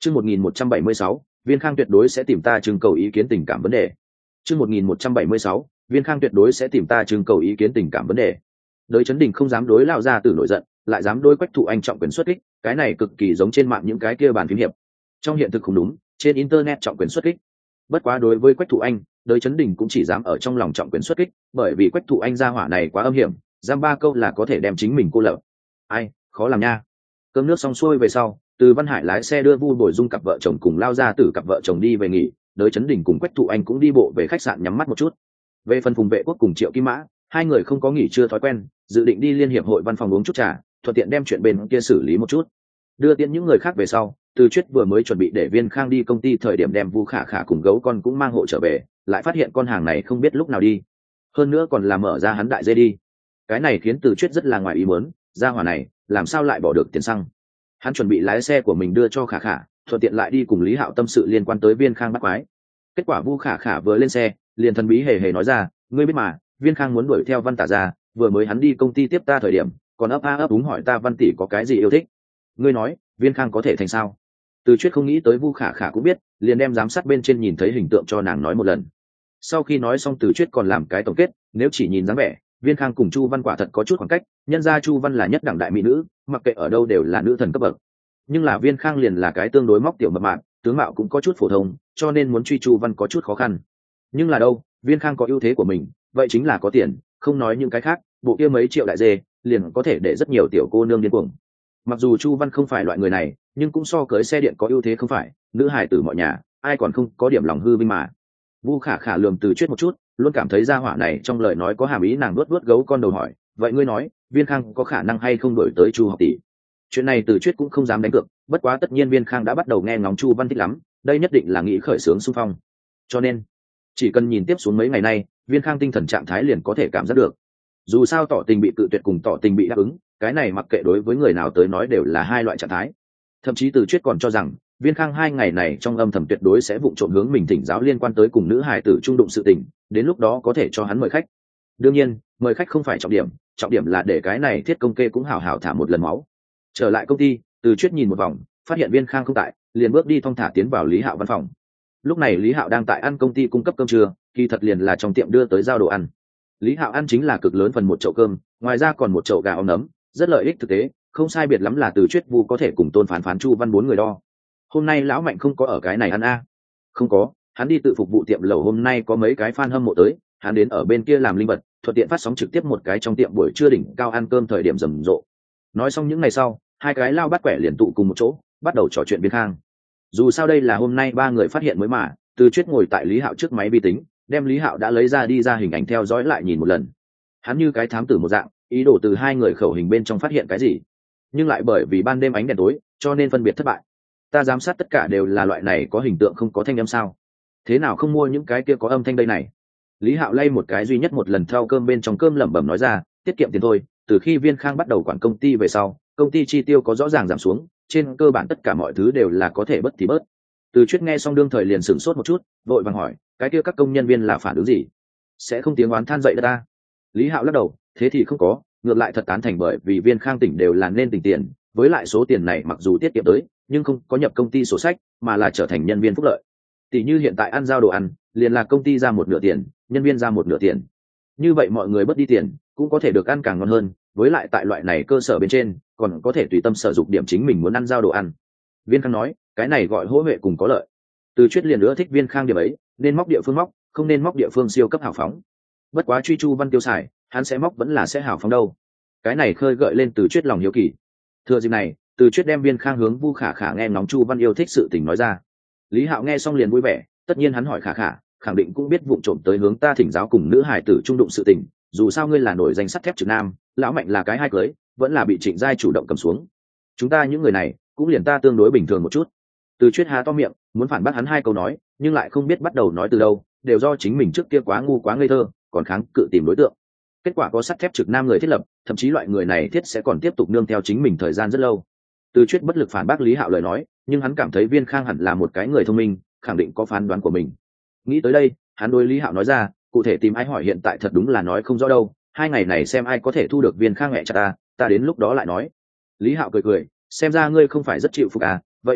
Chương 1176, Viên Khang tuyệt đối sẽ tìm ta trưng cầu ý kiến tình cảm vấn đề. Chương 1176, Viên Khang tuyệt đối sẽ tìm ta trưng cầu ý kiến tình cảm vấn đề. Đới Chấn Đình không dám đối Lão gia tử nổi giận, lại dám đối Quách Thụ Anh trọng quyền xuất kích, cái này cực kỳ giống trên mạng những cái kia bàn phím hiệp. Trong hiện thực không đúng, trên internet trọng quyền xuất kích. Bất quá đối với Quách Thụ Anh, Đới Chấn Đình cũng chỉ dám ở trong lòng trọng quyền xuất kích, bởi vì Quách Thụ Anh gia hỏa này quá âm hiểm, giam 3 câu là có thể đem chính mình cô lập. Ai, khó làm nha. Cơm nước xong xuôi về sau, Từ Văn Hải lái xe đưa Vu Bồi Dung cặp vợ chồng cùng Lao gia tử cặp vợ chồng đi về nghỉ, Đới Chấn Đình cùng Quách Thụ Anh cũng đi bộ về khách sạn nhắm mắt một chút. Về phần Phùng Vệ Quốc cùng Triệu Kim Mã, hai người không có nghỉ trưa thói quen, dự định đi liên hiệp hội văn phòng uống chút trà, thuận tiện đem chuyện bên kia xử lý một chút. Đưa tiễn những người khác về sau, Từ Chuyết vừa mới chuẩn bị để Viên Khang đi công ty thời điểm đem Vu Khả Khả cùng gấu con cũng mang hộ trở về, lại phát hiện con hàng này không biết lúc nào đi, hơn nữa còn là mở ra hắn đại dây đi. Cái này khiến Từ Chuyết rất là ngoài ý muốn, gia hỏa này làm sao lại bỏ được tiền xăng. Hắn chuẩn bị lái xe của mình đưa cho Khả Khả, thuận tiện lại đi cùng Lý Hạo tâm sự liên quan tới Viên Khang bắt quái. Kết quả Vu Khả Khả vừa lên xe liền thần bí hề hề nói ra, ngươi biết mà, Viên Khang muốn đuổi theo Văn Tả ra, vừa mới hắn đi công ty tiếp ta thời điểm còn ấp a ấp úng hỏi ta Văn tỷ có cái gì yêu thích, ngươi nói Viên Khang có thể thành sao. Từ Chuyết không nghĩ tới Vu Khả Khả cũng biết, liền đem giám sát bên trên nhìn thấy hình tượng cho nàng nói một lần. Sau khi nói xong, Từ Chuyết còn làm cái tổng kết, nếu chỉ nhìn dáng vẻ, Viên Khang cùng Chu Văn quả thật có chút khoảng cách, nhân ra Chu Văn là nhất đẳng đại mỹ nữ, mặc kệ ở đâu đều là nữ thần cấp bậc, nhưng là Viên Khang liền là cái tương đối móc tiểu mập mạp, tướng mạo cũng có chút phổ thông, cho nên muốn truy Chu Văn có chút khó khăn. Nhưng là đâu, Viên Khang có ưu thế của mình, vậy chính là có tiền, không nói những cái khác, bộ kia mấy triệu đại dê liền có thể để rất nhiều tiểu cô nương điên cuồng. Mặc dù Chu Văn không phải loại người này, nhưng cũng so cưới xe điện có ưu thế không phải, nữ hài tử mọi nhà ai còn không có điểm lòng hư vinh mà. Vu Khả Khả lườm Từ Chuyết một chút, luôn cảm thấy gia hỏa này trong lời nói có hàm ý, nàng luốt luốt gấu con đầu hỏi, vậy ngươi nói Viên Khang có khả năng hay không đổi tới Chu học tỷ? Chuyện này Từ Chuyết cũng không dám đánh cược, bất quá tất nhiên Viên Khang đã bắt đầu nghe ngóng Chu Văn thích lắm, đây nhất định là nghĩ khởi xướng xung phong, cho nên chỉ cần nhìn tiếp xuống mấy ngày nay Viên Khang tinh thần trạng thái liền có thể cảm giác được. Dù sao tỏ tình bị cự tuyệt cùng tỏ tình bị đáp ứng, cái này mặc kệ đối với người nào tới nói đều là hai loại trạng thái. Thậm chí Từ Chuyết còn cho rằng Viên Khang 2 ngày này trong âm thầm tuyệt đối sẽ vụng trộm hướng mình thỉnh giáo liên quan tới cùng nữ hài tử trung đụng sự tình, đến lúc đó có thể cho hắn mời khách. Đương nhiên mời khách không phải trọng điểm là để cái này Thiết Công Kê cũng hào hào thả một lần máu. Trở lại công ty, Từ Chuyết nhìn một vòng, phát hiện Viên Khang không tại, liền bước đi thong thả tiến vào Lý Hạo văn phòng. Lúc này Lý Hạo đang tại ăn công ty cung cấp cơm trưa, kỳ thật liền là trong tiệm đưa tới giao đồ ăn. Lý Hạo ăn chính là cực lớn phần một chậu cơm, ngoài ra còn một chậu gà óng nấm, rất lợi ích thực tế, không sai biệt lắm là Từ Chuyết Vu có thể cùng Tôn Phán Phán Chu Văn 4 người đo. Hôm nay lão Mạnh không có ở cái này ăn a? Không có, hắn đi tự phục vụ tiệm lẩu, hôm nay có mấy cái fan hâm mộ tới, hắn đến ở bên kia làm linh vật, thuận tiện phát sóng trực tiếp một cái trong tiệm buổi trưa đỉnh cao ăn cơm thời điểm rầm rộ. Nói xong những ngày sau, hai cái lao bắt quẻ liền tụ cùng một chỗ, bắt đầu trò chuyện Viên Khang. Dù sao đây là hôm nay 3 người phát hiện mới mà, Từ Chuyết ngồi tại Lý Hạo trước máy vi tính, đem Lý Hạo đã lấy ra đi ra hình ảnh theo dõi lại nhìn một lần. Hắn như cái thám tử một dạng, ý đồ từ 2 người khẩu hình bên trong phát hiện cái gì, nhưng lại bởi vì ban đêm ánh đèn tối, cho nên phân biệt thất bại. Ta giám sát tất cả đều là loại này có hình tượng không có thanh âm sao? Thế nào không mua những cái kia có âm thanh đây này? Lý Hạo lay một cái duy nhất một lần theo cơm bên trong cơm lẩm bẩm nói ra, tiết kiệm tiền thôi. Từ khi Viên Khang bắt đầu quản công ty về sau, công ty chi tiêu có rõ ràng giảm xuống, trên cơ bản tất cả mọi thứ đều là có thể bớt thì bớt. Từ Chuyết nghe xong đương thời liền sửng sốt một chút, vội vàng hỏi, cái kia các công nhân viên là phản ứng gì? Sẽ không tiếng oán than dậy ta? Lý Hạo lắc đầu, thế thì không có, ngược lại thật tán thành, bởi vì Viên Khang tỉnh đều là nên tỉnh tiền, với lại số tiền này mặc dù tiết kiệm tới, nhưng không có nhập công ty sổ sách, mà là trở thành nhân viên phúc lợi. Tỷ như hiện tại ăn giao đồ ăn, liền là công ty ra một nửa tiền, nhân viên ra một nửa tiền. Như vậy mọi người bớt đi tiền, cũng có thể được ăn càng ngon hơn, với lại tại loại này cơ sở bên trên, còn có thể tùy tâm sử dụng điểm chính mình muốn ăn giao đồ ăn. Viên Khang nói, cái này gọi hỗ huệ cùng có lợi. Từ Chuyết liền nữa thích Viên Khang điểm ấy, nên móc địa phương móc, không nên móc địa phương siêu cấp hào phóng. Bất quá truy Chu Văn tiêu xài, hắn sẽ móc vẫn là sẽ hào phóng đâu. Cái này khơi gợi lên Từ Chuyết lòng hiếu kỳ. Thừa dịp này, Từ Chuyết đem Viên Khang hướng Vu Khả Khả nghe ngóng Chu Văn yêu thích sự tình nói ra. Lý Hạo nghe xong liền vui vẻ, tất nhiên hắn hỏi Khả Khả, khẳng định cũng biết vụng trộm tới hướng ta thỉnh giáo cùng nữ hải tử trung đụng sự tình. Dù sao ngươi là nổi danh sắt thép trực nam, lão Mạnh là cái hai cưới, vẫn là bị Trịnh Giai chủ động cầm xuống. Chúng ta những người này cũng liền ta tương đối bình thường một chút. Từ Chuyết há to miệng muốn phản bác hắn 2 câu nói, nhưng lại không biết bắt đầu nói từ đâu, đều do chính mình trước kia quá ngu quá ngây thơ, còn kháng cự tìm đối tượng. Kết quả có sắt thép trực nam người thiết lập, thậm chí loại người này thiết sẽ còn tiếp tục nương theo chính mình thời gian rất lâu. Từ Chuyết bất lực phản bác Lý Hạo lời nói, nhưng hắn cảm thấy Viên Khang hẳn là một cái người thông minh, khẳng định có phán đoán của mình. Nghĩ tới đây, hắn đối Lý Hạo nói ra, cụ thể tìm ai hỏi hiện tại thật đúng là nói không rõ đâu, 2 ngày này xem ai có thể thu được Viên Khang mẹ chặt ta đến lúc đó lại nói. Lý Hạo cười cười, xem ra ngươi không phải rất chịu phục à, vậy được,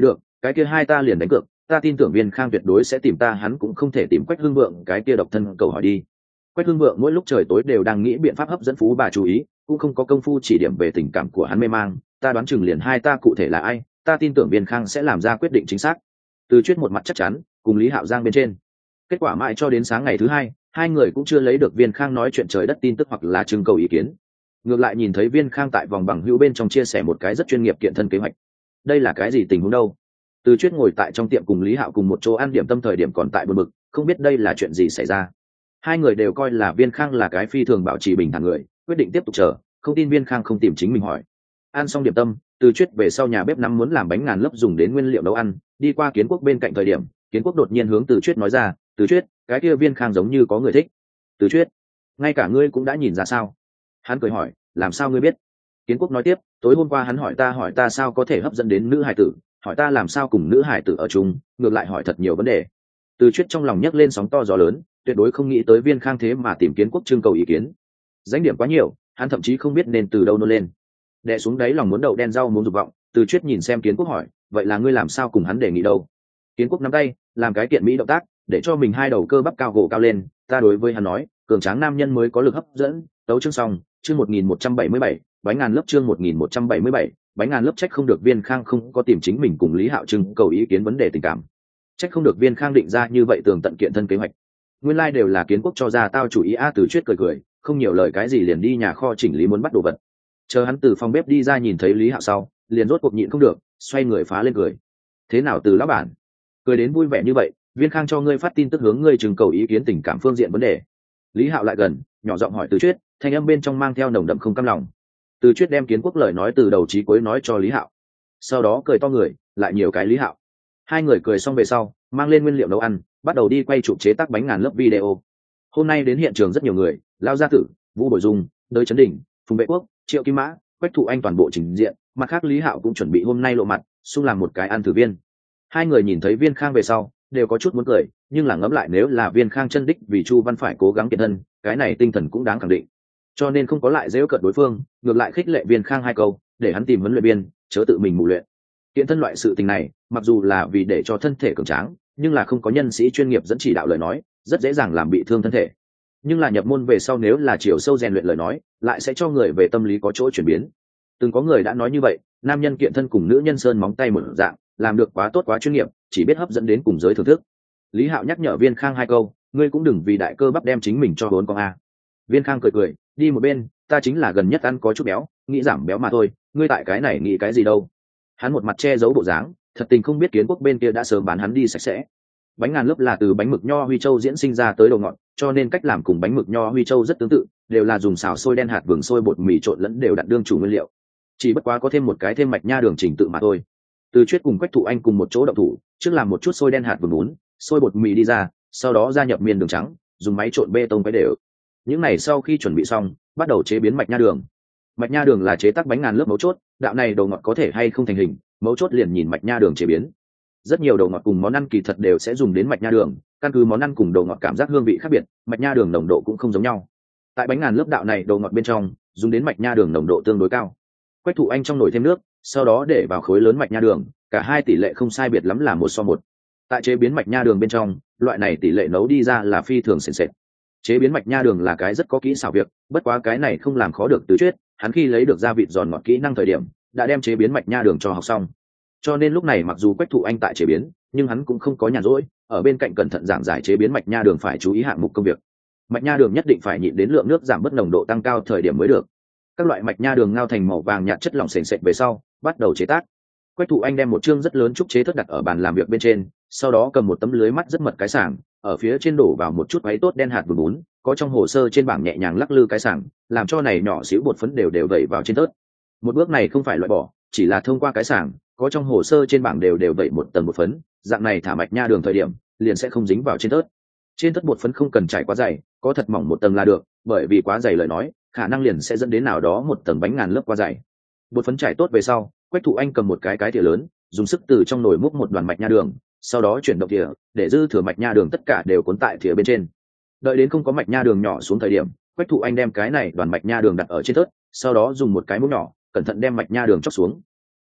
cái kia hai ta liền đánh cược, ta tin tưởng Viên Khang tuyệt đối sẽ tìm ta, hắn cũng không thể tìm Quách Hưng Vượng cái kia độc thân cầu hỏi đi. Quách Hưng Vượng mỗi lúc trời tối đều đang nghĩ biện pháp hấp dẫn Phú bà chú ý, cũng không có công phu chỉ điểm về tình cảm của hắn mê mang, ta đoán chừng liền hai ta cụ thể là ai, ta tin tưởng Viên Khang sẽ làm ra quyết định chính xác. Từ Chuyết một mặt chắc chắn, cùng Lý Hạo Giang bên trên. Kết quả mãi cho đến sáng ngày thứ hai, hai người cũng chưa lấy được Viên Khang nói chuyện trời đất tin tức hoặc là trưng cầu ý kiến. Ngược lại nhìn thấy Viên Khang tại vòng bằng hữu bên trong chia sẻ một cái rất chuyên nghiệp kiện thân kế hoạch. Đây là cái gì tình huống đâu? Từ Chuyết ngồi tại trong tiệm cùng Lý Hạo cùng một chỗ ăn điểm tâm thời điểm còn tại buồn bực, không biết đây là chuyện gì xảy ra. Hai người đều coi là Viên Khang là cái phi thường bảo trì bình thản người, quyết định tiếp tục chờ, không tin Viên Khang không tìm chính mình hỏi. Ăn xong điểm tâm, Từ Chuyết về sau nhà bếp nắm muốn làm bánh ngàn lớp dùng đến nguyên liệu nấu ăn, đi qua Kiến Quốc bên cạnh thời điểm, Kiến Quốc đột nhiên hướng Từ Chuyết nói ra, Từ Chuyết, cái kia Viên Khang giống như có người thích. Từ Chuyết, ngay cả ngươi cũng đã nhìn ra sao? Hắn cười hỏi, làm sao ngươi biết? Kiến Quốc nói tiếp, tối hôm qua hắn hỏi ta sao có thể hấp dẫn đến nữ hải tử, hỏi ta làm sao cùng nữ hải tử ở chung, ngược lại hỏi thật nhiều vấn đề. Từ Chuyết trong lòng nhấc lên sóng to gió lớn, tuyệt đối không nghĩ tới Viên Khang thế mà tìm Kiến Quốc trưng cầu ý kiến. Danh điểm quá nhiều, hắn thậm chí không biết nên từ đâu nôn lên. Đè xuống đáy lòng muốn đậu đen rau muốn dục vọng, Từ Chuyết nhìn xem Kiến Quốc hỏi, vậy là ngươi làm sao cùng hắn đề nghị đâu? Kiến Quốc nắm tay, làm cái kiện mỹ động tác, để cho mình hai đầu cơ bắp cao gỗ cao lên, ta đối với hắn nói, cường tráng nam nhân mới có lực hấp dẫn. Tấu chương xong, chương 1177, bánh ngàn lớp chương 1177, bánh ngàn lớp. Trách không được Viên Khang không có tìm chính mình cùng Lý Hạo trưng cầu ý kiến vấn đề tình cảm. Trách không được Viên Khang định ra như vậy tường tận kiện thân kế hoạch. Nguyên lai đều là Kiến Quốc cho ra tao chủ ý a. Từ Chuyết cười cười, không nhiều lời cái gì liền đi nhà kho chỉnh lý muốn bắt đồ vật. Chờ hắn từ phòng bếp đi ra nhìn thấy Lý Hạo sau, liền rốt cuộc nhịn không được, xoay người phá lên cười. Thế nào Từ lão bản? Cười đến vui vẻ như vậy, Viên Khang cho ngươi phát tin tức hướng ngươi trưng cầu ý kiến tình cảm phương diện vấn đề. Lý Hạo lại gần, nhỏ giọng hỏi Từ Chuyết, thanh âm bên trong mang theo nồng đậm không cam lòng. Từ Chuyết đem Kiến Quốc lời nói từ đầu chí cuối nói cho Lý Hạo, sau đó cười to người, lại nhiều cái Lý Hạo. Hai người cười xong về sau, mang lên nguyên liệu nấu ăn, bắt đầu đi quay chụp chế tác bánh ngàn lớp video. Hôm nay đến hiện trường rất nhiều người, Lao Gia Tử, Vũ Bội Dung, Đới Chấn Đình, Phùng Vệ Quốc, Triệu Kim Mã, Quách Thụ Anh toàn bộ trình diện, mặt khác Lý Hạo cũng chuẩn bị hôm nay lộ mặt, xung làm một cái ăn thử viên. Hai người nhìn thấy Viên Khang về sau, đều có chút muốn cười, nhưng là ngẫm lại nếu là Viên Khang chân đích vì Chu Văn phải cố gắng kiện thân, cái này tinh thần cũng đáng khẳng định. Cho nên không có lại giễu cợt đối phương, ngược lại khích lệ Viên Khang hai câu, để hắn tìm huấn luyện viên, chớ tự mình mù luyện. Kiện thân loại sự tình này, mặc dù là vì để cho thân thể cường tráng, nhưng là không có nhân sĩ chuyên nghiệp dẫn chỉ đạo lời nói, rất dễ dàng làm bị thương thân thể. Nhưng là nhập môn về sau nếu là chiều sâu rèn luyện lời nói, lại sẽ cho người về tâm lý có chỗ chuyển biến. Từng có người đã nói như vậy, nam nhân kiện thân cùng nữ nhân sơn móng tay một dạng, làm được quá tốt quá chuyên nghiệp, chỉ biết hấp dẫn đến cùng giới thưởng thức. Lý Hạo nhắc nhở Viên Khang hai câu, ngươi cũng đừng vì đại cơ bắp đem chính mình cho bốn con a. Viên Khang cười cười, đi một bên, ta chính là gần nhất ăn có chút béo, nghĩ giảm béo mà thôi, ngươi tại cái này nghĩ cái gì đâu? Hắn một mặt che giấu bộ dáng, thật tình không biết Kiến Quốc bên kia đã sớm bán hắn đi sạch sẽ. Bánh ngàn lớp là từ bánh mực nho Huy Châu diễn sinh ra tới đồ ngọt, cho nên cách làm cùng bánh mực nho Huy Châu rất tương tự, đều là dùng xào sôi đen hạt vừng sôi bột mì trộn lẫn đều đặt đương chủ nguyên liệu. Chỉ bất quá có thêm một cái thêm mạch nha đường chỉnh tự mà thôi. Từ Chuyết cùng Quách Thụ Anh cùng một chỗ động thủ, trước làm một chút sôi đen hạt vừng bún, sôi bột mì đi ra, sau đó gia nhập miên đường trắng, dùng máy trộn bê tông quấy đều. Những này sau khi chuẩn bị xong, bắt đầu chế biến mạch nha đường. Mạch nha đường là chế tác bánh ngàn lớp mấu chốt, đạo này đồ ngọt có thể hay không thành hình, mấu chốt liền nhìn mạch nha đường chế biến. Rất nhiều đồ ngọt cùng món ăn kỳ thật đều sẽ dùng đến mạch nha đường, căn cứ món ăn cùng đồ ngọt cảm giác hương vị khác biệt, mạch nha đường nồng độ cũng không giống nhau. Tại bánh ngàn lớp đạo này đồ ngọt bên trong, dùng đến mạch nha đường nồng độ tương đối cao. Quách Thụ Anh trong nồi thêm nước, sau đó để vào khối lớn mạch nha đường, cả hai tỷ lệ không sai biệt lắm là 1:1. Tại chế biến mạch nha đường bên trong, loại này tỷ lệ nấu đi ra là phi thường sền sệt. Chế biến mạch nha đường là cái rất có kỹ xảo việc, bất quá cái này không làm khó được Từ Chuyết, hắn khi lấy được gia vị giòn ngọt kỹ năng thời điểm, đã đem chế biến mạch nha đường cho học xong. Cho nên lúc này mặc dù Quách Thụ Anh tại chế biến, nhưng hắn cũng không có nhàn rỗi, ở bên cạnh cẩn thận giảng giải chế biến mạch nha đường phải chú ý hạng mục công việc. Mạch nha đường nhất định phải nhịn đến lượng nước giảm bớt nồng độ tăng cao thời điểm mới được. Các loại mạch nha đường ngao thành màu vàng nhạt chất lỏng sền sệt về sau, bắt đầu chế tác. Quách Thụ Anh đem một chương rất lớn trúc chế thất đặt ở bàn làm việc bên trên, sau đó cầm một tấm lưới mắt rất mật cái sảng, ở phía trên đổ vào một chút váy tốt đen hạt vừng bún, có trong hồ sơ trên bảng nhẹ nhàng lắc lư cái sảng, làm cho này nhỏ xíu bột phấn đều đều vẩy vào trên tớt. Một bước này không phải loại bỏ, chỉ là thông qua cái sảng, có trong hồ sơ trên bảng đều đều vẩy một tầng bột phấn, dạng này thả mạch nha đường thời điểm, liền sẽ không dính vào trên tớt. Trên tớt bột phấn không cần trải quá dày, có thật mỏng một tầng là được, bởi vì quá dày lời nói, khả năng liền sẽ dẫn đến nào đó một tầng bánh ngàn lớp quá dày. Bột phấn trải tốt về sau, Quách Thụ Anh cầm một cái thìa lớn, dùng sức từ trong nồi múc một đoàn mạch nha đường, sau đó chuyển động thìa, để dư thừa mạch nha đường tất cả đều cuốn tại thìa bên trên. Đợi đến không có mạch nha đường nhỏ xuống thời điểm, Quách Thụ Anh đem cái này đoàn mạch nha đường đặt ở trên tớt, sau đó dùng một cái muỗng nhỏ, cẩn thận đem mạch nha đường chóc xuống.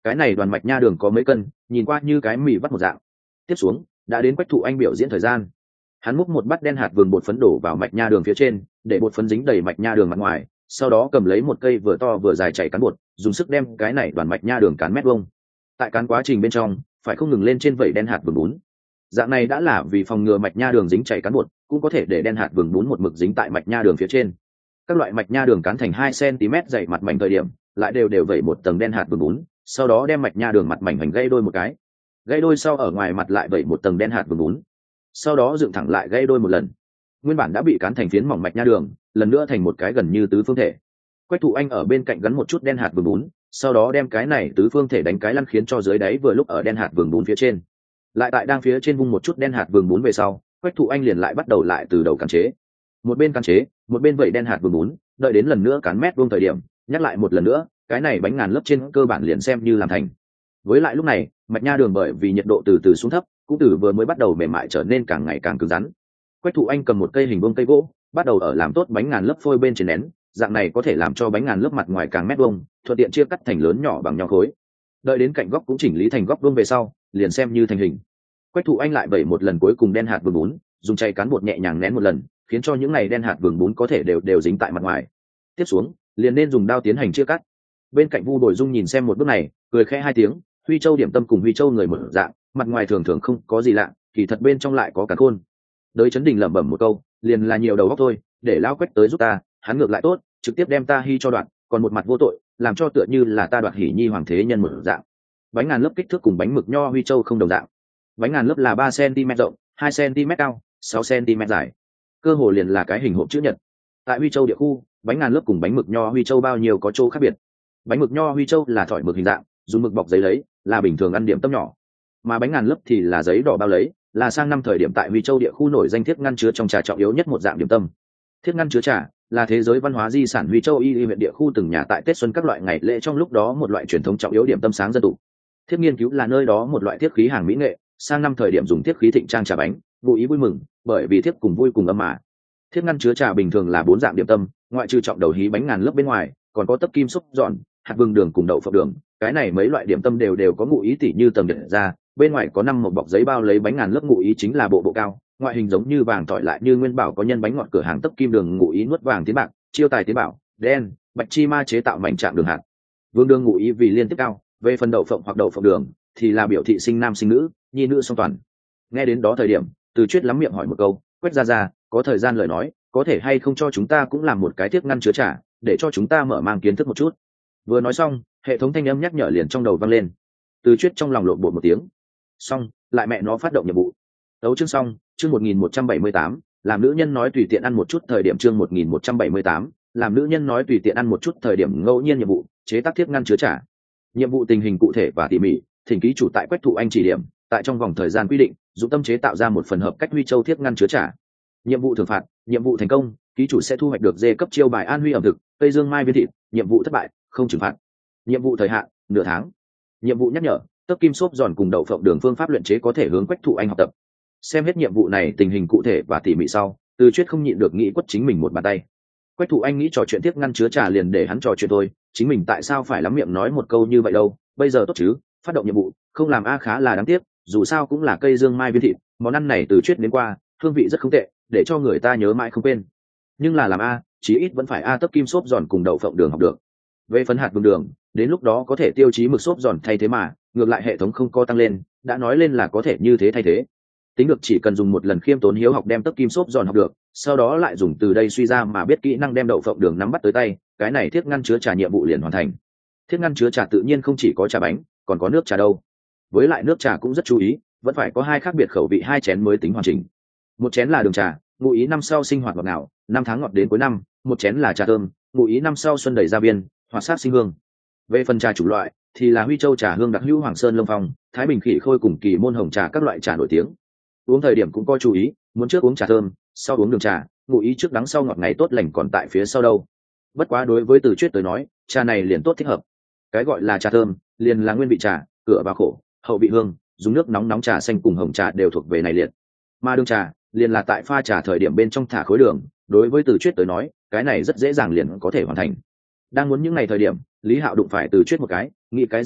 cái này đoàn mạch nha đường có mấy cân, nhìn qua như cái mì vắt một dạng. Tiếp xuống đã đến Quách Thụ Anh biểu diễn thời gian. Hắn múc một bát đen hạt vừng bột phấn đổ vào mạch nha đường phía trên, để bột phấn dính đầy mạch nha đường mặt ngoài, sau đó cầm lấy một cây vừa to vừa dài chảy cán bột, dùng sức đem cái này đoàn mạch nha đường cán mét vuông. Tại cán quá trình bên trong phải không ngừng lên trên vẩy đen hạt vừng bún. Dạng này đã là vì phòng ngừa mạch nha đường dính chảy cán bột, cũng có thể để đen hạt vừng bún một mực dính tại mạch nha đường phía trên. Các loại mạch nha đường cán thành 2 cm dày mặt mảnh thời điểm, lại đều vẩy một tầng đen hạt vừng bún, sau đó đem mạch nha đường mặt mảnh hành gãy đôi một cái. Gãy đôi sau ở ngoài mặt lại vẩy một tầng đen hạt vừng bún, sau đó dựng thẳng lại gãy đôi một lần. Nguyên bản đã bị cán thành phiến mỏng mạch nha đường, lần nữa thành một cái gần như tứ phương thể. Quách Thụ Anh ở bên cạnh gắn một chút đen hạt vừng bún, sau đó đem cái này tứ phương thể đánh cái lăn khiến cho dưới đáy vừa lúc ở đen hạt vừng bún phía trên. Lại tại đang phía trên vung một chút đen hạt vừng bún về sau, Quách Thụ Anh liền lại bắt đầu lại từ đầu cán chế. Một bên cán chế, một bên vẩy đen hạt vừng bún, đợi đến lần nữa cán mét vuông thời điểm, nhắc lại một lần nữa, cái này bánh ngàn lớp trên cơ bản liền xem như làm thành. Với lại lúc này, mạch nha đường bởi vì nhiệt độ từ từ xuống thấp, cũng từ vừa mới bắt đầu mềm mại trở nên càng ngày càng cứng rắn. Quách Thụ Anh cầm một cây hình vuông cây gỗ, bắt đầu ở làm tốt bánh ngàn lớp phôi bên trên nén, dạng này có thể làm cho bánh ngàn lớp mặt ngoài càng mét vuông, thuận tiện chia cắt thành lớn nhỏ bằng nhau khối. Đợi đến cạnh góc cũng chỉnh lý thành góc vuông về sau, liền xem như thành hình. Quách Thụ Anh lại vẩy một lần cuối cùng đen hạt vừng bún, dùng chay cán bột nhẹ nhàng nén một lần, khiến cho những này đen hạt vừng bún có thể đều dính tại mặt ngoài. Tiếp xuống, liền nên dùng dao tiến hành chia cắt. Bên cạnh Vu Bồi Dung nhìn xem một bước này, cười khẽ hai tiếng. Huy Châu điểm tâm cùng Huy Châu người một dạng, mặt ngoài thường thường không có gì lạ, kỳ thật bên trong lại có cả khôn. Đới Chấn Đình lẩm bẩm một câu, liền là nhiều đầu óc thôi, để lão Quách tới giúp ta, hắn ngược lại tốt, trực tiếp đem ta hy cho đoạn, còn một mặt vô tội, làm cho tựa như là ta đoạt hỉ nhi hoàng thế nhân một dạng. Bánh ngàn lớp kích thước cùng bánh mực nho Huy Châu không đồng dạng. Bánh ngàn lớp là 3 cm rộng, 2 cm cao, 6 cm dài. Cơ hồ liền là cái hình hộp chữ nhật. Tại Huy Châu địa khu, bánh ngàn lớp cùng bánh mực nho Huy Châu bao nhiêu có chỗ khác biệt. Bánh mực nho Huy Châu là thỏi mực hình dạng, dùng mực bọc giấy lấy, là bình thường ăn điểm tâm nhỏ. Mà bánh ngàn lớp thì là giấy đỏ bao lấy, là sang năm thời điểm tại Huy Châu địa khu nổi danh thiết ngăn chứa trong trà trọng yếu nhất một dạng điểm tâm. Thiết ngăn chứa trà là thế giới văn hóa di sản Huy Châu y huyện địa khu từng nhà tại Tết xuân các loại ngày lễ trong lúc đó một loại truyền thống trọng yếu điểm tâm sáng dân tụ. Thiết nghiên cứu là nơi đó một loại thiết khí hàng mỹ nghệ, sang năm thời điểm dùng thiết khí thịnh trang trà bánh, vui ý vui mừng, bởi vì thiết cùng vui cùng âm mà. Thiết ngăn chứa trà bình thường là 4 dạng điểm tâm, ngoại trừ trọng đầu hí bánh ngàn lớp bên ngoài, còn có tấp kim xúc giòn, hạt vừng đường cùng đậu phộng đường. Cái này mấy loại điểm tâm đều có ngụ ý tỉ như tầng điện ra, bên ngoài có 5 một bọc giấy bao lấy bánh ngàn lớp ngụ ý chính là bộ cao, ngoại hình giống như vàng tỏi lại như nguyên bảo có nhân bánh ngọt cửa hàng tấp kim đường ngụ ý nuốt vàng tiến bạc, chiêu tài tiến bảo, đen, bạch chi ma chế tạo mảnh trạng đường hạt. Vương đường ngụ ý vì liên tiếp cao, về phần đậu phộng hoặc đậu phộng đường thì là biểu thị sinh nam sinh nữ, nhi nữ song toàn. Nghe đến đó thời điểm, Từ Chuyết lắm miệng hỏi một câu, Quách ra, có thời gian lời nói, có thể hay không cho chúng ta cũng làm một cái thiết ngăn chứa trà, để cho chúng ta mở mang kiến thức một chút. Vừa nói xong, hệ thống thanh âm nhắc nhở liền trong đầu vang lên. Từ Chuyết trong lòng lộn bột một tiếng. Xong, lại mẹ nó phát động nhiệm vụ. Đấu chương xong, chương 1178, làm nữ nhân nói tùy tiện ăn một chút thời điểm chương 1178, làm nữ nhân nói tùy tiện ăn một chút thời điểm ngẫu nhiên nhiệm vụ, chế tác thiết ngăn chứa trà. Nhiệm vụ tình hình cụ thể và tỉ mỉ, thỉnh ký chủ tại Quách Thụ Anh chỉ điểm, tại trong vòng thời gian quy định, dụng tâm chế tạo ra một phần hợp cách Huy Châu thiết ngăn chứa trà. Nhiệm vụ thưởng phạt, nhiệm vụ thành công, ký chủ sẽ thu hoạch được dê cấp chiêu bài an huy ẩm thực, cây dương mai viên thịt, nhiệm vụ thất bại, không trừng phạt. Nhiệm vụ thời hạn, nửa tháng. Nhiệm vụ nhắc nhở, tấp kim xốp giòn cùng đậu phộng đường phương pháp luyện chế có thể hướng Quách Thụ Anh học tập. Xem hết nhiệm vụ này tình hình cụ thể và tỉ mỉ sau, Từ Chuyết không nhịn được nghĩ quất chính mình một bàn tay. Quách Thụ Anh nghĩ trò chuyện thiết ngăn chứa trà liền để hắn trò chuyện thôi, chính mình tại sao phải lắm miệng nói một câu như vậy đâu? Bây giờ tốt chứ, phát động nhiệm vụ, không làm a khá là đáng tiếc, dù sao cũng là cây dương mai viên thịt, món ăn này Từ Chuyết đến qua, hương vị rất không tệ, để cho người ta nhớ mãi không quên. Nhưng là làm a, chí ít vẫn phải a tấp kim xốp giòn cùng đậu phộng đường học được. Về phần hạt vừng đường, đến lúc đó có thể tiêu chí mực xốp giòn thay thế mà, ngược lại hệ thống không co tăng lên, đã nói lên là có thể như thế thay thế. Tính được chỉ cần dùng một lần khiêm tốn hiếu học đem tấp kim xốp giòn học được, sau đó lại dùng từ đây suy ra mà biết kỹ năng đem đậu phộng đường nắm bắt tới tay, cái này thiết ngăn chứa trà nhiệm vụ liền hoàn thành. Thiết ngăn chứa trà tự nhiên không chỉ có trà bánh, còn có nước trà đâu. Với lại nước trà cũng rất chú ý, vẫn phải có 2 khác biệt khẩu vị 2 chén mới tính hoàn chỉnh. Một chén là đường trà, ngụ ý năm sau sinh hoạt ngọt ngào, 5 tháng ngọt đến cuối năm, một chén là trà thơm, ngụ ý năm sau xuân đầy gia viên, hoạt sát sinh hương. Về phần trà chủ loại thì là Huy Châu trà hương đặc hữu Hoàng Sơn Lâm Phong, Thái Bình Khỉ Khôi cùng Kỳ Môn Hồng trà các loại trà nổi tiếng. Uống thời điểm cũng có chú ý, muốn trước uống trà thơm, sau uống đường trà, ngụ ý trước đắng sau ngọt ngày tốt lành còn tại phía sau đâu. Bất quá đối với Từ Chuyết tới nói, trà này liền tốt thích hợp. Cái gọi là trà thơm, liền là nguyên vị trà, cửa vào khổ, hậu vị hương, dùng nước nóng nóng trà xanh cùng hồng trà đều thuộc về này liệt. Mà đường trà, liền là tại pha trà thời điểm bên trong thả khối đường, đối với Từ Chuyết tới nói, cái này rất dễ dàng liền có thể hoàn thành. Đang muốn những ngày thời điểm, Lý Hạo đụng phải Từ Chuyết một cái, nghĩ cái gì đâu,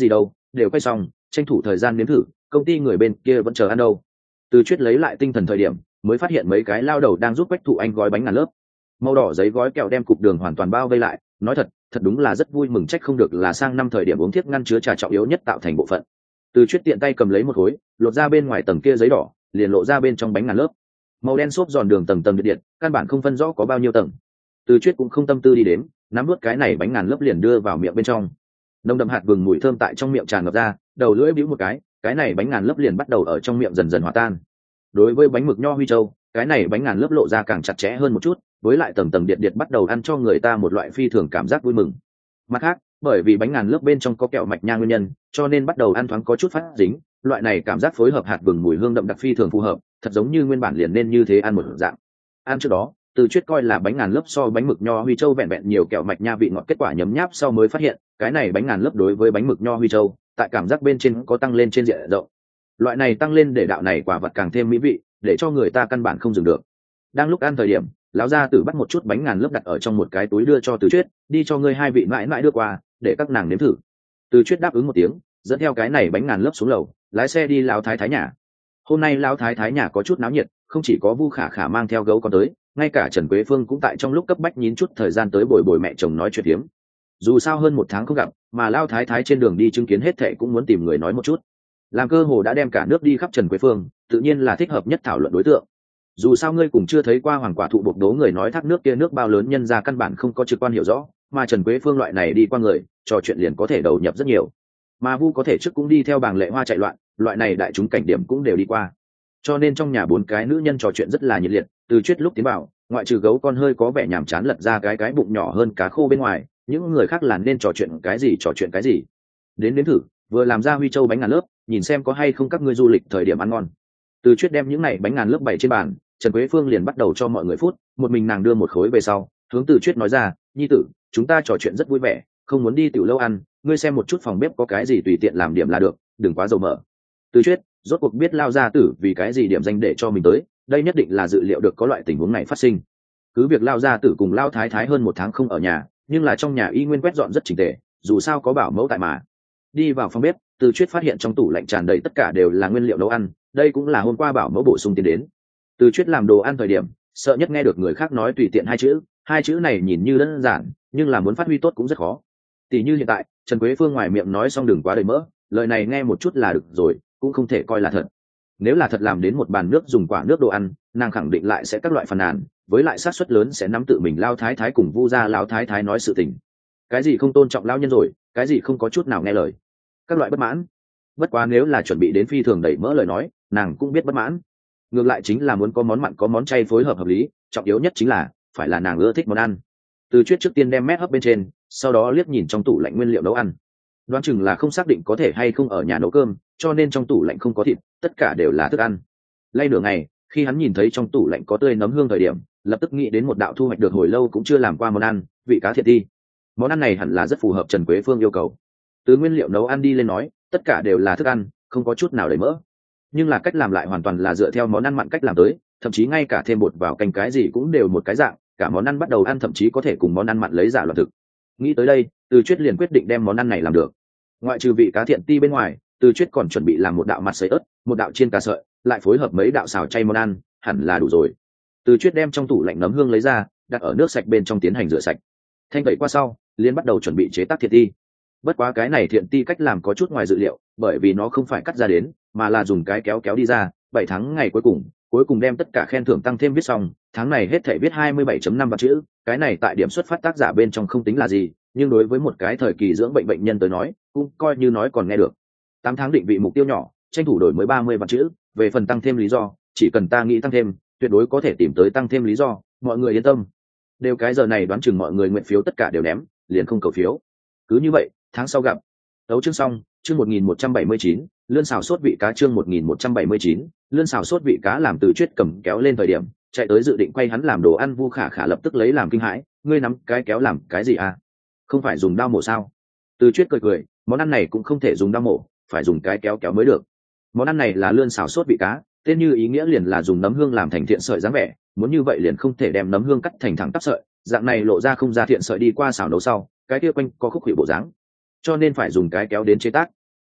đều quay xong, tranh thủ thời gian nếm thử, công ty người bên kia vẫn chờ ăn đâu. Từ Chuyết lấy lại tinh thần thời điểm mới phát hiện mấy cái lao đầu đang giúp Quách Thụ Anh gói bánh ngàn lớp. Màu đỏ giấy gói kẹo đem cục đường hoàn toàn bao vây lại, nói thật đúng là rất vui mừng, trách không được là sang năm thời điểm uống thiết ngăn chứa trà trọng yếu nhất tạo thành bộ phận. Từ Chuyết tiện tay cầm lấy một khối, lột ra bên ngoài tầng kia giấy đỏ, liền lộ ra bên trong bánh ngàn lớp. Màu đen xốp giòn đường tầng tầng điện, căn bản không phân rõ có bao nhiêu tầng. Từ Chuyết cũng không tâm tư đi đếm, nắm nuốt cái này bánh ngàn lớp liền đưa vào miệng bên trong. Nồng đậm hạt vừng mùi thơm tại trong miệng tràn ngập ra, đầu lưỡi bĩu một cái này bánh ngàn lớp liền bắt đầu ở trong miệng dần dần hòa tan. Đối với bánh mực nho Huy Châu, cái này bánh ngàn lớp lộ ra càng chặt chẽ hơn một chút, với lại tầng tầng điện bắt đầu ăn cho người ta một loại phi thường cảm giác vui mừng. Mặt khác, bởi vì bánh ngàn lớp bên trong có kẹo mạch nha nguyên nhân, cho nên bắt đầu ăn thoáng có chút phát dính, loại này cảm giác phối hợp hạt vừng mùi hương đậm đặc phi thường phù hợp, thật giống như nguyên bản liền nên như thế ăn một dạng. Ăn trước đó, Từ Chuyết coi là bánh ngàn lớp so bánh mực nho Huy Châu vẹn vẹn nhiều kẹo mạch nha vị ngọt, kết quả nhấm nháp sau mới phát hiện, cái này bánh ngàn lớp đối với bánh mực nho Huy Châu, tại cảm giác bên trên có tăng lên trên diện rộng. Loại này tăng lên để đạo này quả vật càng thêm mỹ vị, để cho người ta căn bản không dừng được. Đang lúc ăn thời điểm, lão gia tử bắt một chút bánh ngàn lớp đặt ở trong một cái túi đưa cho Từ Chuyết, đi cho ngươi hai vị mãi mãi đưa qua, để các nàng nếm thử. Từ Chuyết đáp ứng một tiếng, dẫn theo cái này bánh ngàn lớp xuống lầu, lái xe đi lão thái thái nhà. Hôm nay lão thái thái nhà có chút náo nhiệt, không chỉ có Vu Khả Khả mang theo gấu con tới, ngay cả Trần Quế Phương cũng tại trong lúc cấp bách nhín chút thời gian tới bồi bồi mẹ chồng nói chuyện hiếm. Dù sao hơn một tháng không gặp, mà lão thái thái trên đường đi chứng kiến hết thệ cũng muốn tìm người nói một chút. Làm cơ hồ đã đem cả nước đi khắp Trần Quế Phương, tự nhiên là thích hợp nhất thảo luận đối tượng. Dù sao ngươi cũng chưa thấy qua hoàng quả thụ buộc đố người nói thác nước kia nước bao lớn, nhân ra căn bản không có trực quan hiểu rõ, mà Trần Quế Phương loại này đi qua người, trò chuyện liền có thể đầu nhập rất nhiều. Mà Vu có thể trước cũng đi theo Bàng Lệ Hoa chạy loạn, loại này đại chúng cảnh điểm cũng đều đi qua. Cho nên trong nhà bốn cái nữ nhân trò chuyện rất là nhiệt liệt. Từ Chuyết lúc tiến vào, ngoại trừ gấu con hơi có vẻ nhàm chán lật ra cái bụng nhỏ hơn cá khô bên ngoài, những người khác là nên trò chuyện cái gì trò chuyện cái gì. Đến thử, vừa làm ra Huy Châu bánh ngàn lớp, nhìn xem có hay không các ngươi du lịch thời điểm ăn ngon. Từ Chuyết đem những này bánh ngàn lớp bày trên bàn, Trần Quế Phương liền bắt đầu cho mọi người phút, một mình nàng đưa một khối về sau, hướng Từ Chuyết nói ra, nhi tử, chúng ta trò chuyện rất vui vẻ, không muốn đi tiểu lâu ăn, ngươi xem một chút phòng bếp có cái gì tùy tiện làm điểm là được, đừng quá dầu mỡ. Từ Chuyết rốt cuộc biết lao gia tử vì cái gì điểm danh để cho mình tới, đây nhất định là dự liệu được có loại tình huống này phát sinh. Cứ việc lao gia tử cùng lao thái thái hơn một tháng không ở nhà, nhưng là trong nhà y nguyên quét dọn rất chỉnh tề, dù sao có bảo mẫu tại mà. Đi vào phòng bếp, Từ Chuyết phát hiện trong tủ lạnh tràn đầy tất cả đều là nguyên liệu nấu ăn, đây cũng là hôm qua bảo mẫu bổ sung tiền đến. Từ Chuyết làm đồ ăn thời điểm, sợ nhất nghe được người khác nói tùy tiện hai chữ này nhìn như đơn giản, nhưng là muốn phát huy tốt cũng rất khó. Tỷ như hiện tại, Trần Quế Phương ngoài miệng nói xong đừng quá đầy mỡ, lời này nghe một chút là được rồi, cũng không thể coi là thật. Nếu là thật làm đến một bàn nước dùng quả nước đồ ăn, nàng khẳng định lại sẽ các loại phàn nàn, với lại xác suất lớn sẽ nắm tự mình lao thái thái cùng Vu gia lão thái thái nói sự tình. Cái gì không tôn trọng lao nhân rồi, cái gì không có chút nào nghe lời, các loại bất mãn. Bất quá nếu là chuẩn bị đến phi thường đẩy mỡ lời nói, nàng cũng biết bất mãn. Ngược lại chính là muốn có món mặn có món chay phối hợp hợp lý, trọng yếu nhất chính là phải là nàng ưa thích món ăn. Từ Chuyết trước tiên đem mét hấp bên trên, sau đó liếc nhìn trong tủ lạnh nguyên liệu nấu ăn. Đoán chừng là không xác định có thể hay không ở nhà nấu cơm, cho nên trong tủ lạnh không có thịt, tất cả đều là thức ăn. Lay nửa ngày, khi hắn nhìn thấy trong tủ lạnh có tươi nấm hương thời điểm, lập tức nghĩ đến một đạo thu hoạch được hồi lâu cũng chưa làm qua món ăn, vị cá thiệt ti. Món ăn này hẳn là rất phù hợp Trần Quế Phương yêu cầu. Từ nguyên liệu nấu ăn đi lên nói, tất cả đều là thức ăn, không có chút nào đầy mỡ. Nhưng là cách làm lại hoàn toàn là dựa theo món ăn mặn cách làm tới, thậm chí ngay cả thêm bột vào canh cái gì cũng đều một cái dạng, cả món ăn bắt đầu ăn thậm chí có thể cùng món ăn mặn lấy giả loạn thực. Nghĩ tới đây, Từ Chuyết liền quyết định đem món ăn này làm được. Ngoại trừ vị cá thiện ti bên ngoài, Từ Chuyết còn chuẩn bị làm một đạo mặt sấy ớt, một đạo chiên cà sợi, lại phối hợp mấy đạo xào chay món ăn, hẳn là đủ rồi. Từ Chuyết đem trong tủ lạnh nấm hương lấy ra, đặt ở nước sạch bên trong tiến hành rửa sạch. Thanh tẩy qua sau, liền bắt đầu chuẩn bị chế tác thiện ti. Bất quá cái này thiện ti cách làm có chút ngoài dự liệu, bởi vì nó không phải cắt ra đến, mà là dùng cái kéo đi ra. 7 tháng ngày cuối cùng đem tất cả khen thưởng tăng thêm viết xong, tháng này hết thảy viết 27.5 vạn chữ, cái này tại điểm xuất phát tác giả bên trong không tính là gì, nhưng đối với một cái thời kỳ dưỡng bệnh nhân tới nói, cũng coi như nói còn nghe được. 8 tháng định vị mục tiêu nhỏ, tranh thủ đổi mới 30 vạn chữ, về phần tăng thêm lý do, chỉ cần ta nghĩ tăng thêm, tuyệt đối có thể tìm tới tăng thêm lý do, mọi người yên tâm. Đều cái giờ này đoán chừng mọi người nguyện phiếu tất cả đều ném, liền không cầu phiếu. Cứ như vậy, tháng sau gặp. Tấu chương xong, chương 1179, lươn xào sốt vị cá, chương 1179, lươn xào sốt vị cá. Làm Từ Chuyết cầm kéo lên thời điểm, chạy tới dự định quay hắn làm đồ ăn Vu Khả Khả lập tức lấy làm kinh hãi, ngươi nắm cái kéo làm cái gì à? Không phải dùng dao mổ sao? Từ Chuyết cười, món ăn này cũng không thể dùng dao mổ, phải dùng cái kéo mới được. Món ăn này là lươn xào sốt vị cá, tên như ý nghĩa liền là dùng nấm hương làm thành thiện sợi dáng vẻ, muốn như vậy liền không thể đem nấm hương cắt thành thẳng tắp sợi, dạng này lộ ra không ra thiện sợi đi qua xào nấu sau, cái kia quanh có khúc hiệu bộ dáng, cho nên phải dùng cái kéo đến chế tác.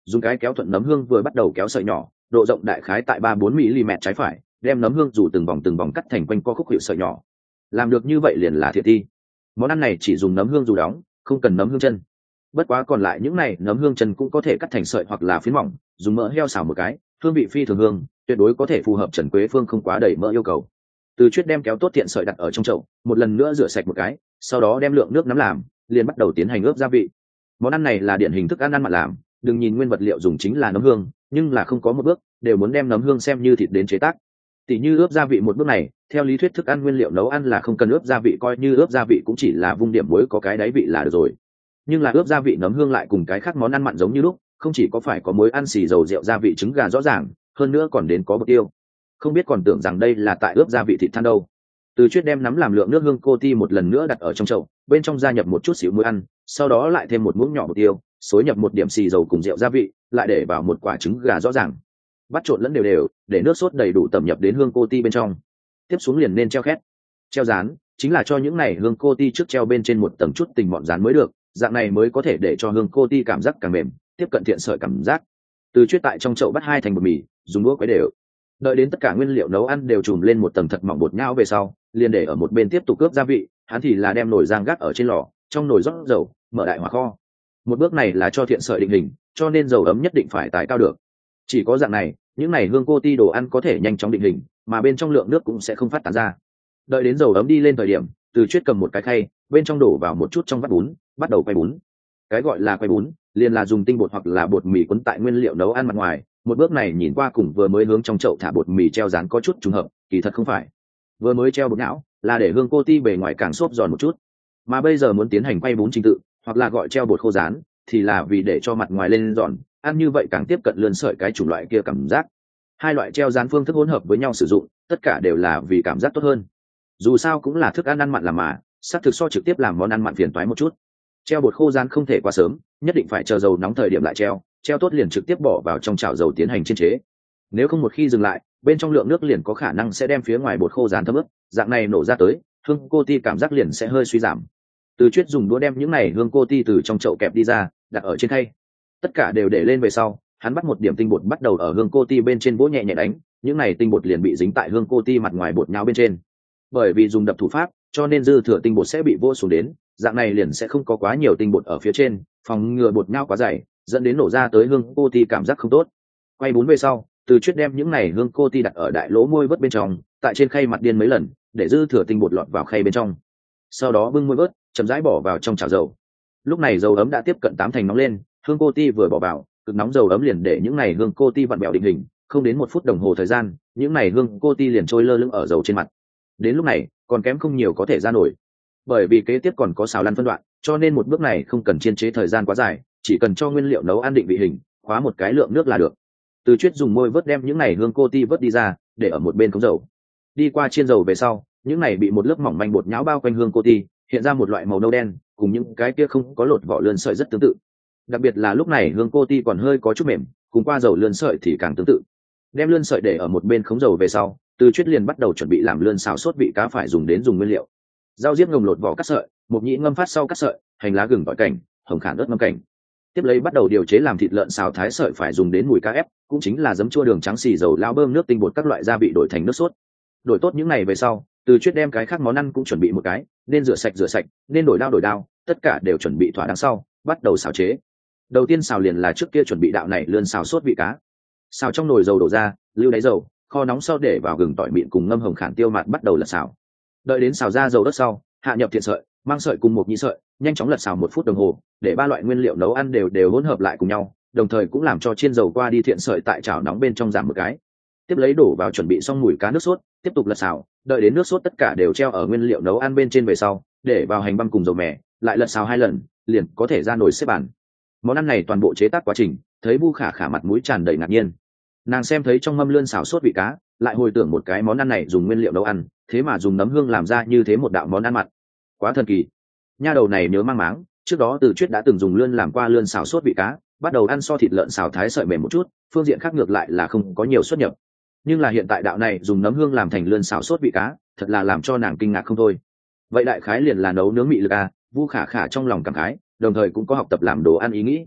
dùng cái kéo thuận nấm hương vừa bắt đầu kéo sợi nhỏ, độ rộng đại khái tại 3-4 mm trái phải, đem nấm hương dù từng vòng cắt thành quanh co khúc hiệu sợi nhỏ. Làm được như vậy liền là thiệt thi. Món ăn này chỉ dùng nấm hương dù đóng, không cần nấm hương chân. Bất quá còn lại những này nấm hương chân cũng có thể cắt thành sợi hoặc là phiến mỏng, dùng mỡ heo xào một cái, hương vị phi thường hương, tuyệt đối có thể phù hợp Trần Quế Phương không quá đầy mỡ yêu cầu. Từ Chuyết đem kéo tốt thiện sợi đặt ở trong chậu, một lần nữa rửa sạch một cái, sau đó đem lượng nước nắm làm, liền bắt đầu tiến hành ướp gia vị. Món ăn này là điển hình thức ăn mặn làm, đừng nhìn nguyên vật liệu dùng chính là nấm hương, nhưng là không có một bước đều muốn đem nấm hương xem như thịt đến chế tác. Tỷ như ướp gia vị một bước này, theo lý thuyết thức ăn nguyên liệu nấu ăn là không cần ướp gia vị, coi như ướp gia vị cũng chỉ là vung điểm muối có cái đáy vị là được rồi. Nhưng là ướp gia vị nấm hương lại cùng cái khác món ăn mặn giống như lúc, không chỉ có phải có muối ăn xì dầu rượu gia vị trứng gà rõ ràng, hơn nữa còn đến có bột tiêu. Không biết còn tưởng rằng đây là tại ướp gia vị thịt than đâu. Từ Chuyết đem nắm làm lượng nước hương cô ti một lần nữa đặt ở trong chậu, bên trong gia nhập một chút xíu muối ăn, sau đó lại thêm một muỗng nhỏ bột tiêu, xối nhập một điểm xì dầu cùng rượu gia vị, lại để vào một quả trứng gà rõ ràng, bắt trộn lẫn đều đều, để nước sốt đầy đủ tẩm nhập đến hương cô ti bên trong. Tiếp xuống liền nên treo khét. Treo rán chính là cho những này hương cô ti trước treo bên trên một tầng chút tình mọn rán mới được, dạng này mới có thể để cho hương cô ti cảm giác càng mềm, tiếp cận thiện sợi cảm giác. Từ Chuyết tại trong chậu bắt hai thành bột mì, dùng đũa quấy đều. Đợi đến tất cả nguyên liệu nấu ăn đều trùm lên một tầng thật mỏng bột nhão về sau, liền để ở một bên tiếp tục ướp gia vị. Hắn thì là đem nồi rang gác ở trên lò, trong nồi rót dầu, mở đại hỏa kho. Một bước này là cho thiện sợi định hình, cho nên dầu ấm nhất định phải tái cao được. Chỉ có dạng này, những này hương cô ti đồ ăn có thể nhanh chóng định hình, mà bên trong lượng nước cũng sẽ không phát tán ra. Đợi đến dầu ấm đi lên thời điểm, Từ Chuyết cầm một cái khay, bên trong đổ vào một chút trong vắt bún, bắt đầu quay bún. Cái gọi là quay bún, liền là dùng tinh bột hoặc là bột mì cuốn tại nguyên liệu nấu ăn mặt ngoài. Một bước này nhìn qua cùng vừa mới hướng trong chậu thả bột mì treo rán có chút trùng hợp, kỳ thật không phải. Vừa mới treo bột nhão là để hương cô ti bề ngoài càng xốp giòn một chút, mà bây giờ muốn tiến hành quay bún trình tự, hoặc là gọi treo bột khô rán, thì là vì để cho mặt ngoài lên giòn, ăn như vậy càng tiếp cận lươn sợi cái chủng loại kia cảm giác. Hai loại treo rán phương thức hỗn hợp với nhau sử dụng, tất cả đều là vì cảm giác tốt hơn. Dù sao cũng là thức ăn mặn làm mà, xác thực so trực tiếp làm món ăn mặn phiền toái một chút. Treo bột khô rán không thể quá sớm, nhất định phải chờ dầu nóng thời điểm lại treo tốt liền trực tiếp bỏ vào trong chảo dầu tiến hành chiên chế. Nếu không một khi dừng lại, bên trong lượng nước liền có khả năng sẽ đem phía ngoài bột khô rán thấm ướt, dạng này nổ ra tới, hương cô ti cảm giác liền sẽ hơi suy giảm. Từ Chuyết dùng đũa đem những này hương cô ti từ trong chậu kẹp đi ra, đặt ở trên khay. Tất cả đều để lên về sau, hắn bắt một điểm tinh bột bắt đầu ở hương cô ti bên trên vỗ nhẹ nhẹ đánh, những này tinh bột liền bị dính tại hương cô ti mặt ngoài bột nhão bên trên. Bởi vì dùng đập thủ pháp, cho nên dư thừa tinh bột sẽ bị vỗ xuống đến, dạng này liền sẽ không có quá nhiều tinh bột ở phía trên, phòng ngừa bột nhão quá dày, dẫn đến nổ ra tới hương cô ti cảm giác không tốt. Quay bún về sau, Từ Chuyết đem những này hương cô ti đặt ở đại lỗ môi vớt bên trong, tại trên khay mặt điên mấy lần, để dư thừa tinh bột lọt vào khay bên trong. Sau đó bưng môi vớt, chậm rãi bỏ vào trong chảo dầu. Lúc này dầu ấm đã tiếp cận 8 thành nóng lên, hương cô ti vừa bỏ vào, cực nóng dầu ấm liền để những này hương cô ti vặn bẹo định hình, không đến 1 phút đồng hồ thời gian, những này hương cô ti liền trôi lơ lửng ở dầu trên mặt. Đến lúc này, còn kém không nhiều có thể ra nổi. Bởi vì kế tiếp còn có xào lăn phân đoạn, cho nên một bước này không cần chiên chế thời gian quá dài, chỉ cần cho nguyên liệu nấu ăn định vị hình, khóa một cái lượng nước là được. Từ Chuyết dùng môi vớt đem những này hương cô ti vớt đi ra, để ở một bên cống dầu. Đi qua chiên dầu về sau, những này bị một lớp mỏng manh bột nhão bao quanh hương cô ti, hiện ra một loại màu nâu đen, cùng những cái kia không có lột vỏ lươn sợi rất tương tự. Đặc biệt là lúc này hương cô ti còn hơi có chút mềm, cùng qua dầu lươn sợi thì càng tương tự. Đem lươn sợi để ở một bên khống dầu về sau, Từ Chuyết liền bắt đầu chuẩn bị làm lươn xào sốt vị cá phải dùng nguyên liệu. Rau diếp ngồng lột vỏ cắt sợi, mộc nhĩ ngâm phát sau cắt sợi, hành lá gừng tỏi cảnh, hồng khản ớt ngâm cảnh. Tiếp lấy bắt đầu điều chế làm thịt lợn xào thái sợi phải dùng đến mùi cá ép, cũng chính là giấm chua đường trắng xì dầu lao bơm nước tinh bột các loại gia vị đổi thành nước sốt. Đổi tốt những này về sau, Từ Chuyết đem cái khác món ăn cũng chuẩn bị một cái, nên rửa sạch, nên đổi đao, tất cả đều chuẩn bị thỏa đáng sau, bắt đầu xào chế. Đầu tiên xào liền là trước kia chuẩn bị đạo này lươn xào sốt vị cá. Xào trong nồi dầu đổ ra, lưu đáy dầu, kho nóng sau để vào gừng tỏi mịn cùng ngâm hồng khản tiêu mạt bắt đầu lật xào. Đợi đến xào ra dầu đất sau, hạ nhập thiện sợi, mang sợi cùng mộc nhĩ sợi, nhanh chóng lật xào 1 phút đồng hồ, để 3 loại nguyên liệu nấu ăn đều hỗn hợp lại cùng nhau, đồng thời cũng làm cho chiên dầu qua đi thiện sợi tại chảo nóng bên trong giảm một cái. Tiếp lấy đổ vào chuẩn bị xong mùi cá nước sốt, tiếp tục lật xào, đợi đến nước sốt tất cả đều treo ở nguyên liệu nấu ăn bên trên về sau, để vào hành băm cùng dầu mè, lại lật xào 2 lần, liền có thể ra nồi xếp bàn. Món ăn này toàn bộ chế tác quá trình, thấy Vu Khả Khả mặt mũi tràn đầy ngạc nhiên. Nàng xem thấy trong mâm lươn xào sốt vị cá, lại hồi tưởng một cái món ăn này dùng nguyên liệu nấu ăn, thế mà dùng nấm hương làm ra như thế một đạo món ăn mặn, quá thần kỳ. Nha đầu này nhớ mang máng, trước đó Từ Chuyết đã từng dùng lươn làm qua lươn xào sốt vị cá, bắt đầu ăn so thịt lợn xào thái sợi mềm một chút, phương diện khác ngược lại là không có nhiều xuất nhập. Nhưng là hiện tại đạo này dùng nấm hương làm thành lươn xào sốt vị cá, thật là làm cho nàng kinh ngạc không thôi. Vậy đại khái liền là nấu nướng mị lực à? Vu Khả Khả trong lòng cảm khái, đồng thời cũng có học tập làm đồ ăn ý nghĩ.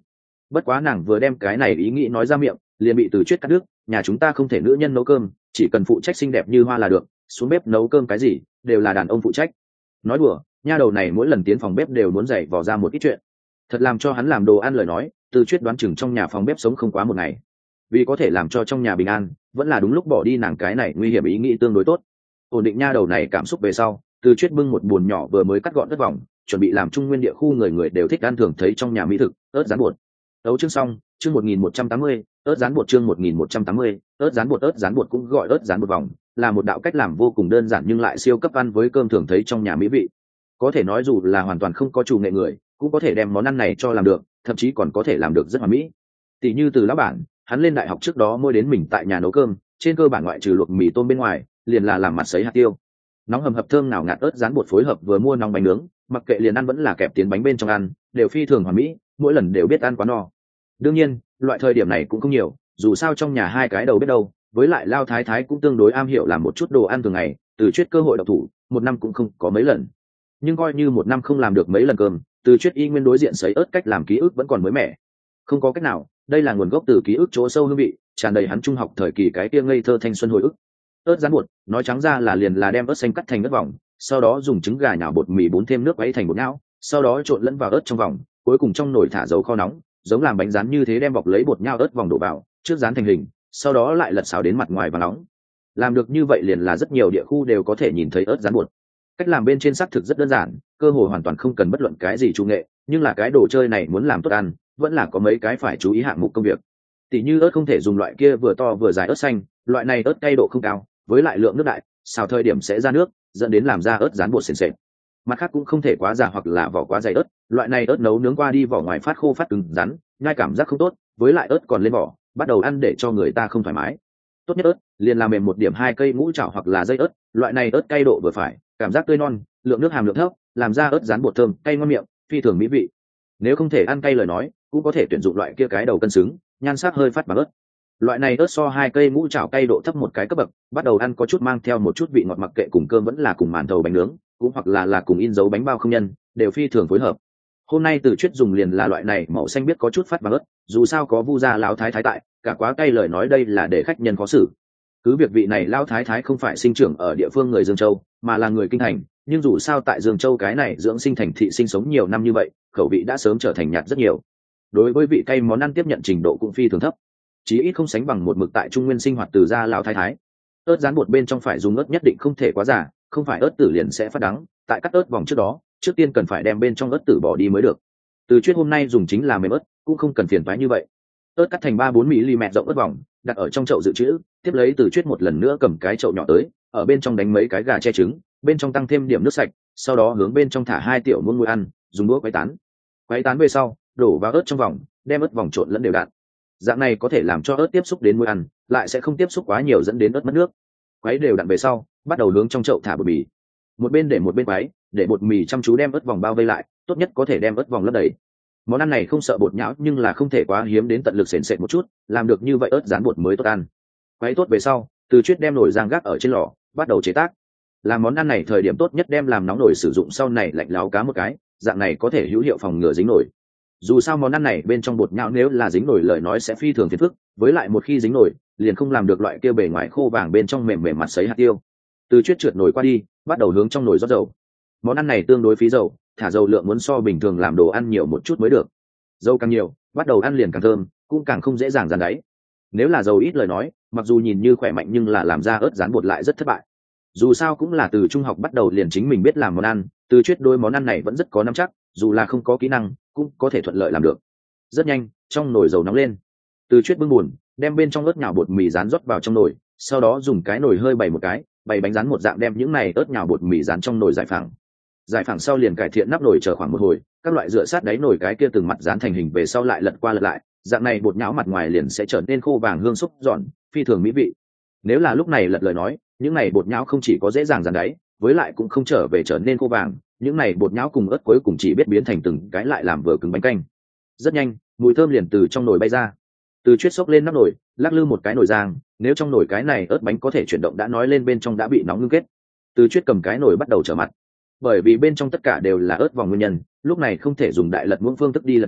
bất quá nàng vừa đem cái này ý nghĩ nói ra miệng liền bị Từ Chuyết cắt đứt. Nhà chúng ta không thể nữ nhân nấu cơm, chỉ cần phụ trách xinh đẹp như hoa là được, xuống bếp nấu cơm cái gì đều là đàn ông phụ trách. Nói đùa, nha đầu này mỗi lần tiến phòng bếp đều muốn dạy vò ra một ít chuyện, thật làm cho hắn làm đồ ăn lời nói, Từ Chuyết đoán chừng trong nhà phòng bếp sống không quá một ngày. Vì có thể làm cho trong nhà bình an, vẫn là đúng lúc bỏ đi nàng cái này nguy hiểm ý nghĩ tương đối tốt. Ổn định nha đầu này cảm xúc về sau, Từ Chuyết bưng một buồn nhỏ vừa mới cắt gọn ớt vòng, chuẩn bị làm trung nguyên địa khu người người đều thích ăn thường thấy trong nhà mỹ thực, ớt rán bột. Tấu chương xong, chương 1180, ớt rán bột chương 1180, ớt rán bột cũng gọi ớt rán bột vòng, là một đạo cách làm vô cùng đơn giản nhưng lại siêu cấp ăn với cơm thường thấy trong nhà mỹ vị. Có thể nói dù là hoàn toàn không có chủ nghệ người, cũng có thể đem món ăn này cho làm được, thậm chí còn có thể làm được rất hoàn mỹ. Tỷ như Từ lão bản, hắn lên đại học trước đó mua đến mình tại nhà nấu cơm, trên cơ bản ngoại trừ luộc mì tôm bên ngoài, liền là làm mặt sấy hạt tiêu. Nóng hầm hập thơm nào ngạt ớt rán bột phối hợp vừa mua nóng bánh nướng, mặc kệ liền ăn vẫn là kẹp tiến bánh bên trong ăn, đều phi thường hoàn mỹ, mỗi lần đều biết ăn quá no. Đương nhiên, loại thời điểm này cũng không nhiều, dù sao trong nhà hai cái đầu biết đâu, với lại Lao Thái Thái cũng tương đối am hiểu làm một chút đồ ăn thường ngày, Từ Chuyết cơ hội độc thủ, một năm cũng không có mấy lần. Nhưng coi như một năm không làm được mấy lần cơm, Từ Chuyết y nguyên đối diện sấy ớt cách làm ký ức vẫn còn mới mẻ. Không có cách nào, đây là nguồn gốc từ ký ức chỗ sâu hương vị, tràn đầy hắn trung học thời kỳ cái kia ngây thơ thanh xuân hồi ức. Ớt rán bột, nói trắng ra là liền là đem ớt xanh cắt thành ớt vòng, sau đó dùng trứng gà nhào bột mì bún thêm nước quấy thành bột nhão, sau đó trộn lẫn vào ớt trong vòng, cuối cùng trong nồi thả dầu kho nóng, giống làm bánh rán như thế đem bọc lấy bột nhão ớt vòng đổ vào, trước rán thành hình, sau đó lại lật xào đến mặt ngoài và nóng. Làm được như vậy liền là rất nhiều địa khu đều có thể nhìn thấy ớt rán bột. Cách làm bên trên xác thực rất đơn giản, cơ hội hoàn toàn không cần bất luận cái gì chủ nghệ, nhưng là cái đồ chơi này muốn làm tốt ăn, vẫn là có mấy cái phải chú ý hạng mục công việc. Tỷ như ớt không thể dùng loại kia vừa to vừa dài ớt xanh, loại này ớt cay độ không cao, với lại lượng nước đại, xào thời điểm sẽ ra nước, dẫn đến làm ra ớt rán bột sền sệt. Mặt khác cũng không thể quá già hoặc là vỏ quá dày ớt, loại này ớt nấu nướng qua đi vỏ ngoài phát khô phát cứng rắn, nhai cảm giác không tốt, với lại ớt còn lên vỏ, bắt đầu ăn để cho người ta không thoải mái. Tốt nhất ớt, liền làm mềm một điểm 2 cây ngũ chảo hoặc là dây ớt, loại này ớt cay độ vừa phải, cảm giác tươi non, lượng nước hàm lượng thấp, làm ra ớt rán bột thơm, cay ngon miệng, phi thường mỹ vị. Nếu không thể ăn cay lời nói, cũng có thể tuyển dụng loại kia cái đầu cân xứng, nhan sắc hơi phát bằng ớt. Loại này ớt so 2 cây ngũ chảo cay độ thấp một cái cấp bậc, bắt đầu ăn có chút mang theo một chút vị ngọt, mặc kệ cùng cơm vẫn là cùng màn thầu bánh nướng, cũng hoặc là cùng in dấu bánh bao không nhân, đều phi thường phối hợp. Hôm nay Từ Chuyết dùng liền là loại này màu xanh biết có chút phát bằng ớt, dù sao có Vu gia lão thái thái tại, cả quá cay lời nói đây là để khách nhân khó xử. Cứ việc vị này lão thái thái không phải sinh trưởng ở địa phương người Dương Châu, mà là người kinh thành, nhưng dù sao tại Dương Châu cái này dưỡng sinh thành thị sinh sống nhiều năm như vậy, khẩu vị đã sớm trở thành nhạt rất nhiều. Đối với vị cay món ăn tiếp nhận trình độ cũng phi thường thấp, chí ít không sánh bằng một mực tại Trung Nguyên sinh hoạt Từ gia lão thái thái. Ớt rán bột bên trong phải dùng ớt nhất định không thể quá già, không phải ớt tử liền sẽ phát đắng. Tại cắt ớt vòng trước đó, trước tiên cần phải đem bên trong ớt tử bỏ đi mới được. Từ Chuyết hôm nay dùng chính là mềm ớt, cũng không cần phiền toái như vậy. Ớt cắt thành 3-4 mm rộng ớt vòng, đặt ở trong chậu dự trữ, tiếp lấy Từ Chuyết một lần nữa cầm cái chậu nhỏ tới, ở bên trong đánh mấy cái gà che trứng, bên trong tăng thêm điểm nước sạch, sau đó hướng bên trong thả 2 tiểu muỗng muối ăn, dùng đũa quấy tán. Quấy tán về sau, đổ vào ớt trong vòng, đem ớt vòng trộn lẫn đều đặn. Dạng này có thể làm cho ớt tiếp xúc đến muối ăn, lại sẽ không tiếp xúc quá nhiều dẫn đến ớt mất nước. Quấy đều đặn về sau, bắt đầu hướng trong chậu thả bột mì. Một bên để một bên quấy, để bột mì chăm chú đem ớt vòng bao vây lại, tốt nhất có thể đem ớt vòng lấp đầy. Món ăn này không sợ bột nhão nhưng là không thể quá hiếm đến tận lực sền sệt một chút, làm được như vậy ớt rán bột mới tốt ăn. Quấy tốt về sau, Từ Chuyết đem nồi rang gác ở trên lò, bắt đầu chế tác. Làm món ăn này thời điểm tốt nhất đem làm nóng nồi sử dụng, sau này lạnh láo cá một cái, dạng này có thể hữu hiệu phòng ngừa dính nồi. Dù sao món ăn này bên trong bột nhão nếu là dính nồi lời nói sẽ phi thường phiền phức, với lại một khi dính nồi, liền không làm được loại kia bề ngoài khô vàng bên trong mềm mềm mặt sấy hạt tiêu. Từ Chuyết trượt nồi qua đi, bắt đầu hướng trong nồi rót dầu. Món ăn này tương đối phí dầu, thả dầu lượng muốn so bình thường làm đồ ăn nhiều một chút mới được. Dầu càng nhiều, bắt đầu ăn liền càng thơm, cũng càng không dễ dàng dàn đáy. Nếu là dầu ít lời nói, mặc dù nhìn như khỏe mạnh nhưng là làm ra ớt rán bột lại rất thất bại. Dù sao cũng là từ trung học bắt đầu liền chính mình biết làm món ăn, Từ Chuyết đôi món ăn này vẫn rất có nắm chắc, dù là không có kỹ năng, cũng có thể thuận lợi làm được. Rất nhanh, trong nồi dầu nóng lên. Từ Chuyết bưng buồn, đem bên trong ớt nhào bột mì rán rót vào trong nồi, sau đó dùng cái nồi hơi bày một cái, bày bánh rán một dạng đem những này ớt nhào bột mì rán trong nồi giải phẳng. Giải phẳng sau liền cải thiện nắp nồi chờ khoảng một hồi, các loại dựa sát đáy nồi cái kia từng mặt rán thành hình về sau lại lật qua lật lại, dạng này bột nhão mặt ngoài liền sẽ trở nên khô vàng hương xúc giòn, phi thường mỹ vị. Nếu là lúc này lật lời nói, những này bột nhão không chỉ có dễ dàng dàn đáy, với lại cũng không trở về trở nên khô vàng, những này bột nhão cùng ớt cuối cùng chỉ biết biến thành từng cái lại làm vừa cứng bánh canh. Rất nhanh, mùi thơm liền từ trong nồi bay ra. Từ Chuyết xốc lên nắp nồi, lắc lư một cái nồi rang, nếu trong nồi cái này ớt bánh có thể chuyển động đã nói lên bên trong đã bị nóng ngưng kết. Từ Chuyết cầm cái nồi bắt đầu trở mặt. Bởi vì bên trong tất cả đều là ớt vòng nguyên nhân, lúc này không thể dùng đại lật muỗng phương thức đi lật nồi,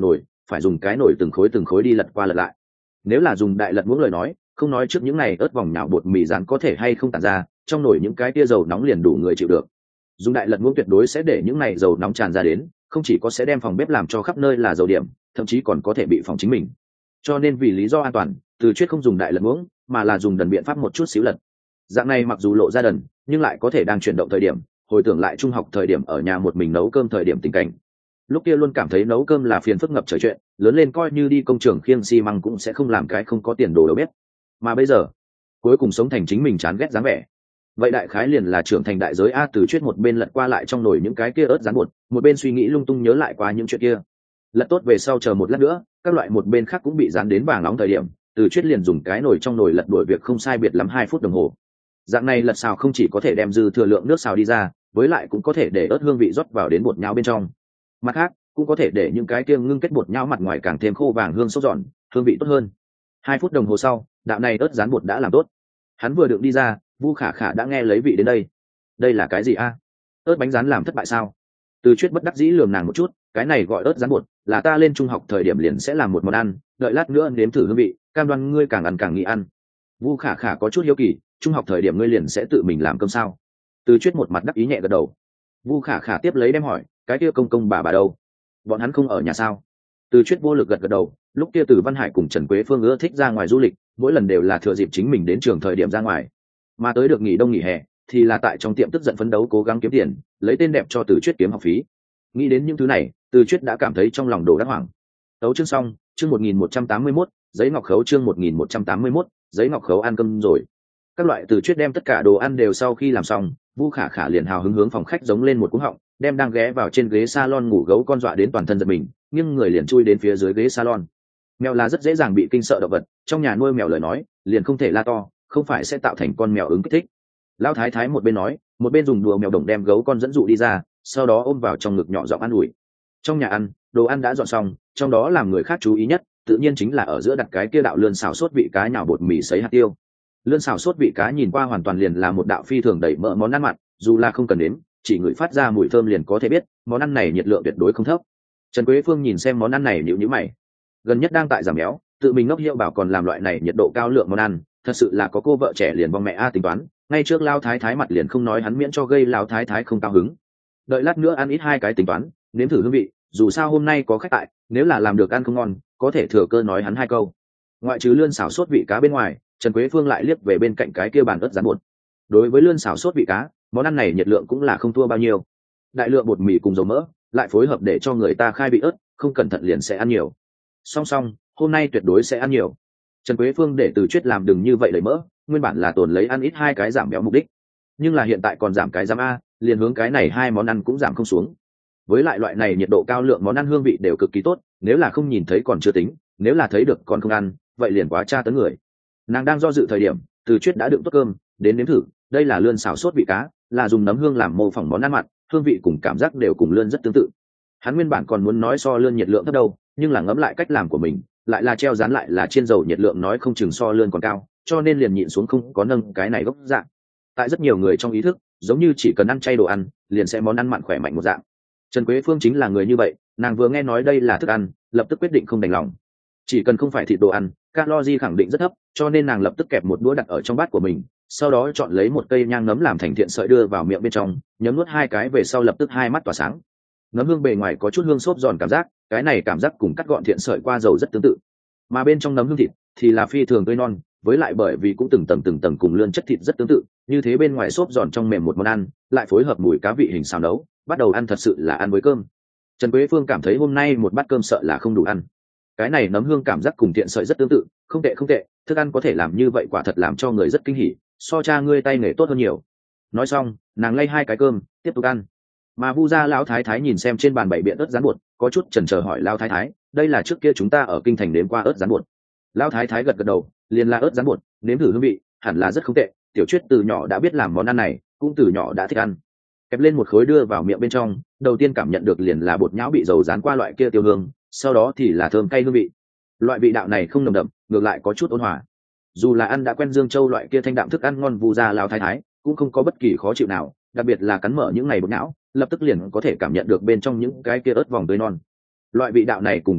phải dùng cái nồi từng khối đi lật qua lật lại. Nếu là dùng đại lật muỗng lời nói, không nói trước những này ớt vòng nhào bột mì rán có thể hay không tản ra, trong nồi những cái tia dầu nóng liền đủ người chịu được. Dùng đại lật muỗng tuyệt đối sẽ để những này dầu nóng tràn ra đến, không chỉ có sẽ đem phòng bếp làm cho khắp nơi là dầu điểm, thậm chí còn có thể bị phòng chính mình. Cho nên vì lý do an toàn, Từ Chuyết không dùng đại lật muỗng, mà là dùng đần biện pháp một chút xíu lật. Dạng này mặc dù lộ ra đần, nhưng lại có thể đang chuyển động thời điểm, hồi tưởng lại trung học thời điểm ở nhà một mình nấu cơm thời điểm tình cảnh. Lúc kia luôn cảm thấy nấu cơm là phiền phức ngập trời chuyện, lớn lên coi như đi công trường khiêng xi măng cũng sẽ không làm cái không có tiền đồ đầu bếp. Mà bây giờ, cuối cùng sống thành chính mình chán ghét dáng vẻ. Vậy đại khái liền là trưởng thành đại giới a. Từ Chuyết một bên lật qua lại trong nồi những cái kia ớt rán bột, một bên suy nghĩ lung tung nhớ lại qua những chuyện kia. Lật tốt về sau chờ một lát nữa, các loại một bên khác cũng bị rán đến vàng nóng thời điểm, Từ Chuyết liền dùng cái nồi trong nồi lật đuổi việc không sai biệt lắm 2 phút đồng hồ. Dạng này lật xào không chỉ có thể đem dư thừa lượng nước xào đi ra, với lại cũng có thể để ớt hương vị rót vào đến bột nhão bên trong. Mặt khác, cũng có thể để những cái kia ngưng kết bột nhão mặt ngoài càng thêm khô vàng hương sốt giòn, hương vị tốt hơn. 2 phút đồng hồ sau, đạo này ớt rán bột đã làm tốt. Hắn vừa đựng đi ra, Vu Khả Khả đã nghe lấy vị đến đây. Đây là cái gì a? Ớt bánh rán làm thất bại sao? Từ Chuyết bất đắc dĩ lườm nàng một chút, cái này gọi ớt rán bột, là ta lên trung học thời điểm liền sẽ làm một món ăn, đợi lát nữa nếm thử hương vị, cam đoan ngươi càng ăn càng nghĩ ăn. Vu Khả Khả có chút hiếu kỳ, trung học thời điểm ngươi liền sẽ tự mình làm cơm sao? Từ Chuyết một mặt đắc ý nhẹ gật đầu. Vu Khả Khả tiếp lấy đem hỏi, cái kia công công bà đâu? Bọn hắn không ở nhà sao? Từ Chuyết vô lực gật gật đầu, lúc kia Từ Văn Hải cùng Trần Quế Phương ưa thích ra ngoài du lịch, mỗi lần đều là thừa dịp chính mình đến trường thời điểm ra ngoài, mà tới được nghỉ đông nghỉ hè thì là tại trong tiệm tức giận phấn đấu cố gắng kiếm tiền, lấy tên đẹp cho Từ Chuyết kiếm học phí. Nghĩ đến những thứ này, Từ Chuyết đã cảm thấy trong lòng đồ đắc hoảng. Tấu chương xong, chương 1181, giấy ngọc khấu chương 1181, giấy ngọc khấu ăn cơm rồi. Các loại Từ Chuyết đem tất cả đồ ăn đều sau khi làm xong, Vu Khả Khả liền hào hứng hướng phòng khách giống lên một cú họng, đem đang ghé vào trên ghế salon ngủ gấu con dọa đến toàn thân giật mình, nhưng người liền chui đến phía dưới ghế salon. Mèo là rất dễ dàng bị kinh sợ động vật, trong nhà nuôi mèo lời nói, liền không thể la to, không phải sẽ tạo thành con mèo ứng kích thích. Lão thái thái một bên nói, một bên dùng đùa mèo đồng đem gấu con dẫn dụ đi ra, sau đó ôm vào trong ngực nhỏ giọng an ủi. Trong nhà ăn, đồ ăn đã dọn xong, trong đó làm người khác chú ý nhất, tự nhiên chính là ở giữa đặt cái kia đạo lươn xào sốt vị cá nhào bột mì sấy hạt tiêu. Lươn xào sốt vị cá nhìn qua hoàn toàn liền là một đạo phi thường đầy mỡ món ăn mặn, dù là không cần đến, chỉ ngửi phát ra mùi thơm liền có thể biết, món ăn này nhiệt lượng tuyệt đối không thấp. Trần Quế Phương nhìn xem món ăn này nhíu nhíu mày. Gần nhất đang tại giảm béo, tự mình ngốc hiệu bảo còn làm loại này nhiệt độ cao lượng món ăn, thật sự là có cô vợ trẻ liền vong mẹ a tính toán, ngay trước lao thái thái mặt liền không nói hắn miễn cho gây lao thái thái không cao hứng. Đợi lát nữa ăn ít 2 cái tính toán, nếm thử hương vị, dù sao hôm nay có khách tại, nếu là làm được ăn không ngon, có thể thừa cơ nói hắn 2 câu. Ngoại trừ lươn xào sốt vị cá bên ngoài, Trần Quế Phương lại liếc về bên cạnh cái kia bàn ớt rán bột. Đối với lươn xào sốt vị cá, món ăn này nhiệt lượng cũng là không thua bao nhiêu. Đại lượng bột mì cùng dầu mỡ, lại phối hợp để cho người ta khai vị ớt, không cẩn thận liền sẽ ăn nhiều. Song hôm nay tuyệt đối sẽ ăn nhiều. Trần Quế Phương để Từ Chuyết làm đừng như vậy lấy mỡ, nguyên bản là tồn lấy ăn ít 2 cái giảm béo mục đích, nhưng là hiện tại còn giảm cái giám a, liền hướng cái này 2 món ăn cũng giảm không xuống. Với lại loại này nhiệt độ cao lượng món ăn hương vị đều cực kỳ tốt, nếu là không nhìn thấy còn chưa tính, nếu là thấy được còn không ăn, vậy liền quá tra tấn người. Nàng đang do dự thời điểm, Từ Chuyết đã đựng tốt cơm đến nếm thử. Đây là lươn xào sốt vị cá, là dùng nấm hương làm mô phỏng món ăn mặn, hương vị cùng cảm giác đều cùng lươn rất tương tự. Hắn nguyên bản còn muốn nói so lươn nhiệt lượng thấp đâu, nhưng là ngẫm lại cách làm của mình, lại là treo rán lại là chiên dầu nhiệt lượng nói không chừng so lươn còn cao, cho nên liền nhịn xuống không có nâng cái này gốc dạng. Tại rất nhiều người trong ý thức, giống như chỉ cần ăn chay đồ ăn, liền sẽ món ăn mặn khỏe mạnh một dạng. Trần Quế Phương chính là người như vậy, nàng vừa nghe nói đây là thức ăn, lập tức quyết định không đành lòng. Chỉ cần không phải thịt đồ ăn, calorie khẳng định rất thấp, cho nên nàng lập tức kẹp một đũa đặt ở trong bát của mình, sau đó chọn lấy một cây nhang nấm làm thành thiện sợi đưa vào miệng bên trong, nhấm nuốt 2 cái về sau lập tức 2 mắt tỏa sáng. Nấm hương bề ngoài có chút hương xốp giòn cảm giác, cái này cảm giác cùng cắt gọn thiện sợi qua dầu rất tương tự, mà bên trong nấm hương thịt thì là phi thường tươi non, với lại bởi vì cũng từng tầng cùng lươn chất thịt rất tương tự, như thế bên ngoài xốp giòn trong mềm một món ăn, lại phối hợp mùi cá vị hình xào nấu, bắt đầu ăn thật sự là ăn với cơm. Trần Quế Phương cảm thấy hôm nay một bát cơm sợ là không đủ ăn. Cái này nấm hương cảm giác cùng thiện sợi rất tương tự, không tệ, thức ăn có thể làm như vậy quả thật làm cho người rất kinh hỉ, so cha ngươi tay nghề tốt hơn nhiều. Nói xong, nàng lay 2 cái cơm, tiếp tục ăn. Mà Vu gia lão thái thái nhìn xem trên bàn bày biện ớt rán bột, có chút chần chờ hỏi lão thái thái, đây là trước kia chúng ta ở kinh thành nếm qua ớt rán bột. Lão thái thái gật gật đầu, liền là ớt rán bột, nếm thử hương vị, hẳn là rất không tệ, tiểu Chuyết từ nhỏ đã biết làm món ăn này, cũng từ nhỏ đã thích ăn. Kẹp lên một khối đưa vào miệng bên trong, đầu tiên cảm nhận được liền là bột nhão bị dầu rán qua loại kia tiêu hương, sau đó thì là thơm cay hương vị. Loại vị đạo này không nồng đậm, ngược lại có chút ôn hòa. Dù là ăn đã quen Dương Châu loại kia thanh đạm thức ăn ngon, Vu gia lão thái thái cũng không có bất kỳ khó chịu nào, đặc biệt là cắn mở những ngày bột nhão, lập tức liền có thể cảm nhận được bên trong những cái kia ớt vòng tươi non. Loại vị đạo này cùng cảm giác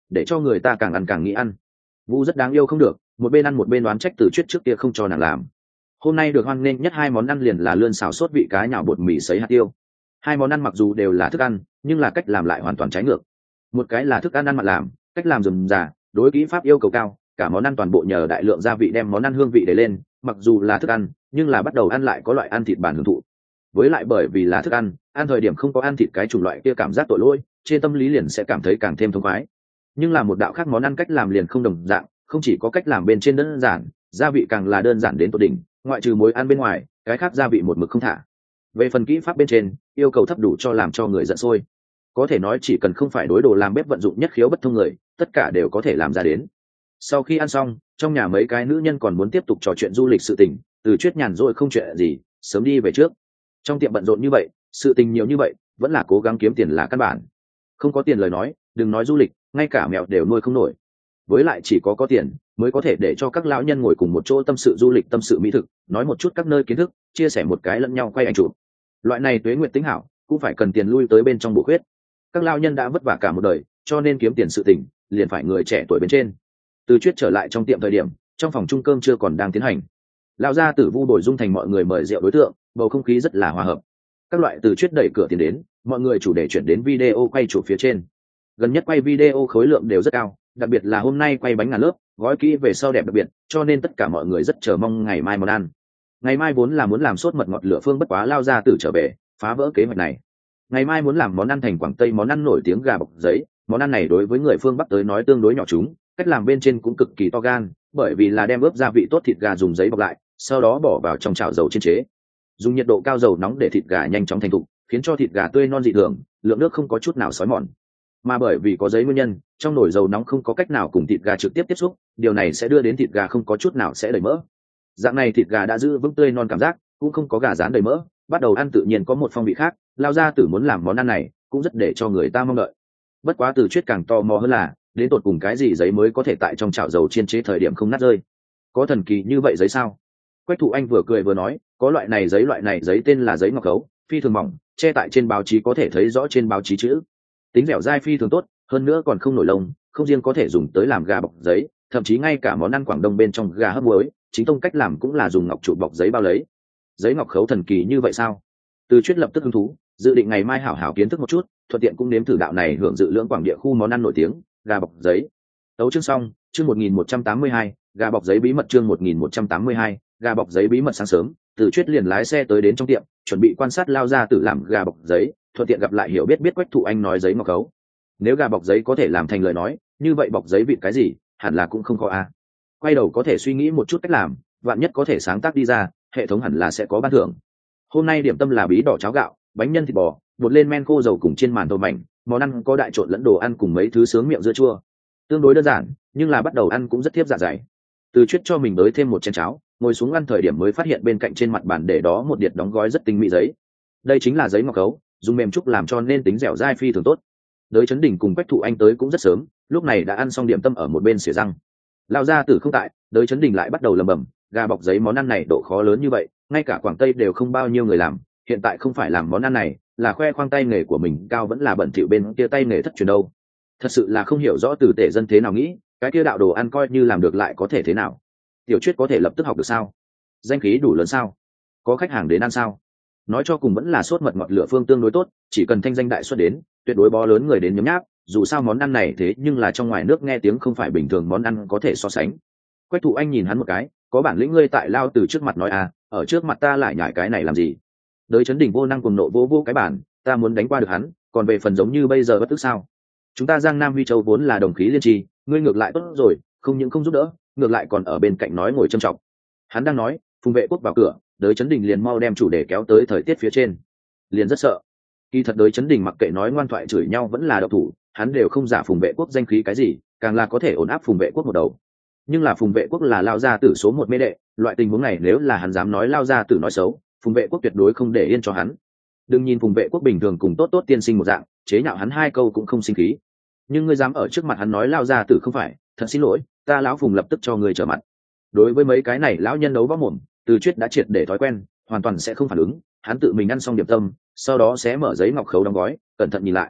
để cho người ta càng ăn càng nghĩ ăn. Vu rất đáng yêu không được, một bên ăn một bên đoán trách Từ Chuyết trước kia không cho nàng làm. Hôm nay được hoan nghênh nhất hai món ăn liền là lươn xào sốt vị cá nhào bột mì sấy hạt tiêu. Hai món ăn mặc dù đều là thức ăn, nhưng là cách làm lại hoàn toàn trái ngược. Một cái là thức ăn ăn mặn làm, cách làm rườm rà, đối kỹ pháp yêu cầu cao, cả món ăn toàn bộ nhờ đại lượng gia vị đem món ăn hương vị để lên, mặc dù là thức ăn, nhưng là bắt đầu ăn lại có loại ăn thịt bản hưởng thụ. Với lại bởi vì là thức ăn, ăn thời điểm không có ăn thịt cái chủng loại kia cảm giác tội lỗi, trên tâm lý liền sẽ cảm thấy càng thêm thông khoái. Nhưng là một đạo khác món ăn cách làm liền không đồng dạng, không chỉ có cách làm bên trên đơn giản, gia vị càng là đơn giản đến tột đỉnh, ngoại trừ muối ăn bên ngoài, cái khác gia vị một mực không thả. Về phần kỹ pháp bên trên, yêu cầu thấp đủ cho làm cho người giận sôi. Có thể nói chỉ cần không phải đối đồ làm bếp vận dụng nhất khiếu bất thông người, tất cả đều có thể làm ra đến. Sau khi ăn xong, trong nhà mấy cái nữ nhân còn muốn tiếp tục trò chuyện du lịch sự tình, Từ Chuyết nhàn rỗi không chuyện gì, sớm đi về trước. Trong tiệm bận rộn như vậy, sự tình nhiều như vậy, vẫn là cố gắng kiếm tiền là căn bản. Không có tiền lời nói, đừng nói du lịch, ngay cả mèo đều nuôi không nổi. Với lại chỉ có tiền mới có thể để cho các lão nhân ngồi cùng một chỗ tâm sự du lịch, tâm sự mỹ thực, nói một chút các nơi kiến thức, chia sẻ một cái lẫn nhau quay ảnh chụp. Loại này tuế nguyện tính hảo, cũng phải cần tiền lui tới bên trong bổ khuyết. Các lão nhân đã vất vả cả một đời, cho nên kiếm tiền sự tình liền phải người trẻ tuổi bên trên. Từ Chuyết trở lại trong tiệm thời điểm, trong phòng chung cơm chưa còn đang tiến hành. Lão gia tử Vu Bồi Dung thành mọi người mời rượu đối tượng, bầu không khí rất là hòa hợp. Các loại Từ Chuyết đẩy cửa tiến đến, mọi người chủ đề chuyển đến video quay chụp phía trên. Gần nhất quay video khối lượng đều rất cao, đặc biệt là hôm nay quay bánh ngàn lớp, gói kỹ về sau đẹp đặc biệt, cho nên tất cả mọi người rất chờ mong ngày mai món ăn. Ngày mai vốn là muốn làm sốt mật ngọt lửa phương, bất quá Lao gia tử trở về, phá vỡ kế hoạch này. Ngày mai muốn làm món ăn thành Quảng Tây món ăn nổi tiếng gà bọc giấy. Món ăn này đối với người phương Bắc tới nói tương đối nhỏ chúng, cách làm bên trên cũng cực kỳ to gan, bởi vì là đem ướp gia vị tốt thịt gà dùng giấy bọc lại, sau đó bỏ vào trong chảo dầu chiên chế. Dùng nhiệt độ cao dầu nóng để thịt gà nhanh chóng thành thục, khiến cho thịt gà tươi non dị thường, lượng nước không có chút nào xói mòn. Mà bởi vì có giấy nguyên nhân, trong nồi dầu nóng không có cách nào cùng thịt gà trực tiếp tiếp xúc, điều này sẽ đưa đến thịt gà không có chút nào sẽ đầy mỡ. Dạng này thịt gà đã giữ vững tươi non cảm giác, cũng không có gà rán đầy mỡ, bắt đầu ăn tự nhiên có một phong vị khác. Lao gia tử muốn làm món ăn này, cũng rất để cho người ta mong đợi. Bất quá Từ Chuyết càng tò mò hơn là, đến tột cùng cái gì giấy mới có thể tại trong chảo dầu chiên chế thời điểm không nát rơi. Có thần kỳ như vậy giấy sao? Quách Thụ Anh vừa cười vừa nói, có loại này giấy tên là giấy ngọc khấu, phi thường mỏng, che tại trên báo chí có thể thấy rõ trên báo chí chữ. Tính dẻo dai phi thường tốt, hơn nữa còn không nổi lông, không riêng có thể dùng tới làm gà bọc giấy, thậm chí ngay cả món ăn Quảng Đông bên trong gà hấp muối, chính tông cách làm cũng là dùng ngọc trụ bọc giấy bao lấy. Giấy ngọc khấu thần kỳ như vậy sao? Từ Chuyết lập tức hứng thú, dự định ngày mai hảo hảo kiến thức một chút, thuận tiện cũng nếm thử đạo này hưởng dự lưỡng Quảng địa khu món ăn nổi tiếng, gà bọc giấy. Tấu chương xong, chương 1182, gà bọc giấy bí mật, chương 1182, gà bọc giấy bí mật. Sáng sớm, Từ Chuyết liền lái xe tới đến trong tiệm, chuẩn bị quan sát Lao gia tử làm gà bọc giấy, thuận tiện gặp lại hiểu biết Quách Thụ Anh nói giấy ngọc khấu. Nếu gà bọc giấy có thể làm thành lời nói, như vậy bọc giấy vịt cái gì, hẳn là cũng không có a. Quay đầu có thể suy nghĩ một chút cách làm, vạn nhất có thể sáng tác đi ra, hệ thống hẳn là sẽ có ban thưởng. Hôm nay điểm tâm là bí đỏ cháo gạo, bánh nhân thịt bò, bột lên men khô dầu cùng chiên màn thầu mảnh, món ăn có đại trộn lẫn đồ ăn cùng mấy thứ sướng miệng dưa chua. Tương đối đơn giản, nhưng là bắt đầu ăn cũng rất thiếp dạ dày. Từ Chuyết cho mình đới thêm một chén cháo, ngồi xuống ăn thời điểm mới phát hiện bên cạnh trên mặt bàn để đó một điệp đóng gói rất tinh mỹ giấy. Đây chính là giấy ngọc khấu, dùng mềm trúc làm cho nên tính dẻo dai phi thường tốt. Đới Chấn Đình cùng Quách Thụ Anh tới cũng rất sớm, lúc này đã ăn xong điểm tâm ở một bên xỉa răng. Lao gia tử không tại, Đới Chấn Đình lại bắt đầu lẩm bẩm, gà bọc giấy món ăn này độ khó lớn như vậy, ngay cả Quảng Tây đều không bao nhiêu người làm, hiện tại không phải làm món ăn này, là khoe khoang tay nghề của mình cao vẫn là bẩn thỉu bên kia tay nghề thất truyền đâu. Thật sự là không hiểu rõ từ tể dân thế nào nghĩ, cái kia đạo đồ ăn coi như làm được lại có thể thế nào. Tiểu Chuyết có thể lập tức học được sao? Danh khí đủ lớn sao? Có khách hàng đến ăn sao? Nói cho cùng vẫn là sốt mật ngọt lửa phương tương đối tốt, chỉ cần thanh danh đại xuất đến, tuyệt đối bó lớn người đến nhấm nháp, dù sao món ăn này thế nhưng là trong ngoài nước nghe tiếng không phải bình thường món ăn có thể so sánh. Quách Thụ Anh nhìn hắn một cái, có bản lĩnh ngươi tại Lao từ trước mặt nói à, ở trước mặt ta lại nhảy cái này làm gì? Đới Chấn Đình vô năng cùng nộ vô cái bản, ta muốn đánh qua được hắn, còn về phần giống như bây giờ bất tức sao? Chúng ta Giang Nam Huy Châu vốn là đồng khí liên tri, ngươi ngược lại tốt rồi, không những không giúp đỡ, ngược lại còn ở bên cạnh nói ngồi châm trọng. Hắn đang nói, Phùng Vệ Quốc vào cửa, Đới Chấn Đình liền mau đem chủ đề kéo tới thời tiết phía trên. Liền rất sợ. Kỳ thật Đới Chấn Đình mặc kệ nói ngoan thoại chửi nhau vẫn là độc thủ, hắn đều không giả Phùng Vệ Quốc danh khí cái gì, càng là có thể ổn áp Phùng Vệ Quốc một đầu. Nhưng là Phùng Vệ Quốc là Lao gia tử số một mê đệ, loại tình huống này nếu là hắn dám nói Lao gia tử nói xấu, Phùng Vệ Quốc tuyệt đối không để yên cho hắn. Đừng nhìn Phùng Vệ Quốc bình thường cùng tốt tiên sinh một dạng, chế nhạo hắn hai câu cũng không sinh khí. Nhưng ngươi dám ở trước mặt hắn nói Lao gia tử không phải, thật xin lỗi, ta lão Phùng lập tức cho ngươi trở mặt. Đối với mấy cái này lão nhân đấu võ mồm, Từ Chuyết đã triệt để thói quen, hoàn toàn sẽ không phản ứng. Hắn tự mình ăn xong điểm tâm, sau đó sẽ mở giấy ngọc khấu đóng gói, cẩn thận nhìn lại.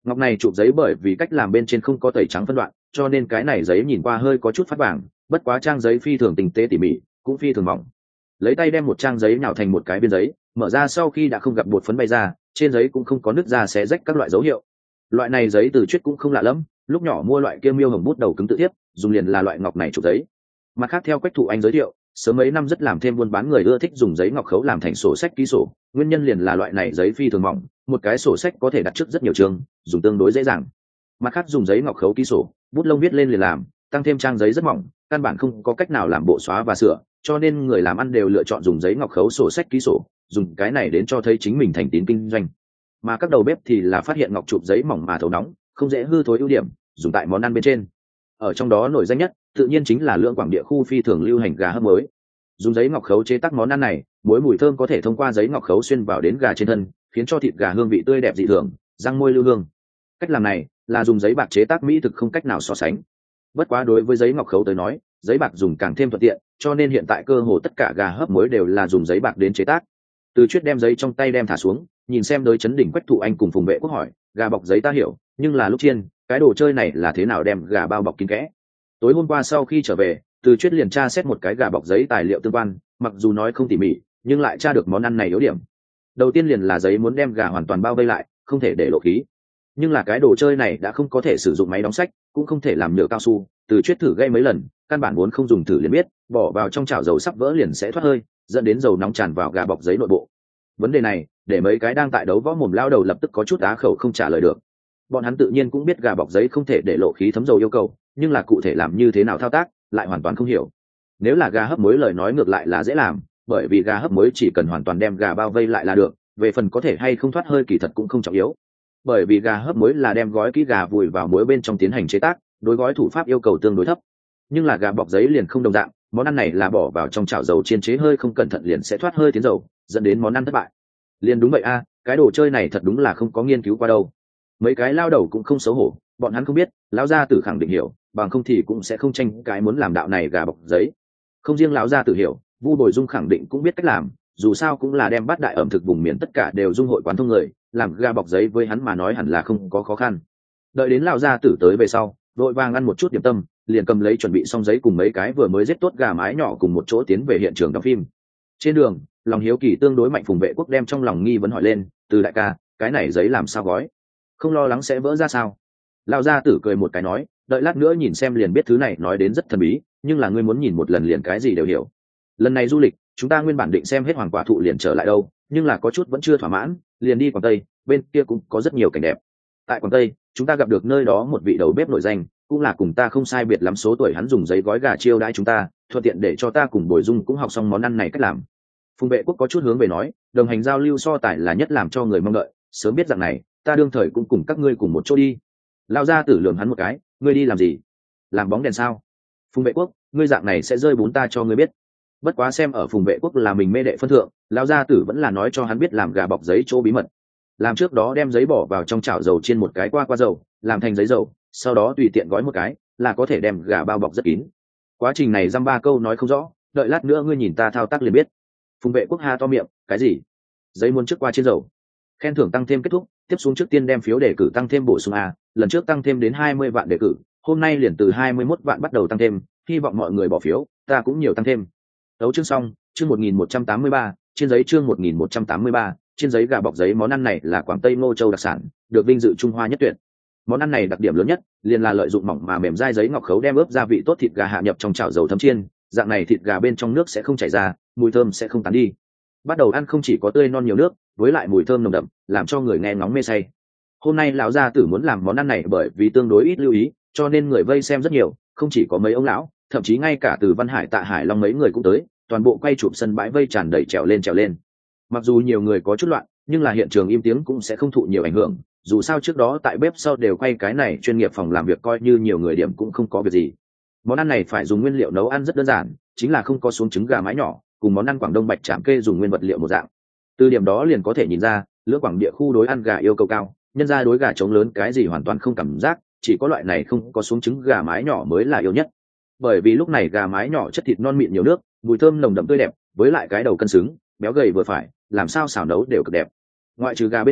Ngọc này chụp giấy bởi vì cách làm bên trên không có tẩy trắng phân đoạn, cho nên cái này giấy nhìn qua hơi có chút phát vàng, bất quá trang giấy phi thường tinh tế tỉ mỉ, cũng phi thường mỏng. Lấy tay đem một trang giấy nhào thành một cái biên giấy, mở ra sau khi đã không gặp bột phấn bay ra, trên giấy cũng không có nứt ra xé rách các loại dấu hiệu. Loại này giấy từ Chuyết cũng không lạ lắm, lúc nhỏ mua loại kia miêu hồng bút đầu cứng tự tiếp, dùng liền là loại ngọc này chụp giấy. Mặt khác theo Quách Thụ Anh giới thiệu, sớm mấy năm rất làm thêm buôn bán người ưa thích dùng giấy ngọc khấu làm thành sổ sách ký sổ, nguyên nhân liền là loại này giấy phi thường mỏng, một cái sổ sách có thể đặt trước rất nhiều chương, dùng tương đối dễ dàng. Mặt khác dùng giấy ngọc khấu ký sổ, bút lông viết lên liền làm, tăng thêm trang giấy rất mỏng, căn bản không có cách nào làm bộ xóa và sửa, cho nên người làm ăn đều lựa chọn dùng giấy ngọc khấu sổ sách ký sổ, dùng cái này đến cho thấy chính mình thành tín kinh doanh. Mà các đầu bếp thì là phát hiện ngọc chụp giấy mỏng mà thấu nóng, không dễ hư thối ưu điểm, dùng tại món ăn bên trên. Ở trong đó nổi danh nhất, tự nhiên chính là Lưỡng Quảng địa khu phi thường lưu hành gà hấp muối. Dùng giấy ngọc khấu chế tác món ăn này, muối mùi thơm có thể thông qua giấy ngọc khấu xuyên vào đến gà trên thân, khiến cho thịt gà hương vị tươi đẹp dị thường, răng môi lưu hương. Cách làm này là dùng giấy bạc chế tác mỹ thực không cách nào so sánh. Bất quá đối với giấy ngọc khấu tới nói, giấy bạc dùng càng thêm thuận tiện, cho nên hiện tại cơ hồ tất cả gà hấp muối đều là dùng giấy bạc đến chế tác. Từ Chuyết đem giấy trong tay đem thả xuống, nhìn xem đối chấn đỉnh Quách Thụ Anh cùng Phùng Vệ Quốc hỏi, gà bọc giấy ta hiểu, nhưng là lúc chiên, cái đồ chơi này là thế nào đem gà bao bọc kín kẽ? Tối hôm qua sau khi trở về, Từ Chuyết liền tra xét một cái gà bọc giấy tài liệu tương quan, mặc dù nói không tỉ mỉ, nhưng lại tra được món ăn này yếu điểm. Đầu tiên liền là giấy muốn đem gà hoàn toàn bao vây lại, không thể để lộ khí. Nhưng là cái đồ chơi này đã không có thể sử dụng máy đóng sách, cũng không thể làm nhựa cao su. Từ Chuyết thử gây mấy lần, căn bản muốn không dùng thử liền biết, bỏ vào trong chảo dầu sắp vỡ liền sẽ thoát hơi, dẫn đến dầu nóng tràn vào gà bọc giấy nội bộ. Vấn đề này để mấy cái đang tại đấu võ mồm lao đầu lập tức có chút á khẩu không trả lời được. Bọn hắn tự nhiên cũng biết gà bọc giấy không thể để lộ khí thấm dầu yêu cầu, nhưng là cụ thể làm như thế nào thao tác lại hoàn toàn không hiểu. Nếu là gà hấp muối lời nói ngược lại là dễ làm, bởi vì gà hấp muối chỉ cần hoàn toàn đem gà bao vây lại là được, về phần có thể hay không thoát hơi kỳ thật cũng không trọng yếu. Bởi vì gà hấp muối là đem gói kỹ gà vùi vào muối bên trong tiến hành chế tác, đối gói thủ pháp yêu cầu tương đối thấp. Nhưng là gà bọc giấy liền không đồng dạng, món ăn này là bỏ vào trong chảo dầu chiên chế hơi không cẩn thận liền sẽ thoát hơi tiến dầu, dẫn đến món ăn thất bại. Liền đúng vậy a, cái đồ chơi này thật đúng là không có nghiên cứu qua đâu. Mấy cái lao đầu cũng không xấu hổ, bọn hắn không biết, lão gia tử khẳng định hiểu, bằng không thì cũng sẽ không tranh cái muốn làm đạo này gà bọc giấy. Không riêng lão gia tử hiểu, Vu Bồi Dung khẳng định cũng biết cách làm, dù sao cũng là đem bát đại ẩm thực vùng miền tất cả đều dung hội quán thông người, làm gà bọc giấy với hắn mà nói hẳn là không có khó khăn. Đợi đến lão gia tử tới về sau, vội vàng ăn một chút điểm tâm, liền cầm lấy chuẩn bị xong giấy cùng mấy cái vừa mới giết tốt gà mái nhỏ cùng một chỗ tiến về hiện trường đóng phim. Trên đường, lòng hiếu kỳ tương đối mạnh, Phùng Vệ Quốc đem trong lòng nghi vấn hỏi lên, Từ đại ca, cái này giấy làm sao gói, không lo lắng sẽ vỡ ra sao? Lão gia tử cười một cái nói, đợi lát nữa nhìn xem liền biết, thứ này nói đến rất thần bí, nhưng là ngươi muốn nhìn một lần liền cái gì đều hiểu. Lần này du lịch chúng ta nguyên bản định xem hết Hoàng Quả Thụ liền trở lại đâu, nhưng là có chút vẫn chưa thỏa mãn, liền đi Quảng Tây, bên kia cũng có rất nhiều cảnh đẹp. Tại Quảng Tây chúng ta gặp được nơi đó một vị đầu bếp nổi danh, cũng là cùng ta không sai biệt lắm số tuổi, hắn dùng giấy gói gà chiêu đãi chúng ta, thuận tiện để cho ta cùng Bồi Dung cũng học xong món ăn này cách làm. Phùng Vệ Quốc có chút hướng về nói, đồng hành giao lưu so tài là nhất làm cho người mong đợi, sớm biết rằng này ta đương thời cũng cùng các ngươi cùng một chỗ đi. Lão gia tử lườm hắn một cái, ngươi đi làm gì? Làm bóng đèn sao? Phùng Vệ Quốc, ngươi dạng này sẽ rơi bún ta cho ngươi biết. Bất quá xem ở Phùng Vệ Quốc là mình mê đệ phân thượng, lão gia tử vẫn là nói cho hắn biết làm gà bọc giấy chỗ bí mật. Làm trước đó đem giấy bỏ vào trong chảo dầu chiên một cái qua dầu, làm thành giấy dầu, sau đó tùy tiện gói một cái là có thể đem gà bao bọc rất kín. Quá trình này dăm ba câu nói không rõ, đợi lát nữa ngươi nhìn ta thao tác liền biết. Phùng Vệ Quốc ha to miệng, cái gì? Giấy muốn trước qua trên dầu. Khen thưởng tăng thêm kết thúc, tiếp xuống trước tiên đem phiếu đề cử tăng thêm bổ sung a, lần trước tăng thêm đến 20 vạn đề cử, hôm nay liền từ 21 vạn bắt đầu tăng thêm, hy vọng mọi người bỏ phiếu, ta cũng nhiều tăng thêm. Tấu chương xong, chương 1183, trên giấy chương 1183, trên giấy gà bọc giấy. Món ăn này là Quảng Tây Ngô Châu đặc sản, được vinh dự Trung Hoa nhất tuyệt. Món ăn này đặc điểm lớn nhất liền là lợi dụng mỏng mà mềm dai giấy ngọc khấu đem ướp gia vị tốt thịt gà hạ nhập trong chảo dầu thấm chiên, dạng này thịt gà bên trong nước sẽ không chảy ra, mùi thơm sẽ không tán đi. Bắt đầu ăn không chỉ có tươi non nhiều nước, với lại mùi thơm nồng đậm, làm cho người nghe ngóng mê say. Hôm nay lão gia tử muốn làm món ăn này bởi vì tương đối ít lưu ý, cho nên người vây xem rất nhiều, không chỉ có mấy ông lão, thậm chí ngay cả từ Văn Hải, Tạ Hải Long mấy người cũng tới, toàn bộ quay chụp sân bãi vây tràn đầy trèo lên. Mặc dù nhiều người có chút loạn, nhưng là hiện trường im tiếng cũng sẽ không thụ nhiều ảnh hưởng, dù sao trước đó tại bếp sau đều quay cái này chuyên nghiệp phòng làm việc, coi như nhiều người điểm cũng không có việc gì. Món ăn này phải dùng nguyên liệu nấu ăn rất đơn giản, chính là không có xuống trứng gà mái nhỏ, cùng món ăn Quảng Đông bạch trảm kê dùng nguyên vật liệu một dạng. Từ điểm đó liền có thể nhìn ra, Lưỡng Quảng địa khu đối ăn gà yêu cầu cao, nhân ra đối gà trống lớn cái gì hoàn toàn không cảm giác, chỉ có loại này không có xuống trứng gà mái nhỏ mới là yêu nhất. Bởi vì lúc này gà mái nhỏ chất thịt non mịn nhiều nước, mùi thơm nồng đậm tươi đẹp, với lại cái đầu cân xứng, béo gầy vừa phải, làm sao xào nấu đều cực đẹp. Ngoại trừ gà bên ngoài,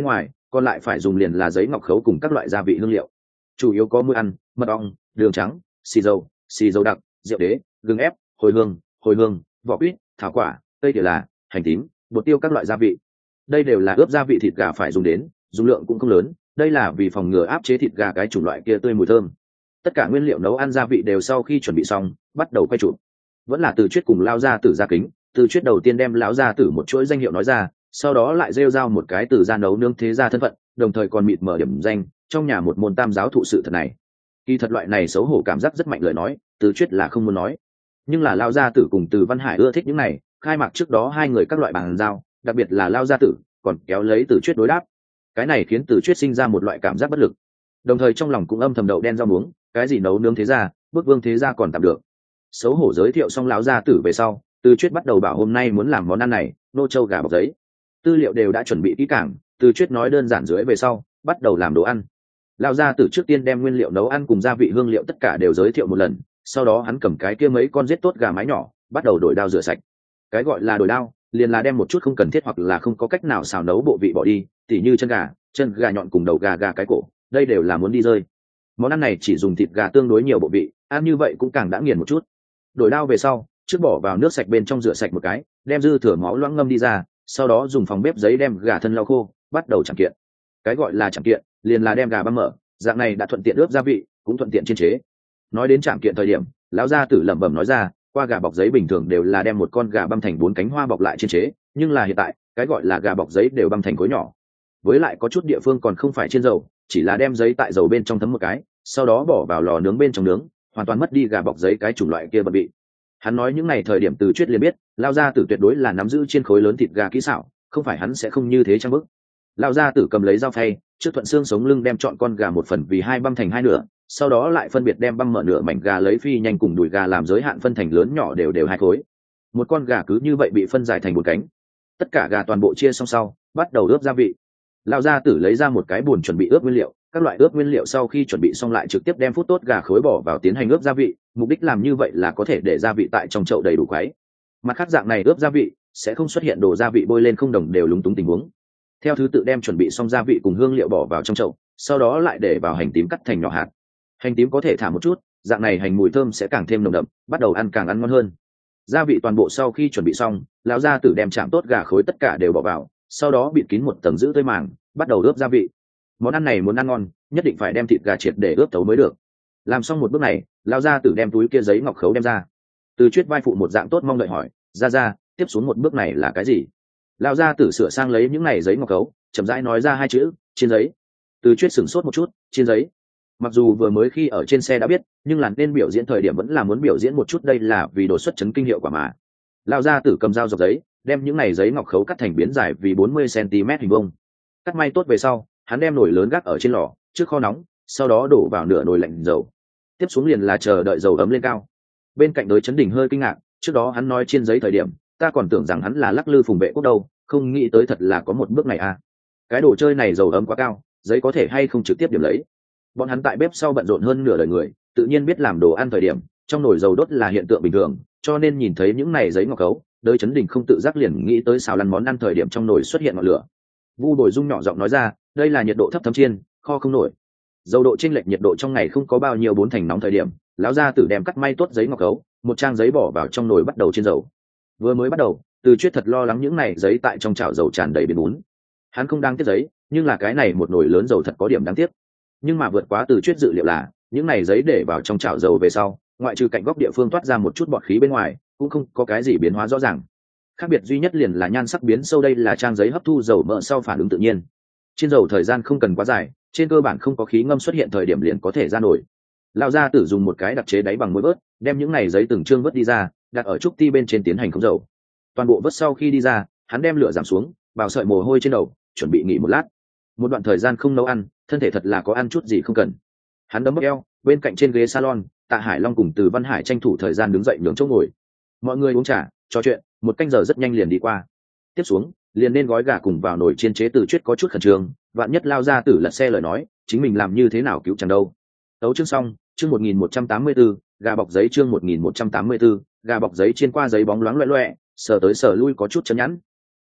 còn lại phải dùng liền là giấy ngọc khấu cùng các loại gia vị hương liệu, chủ yếu có muối ăn, mật ong, đường trắng, xì dầu đặc, rượu đế, gừng ép, hồi hương, vỏ quýt, thảo quả, cây tỉa là, hành tím, bột tiêu các loại gia vị. Đây đều là ướp gia vị thịt gà phải dùng đến, dung lượng cũng không lớn, đây là vì phòng ngừa áp chế thịt gà cái chủng loại kia tươi mùi thơm. Tất cả nguyên liệu nấu ăn gia vị đều sau khi chuẩn bị xong, bắt đầu quay chụp. Vẫn là Từ Chuyết cùng Lao Gia Tử ra kính, Từ Chuyết đầu tiên đem lão gia tử một chuỗi danh hiệu nói ra, sau đó lại rêu rao một cái từ gia nấu nướng thế gia thân phận, đồng thời còn mịt mở điểm danh trong nhà một môn tam giáo thụ sự thật này. Kỳ thật loại này xấu hổ cảm giác rất mạnh lời nói, Từ Chuyết là không muốn nói, nhưng là Lao Gia Tử cùng Từ Văn Hải ưa thích những này, khai mạc trước đó hai người các loại bàn giao, đặc biệt là Lao Gia Tử còn kéo lấy Từ Chuyết đối đáp, cái này khiến Từ Chuyết sinh ra một loại cảm giác bất lực, đồng thời trong lòng cũng âm thầm đậu đen rau muống, cái gì nấu nướng thế gia, bước vương thế gia còn tạm được. Xấu hổ giới thiệu xong lão gia tử về sau, Từ Chuyết bắt đầu bảo hôm nay muốn làm món ăn này, nô châu gà bọc giấy. Tư liệu đều đã chuẩn bị kỹ càng, Từ Chuyết nói đơn giản dưới về sau, bắt đầu làm đồ ăn. Lão gia tử trước tiên đem nguyên liệu nấu ăn cùng gia vị hương liệu tất cả đều giới thiệu một lần, sau đó hắn cầm cái kia mấy con giết tốt gà mái nhỏ, bắt đầu đổi đao rửa sạch. Cái gọi là đổi đao, liền là đem một chút không cần thiết hoặc là không có cách nào xào nấu bộ vị bỏ đi, tỉ như chân gà nhọn cùng đầu gà cái cổ, đây đều là muốn đi rơi. Món ăn này chỉ dùng thịt gà tương đối nhiều bộ vị, ăn như vậy cũng càng đã nghiền một chút. Đổi đao về sau, trước bỏ vào nước sạch bên trong rửa sạch một cái, đem dư thừa máu loãng ngâm đi ra, sau đó dùng phòng bếp giấy đem gà thân lau khô, bắt đầu chạm kiện. Cái gọi là chạm kiện, liền là đem gà băm mở, dạng này đã thuận tiện ướp gia vị, cũng thuận tiện chiên chế. Nói đến chạm kiện thời điểm, lão gia tử lẩm bẩm nói ra, qua gà bọc giấy bình thường đều là đem một con gà băm thành 4 cánh hoa bọc lại chiên chế, nhưng là hiện tại, cái gọi là gà bọc giấy đều băm thành khối nhỏ. Với lại có chút địa phương còn không phải chiên dầu, chỉ là đem giấy tại dầu bên trong thấm một cái, sau đó bỏ vào lò nướng bên trong nướng, hoàn toàn mất đi gà bọc giấy cái chủng loại kia bận bị. Hắn nói những ngày thời điểm Từ Chuyết liền biết, Lao gia tử tuyệt đối là nắm giữ trên khối lớn thịt gà kỹ xảo, không phải hắn sẽ không như thế trang bức. Lao gia tử cầm lấy dao phay, trước thuận xương sống lưng đem chọn con gà một phần vì hai băm thành hai nửa, sau đó lại phân biệt đem băm mở nửa mảnh gà lấy phi nhanh cùng đùi gà làm giới hạn phân thành lớn nhỏ đều hai khối. Một con gà cứ như vậy bị phân giải thành 4 cánh. Tất cả gà toàn bộ chia xong sau, bắt đầu ướp gia vị. Lao gia tử lấy ra một cái bùn chuẩn bị ướp nguyên liệu, các loại ướp nguyên liệu sau khi chuẩn bị xong lại trực tiếp đem phút tốt gà khối bỏ vào tiến hành ướp gia vị, mục đích làm như vậy là có thể để gia vị tại trong chậu đầy đủ quấy. Mặt khác dạng này ướp gia vị sẽ không xuất hiện đồ gia vị bôi lên không đồng đều lúng túng tình huống. Theo thứ tự đem chuẩn bị xong gia vị cùng hương liệu bỏ vào trong chậu, sau đó lại để vào hành tím cắt thành nhỏ hạt. Hành tím có thể thả một chút, dạng này hành mùi thơm sẽ càng thêm nồng đậm, bắt đầu ăn càng ăn ngon hơn. Gia vị toàn bộ sau khi chuẩn bị xong, lão gia tử đem chạm tốt gà khối tất cả đều bỏ vào, sau đó bịt kín một tầng giữ tơi màng, bắt đầu ướp gia vị. Món ăn này muốn ăn ngon, nhất định phải đem thịt gà triệt để ướp thấu mới được. Làm xong một bước này, lão gia tử đem túi kia giấy ngọc khấu đem ra. Từ Chuyết vai phụ một dạng tốt mong đợi hỏi, ra, tiếp xuống một bước này là cái gì? Lão gia tử sửa sang lấy những này giấy ngọc khấu, chậm rãi nói ra hai chữ, chiên giấy. Từ Chuyết sửng sốt một chút, chiên giấy. Mặc dù vừa mới khi ở trên xe đã biết, nhưng là nên biểu diễn thời điểm vẫn là muốn biểu diễn một chút, đây là vì đột xuất chấn kinh hiệu quả mà. Lão gia tử cầm dao dọc giấy, đem những này giấy ngọc khấu cắt thành biến dài vì 40 cm hình vuông. Cắt may tốt về sau, hắn đem nồi lớn gác ở trên lò, trước kho nóng, sau đó đổ vào nửa nồi lạnh dầu. Tiếp xuống liền là chờ đợi dầu ấm lên cao. Bên cạnh Đới Chấn Đình hơi kinh ngạc, trước đó hắn nói chiên giấy thời điểm, ta còn tưởng rằng hắn là lắc lư phùng vệ quốc đâu, không nghĩ tới thật là có một bước này à. Cái đồ chơi này dầu ấm quá cao, giấy có thể hay không trực tiếp điểm lấy. Bọn hắn tại bếp sau bận rộn hơn nửa đời người, tự nhiên biết làm đồ ăn thời điểm, trong nồi dầu đốt là hiện tượng bình thường, cho nên nhìn thấy những này giấy ngọc khấu, Đới Chấn Đình không tự giác liền nghĩ tới xào lăn món ăn thời điểm trong nồi xuất hiện ngọn lửa. Vu Bồi Dung nhỏ giọng nói ra, đây là nhiệt độ thấp thấm chiên, kho không nổi. Dầu độ chênh lệch nhiệt độ trong ngày không có bao nhiêu 4 thành nóng thời điểm, lão gia tử đem cắt may tốt giấy ngọc khấu, một trang giấy bỏ vào trong nồi bắt đầu chiên dầu. Vừa mới bắt đầu, Từ Chuyết thật lo lắng những này giấy tại trong chảo dầu tràn đầy biến bún. Hắn không đang tiếc giấy, nhưng là cái này một nồi lớn dầu thật có điểm đáng tiếc. Nhưng mà vượt quá Từ Chuyết dự liệu là, những này giấy để vào trong chảo dầu về sau, ngoại trừ cạnh góc địa phương toát ra một chút bọt khí bên ngoài, cũng không có cái gì biến hóa rõ ràng. Khác biệt duy nhất liền là nhan sắc biến sâu, đây là trang giấy hấp thu dầu mỡ sau phản ứng tự nhiên. Chiên dầu thời gian không cần quá dài, trên cơ bản không có khí ngâm xuất hiện thời điểm liền có thể ra nổi. Lão gia tử dùng một cái đặc chế đáy bằng muối vớt, đem những này giấy từng chương vớt đi ra, đặt ở trúc ti bên trên tiến hành khống dầu. Toàn bộ vớt sau khi đi ra, hắn đem lửa giảm xuống, bào sợi mồ hôi trên đầu, chuẩn bị nghỉ một lát. Một đoạn thời gian không nấu ăn, thân thể thật là có ăn chút gì không cần. Hắn đấm bốc eo, bên cạnh trên ghế salon, Tạ Hải Long cùng Từ Văn Hải tranh thủ thời gian đứng dậy nhường chỗ ngồi. Mọi người uống trà, trò chuyện, một canh giờ rất nhanh liền đi qua. Tiếp xuống, liền nên gói gà cùng vào nồi chiên chế. Từ Chuyết có chút khẩn trương, vạn nhất lao ra tử lật xe lời nói, chính mình làm như thế nào cứu chẳng đâu. Tấu chương xong, chương 1184, gà bọc giấy, chương 1184, gà bọc giấy chiên qua giấy bóng loáng loẹt loẹt, sờ tới sờ lui có chút chấm nhẵn.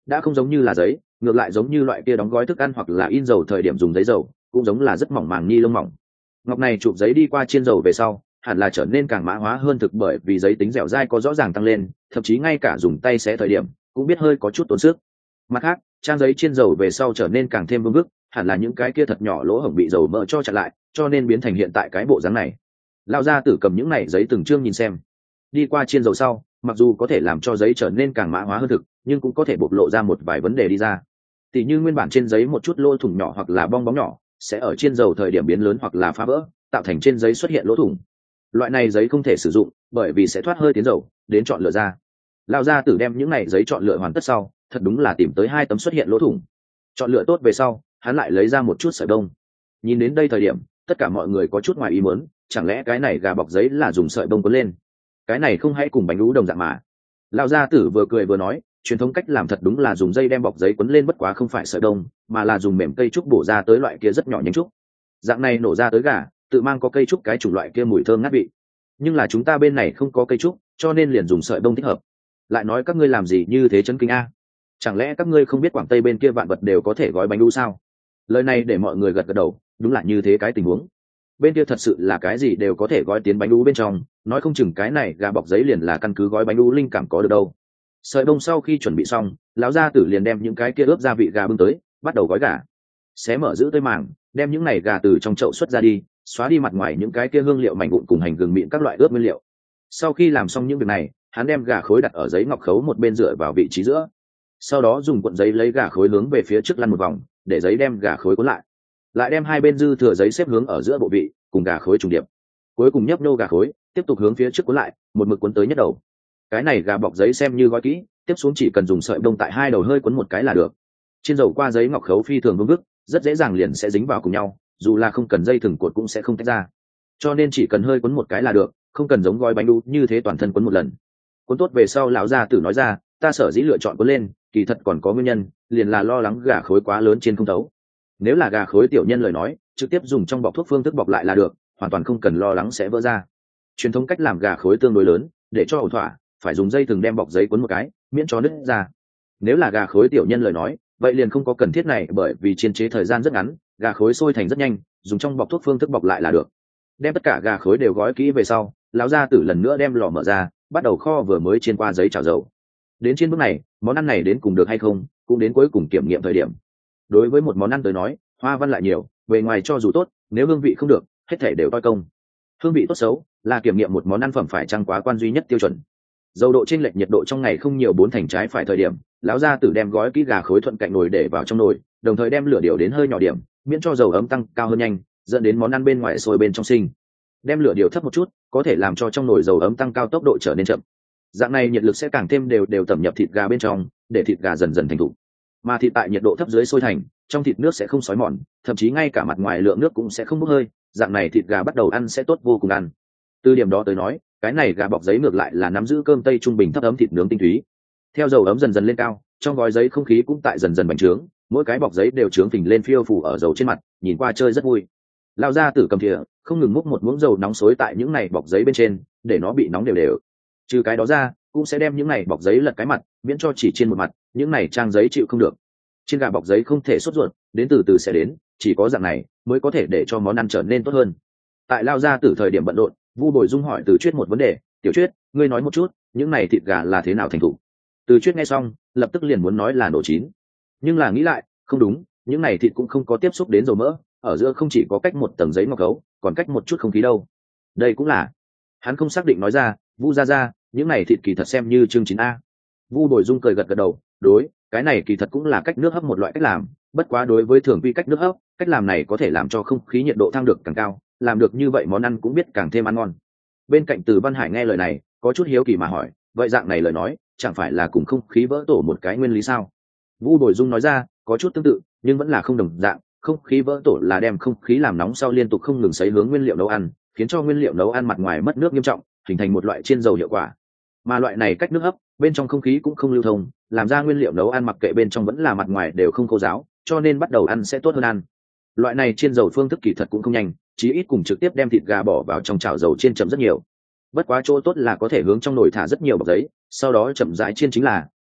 đã không giống như là giấy, ngược lại giống như loại kia đóng gói thức ăn hoặc là in dầu thời điểm dùng giấy dầu, cũng giống là rất mỏng màng ni lông mỏng. Ngọc này chụp giấy đi qua chiên dầu về sau hẳn là trở nên càng mã hóa hơn thực, bởi vì giấy tính dẻo dai có rõ ràng tăng lên, thậm chí ngay cả dùng tay xé thời điểm cũng biết hơi có chút tốn sức. Mặt khác, trang giấy chiên dầu về sau trở nên càng thêm vương vức, hẳn là những cái kia thật nhỏ lỗ hổng bị dầu mỡ cho chặn lại, cho nên biến thành hiện tại cái bộ dáng này. Lão gia tử cầm những này giấy từng chương nhìn xem. Đi qua chiên dầu sau, mặc dù có thể làm cho giấy trở nên càng mã hóa hơn thực, nhưng cũng có thể bộc lộ ra một vài vấn đề đi ra. Tỷ như nguyên bản trên giấy một chút lỗ thủng nhỏ hoặc là bong bóng nhỏ sẽ ở chiên dầu thời điểm biến lớn hoặc là phá vỡ, tạo thành trên giấy xuất hiện lỗ thủng. Loại này giấy không thể sử dụng, bởi vì sẽ thoát hơi tiến dầu, đến chọn lựa ra. Lão gia tử đem những này giấy chọn lựa hoàn tất sau, thật đúng là tìm tới 2 tấm xuất hiện lỗ thủng. Chọn lựa tốt về sau, hắn lại lấy ra một chút sợi bông. Nhìn đến đây thời điểm, tất cả mọi người có chút ngoài ý muốn, chẳng lẽ cái này gà bọc giấy là dùng sợi bông cuốn lên? Cái này không hay cùng bánh đú đồng dạng mà. Lão gia tử vừa cười vừa nói, truyền thống cách làm thật đúng là dùng dây đem bọc giấy quấn lên, bất quá không phải sợi bông, mà là dùng mềm cây trúc bổ ra tới loại kia rất nhỏ nhánh trúc. Dạng này nổ ra tới gà, tự mang có cây trúc cái chủng loại kia mùi thơm ngát vị. Nhưng là chúng ta bên này không có cây trúc, cho nên liền dùng sợi bông thích hợp. Lại nói các ngươi làm gì như thế chấn kinh a? Chẳng lẽ các ngươi không biết Quảng Tây bên kia vạn vật đều có thể gói bánh đu sao? Lời này để mọi người gật gật đầu, đúng là như thế cái tình huống. Bên kia thật sự là cái gì đều có thể gói tiến bánh đu bên trong, nói không chừng cái này gà bọc giấy liền là căn cứ gói bánh đu linh cảm có được đâu. Sợi bông sau khi chuẩn bị xong, lão gia tử liền đem những cái kia ướp gia vị gà bưng tới, bắt đầu gói gà. Xé mở giữ tơi màng, đem những này gà từ trong chậu xuất ra đi, xóa đi mặt ngoài những cái kia hương liệu mảnh vụn cùng hành gừng mịn các loại ướp nguyên liệu. Sau khi làm xong những việc này, hắn đem gà khối đặt ở giấy ngọc khấu một bên dựa vào vị trí giữa. Sau đó dùng cuộn giấy lấy gà khối hướng về phía trước lăn một vòng, để giấy đem gà khối cuốn lại đem hai bên dư thừa giấy xếp hướng ở giữa bộ vị, cùng gà khối trùng điệp. Cuối cùng nhấp nhô gà khối, tiếp tục hướng phía trước cuốn lại, một mực cuốn tới nhất đầu. Cái này gà bọc giấy xem như gói kỹ, tiếp xuống chỉ cần dùng sợi bông tại hai đầu hơi cuốn một cái là được. Chiên dầu qua giấy ngọc khấu phi thường vương vức, rất dễ dàng liền sẽ dính vào cùng nhau, dù là không cần dây thừng cột cũng sẽ không tách ra. Cho nên chỉ cần hơi cuốn một cái là được, không cần giống gói bánh đu như thế toàn thân cuốn một lần. Cuốn tốt về sau lão gia tử nói ra, ta sở dĩ lựa chọn cuốn lên, kỳ thật còn có nguyên nhân, liền là lo lắng gà khối quá lớn trên không thấu. Nếu là gà khối tiểu nhân lời nói, trực tiếp dùng trong bọc thuốc phương thức bọc lại là được, hoàn toàn không cần lo lắng sẽ vỡ ra. Truyền thống cách làm gà khối tương đối lớn, để cho ổn thỏa, phải dùng dây thừng đem bọc giấy cuốn một cái, miễn cho nứt ra. Nếu là gà khối tiểu nhân lời nói, vậy liền không có cần thiết này, bởi vì chiên chế thời gian rất ngắn, gà khối sôi thành rất nhanh, dùng trong bọc thuốc phương thức bọc lại là được. Đem tất cả gà khối đều gói kỹ về sau, lão gia tử lần nữa đem lò mở ra, bắt đầu kho vừa mới chiên qua giấy chảo dầu. Đến trên bước này, món ăn này đến cùng được hay không, cũng đến cuối cùng kiểm nghiệm thời điểm. Đối với một món ăn tới nói, hoa văn lại nhiều, bề ngoài cho dù tốt, nếu hương vị không được, hết thể đều toi công. Hương vị tốt xấu là kiểm nghiệm một món ăn phẩm phải chăng quá quan duy nhất tiêu chuẩn. Dầu độ chênh lệch nhiệt độ trong ngày không nhiều 4 thành trái phải thời điểm, lão gia tử đem gói kỹ gà khối thuận cạnh nồi để vào trong nồi, đồng thời đem lửa điều đến hơi nhỏ điểm, miễn cho dầu ấm tăng cao hơn nhanh, dẫn đến món ăn bên ngoài sôi bên trong sinh. Đem lửa điều thấp một chút, có thể làm cho trong nồi dầu ấm tăng cao tốc độ trở nên chậm. Dạng này nhiệt lực sẽ càng thêm đều tẩm nhập thịt gà bên trong, để thịt gà dần dần thành thục. Mà thịt tại nhiệt độ thấp dưới sôi thành, trong thịt nước sẽ không xói mòn, thậm chí ngay cả mặt ngoài lượng nước cũng sẽ không bốc hơi, dạng này thịt gà bắt đầu ăn sẽ tốt vô cùng ăn. Từ điểm đó tới nói, cái này gà bọc giấy ngược lại là nắm giữ cơm tây trung bình thấp ấm thịt nướng tinh túy. Theo dầu ấm dần dần lên cao, trong gói giấy không khí cũng tại dần dần bành trướng, mỗi cái bọc giấy đều trướng phình lên phiêu phủ ở dầu trên mặt, nhìn qua chơi rất vui. Lão gia tử cầm thìa, không ngừng múc một muỗng dầu nóng xối tại những này bọc giấy bên trên, để nó bị nóng đều đều. Trừ cái đó ra, cũng sẽ đem những này bọc giấy lật cái mặt, miễn cho chỉ trên một mặt, những này trang giấy chịu không được. Trên gà bọc giấy không thể sốt ruột, đến từ từ sẽ đến, chỉ có dạng này mới có thể để cho món ăn trở nên tốt hơn. Tại Lão gia tử thời điểm bận rộn, Vu Bồi Dung hỏi Từ Chuyết một vấn đề, "Tiểu Chuyết, ngươi nói một chút, những này thịt gà là thế nào thành thủ?" Từ Chuyết nghe xong, lập tức liền muốn nói là nổ chín, nhưng là nghĩ lại, không đúng, những này thịt cũng không có tiếp xúc đến dầu mỡ, ở giữa không chỉ có cách một tầng giấy ngọc cấu, còn cách một chút không khí đâu. Đây cũng là. Hắn không xác định nói ra, "Vu gia, những này thịt kỳ thật xem như chương chín a." Vu Bồi Dung cười gật gật đầu, "Đối, cái này kỳ thật cũng là cách nước hấp một loại cách làm, bất quá đối với thường quy cách nước hấp, cách làm này có thể làm cho không khí nhiệt độ thăng được càng cao, làm được như vậy món ăn cũng biết càng thêm ăn ngon." Bên cạnh Từ Văn Hải nghe lời này, có chút hiếu kỳ mà hỏi, "Vậy dạng này lời nói, chẳng phải là cùng không khí vỡ tổ một cái nguyên lý sao?" Vu Bồi Dung nói ra, "Có chút tương tự, nhưng vẫn là không đồng dạng. Không khí vỡ tổ là đem không khí làm nóng sau liên tục không ngừng sấy hướng nguyên liệu nấu ăn, khiến cho nguyên liệu nấu ăn mặt ngoài mất nước nghiêm trọng, hình thành một loại chiên dầu hiệu quả. Mà loại này cách nước hấp, bên trong không khí cũng không lưu thông, làm ra nguyên liệu nấu ăn mặc kệ bên trong vẫn là mặt ngoài đều không khô ráo, cho nên bắt đầu ăn sẽ tốt hơn ăn. Loại này chiên dầu phương thức kỳ thật cũng không nhanh, chí ít cùng trực tiếp đem thịt gà bỏ vào trong chảo dầu chiên chậm rất nhiều. Bất quá chỗ tốt là có thể hướng trong nồi thả rất nhiều bọc giấy, sau đó chậm rãi chiên chính là,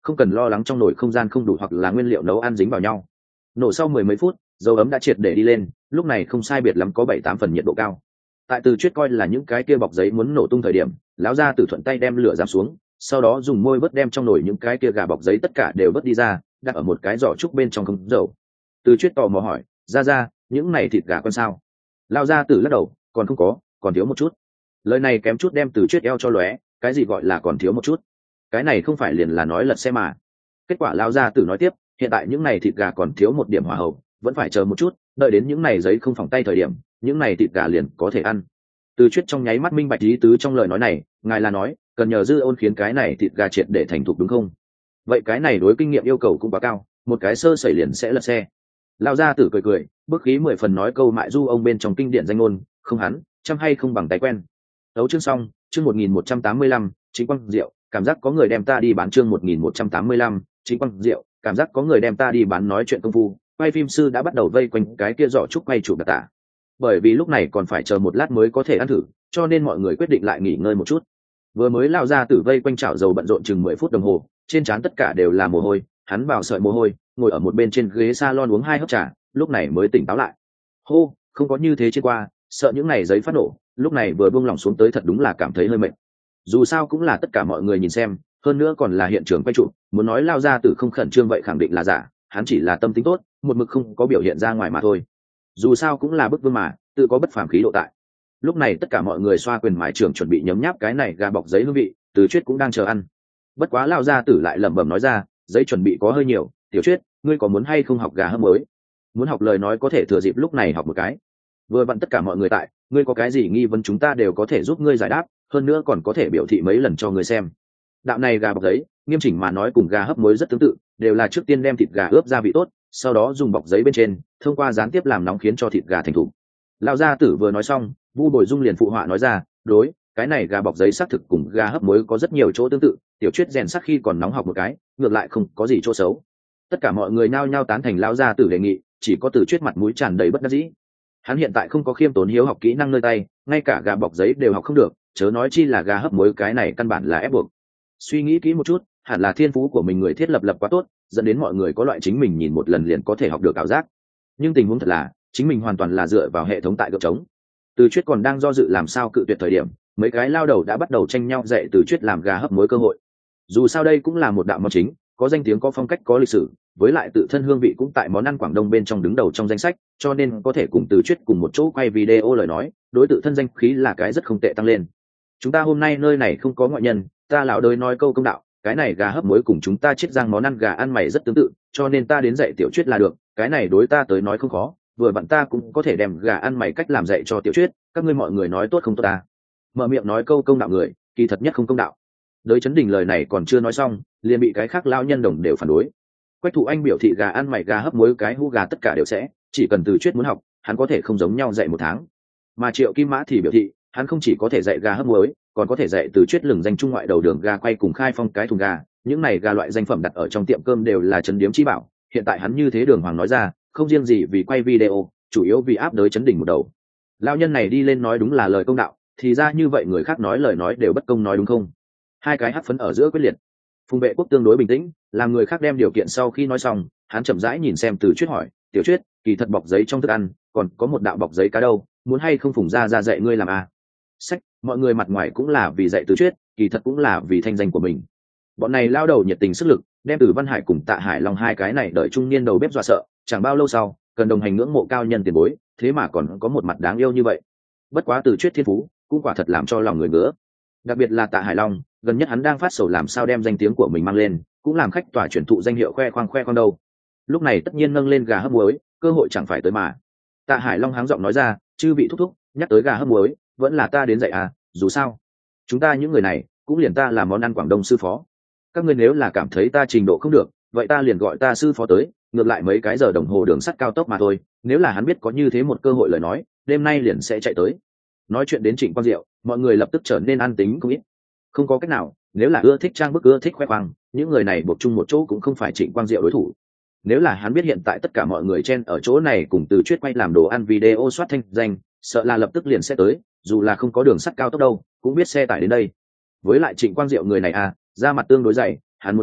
không cần lo lắng trong nồi không gian không đủ hoặc là nguyên liệu nấu ăn dính vào nhau. Nổ sau 10 mấy phút, dầu ấm đã triệt để đi lên, lúc này không sai biệt lắm có 7-8 phần nhiệt độ cao. Tại Từ Chuyết coi là những cái kia bọc giấy muốn nổ tung thời điểm, lão gia tử thuận tay đem lửa giảm xuống, sau đó dùng môi vớt đem trong nồi những cái kia gà bọc giấy tất cả đều vớt đi ra, đặt ở một cái giỏ trúc bên trong không dầu. Từ Chuyết tò mò hỏi, ra những này thịt gà con sao? Lão gia tử lắc đầu, còn không có, còn thiếu một chút. Lời này kém chút đem Từ Chuyết eo cho lóe, cái gì gọi là còn thiếu một chút? Cái này không phải liền là nói lật xe mà. Kết quả lão gia tử nói tiếp, hiện tại những này thịt gà còn thiếu một điểm hỏa hậu, vẫn phải chờ một chút, đợi đến những này giấy không phỏng tay thời điểm, những này thịt gà liền có thể ăn. Từ Chuyết trong nháy mắt minh bạch ý tứ trong lời nói này, ngài là nói cần nhờ Dư Ôn khiến cái này thịt gà triệt để thành thục đúng không? Vậy cái này đối kinh nghiệm yêu cầu cũng quá cao, một cái sơ sẩy liền sẽ lật xe. Lão gia tử cười, bức khí 10 phần nói câu mại du ông bên trong kinh điển danh ngôn, không hắn, chăm hay không bằng tay quen. Tấu chương xong, chương 1185, Chính Quang Diệu, cảm giác có người đem ta đi bán chương 1185, Chính Quang Diệu, cảm giác có người đem ta đi bán nói chuyện công phu, quay phim sư đã bắt đầu vây quanh cái kia giỏ trúc quay chụp đặc tả. Bởi vì lúc này còn phải chờ một lát mới có thể ăn thử, cho nên mọi người quyết định lại nghỉ ngơi một chút. Vừa mới lao ra tử vây quanh chảo dầu bận rộn chừng 10 phút đồng hồ, trên trán tất cả đều là mồ hôi, hắn vào sợi mồ hôi, ngồi ở một bên trên ghế salon uống 2 hớp trà, lúc này mới tỉnh táo lại. Hô, không có như thế trên qua, sợ những này giấy phát nổ, lúc này vừa buông lỏng xuống tới thật đúng là cảm thấy hơi mệt. Dù sao cũng là tất cả mọi người nhìn xem, hơn nữa còn là hiện trường quay chụp, muốn nói lao ra tử không khẩn trương vậy khẳng định là giả, hắn chỉ là tâm tính tốt, một mực không có biểu hiện ra ngoài mà thôi. Dù sao cũng là bức vương mà, tự có bất phàm khí độ tại. Lúc này tất cả mọi người xoa quyền mài trưởng chuẩn bị nhấm nháp cái này gà bọc giấy hương vị, Từ Chuyết cũng đang chờ ăn. Bất quá lao gia tử lại lẩm bẩm nói ra, giấy chuẩn bị có hơi nhiều, Tiểu Chuyết, ngươi có muốn hay không học gà hấp mới? Muốn học lời nói có thể thừa dịp lúc này học một cái. Vừa vặn tất cả mọi người tại, ngươi có cái gì nghi vấn chúng ta đều có thể giúp ngươi giải đáp, hơn nữa còn có thể biểu thị mấy lần cho ngươi xem. Đạo này gà bọc giấy, nghiêm chỉnh mà nói cùng gà hấp muối rất tương tự, đều là trước tiên đem thịt gà ướp gia vị tốt, sau đó dùng bọc giấy bên trên, thông qua gián tiếp làm nóng khiến cho thịt gà thành thục. Lão gia tử vừa nói xong, Vu Bồi Dung liền phụ họa nói ra, đối, cái này gà bọc giấy xác thực cùng gà hấp muối có rất nhiều chỗ tương tự, Tiểu Chuyết rèn sắc khi còn nóng học một cái, ngược lại không có gì chỗ xấu. Tất cả mọi người nhao nhao tán thành lão gia tử đề nghị, chỉ có Từ Chuyết mặt mũi tràn đầy bất đắc dĩ. Hắn hiện tại không có khiêm tốn hiếu học kỹ năng nơi tay, ngay cả gà bọc giấy đều học không được, chớ nói chi là gà hấp muối, cái này căn bản là ép buộc. Suy nghĩ kỹ một chút, hẳn là thiên phú của mình người thiết lập quá tốt, dẫn đến mọi người có loại chính mình nhìn một lần liền có thể học được ảo giác. Nhưng tình huống thật là, chính mình hoàn toàn là dựa vào hệ thống tại gợp trống. Từ Chuyết còn đang do dự làm sao cự tuyệt thời điểm, mấy cái lao đầu đã bắt đầu tranh nhau dạy Từ Chuyết làm gà hấp muối cơ hội. Dù sao đây cũng là một đạo món chính, có danh tiếng, có phong cách, có lịch sử, với lại tự thân hương vị cũng tại món ăn Quảng Đông bên trong đứng đầu trong danh sách, cho nên có thể cùng Từ Chuyết cùng một chỗ quay video lời nói, đối tự thân danh khí là cái rất không tệ tăng lên. Chúng ta hôm nay nơi này không có ngoại nhân, ta lão đời nói câu công đạo, cái này gà hấp muối cùng chúng ta chiết giang món ăn gà ăn mày rất tương tự, cho nên ta đến dạy Tiểu Chuyết là được, cái này đối ta tới nói không khó, vừa vặn ta cũng có thể đem gà ăn mày cách làm dạy cho Tiểu Chuyết, các ngươi mọi người nói tốt không tốt ta? Mở miệng nói câu công đạo người, kỳ thật nhất không công đạo. Đới Chấn Đình lời này còn chưa nói xong, liền bị cái khác lao nhân đồng đều phản đối. Quách Thụ Anh biểu thị gà ăn mày, gà hấp muối, cái hũ gà tất cả đều sẽ, chỉ cần Từ Chuyết muốn học, hắn có thể không giống nhau dạy 1 tháng. Mà Triệu Kim Mã thì biểu thị, hắn không chỉ có thể dạy gà hấp muối, còn có thể dạy Từ Chuyết lừng danh trung ngoại đầu đường gà quay cùng khai phong cái thùng gà, những này gà loại danh phẩm đặt ở trong tiệm cơm đều là trấn điếm chi bảo, hiện tại hắn như thế đường hoàng nói ra, không riêng gì vì quay video, chủ yếu vì áp Đới Chấn Đình một đầu. Lão nhân này đi lên nói đúng là lời công đạo, thì ra như vậy người khác nói lời nói đều bất công nói đúng không? Hai cái hắc phấn ở giữa quyết liệt. Phùng Vệ Quốc tương đối bình tĩnh, làm người khác đem điều kiện sau khi nói xong, hắn chậm rãi nhìn xem Từ Chuyết hỏi, Tiểu Chuyết, kỳ thật bọc giấy trong thức ăn, còn có một đạo bọc giấy cá đâu, muốn hay không Phùng ra dạy ngươi làm à? Sách, mọi người mặt ngoài cũng là vì dạy Từ Chuyết, kỳ thật cũng là vì thanh danh của mình. Bọn này lao đầu nhiệt tình sức lực, đem Từ Văn Hải cùng Tạ Hải Long hai cái này đợi trung niên đầu bếp dọa sợ, chẳng bao lâu sau, cần đồng hành ngưỡng mộ cao nhân tiền bối, thế mà còn có một mặt đáng yêu như vậy. Bất quá Từ Chuyết thiên phú, cũng quả thật làm cho lòng người ngứa. Đặc biệt là Tạ Hải Long, gần nhất hắn đang phát sầu làm sao đem danh tiếng của mình mang lên, cũng làm khách tòa chuyển thụ danh hiệu khoe khoang đâu. Lúc này tất nhiên nâng lên gà hấp muối, cơ hội chẳng phải tới mà. Tạ Hải Long háng giọng nói ra, chư vị thúc thúc, nhắc tới gà hấp muối, vẫn là ta đến dạy à, dù sao chúng ta những người này cũng liền ta là món ăn Quảng Đông sư phó. Các ngươi nếu là cảm thấy ta trình độ không được, vậy ta liền gọi ta sư phó tới, ngược lại mấy cái giờ đồng hồ đường sắt cao tốc mà thôi, nếu là hắn biết có như thế một cơ hội lời nói, đêm nay liền sẽ chạy tới. Nói chuyện đến Trịnh Quang Diệu, mọi người lập tức trở nên an tính không ít. Không có cách nào, nếu là ưa thích trang bức, ưa thích khoe khoang, những người này buộc chung một chỗ cũng không phải Trịnh Quang Diệu đối thủ. Nếu là hắn biết hiện tại tất cả mọi người chen ở chỗ này cùng Từ Chuyết quay làm đồ ăn video soát thanh danh, sợ là lập tức liền sẽ tới, dù là không có đường sắt cao tốc đâu, cũng biết xe tải đến đây. Với lại Trịnh Quang Diệu người này à, da mặt tương đối dày, hắn muốn tới,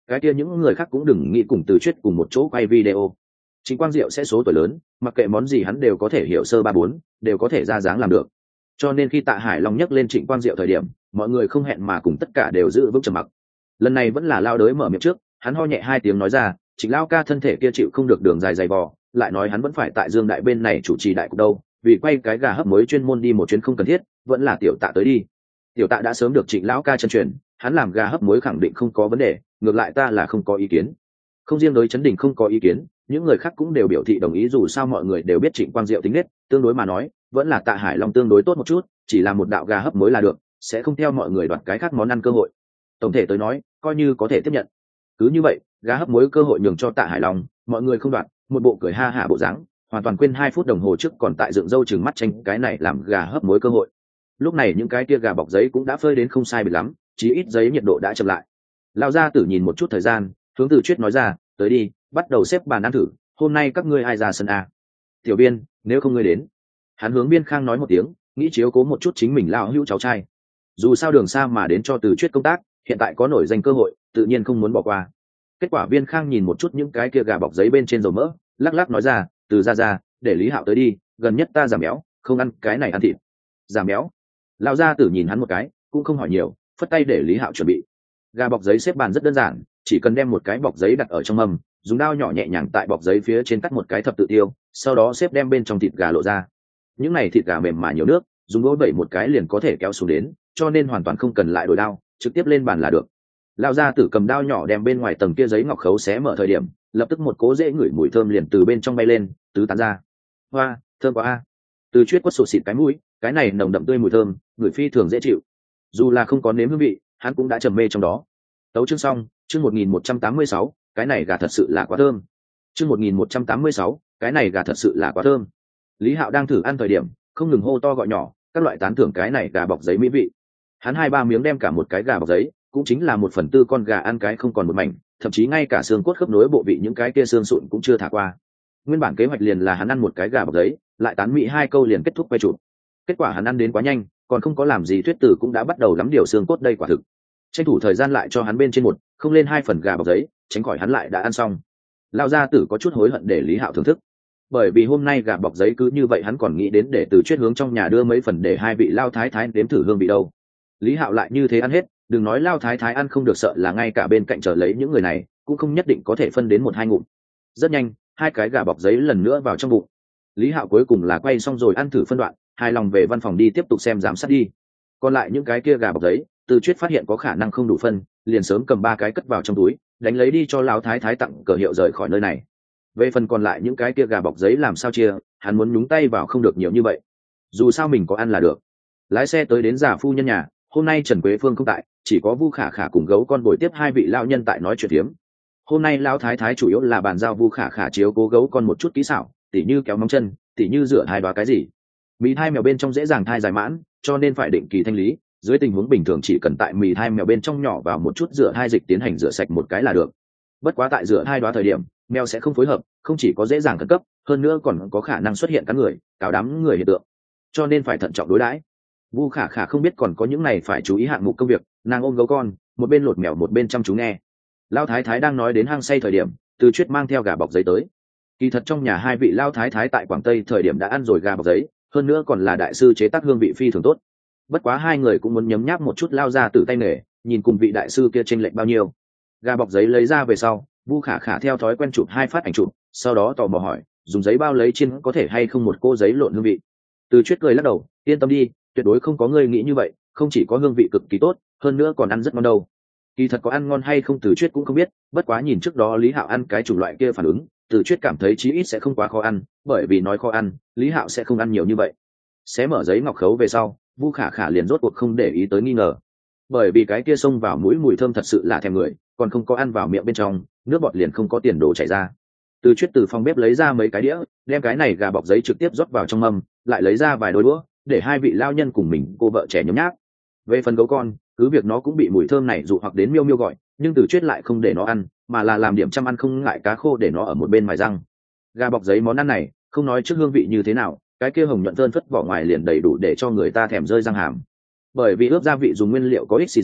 cái kia những người khác cũng đừng nghĩ cùng Từ Chuyết cùng một chỗ quay video. Trịnh Quang Diệu sẽ số tuổi lớn, mặc kệ món gì hắn đều có thể hiểu sơ ba bốn, đều có thể ra dáng làm được. Cho nên khi Tạ Hải Long nhắc lên Trịnh Quang Diệu thời điểm, mọi người không hẹn mà cùng tất cả đều giữ vững trầm mặc. Lần này vẫn là Lao Đới mở miệng trước, hắn ho nhẹ hai tiếng nói ra, Trịnh Lao ca thân thể kia chịu không được đường dài dày vò, lại nói hắn vẫn phải tại Dương Đại bên này chủ trì đại cục đâu, vì quay cái gà hấp muối chuyên môn đi một chuyến không cần thiết, vẫn là Tiểu Tạ tới đi. Tiểu Tạ đã sớm được Trịnh lão ca chân truyền, hắn làm gà hấp muối khẳng định không có vấn đề, ngược lại ta là không có ý kiến. Không riêng đối Trấn Đình không có ý kiến, những người khác cũng đều biểu thị đồng ý, dù sao mọi người đều biết Trịnh Quang Diệu tính nết, tương đối mà nói, vẫn là Tạ Hải Long tương đối tốt một chút, chỉ là một đạo gà hấp muối là được, sẽ không theo mọi người đoạt cái khác món ăn cơ hội. Tổng thể tới nói, coi như có thể tiếp nhận. Cứ như vậy, gà hấp muối cơ hội nhường cho Tạ Hải Long, mọi người không đoạt, một bộ cười ha hả bộ dáng, hoàn toàn quên 2 phút đồng hồ trước còn tại dựng râu chừng mắt tranh cái này làm gà hấp muối cơ hội. Lúc này những cái kia gà bọc giấy cũng đã phơi đến không sai biệt lắm, chí ít giấy nhiệt độ đã chậm lại. Lão gia tử nhìn một chút thời gian, hướng Từ Chuyết nói ra, tới đi, bắt đầu xếp bàn ăn thử, hôm nay các ngươi ai ra sân a? Tiểu Biên, nếu không ngươi đến. Hắn hướng Biên Khang nói một tiếng, nghĩ chiếu cố một chút chính mình lão hữu cháu trai. Dù sao đường xa mà đến cho Từ Chuyết công tác, hiện tại có nổi danh cơ hội, tự nhiên không muốn bỏ qua. Kết quả Biên Khang nhìn một chút những cái kia gà bọc giấy bên trên dầu mỡ, lắc lắc nói ra, Từ ra, để Lý Hạo tới đi, gần nhất ta giảm béo, không ăn cái này ăn thịt. Giảm béo? Lão gia tử nhìn hắn một cái, cũng không hỏi nhiều, phất tay để Lý Hạo chuẩn bị. Gà bọc giấy xếp bàn rất đơn giản, chỉ cần đem một cái bọc giấy đặt ở trong mâm, dùng dao nhỏ nhẹ nhàng tại bọc giấy phía trên cắt một cái thập tự tiêu, sau đó xếp đem bên trong thịt gà lộ ra. Những này thịt gà mềm mà nhiều nước, dùng đũa bẩy một cái liền có thể kéo xuống đến, cho nên hoàn toàn không cần lại đổi dao, trực tiếp lên bàn là được. Lão gia tử cầm dao nhỏ đem bên ngoài tầng kia giấy ngọc khấu xé mở thời điểm, lập tức một cỗ dễ ngửi mùi thơm liền từ bên trong bay lên, tứ tán ra. Hoa, thơm quá a. Từ Chuyết quất sụt xịt cái mũi, cái này nồng đậm tươi mùi thơm, người phi thường dễ chịu. Dù là không có nếm hương vị, hắn cũng đã trầm mê trong đó. Tấu chương xong, chương 1186, cái này gà thật sự là quá thơm. Chương 1186, cái này gà thật sự là quá thơm. Lý Hạo đang thử ăn thời điểm, không ngừng hô to gọi nhỏ, các loại tán thưởng cái này gà bọc giấy mỹ vị. Hắn 2-3 miếng đem cả một cái gà bọc giấy, cũng chính là 1/4 con gà ăn cái không còn một mảnh, thậm chí ngay cả xương cốt khớp nối bộ vị những cái kia xương sụn cũng chưa thả qua. Nguyên bản kế hoạch liền là hắn ăn một cái gà bọc giấy, lại tán mỹ 2 câu liền kết thúc quay chụp. Kết quả hắn ăn đến quá nhanh, còn không có làm gì thuyết tử cũng đã bắt đầu lắm điều xương cốt đây quả thực. Tranh thủ thời gian lại cho hắn bên trên một, không lên 2 phần gà bọc giấy, tránh khỏi hắn lại đã ăn xong. Lão gia tử có chút hối hận để Lý Hạo thưởng thức, bởi vì hôm nay gà bọc giấy cứ như vậy hắn còn nghĩ đến để Từ Chuyết hướng trong nhà đưa mấy phần để 2 vị lao thái thái đếm thử hương vị đâu. Lý Hạo lại như thế ăn hết, đừng nói lao thái thái ăn không được, sợ là ngay cả bên cạnh chờ lấy những người này cũng không nhất định có thể phân đến 1-2 ngụm. Rất nhanh, 2 cái gà bọc giấy lần nữa vào trong bụng. Lý Hạo cuối cùng là quay xong rồi ăn thử phân đoạn, hài lòng về văn phòng đi tiếp tục xem giám sát đi. Còn lại những cái kia gà bọc giấy, Từ Chuyết phát hiện có khả năng không đủ phân, liền sớm cầm 3 cái cất vào trong túi, đánh lấy đi cho lão thái thái tặng cờ hiệu rời khỏi nơi này. Về phần còn lại những cái kia gà bọc giấy làm sao chia, hắn muốn nhúng tay vào không được nhiều như vậy. Dù sao mình có ăn là được. Lái xe tới đến già phu nhân nhà, hôm nay Trần Quế Phương không tại, chỉ có Vu Khả Khả cùng Gấu Con bồi tiếp 2 vị lão nhân tại nói chuyện phiếm. Hôm nay lão thái thái chủ yếu là bàn giao Vu Khả Khả chiếu cố Gấu Con một chút kỹ xảo, tỉ như kéo móng chân, tỉ như rửa hai đoá cái gì. Mì thai mèo bên trong dễ dàng thai dài mãn, cho nên phải định kỳ thanh lý, dưới tình huống bình thường chỉ cần tại mì thai mèo bên trong nhỏ vào một chút rửa hai dịch tiến hành rửa sạch một cái là được. Bất quá tại rửa hai đoá thời điểm, mèo sẽ không phối hợp, không chỉ có dễ dàng khẩn cấp, hơn nữa còn có khả năng xuất hiện cắn người, cào đám người hiện tượng, cho nên phải thận trọng đối đãi. Vu Khả Khả không biết còn có những này phải chú ý hạng mục công việc, nàng ôm Gấu Con, một bên lột mèo một bên chăm chú nghe. Lão thái thái đang nói đến hang say thời điểm, Từ Chuyết mang theo gà bọc giấy tới. Kỳ thật trong nhà 2 vị lão thái thái tại Quảng Tây thời điểm đã ăn rồi gà bọc giấy, hơn nữa còn là đại sư chế tác hương vị phi thường tốt. Bất quá 2 người cũng muốn nhấm nháp một chút lao ra từ tay nghề, nhìn cùng vị đại sư kia chênh lệch bao nhiêu. Gà bọc giấy lấy ra về sau, Vu Khả Khả theo thói quen chụp 2 phát ảnh chụp, sau đó tò mò hỏi, dùng giấy bao lấy chiên có thể hay không một cô giấy lộn hương vị. Từ Chuyết cười lắc đầu, yên tâm đi, tuyệt đối không có ngươi nghĩ như vậy, không chỉ có hương vị cực kỳ tốt, hơn nữa còn ăn rất ngon đâu. Kỳ thật có ăn ngon hay không Từ Chuyết cũng không biết, bất quá nhìn trước đó Lý Hạo ăn cái chủng loại kia phản ứng, Từ Chuyết cảm thấy chí ít sẽ không quá khó ăn, bởi vì nói khó ăn, Lý Hạo sẽ không ăn nhiều như vậy. Xé mở giấy ngọc khấu về sau, Vu Khả Khả liền rốt cuộc không để ý tới nghi ngờ, bởi vì cái kia xông vào mũi mùi thơm thật sự là thèm người, còn không có ăn vào miệng bên trong, nước bọt liền không có tiền đổ chảy ra. Từ Chuyết từ phòng bếp lấy ra mấy cái đĩa, đem cái này gà bọc giấy trực tiếp rót vào trong mâm, lại lấy ra vài đôi đũa, để 2 vị lao nhân cùng mình cô vợ trẻ nhấm nháp. Về phần Gấu Con, cứ việc nó cũng bị mùi thơm này dụ hoặc đến miêu miêu gọi, nhưng Từ Chuyết lại không để nó ăn, mà là làm điểm chăm ăn không ngại cá khô để nó ở một bên mài răng. Gà bọc giấy món ăn này, không nói trước hương vị như thế nào, cái kia hồng nhuận thơm phất vỏ ngoài liền đầy đủ để cho người ta thèm rơi răng hàm. Bởi vì ướp gia vị dùng nguyên liệu có ích xì dầu,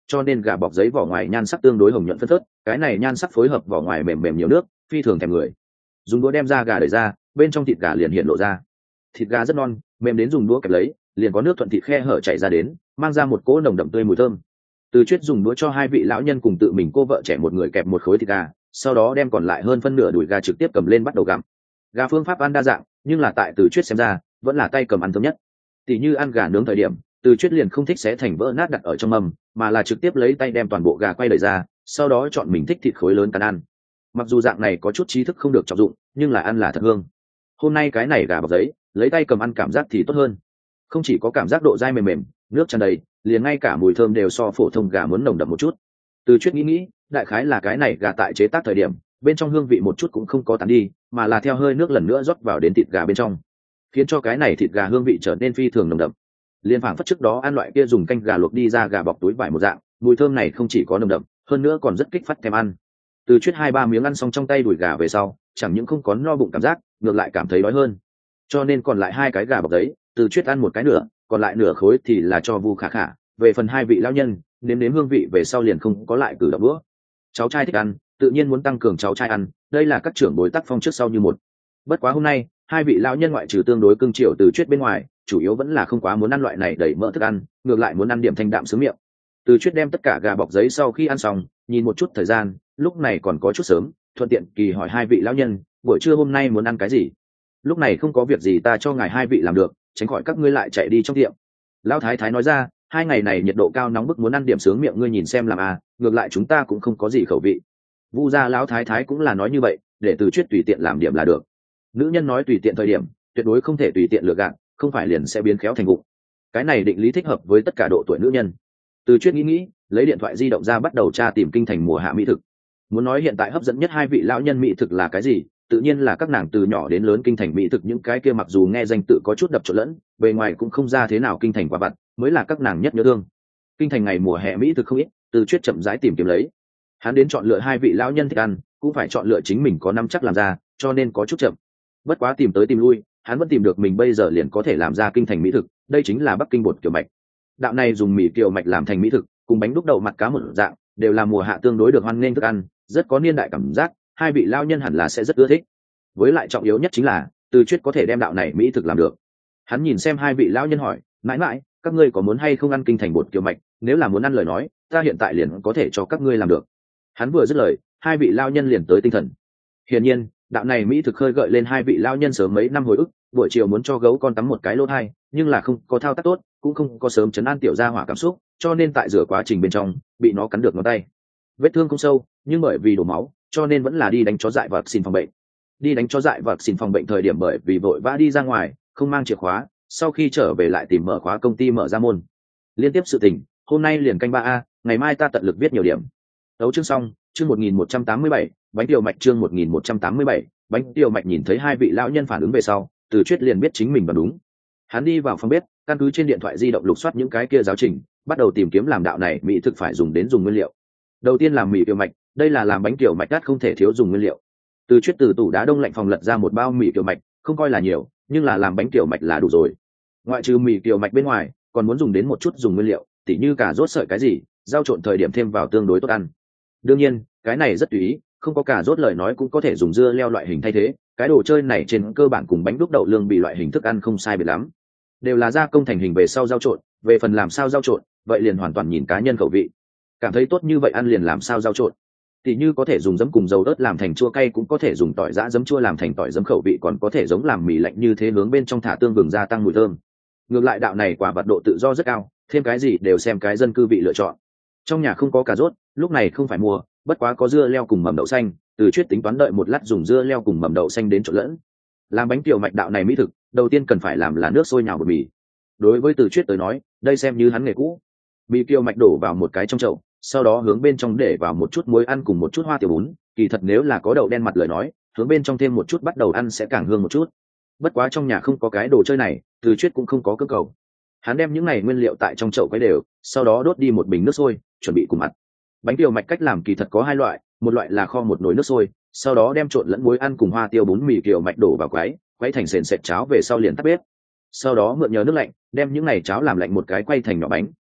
cho nên gà bọc giấy vỏ ngoài nhan sắc tương đối hồng nhuận phân phớt, cái này nhan sắc phối hợp vỏ ngoài mềm mềm nhiều nước, phi thường thèm người. Dùng đũa đem ra gà đẩy ra, bên trong thịt gà liền hiện lộ ra. Thịt gà rất non, mềm đến dùng đũa kẹp lấy, liền có nước thuận thịt khe hở chảy ra đến, mang ra một cỗ nồng đậm tươi mùi thơm. Từ Chuyết dùng đũa cho hai vị lão nhân cùng tự mình cô vợ trẻ một người kẹp một khối thịt gà, sau đó đem còn lại hơn phân nửa đùi gà trực tiếp cầm lên bắt đầu gặm. Gà phương pháp ăn đa dạng, nhưng là tại Từ Chuyết xem ra, vẫn là tay cầm ăn thơm nhất. Tỷ như ăn gà nướng thời điểm, Từ Chuyết liền không thích xé thành vỡ nát đặt ở trong mâm, mà là trực tiếp lấy tay đem toàn bộ gà quay đẩy ra, sau đó chọn mình thích thịt khối lớn cắn ăn. Mặc dù dạng này có chút trí thức không được trọng dụng, nhưng là ăn là thật hương. Hôm nay cái này gà bọc giấy, lấy tay cầm ăn cảm giác thì tốt hơn. Không chỉ có cảm giác độ dai mềm mềm, nước tràn đầy, liền ngay cả mùi thơm đều so phổ thông gà muốn nồng đậm một chút. Từ Chuyết nghĩ, đại khái là cái này gà tại chế tác thời điểm, bên trong hương vị một chút cũng không có tán đi, mà là theo hơi nước lần nữa rót vào đến thịt gà bên trong, khiến cho cái này thịt gà hương vị trở nên phi thường nồng đậm. Liên phảng phất trước đó ăn loại kia dùng canh gà luộc đi ra gà bọc túi vải một dạng, mùi thơm này không chỉ có nồng đậm, hơn nữa còn rất kích phát thèm ăn. Từ Chuyết 2-3 miếng ăn xong trong tay đùi gà về sau, chẳng những không có no bụng cảm giác, ngược lại cảm thấy đói hơn. Cho nên còn lại 2 cái gà bọc giấy, Từ Chuyết ăn một cái nửa, còn lại nửa khối thì là cho Vu Khả Khả. Về phần 2 vị lão nhân, nếm hương vị về sau liền không có lại cử động nữa. Cháu trai thích ăn, tự nhiên muốn tăng cường cháu trai ăn, đây là các trưởng bối tác phong trước sau như một. Bất quá hôm nay, 2 vị lão nhân ngoại trừ tương đối cưng chiều Từ Chuyết bên ngoài, chủ yếu vẫn là không quá muốn ăn loại này đầy mỡ thức ăn, ngược lại muốn ăn điểm thanh đạm sướng miệng. Từ Chuyết đem tất cả gà bọc giấy sau khi ăn xong, nhìn một chút thời gian, lúc này còn có chút sớm, thuận tiện kỳ hỏi 2 vị lão nhân, buổi trưa hôm nay muốn ăn cái gì? Lúc này không có việc gì ta cho ngài 2 vị làm được, tránh khỏi các ngươi lại chạy đi trong tiệm. Lão thái thái nói ra, 2 ngày này nhiệt độ cao nóng bức muốn ăn điểm sướng miệng ngươi nhìn xem làm à, ngược lại chúng ta cũng không có gì khẩu vị. Vu gia lão thái thái cũng là nói như vậy, để Từ Chuyết tùy tiện làm điểm là được. Nữ nhân nói tùy tiện thời điểm, tuyệt đối không thể tùy tiện lừa gạt, không phải liền sẽ biến khéo thành vụng. Cái này định lý thích hợp với tất cả độ tuổi nữ nhân. Từ Chuyết nghĩ, lấy điện thoại di động ra bắt đầu tra tìm kinh thành mùa hạ mỹ thực. Muốn nói hiện tại hấp dẫn nhất 2 vị lão nhân mỹ thực là cái gì, tự nhiên là các nàng từ nhỏ đến lớn kinh thành mỹ thực, những cái kia mặc dù nghe danh tự có chút đập trộn lẫn, bề ngoài cũng không ra thế nào kinh thành quả vặt, mới là các nàng nhất nhớ thương. Kinh thành ngày mùa hè mỹ thực không ít, Từ Chuyết chậm rãi tìm kiếm lấy. Hắn đến chọn lựa 2 vị lão nhân thích ăn, cũng phải chọn lựa chính mình có nắm chắc làm ra, cho nên có chút chậm. Bất quá tìm tới tìm lui, hắn vẫn tìm được mình bây giờ liền có thể làm ra kinh thành mỹ thực, đây chính là Bắc Kinh bột kiều mạch. Đạo này dùng mì kiều mạch làm thành mỹ thực, cùng bánh đúc đậu mặt cá một dạng, đều là mùa hạ tương đối được hoan nghênh thức ăn, rất có niên đại cảm giác, 2 vị lão nhân hẳn là sẽ rất ưa thích. Với lại trọng yếu nhất chính là, Từ Chuyết có thể đem đạo này mỹ thực làm được. Hắn nhìn xem 2 vị lão nhân hỏi, mãi mãi, các ngươi có muốn hay không ăn kinh thành bột kiều mạch, nếu là muốn ăn lời nói, ta hiện tại liền có thể cho các ngươi làm được. Hắn vừa dứt lời, 2 vị lão nhân liền tới tinh thần. Hiển nhiên, đạo này mỹ thực khơi gợi lên 2 vị lão nhân sớm mấy năm hồi ức, buổi chiều muốn cho gấu con tắm một cái lỗ thai, nhưng là không có thao tác tốt, cũng không có sớm trấn an tiểu gia hỏa cảm xúc, cho nên tại rửa quá trình bên trong, bị nó cắn được ngón tay. Vết thương không sâu, nhưng bởi vì đổ máu, cho nên vẫn là đi đánh chó dại và xin phòng bệnh. Đi đánh chó dại và xin phòng bệnh thời điểm bởi vì vội vã đi ra ngoài, không mang chìa khóa, sau khi trở về lại tìm mở khóa công ty mở ra môn. Liên tiếp sự tình, hôm nay liền canh 3A, ngày mai ta tận lực viết nhiều điểm. Đấu chương xong, chương 1187, bánh tiểu mạch chương 1187, bánh tiểu mạch nhìn thấy 2 vị lão nhân phản ứng về sau, Từ Chuyết liền biết chính mình đoán đúng. Hắn đi vào phòng bếp, căn cứ trên điện thoại di động lục soát những cái kia giáo trình, bắt đầu tìm kiếm làm đạo này mỹ thực phải dùng nguyên liệu. Đầu tiên làm mì tiểu mạch, đây là làm bánh tiểu mạch đắt không thể thiếu dùng nguyên liệu. Từ Chuyết từ tủ đá đông lạnh phòng lật ra một bao mì tiểu mạch, không coi là nhiều, nhưng là làm bánh tiểu mạch là đủ rồi. Ngoại trừ mì tiểu mạch bên ngoài, còn muốn dùng đến một chút dùng nguyên liệu, tỉ như cà rốt sợi cái gì, rau trộn thời điểm thêm vào tương đối tốt ăn. Đương nhiên, cái này rất tùy ý, không có cà rốt lời nói cũng có thể dùng dưa leo loại hình thay thế, cái đồ chơi này trên cơ bản cùng bánh đúc đậu lương bị loại hình thức ăn không sai biệt lắm, đều là gia công thành hình về sau rau trộn. Về phần làm sao rau trộn, vậy liền hoàn toàn nhìn cá nhân khẩu vị, cảm thấy tốt như vậy ăn liền làm sao rau trộn. Tỉ như có thể dùng giấm cùng dầu ớt làm thành chua cay, cũng có thể dùng tỏi giã giấm chua làm thành tỏi giấm khẩu vị, còn có thể giống làm mì lạnh như thế hướng bên trong thả tương vừng gia tăng mùi thơm. Ngược lại đạo này quả vật độ tự do rất cao, thêm cái gì đều xem cái dân cư vị lựa chọn. Trong nhà không có cà rốt, lúc này không phải mua, bất quá có dưa leo cùng mầm đậu xanh, Từ Chuyết tính toán đợi một lát dùng dưa leo cùng mầm đậu xanh đến trộn lẫn. Làm bánh tiểu mạch đạo này mỹ thực, đầu tiên cần phải làm là nước sôi nhào bột mì. Đối với Từ Chuyết tới nói, đây xem như hắn nghề cũ. Mì tiểu mạch đổ vào một cái trong chậu, sau đó hướng bên trong để vào một chút muối ăn cùng một chút hoa tiểu bún, kỳ thật nếu là có đậu đen mặt lời nói, hướng bên trong thêm một chút bắt đầu ăn sẽ càng hương một chút. Bất quá trong nhà không có cái đồ chơi này, Từ Chuyết cũng không có cơ cầu. Hắn đem những này nguyên liệu tại trong chậu quấy đều, sau đó đốt đi một bình nước sôi, chuẩn bị cùng mặt. Bánh tiểu mạch cách làm kỳ thật có 2 loại, một loại là kho một nồi nước sôi, sau đó đem trộn lẫn muối ăn cùng hoa tiêu bún mì tiểu mạch đổ vào quấy thành sền sệt cháo về sau liền tắt bếp. Sau đó mượn nhờ nước lạnh, đem những này cháo làm lạnh một cái quay thành nhỏ bánh,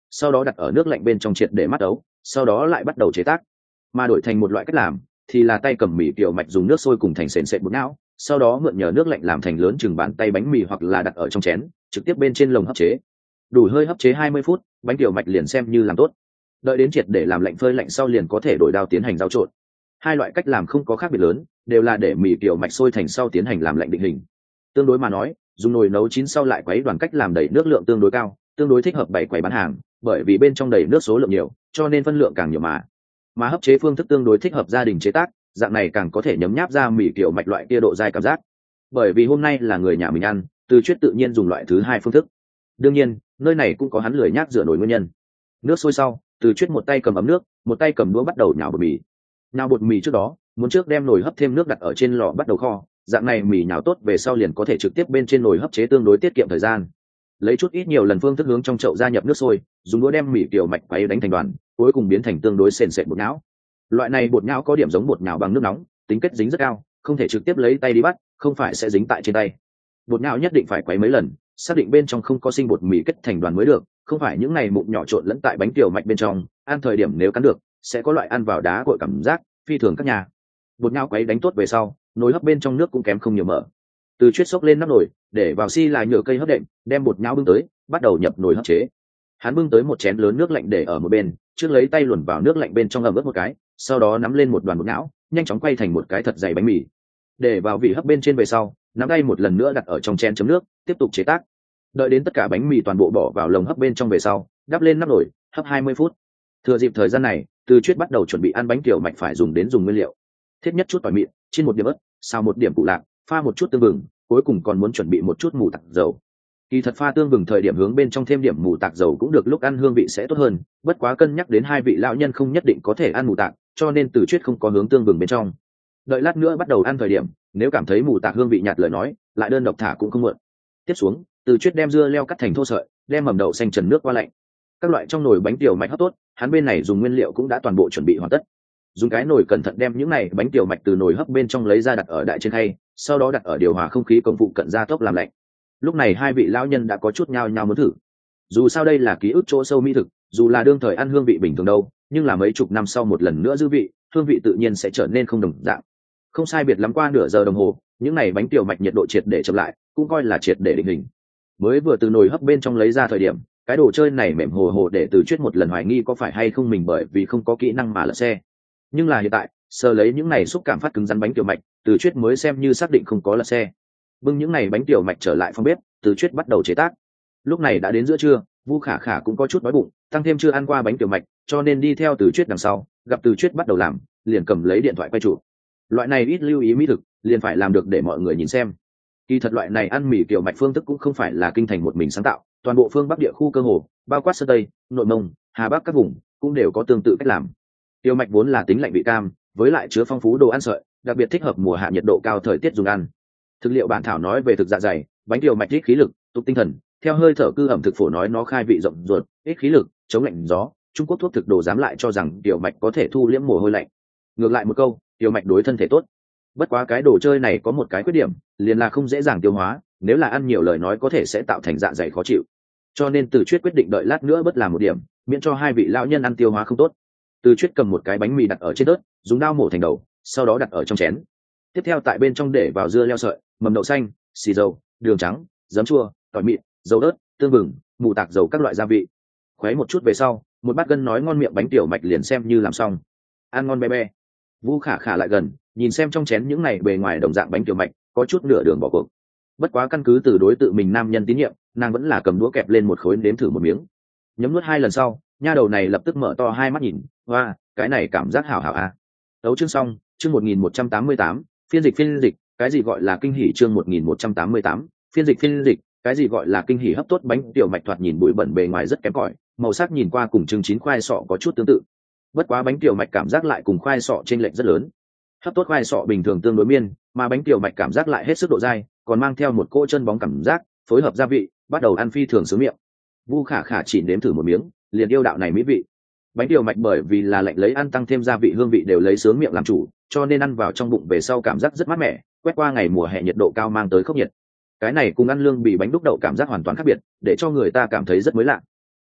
sau đó đặt ở nước lạnh bên trong triệt để mắt ấu, sau đó lại bắt đầu chế tác. Mà đổi thành một loại cách làm thì là tay cầm mì kiểu mạch dùng nước sôi cùng thành sền sệt bột não, sau đó mượn nhờ nước lạnh làm thành lớn chừng bàn tay bánh mì hoặc là đặt ở trong chén trực tiếp bên trên lồng hấp chế. Đủ hơi hấp chế 20 phút, bánh kiểu mạch liền xem như làm tốt. Đợi đến triệt để làm lạnh phơi lạnh sau liền có thể đổi đao tiến hành ráo trộn. Hai loại cách làm không có khác biệt lớn, đều là để mì kiểu mạch sôi thành sau tiến hành làm lạnh định hình. Tương đối mà nói, dùng nồi nấu chín sau lại quấy đoàn cách làm đẩy nước lượng tương đối cao, tương đối thích hợp bày quầy bán hàng, bởi vì bên trong đầy nước số lượng nhiều, cho nên phân lượng càng nhiều mà hấp chế phương thức tương đối thích hợp gia đình chế tác, dạng này càng có thể nhấm nháp ra mì kiểu mạch loại kia độ dai cảm giác. Bởi vì hôm nay là người nhà mình ăn, Từ Chuyết tự nhiên dùng loại thứ hai phương thức. Đương nhiên, nơi này cũng có hắn lười nhác rửa nồi nguyên nhân. Nước sôi sau, Từ Chuyết một tay cầm ấm nước, một tay cầm đũa bắt đầu nhào bột mì. Nhào bột mì trước đó, muốn trước đem nồi hấp thêm nước đặt ở trên lò bắt đầu kho, dạng này mì nhào tốt về sau liền có thể trực tiếp bên trên nồi hấp chế tương đối tiết kiệm thời gian. Lấy chút ít nhiều lần phương thức hướng trong chậu gia nhập nước sôi, dùng đũa đem mì kiểu mạch quấy đánh thành đoàn, cuối cùng biến thành tương đối sền sệt bột nhão. Loại này bột nhão có điểm giống bột nhão bằng nước nóng, tính kết dính rất cao, không thể trực tiếp lấy tay đi bắt, không phải sẽ dính tại trên tay. Bột nhão nhất định phải quấy mấy lần, xác định bên trong không có sinh bột mì kết thành đoàn mới được, không phải những này mụn nhỏ trộn lẫn tại bánh kiểu mạch bên trong, ăn thời điểm nếu cắn được, sẽ có loại ăn vào đá cội cảm giác, phi thường các nhà. Bột nhão quấy đánh tốt về sau, nồi hấp bên trong nước cũng kém không nhiều mỡ. Từ Chuyết xốc lên nắp nồi, để vào xi là nhựa cây hấp đệm, đem bột nhão bưng tới, bắt đầu nhập nồi hấp chế. Hắn bưng tới một chén lớn nước lạnh để ở một bên, trước lấy tay luồn vào nước lạnh bên trong ẩm ướt một cái, sau đó nắm lên một đoàn bột nhão, nhanh chóng quay thành một cái thật dày bánh mì. Để vào vị hấp bên trên về sau, nắm tay một lần nữa đặt ở trong chén chấm nước, tiếp tục chế tác. Đợi đến tất cả bánh mì toàn bộ bỏ vào lồng hấp bên trong về sau, đắp lên nắp nồi, hấp 20 phút. Thừa dịp thời gian này, Từ Chuyết bắt đầu chuẩn bị ăn bánh kiểu mạch phải dùng nguyên liệu. Thiết nhất chút tỏi mịn, chiên một điểm ớt, xào một điểm củ lạc, pha một chút tương vừng, cuối cùng còn muốn chuẩn bị một chút mù tạc dầu. Kỳ thật pha tương vừng thời điểm hướng bên trong thêm điểm mù tạc dầu cũng được, lúc ăn hương vị sẽ tốt hơn, bất quá cân nhắc đến hai vị lão nhân không nhất định có thể ăn mù tạc, cho nên Từ Chuyết không có hướng tương vừng bên trong. Đợi lát nữa bắt đầu ăn thời điểm, nếu cảm thấy mù tạc hương vị nhạt lời nói, lại đơn độc thả cũng không muộn. Tiếp xuống, Từ Chuyết đem dưa leo cắt thành thô sợi, đem mầm đậu xanh trần nước qua lạnh. Các loại trong nồi bánh tiểu mạch hấp tốt, hắn bên này dùng nguyên liệu cũng đã toàn bộ chuẩn bị hoàn tất. Dùng cái nồi cẩn thận đem những này bánh tiểu mạch từ nồi hấp bên trong lấy ra đặt ở đại trên khay, sau đó đặt ở điều hòa không khí công vụ cận gia tốc làm lạnh. Lúc này hai vị lão nhân đã có chút nhao nhao muốn thử. Dù sao đây là ký ức chỗ sâu mỹ thực, dù là đương thời ăn hương vị bình thường đâu, nhưng là mấy chục năm sau một lần nữa dư vị, hương vị tự nhiên sẽ trở nên không đồng dạng. Không sai biệt lắm qua nửa giờ đồng hồ, những này bánh tiểu mạch nhiệt độ triệt để chậm lại, cũng coi là triệt để định hình. Mới vừa từ nồi hấp bên trong lấy ra thời điểm, cái đồ chơi này mềm hồ hồ để Từ Chuyết một lần hoài nghi có phải hay không mình bởi vì không có kỹ năng mà lật xe. Nhưng là hiện tại, sờ lấy những này xúc cảm phát cứng rắn bánh tiểu mạch, Từ Chuyết mới xem như xác định không có lật xe. Bưng những này bánh tiểu mạch trở lại phòng bếp, Từ Chuyết bắt đầu chế tác. Lúc này đã đến giữa trưa, Vu Khả Khả cũng có chút đói bụng, tăng thêm chưa ăn qua bánh tiểu mạch, cho nên đi theo Từ Chuyết đằng sau, gặp Từ Chuyết bắt đầu làm, liền cầm lấy điện thoại quay chụp. Loại này ít lưu ý mỹ thực, liền phải làm được để mọi người nhìn xem. Kỳ thật loại này ăn mì kiểu mạch phương thức cũng không phải là kinh thành một mình sáng tạo, toàn bộ phương Bắc địa khu cơ hồ, bao quát Sơn Tây, Nội Mông, Hà Bắc các vùng, cũng đều có tương tự cách làm. Tiểu mạch vốn là tính lạnh vị cam, với lại chứa phong phú đồ ăn sợi, đặc biệt thích hợp mùa hạ nhiệt độ cao thời tiết dùng ăn. Thực liệu bản thảo nói về thực dạ dày, bánh tiểu mạch ít khí lực, tục tinh thần, theo hơi thở cư ẩm thực phổ nói nó khai vị rộng ruột, ít khí lực, chống lạnh gió. Trung Quốc thuốc thực đồ dám lại cho rằng tiểu mạch có thể thu liễm mồ hôi lạnh. Ngược lại một câu, tiểu mạch đối thân thể tốt. Bất quá cái đồ chơi này có một cái khuyết điểm, liền là không dễ dàng tiêu hóa, nếu là ăn nhiều lời nói có thể sẽ tạo thành dạ dày khó chịu. Cho nên Từ Chuyết quyết định đợi lát nữa bất làm một điểm, miễn cho hai vị lão nhân ăn tiêu hóa không tốt. Từ Chuyết cầm một cái bánh mì đặt ở trên ớt, dùng dao mổ thành đầu, sau đó đặt ở trong chén. Tiếp theo tại bên trong để vào dưa leo sợi, mầm đậu xanh, xì dầu, đường trắng, giấm chua, tỏi mịn, dầu ớt, tương vừng, mù tạc dầu các loại gia vị. Khuấy một chút về sau, một bát gân nói ngon miệng bánh tiểu mạch liền xem như làm xong. Ăn ngon be be. Vu Khả Khả lại gần, nhìn xem trong chén những này bề ngoài đồng dạng bánh tiểu mạch, có chút nửa đường bỏ cuộc. Bất quá căn cứ từ đối tự mình nam nhân tín nhiệm, nàng vẫn là cầm đũa kẹp lên một khối nếm thử một miếng. Nhấm nuốt 2 lần sau, nha đầu này lập tức mở to hai mắt nhìn, wow, cái này cảm giác hảo hảo a. Tấu chương xong, chương 1188, phiên dịch, cái gì gọi là kinh hỉ, chương 1188, phiên dịch, cái gì gọi là kinh hỉ. Hấp tốt bánh tiểu mạch thoạt nhìn bụi bẩn bề ngoài rất kém cỏi, màu sắc nhìn qua cùng chưng chín khoai sọ có chút tương tự. Bất quá bánh tiểu mạch cảm giác lại cùng khoai sọ chênh lệch rất lớn. Hấp tốt khoai sọ bình thường tương đối miên, mà bánh tiểu mạch cảm giác lại hết sức độ dai, còn mang theo một cỗ chân bóng cảm giác, phối hợp gia vị, bắt đầu ăn phi thường sướng miệng. Vu Khả Khả chỉ nếm thử một miếng, liền yêu đạo này mỹ vị. Bánh tiểu mạch bởi vì là lạnh lấy ăn tăng thêm gia vị hương vị đều lấy sướng miệng làm chủ, cho nên ăn vào trong bụng về sau cảm giác rất mát mẻ, quét qua ngày mùa hè nhiệt độ cao mang tới khốc nhiệt. Cái này cùng ăn lương bì bánh đúc đậu cảm giác hoàn toàn khác biệt, để cho người ta cảm thấy rất mới lạ.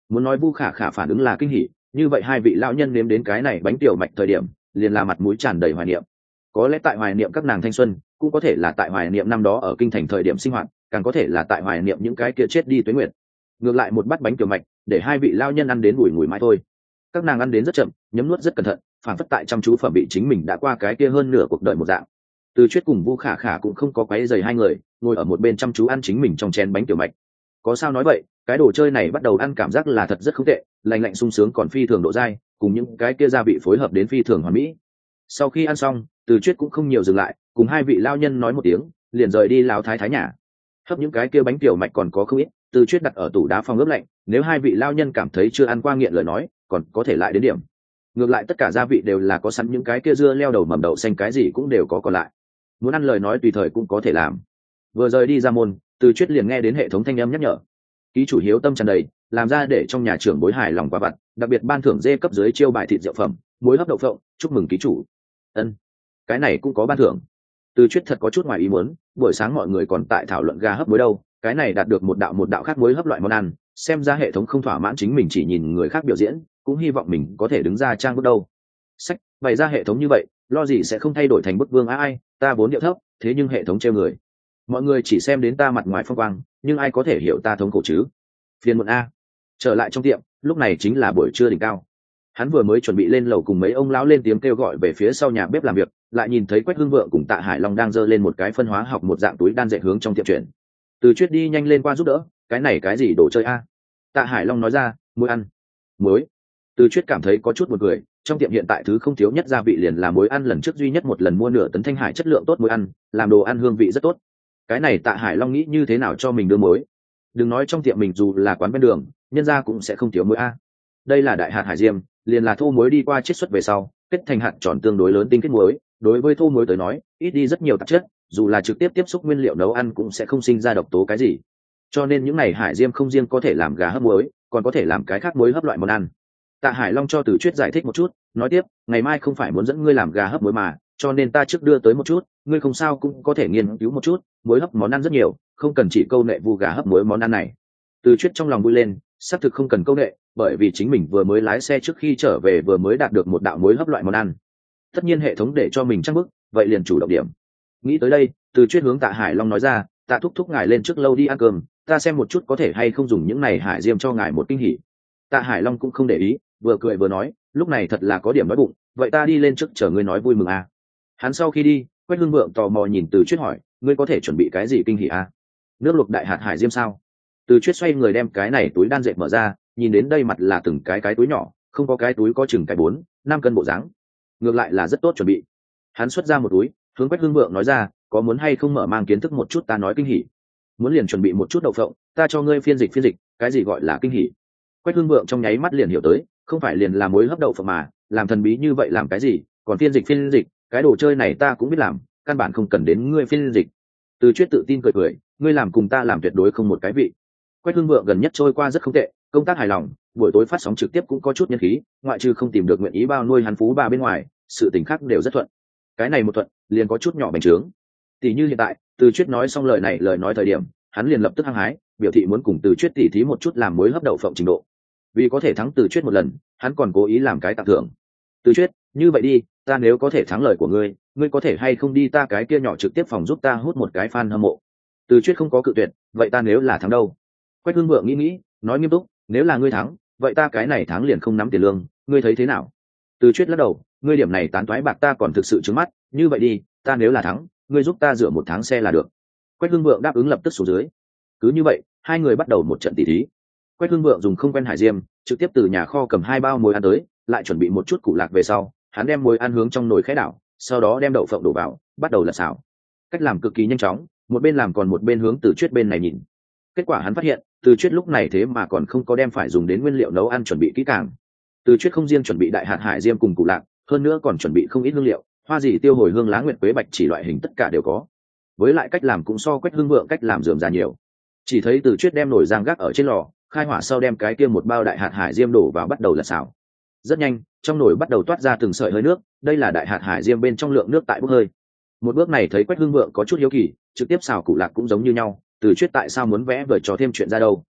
Muốn nói Vu Khả Khả phản ứng là kinh hỉ, như vậy hai vị lão nhân nếm đến cái này bánh tiểu mạch thời điểm liền là mặt mũi tràn đầy hoài niệm. Có lẽ tại hoài niệm các nàng thanh xuân, cũng có thể là tại hoài niệm năm đó ở kinh thành thời điểm sinh hoạt, càng có thể là tại hoài niệm những cái kia chết đi tuế nguyệt. Ngược lại một bát bánh tiểu mạch để hai vị lão nhân ăn đến bùi ngùi mãi thôi. Các nàng ăn đến rất chậm, nhấm nuốt rất cẩn thận, phản phất tại chăm chú phẩm bị chính mình đã qua cái kia hơn nửa cuộc đời một dạng. Từ Chuyết cùng Vu Khả Khả cũng không có quấy rầy hai người, ngồi ở một bên chăm chú ăn chính mình trong chén bánh tiểu mạch. Có sao nói vậy, cái đồ chơi này bắt đầu ăn cảm giác là thật rất không tệ, lành lạnh sung sướng còn phi thường độ dai, cùng những cái kia gia vị phối hợp đến phi thường hoàn mỹ. Sau khi ăn xong, Từ Chuyết cũng không nhiều dừng lại, cùng hai vị lao nhân nói một tiếng, liền rời đi lão thái thái nhà. Hấp những cái kia bánh tiểu mạch còn có không ít, Từ Chuyết đặt ở tủ đá phòng ướp lạnh, nếu hai vị lao nhân cảm thấy chưa ăn qua nghiện lời nói, còn có thể lại đến điểm. Ngược lại tất cả gia vị đều là có sẵn, những cái kia dưa leo đầu mầm đậu xanh cái gì cũng đều có còn lại. Muốn ăn lời nói tùy thời cũng có thể làm. Vừa rời đi ra môn, Từ Chuyết liền nghe đến hệ thống thanh âm nhắc nhở. Ký chủ hiếu tâm tràn đầy, làm ra để trong nhà trưởng bối hài lòng quá vặt, đặc biệt ban thưởng dê cấp dưới chiêu bài thịt rượu phẩm, muối hấp đậu phộng, chúc mừng ký chủ. Ân, cái này cũng có ban thưởng. Từ Chuyết thật có chút ngoài ý muốn, buổi sáng mọi người còn tại thảo luận gà hấp muối đâu, cái này đạt được một đạo khác muối hấp loại món ăn, xem ra hệ thống không thỏa mãn chính mình chỉ nhìn người khác biểu diễn, cũng hy vọng mình có thể đứng ra trang bước đâu. Sách, bày ra hệ thống như vậy, lo gì sẽ không thay đổi thành bức vương ai, ta vốn điệu thấp, thế nhưng hệ thống trêu người. Mọi người chỉ xem đến ta mặt ngoài phong quang, nhưng ai có thể hiểu ta thống khổ chứ? Phiền muộn a. Trở lại trong tiệm, lúc này chính là buổi trưa đỉnh cao. Hắn vừa mới chuẩn bị lên lầu cùng mấy ông lão lên tiếng kêu gọi về phía sau nhà bếp làm việc, lại nhìn thấy Quách Hưng Vượng cùng Tạ Hải Long đang giơ lên một cái phân hóa học một dạng túi đan dệt hướng trong tiệm chuyển. Từ Chuyết đi nhanh lên qua giúp đỡ, cái này cái gì đồ chơi a? Tạ Hải Long nói ra, muối ăn. Muối? Từ Chuyết cảm thấy có chút buồn cười, trong tiệm hiện tại thứ không thiếu nhất gia vị liền là muối ăn, lần trước duy nhất một lần mua nửa tấn Thanh Hải chất lượng tốt muối ăn, làm đồ ăn hương vị rất tốt. Cái này Tạ Hải Long nghĩ như thế nào cho mình đưa muối? Đừng nói trong tiệm mình dù là quán bên đường, nhân gia cũng sẽ không thiếu muối a. Đây là đại hạt hải diêm, liền là thô muối đi qua chiết xuất về sau, kết thành hạt tròn tương đối lớn tinh kết muối, đối với thô muối tới nói, ít đi rất nhiều tạp chất, dù là trực tiếp tiếp xúc nguyên liệu nấu ăn cũng sẽ không sinh ra độc tố cái gì. Cho nên những này hải diêm không riêng có thể làm gà hấp muối, còn có thể làm cái khác muối hấp loại món ăn. Tạ Hải Long cho Từ Chuyết giải thích một chút, nói tiếp, ngày mai không phải muốn dẫn ngươi làm gà hấp muối mà, cho nên ta trước đưa tới một chút, ngươi không sao cũng có thể nghiên cứu một chút, muối hấp món ăn rất nhiều, không cần chỉ câu nệ vu gà hấp muối món ăn này. Từ Chuyết trong lòng vui lên, xác thực không cần câu nệ, bởi vì chính mình vừa mới lái xe trước khi trở về vừa mới đạt được một đạo muối hấp loại món ăn. Tất nhiên hệ thống để cho mình trang bức, vậy liền chủ động điểm. Nghĩ tới đây, Từ Chuyết hướng Tạ Hải Long nói ra, Tạ thúc thúc ngài lên trước lâu đi ăn cơm, ta xem một chút có thể hay không dùng những này hải diêm cho ngài một kinh hỉ. Tạ Hải Long cũng không để ý, vừa cười vừa nói, lúc này thật là có điểm đói bụng, vậy ta đi lên trước chờ ngươi nói vui mừng à. Hắn sau khi đi, Quách Hưng Vượng tò mò nhìn Từ Chuyết hỏi, ngươi có thể chuẩn bị cái gì kinh hỉ à? Nước luộc đại hạt hải diêm sao? Từ Chuyết xoay người đem cái này túi đan dệt mở ra, nhìn đến đây mặt là từng cái túi nhỏ, không có cái túi có chừng cái 4-5 cân bộ dáng, ngược lại là rất tốt chuẩn bị. Hắn xuất ra một túi, hướng Quách Hưng Vượng nói ra, có muốn hay không mở mang kiến thức một chút ta nói kinh hỉ? Muốn liền chuẩn bị một chút đậu phộng, ta cho ngươi phiên dịch, cái gì gọi là kinh hỉ? Quách Hưng Vượng trong nháy mắt liền hiểu tới, không phải liền là muối hấp đậu phộng mà, làm thần bí như vậy làm cái gì, còn phiên dịch, cái đồ chơi này ta cũng biết làm, căn bản không cần đến ngươi phiên dịch. Từ Chuyết tự tin cười, ngươi làm cùng ta làm tuyệt đối không một cái vị. Quách Hưng Vượng gần nhất trôi qua rất không tệ, công tác hài lòng, buổi tối phát sóng trực tiếp cũng có chút nhân khí, ngoại trừ không tìm được nguyện ý bao nuôi hắn phú bà bên ngoài, sự tình khác đều rất thuận. Cái này một thuận, liền có chút nhỏ bành trướng. Tỷ như hiện tại, Từ Chuyết nói xong lời nói thời điểm, hắn liền lập tức hăng hái, biểu thị muốn cùng Từ Chuyết tỉ thí một chút làm muối hấp đậu phộng trình độ. Vì có thể thắng Từ Chuyết một lần, hắn còn cố ý làm cái tặng thưởng. Từ Chuyết, như vậy đi, ta nếu có thể thắng lời của ngươi, ngươi có thể hay không đi ta cái kia nhỏ trực tiếp phòng giúp ta hút một cái fan hâm mộ? Từ Chuyết không có cự tuyệt, vậy ta nếu là thắng đâu? Quách Hưng Vượng nghĩ, nói nghiêm túc, nếu là ngươi thắng, vậy ta cái này tháng liền không nắm tiền lương, ngươi thấy thế nào? Từ Chuyết lắc đầu, ngươi điểm này tán toái bạc ta còn thực sự trướng mắt, như vậy đi, ta nếu là thắng, ngươi giúp ta rửa 1 tháng xe là được. Quách Hưng Vượng đáp ứng lập tức xuống dưới. Cứ như vậy, hai người bắt đầu một trận tỉ thí. Quách Hưng Vượng dùng không quen hải diêm, trực tiếp từ nhà kho cầm 2 bao muối ăn tới, lại chuẩn bị một chút củ lạc về sau, hắn đem muối ăn hướng trong nồi khẽ đảo, sau đó đem đậu phộng đổ vào, bắt đầu lật xào. Cách làm cực kỳ nhanh chóng, một bên làm còn một bên hướng Từ Chuyết bên này nhìn. Kết quả hắn phát hiện, Từ Chuyết lúc này thế mà còn không có đem phải dùng đến nguyên liệu nấu ăn chuẩn bị kỹ càng. Từ Chuyết không riêng chuẩn bị đại hạt hải diêm cùng củ lạc, hơn nữa còn chuẩn bị không ít hương liệu, hoa dì tiêu, hồi hương, lá nguyệt quế, bạch chỉ loại hình tất cả đều có. Với lại cách làm cũng so Quách Hưng Vượng cách làm rườm rà nhiều. Chỉ thấy Từ Chuyết đem nồi rang gác ở trên lò, khai hỏa sau đem cái kia một bao đại hạt hải diêm đổ vào bắt đầu lật xào. Rất nhanh, trong nồi bắt đầu toát ra từng sợi hơi nước, đây là đại hạt hải diêm bên trong lượng nước tại bốc hơi. Một bước này thấy Quách Hưng Vượng có chút hiếu kỳ, trực tiếp xào củ lạc cũng giống như nhau, Từ Chuyết tại sao muốn vẽ vời trò thêm chuyện ra đâu?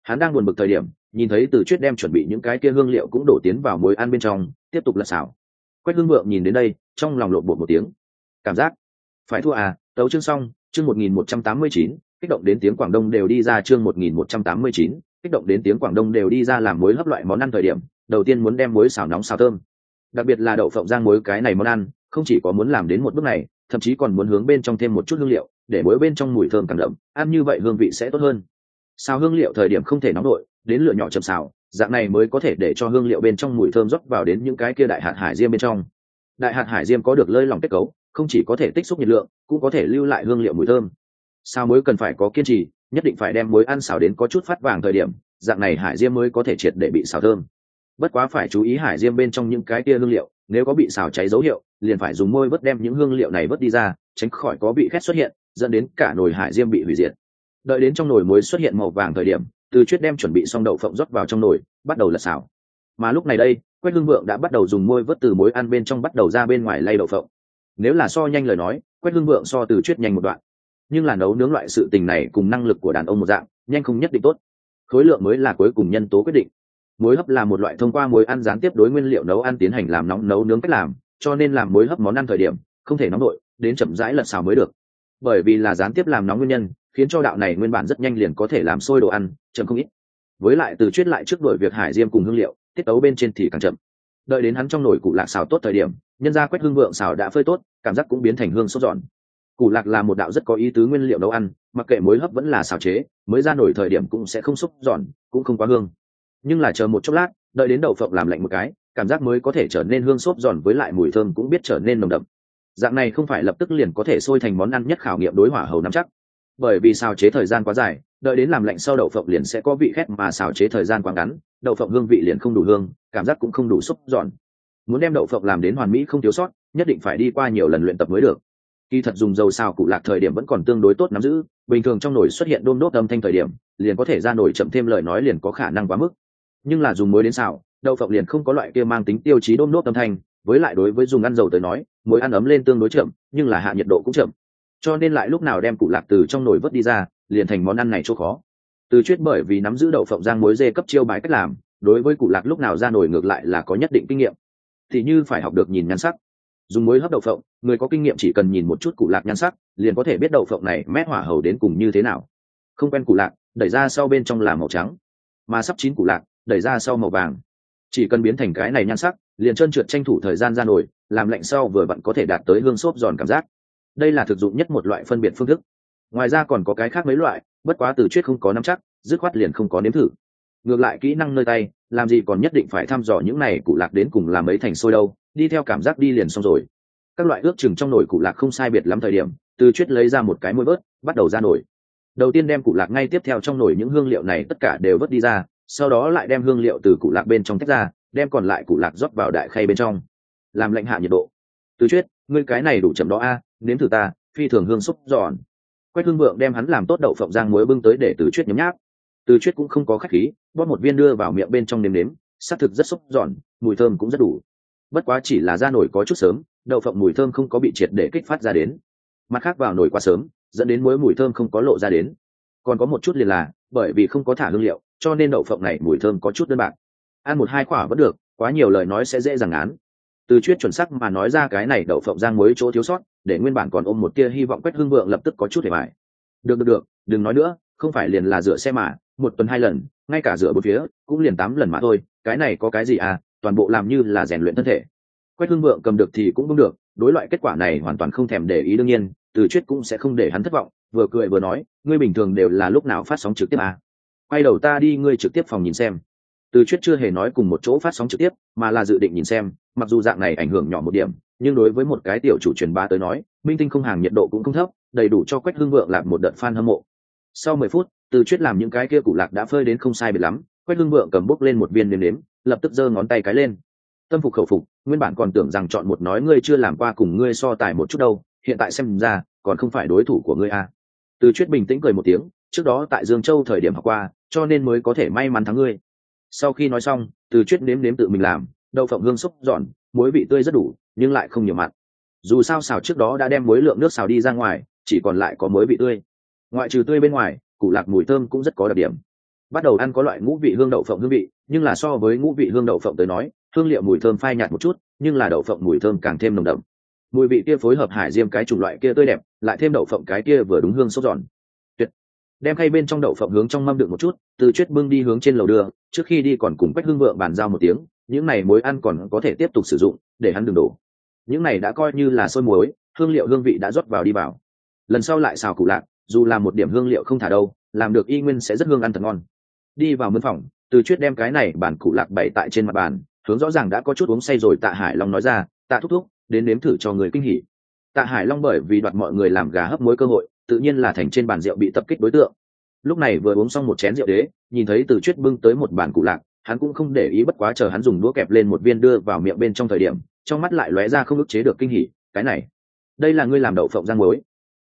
Hắn đang buồn bực thời điểm, nhìn thấy Từ Chuyết đem chuẩn bị những cái kia hương liệu cũng đổ tiến vào muối ăn bên trong, tiếp tục lật xào. Quách Hưng Vượng nhìn đến đây, trong lòng lộn bột một tiếng. Cảm giác phải thua à? Tấu chương xong, chương 1189, kích động đến tiếng Quảng Đông đều đi ra, chương 1189, kích động đến tiếng Quảng Đông đều đi ra làm muối hấp loại món ăn thời điểm, đầu tiên muốn đem muối xào nóng xào thơm. Đặc biệt là đậu phộng rang muối cái này món ăn, không chỉ có muốn làm đến một bước này, thậm chí còn muốn hướng bên trong thêm một chút hương liệu, để muối bên trong mùi thơm càng đậm, ăn như vậy hương vị sẽ tốt hơn. Xào hương liệu thời điểm không thể nóng đội, đến lửa nhỏ chậm xào, dạng này mới có thể để cho hương liệu bên trong mùi thơm rót vào đến những cái kia đại hạt hải diêm bên trong. Đại hạt hải diêm có được lơi lỏng kết cấu, không chỉ có thể tích xúc nhiệt lượng, cũng có thể lưu lại hương liệu mùi thơm. Xào muối cần phải có kiên trì, nhất định phải đem muối ăn xào đến có chút phát vàng thời điểm, dạng này hải diêm mới có thể triệt để bị xào thơm. Bất quá phải chú ý hải diêm bên trong những cái kia hương liệu, nếu có bị xào cháy dấu hiệu, liền phải dùng môi vớt đem những hương liệu này vớt đi ra, tránh khỏi có bị khét xuất hiện, dẫn đến cả nồi hải diêm bị hủy diệt. Đợi đến trong nồi muối xuất hiện màu vàng thời điểm, Từ Chuyết đem chuẩn bị xong đậu phộng rót vào trong nồi, bắt đầu lật xào. Mà lúc này đây, Quách Hưng Vượng đã bắt đầu dùng môi vớt từ muối ăn bên trong bắt đầu ra bên ngoài lay đậu phộng. Nếu là so nhanh lời nói, Quách Hưng Vượng so Từ Chuyết nhanh một đoạn. Nhưng là nấu nướng loại sự tình này cùng năng lực của đàn ông một dạng, nhanh không nhất định tốt. Khối lượng mới là cuối cùng nhân tố quyết định. Muối hấp là một loại thông qua muối ăn gián tiếp đối nguyên liệu nấu ăn tiến hành làm nóng nấu nướng cách làm, cho nên làm muối hấp món ăn thời điểm không thể nóng đội, đến chậm rãi lật xào mới được. Bởi vì là gián tiếp làm nóng nguyên nhân, khiến cho đạo này nguyên bản rất nhanh liền có thể làm sôi đồ ăn, chậm không ít. Với lại Từ Chuyết lại trước đổi việc hải diêm cùng hương liệu, tiết tấu bên trên thì càng chậm. Đợi đến hắn trong nồi củ lạc xào tốt thời điểm, nhân ra Quách Hưng Vượng xào đã phơi tốt, cảm giác cũng biến thành hương sốt giòn. Củ lạc là một đạo rất có ý tứ nguyên liệu nấu ăn, mặc kệ muối hấp vẫn là xào chế, mới ra nổi thời điểm cũng sẽ không xúc giòn, cũng không quá hương. Nhưng là chờ một chốc lát, đợi đến đậu phộng làm lạnh một cái, cảm giác mới có thể trở nên hương xốp giòn, với lại mùi thơm cũng biết trở nên nồng đậm. Dạng này không phải lập tức liền có thể sôi thành món ăn nhất khảo nghiệm đối hỏa hầu nắm chắc, bởi vì xào chế thời gian quá dài, đợi đến làm lạnh sau đậu phộng liền sẽ có vị khét, mà xào chế thời gian quá ngắn, đậu phộng hương vị liền không đủ hương, cảm giác cũng không đủ xốp giòn. Muốn đem đậu phộng làm đến hoàn mỹ không thiếu sót, nhất định phải đi qua nhiều lần luyện tập mới được. Kỳ thật dùng dầu xào củ lạc thời điểm vẫn còn tương đối tốt nắm giữ, bình thường trong nồi xuất hiện đôm đốt âm thanh thời điểm, liền có thể ra nồi chậm thêm lời nói liền có khả năng quá mức. Nhưng là dùng muối đến xào, đậu phộng liền không có loại kia mang tính tiêu chí đôm đốt âm thanh, với lại đối với dùng ăn dầu tới nói, muối ăn ấm lên tương đối chậm, nhưng là hạ nhiệt độ cũng chậm. Cho nên lại lúc nào đem củ lạc từ trong nồi vớt đi ra, liền thành món ăn này chỗ khó. Từ Chuyết bởi vì nắm giữ đậu phộng rang muối dê cấp chiêu bài cách làm, đối với củ lạc lúc nào ra nồi ngược lại là có nhất định kinh nghiệm. Thì như phải học được nhìn nhan sắc. Dùng muối hấp đậu phộng, người có kinh nghiệm chỉ cần nhìn một chút củ lạc nhan sắc, liền có thể biết đậu phộng này mét hỏa hầu đến cùng như thế nào. Không quen củ lạc, đẩy ra sau bên trong là màu trắng, mà sắp chín củ lạc, đẩy ra sau màu vàng. Chỉ cần biến thành cái này nhan sắc, liền trơn trượt tranh thủ thời gian ra nồi, làm lạnh sau vừa vặn có thể đạt tới hương xốp giòn cảm giác. Đây là thực dụng nhất một loại phân biệt phương thức. Ngoài ra còn có cái khác mấy loại, bất quá Từ Chuyết không có nắm chắc, dứt khoát liền không có nếm thử. Ngược lại kỹ năng nơi tay, làm gì còn nhất định phải thăm dò những này củ lạc đến cùng làm mấy thành sôi đâu, đi theo cảm giác đi liền xong rồi. Các loại ước chừng trong nồi củ lạc không sai biệt lắm thời điểm, Từ Chuyết lấy ra một cái muôi vớt, bắt đầu ra nồi. Đầu tiên đem củ lạc ngay tiếp theo trong nồi những hương liệu này tất cả đều vớt đi ra, sau đó lại đem hương liệu từ củ lạc bên trong tách ra, đem còn lại củ lạc rót vào đại khay bên trong, làm lạnh hạ nhiệt độ. Từ Chuyết, ngươi cái này đủ chậm đó a, nếm thử ta, phi thường hương xúc giòn. Quách Hưng Vượng đem hắn làm tốt đậu phộng rang muối bưng tới để Từ Chuyết nhấm nháp. Từ Chuyết cũng không có khách khí, bóp một viên đưa vào miệng bên trong nếm, xác thực rất xúc giòn, mùi thơm cũng rất đủ. Bất quá chỉ là ra nồi có chút sớm, đậu phộng mùi thơm không có bị triệt để kích phát ra đến. Mặt khác vào nồi quá sớm, dẫn đến muối mùi thơm không có lộ ra đến. Còn có một chút liền là, bởi vì không có thả hương liệu, cho nên đậu phộng này mùi thơm có chút đơn bạc. Ăn một hai quả vẫn được, quá nhiều lời nói sẽ dễ dàng ngán. Từ Chuyết chuẩn xác mà nói ra cái này đậu phộng rang muối chỗ thiếu sót, để nguyên bản còn ôm một tia hy vọng Quách Hưng Vượng lập tức có chút hề bại. Được, đừng nói nữa, không phải liền là rửa xe mà, một tuần 2 lần, ngay cả rửa bốn phía cũng liền 8 lần mà thôi, cái này có cái gì à, toàn bộ làm như là rèn luyện thân thể. Quách Hưng Vượng cầm được thì cũng không được, đối loại kết quả này hoàn toàn không thèm để ý, đương nhiên Từ Chuyết cũng sẽ không để hắn thất vọng, vừa cười vừa nói, ngươi bình thường đều là lúc nào phát sóng trực tiếp à? Quay đầu ta đi ngươi trực tiếp phòng nhìn xem. Từ Chuyết chưa hề nói cùng một chỗ phát sóng trực tiếp, mà là dự định nhìn xem, mặc dù dạng này ảnh hưởng nhỏ một điểm, nhưng đối với một cái tiểu chủ truyền bá tới nói, minh tinh không hàng nhiệt độ cũng không thấp, đầy đủ cho Quách Hưng Vượng làm một đợt fan hâm mộ. Sau 10 phút, Từ Chuyết làm những cái kia củ lạc đã phơi đến không sai biệt lắm, Quách Hưng Vượng cầm bốc lên một viên nếm, lập tức giơ ngón tay cái lên. Tâm phục khẩu phục, nguyên bản còn tưởng rằng chọn một nói ngươi chưa làm qua cùng ngươi so tài một chút đâu, hiện tại xem ra, còn không phải đối thủ của ngươi à. Từ Chuyết bình tĩnh cười một tiếng, trước đó tại Dương Châu thời điểm học qua, cho nên mới có thể may mắn thắng ngươi. Sau khi nói xong, Từ Chuyết nếm tự mình làm, đậu phộng hương xúc giòn, muối vị tươi rất đủ, nhưng lại không nhiều mặn. Dù sao xào trước đó đã đem muối lượng nước xào đi ra ngoài, chỉ còn lại có muối vị tươi. Ngoại trừ tươi bên ngoài, củ lạc mùi thơm cũng rất có đặc điểm. bắt đầu ăn có loại ngũ vị hương đậu phộng hương vị, nhưng là so với ngũ vị hương đậu phộng tới nói, hương liệu mùi thơm phai nhạt một chút, nhưng là đậu phộng mùi thơm càng thêm nồng đậm. Mùi vị kia phối hợp hải diêm cái chủng loại kia tươi đẹp, lại thêm đậu phộng cái kia vừa đúng hương sốt giòn. Tuyệt. Đem khay bên trong đậu phộng hướng trong mâm đựng một chút, Từ Chuyết bưng đi hướng trên lầu đưa, trước khi đi còn cùng Quách Hương Vượng bàn giao một tiếng, những này muối ăn còn có thể tiếp tục sử dụng, để hắn đừng đổ. Những này đã coi như là sôi muối, hương liệu hương vị đã rót vào đi vào. Lần sau lại xào củ lạc, dù là một điểm hương liệu không thả đâu, làm được y nguyên sẽ rất hương ăn thật ngon. Đi vào mân phòng, Từ Chuyết đem cái này bản củ lạc bày tại trên mặt bàn, hướng rõ ràng đã có chút uống say rồi Tạ Hải Long nói ra, Tạ thúc thúc, đến nếm thử cho người kinh hỉ. Tạ Hải Long bởi vì đoạt mọi người làm gà hấp muối cơ hội, tự nhiên là thành trên bàn rượu bị tập kích đối tượng. Lúc này vừa uống xong một chén rượu đế, nhìn thấy Từ Chuyết bưng tới một bản củ lạc, hắn cũng không để ý, bất quá chờ hắn dùng đũa kẹp lên một viên đưa vào miệng bên trong thời điểm, trong mắt lại lóe ra không ức chế được kinh hỉ, cái này, đây là ngươi làm đậu phộng rang muối.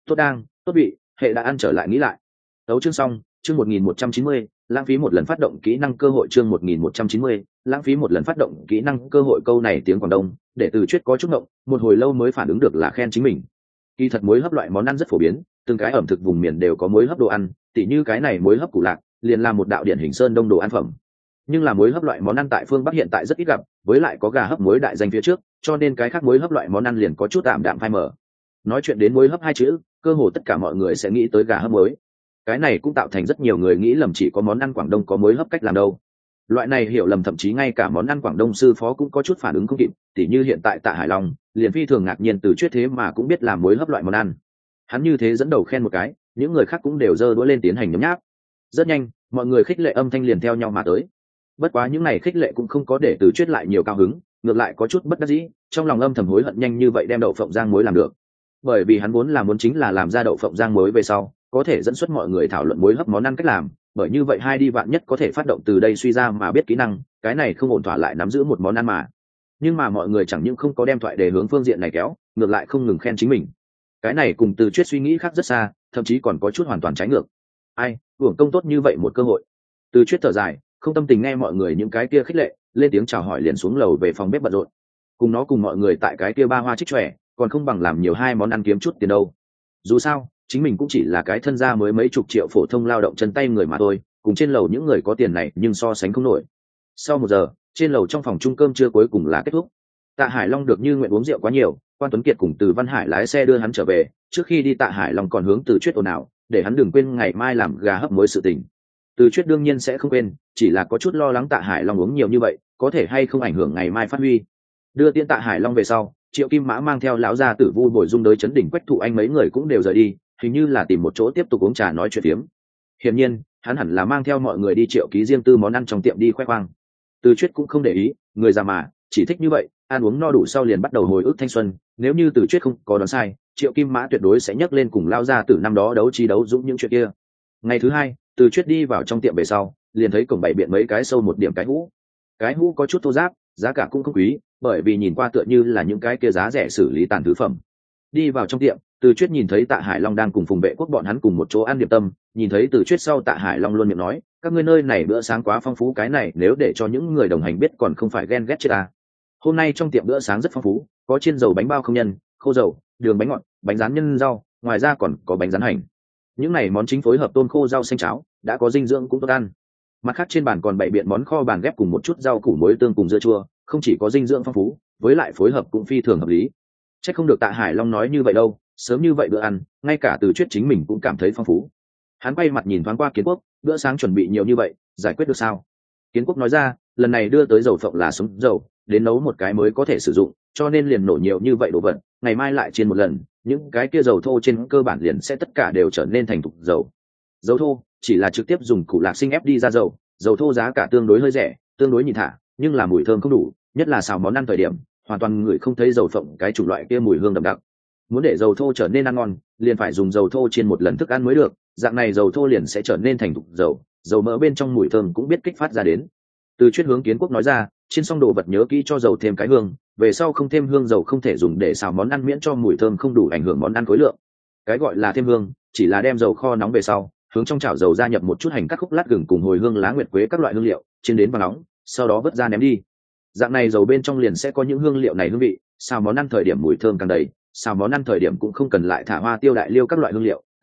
Tốt vị, hệ đã ăn trở lại nghĩ lại. Đấu chương xong, chương 1190, lãng phí một lần phát động kỹ năng cơ hội, chương 1190, lãng phí một lần phát động kỹ năng cơ hội. Câu này tiếng Quảng Đông, để Từ Chuyết có chút ngộng, một hồi lâu mới phản ứng được là khen chính mình. Kỳ thật muối hấp loại món ăn rất phổ biến, từng cái ẩm thực vùng miền đều có muối hấp đồ ăn, tỉ như cái này muối hấp củ lạc, liền là một đạo điển hình sơn đông đồ ăn phẩm. Nhưng là muối hấp loại món ăn tại phương Bắc hiện tại rất ít gặp, với lại có gà hấp muối đại danh phía trước, cho nên cái khác muối hấp loại món ăn liền có chút tạm đạm phai mờ. Nói chuyện đến muối hấp hai chữ, cơ hồ tất cả mọi người sẽ nghĩ tới gà hấp muối. Cái này cũng tạo thành rất nhiều người nghĩ lầm chỉ có món ăn Quảng Đông có muối hấp cách làm đâu. Loại này hiểu lầm thậm chí ngay cả món ăn Quảng Đông sư phó cũng có chút phản ứng không kịp, tỉ như hiện tại Tạ Hải Long, liền phi thường ngạc nhiên Từ Chuyết thế mà cũng biết làm muối hấp loại món ăn. Hắn như thế dẫn đầu khen một cái, những người khác cũng đều giơ đũa lên tiến hành nhấm nháp. Rất nhanh, mọi người khích lệ âm thanh liền theo nhau mà tới. Bất quá những này khích lệ cũng không có để Từ Chuyết lại nhiều cao hứng, ngược lại có chút bất đắc dĩ, trong lòng âm thầm hối hận nhanh như vậy đem đậu phộng rang muối làm được. Bởi vì hắn muốn chính là làm ra đậu phộng rang muối về sau, có thể dẫn xuất mọi người thảo luận muối hấp món ăn cách làm, bởi như vậy hai đi vạn nhất có thể phát động từ đây suy ra mà biết kỹ năng, cái này không ổn thỏa lại nắm giữ một món ăn mà. Nhưng mà mọi người chẳng những không có đem thoại để hướng phương diện này kéo, ngược lại không ngừng khen chính mình. Cái này cùng Từ Chuyết suy nghĩ khác rất xa, thậm chí còn có chút hoàn toàn trái ngược. Ai, hưởng công tốt như vậy một cơ hội. Từ Chuyết thở dài, không tâm tình nghe mọi người những cái kia khích lệ, lên tiếng chào hỏi liền xuống lầu về phòng bếp bận rộn. Cùng mọi người tại cái kia ba hoa trích chòe, còn không bằng làm nhiều hai món ăn kiếm chút tiền đâu. Dù sao, chính mình cũng chỉ là cái thân gia mới mấy chục triệu phổ thông lao động chân tay người mà thôi, cùng trên lầu những người có tiền này nhưng so sánh không nổi. Sau 1 giờ, trên lầu trong phòng chung cơm trưa cuối cùng là kết thúc. Tạ Hải Long được như nguyện uống rượu quá nhiều, Quan Tuấn Kiệt cùng Từ Văn Hải lái xe đưa hắn trở về, trước khi đi Tạ Hải Long còn hướng Từ Chuyết ồn ào, để hắn đừng quên ngày mai làm gà hấp muối sự tình. Từ Chuyết đương nhiên sẽ không quên, chỉ là có chút lo lắng Tạ Hải Long uống nhiều như vậy, có thể hay không ảnh hưởng ngày mai phát huy. Đưa tiễn Tạ Hải Long về sau, Triệu Kim Mã mang theo lão gia tử Vu Bồi Dung tới trấn đỉnh Quách Thụ Anh mấy người cũng đều rời đi, hình như là tìm một chỗ tiếp tục uống trà nói chuyện phiếm. Hiển nhiên, hắn hẳn là mang theo mọi người đi Triệu Ký riêng tư món ăn trong tiệm đi khoe khoang. Từ Chuyết cũng không để ý, người già mà, chỉ thích như vậy, ăn uống no đủ sau liền bắt đầu hồi ức thanh xuân, nếu như Từ Chuyết không có đoán sai, Triệu Kim Mã tuyệt đối sẽ nhắc lên cùng lão gia tử năm đó đấu trí đấu dũng những chuyện kia. Ngày thứ hai, Từ Chuyết đi vào trong tiệm về sau, liền thấy cổng bày biện mấy cái sâu một điểm cái hũ. Cái hũ có chút thô ráp, giá cả cũng không quý, bởi vì nhìn qua tựa như là những cái kia giá rẻ xử lý tàn thứ phẩm. Đi vào trong tiệm, Từ Chuyết nhìn thấy Tạ Hải Long đang cùng Phùng Vệ Quốc bọn hắn cùng một chỗ ăn điểm tâm, nhìn thấy Từ Chuyết sau Tạ Hải Long luôn miệng nói, các ngươi nơi này bữa sáng quá phong phú, cái này nếu để cho những người đồng hành biết còn không phải ghen ghét chết ta. Hôm nay trong tiệm bữa sáng rất phong phú, có chiên dầu bánh bao không nhân, khô dầu, đường bánh ngọt, bánh rán nhân rau, ngoài ra còn có bánh rán hành. Những này món chính phối hợp tôm khô rau xanh cháo, đã có dinh dưỡng cũng tốt ăn. Mặt khác trên bàn còn bày biện món kho bàn ghép cùng một chút rau củ muối tương cùng dưa chua, không chỉ có dinh dưỡng phong phú, với lại phối hợp cũng phi thường hợp lý. Chắc không được Tạ Hải Long nói như vậy đâu, sớm như vậy bữa ăn, ngay cả Từ Chuyết chính mình cũng cảm thấy phong phú. Hắn quay mặt nhìn thoáng qua Kiến Quốc, bữa sáng chuẩn bị nhiều như vậy, giải quyết được sao? Kiến Quốc nói ra, lần này đưa tới dầu phộng là sống dầu, đến nấu một cái mới có thể sử dụng, cho nên liền nổ nhiều như vậy đồ vật, ngày mai lại chiên một lần, những cái kia dầu thô trên cơ bản liền sẽ tất cả đều trở nên thành thục dầu. Dầu thô chỉ là trực tiếp dùng củ lạc sinh ép đi ra dầu, dầu thô giá cả tương đối hơi rẻ, tương đối nhìn thả, nhưng là mùi thơm không đủ, nhất là xào món ăn thời điểm, hoàn toàn người không thấy dầu phộng cái chủng loại kia mùi hương đậm đặc. Muốn để dầu thô trở nên ăn ngon, liền phải dùng dầu thô chiên một lần thức ăn mới được, dạng này dầu thô liền sẽ trở nên thành thục dầu, dầu mỡ bên trong mùi thơm cũng biết kích phát ra đến. Từ Chuyết hướng Kiến Quốc nói ra, chiên xong đồ vật nhớ kỹ cho dầu thêm cái hương, về sau không thêm hương dầu không thể dùng để xào món ăn miễn cho mùi thơm không đủ ảnh hưởng món ăn khối lượng. Cái gọi là thêm hương, chỉ là đem dầu kho nóng về sau, hướng trong chảo dầu gia nhập một chút hành cắt khúc lát gừng cùng hồi hương lá nguyệt quế các loại hương liệu, chiên đến vàng nóng, sau đó vớt ra ném đi. Dạng này dầu bên trong liền sẽ có những hương liệu này hương vị, xào món ăn thời điểm mùi thơm càng đầy, xào món ăn thời điểm cũng không cần lại thả hoa tiêu đại liêu các loại hương liệu,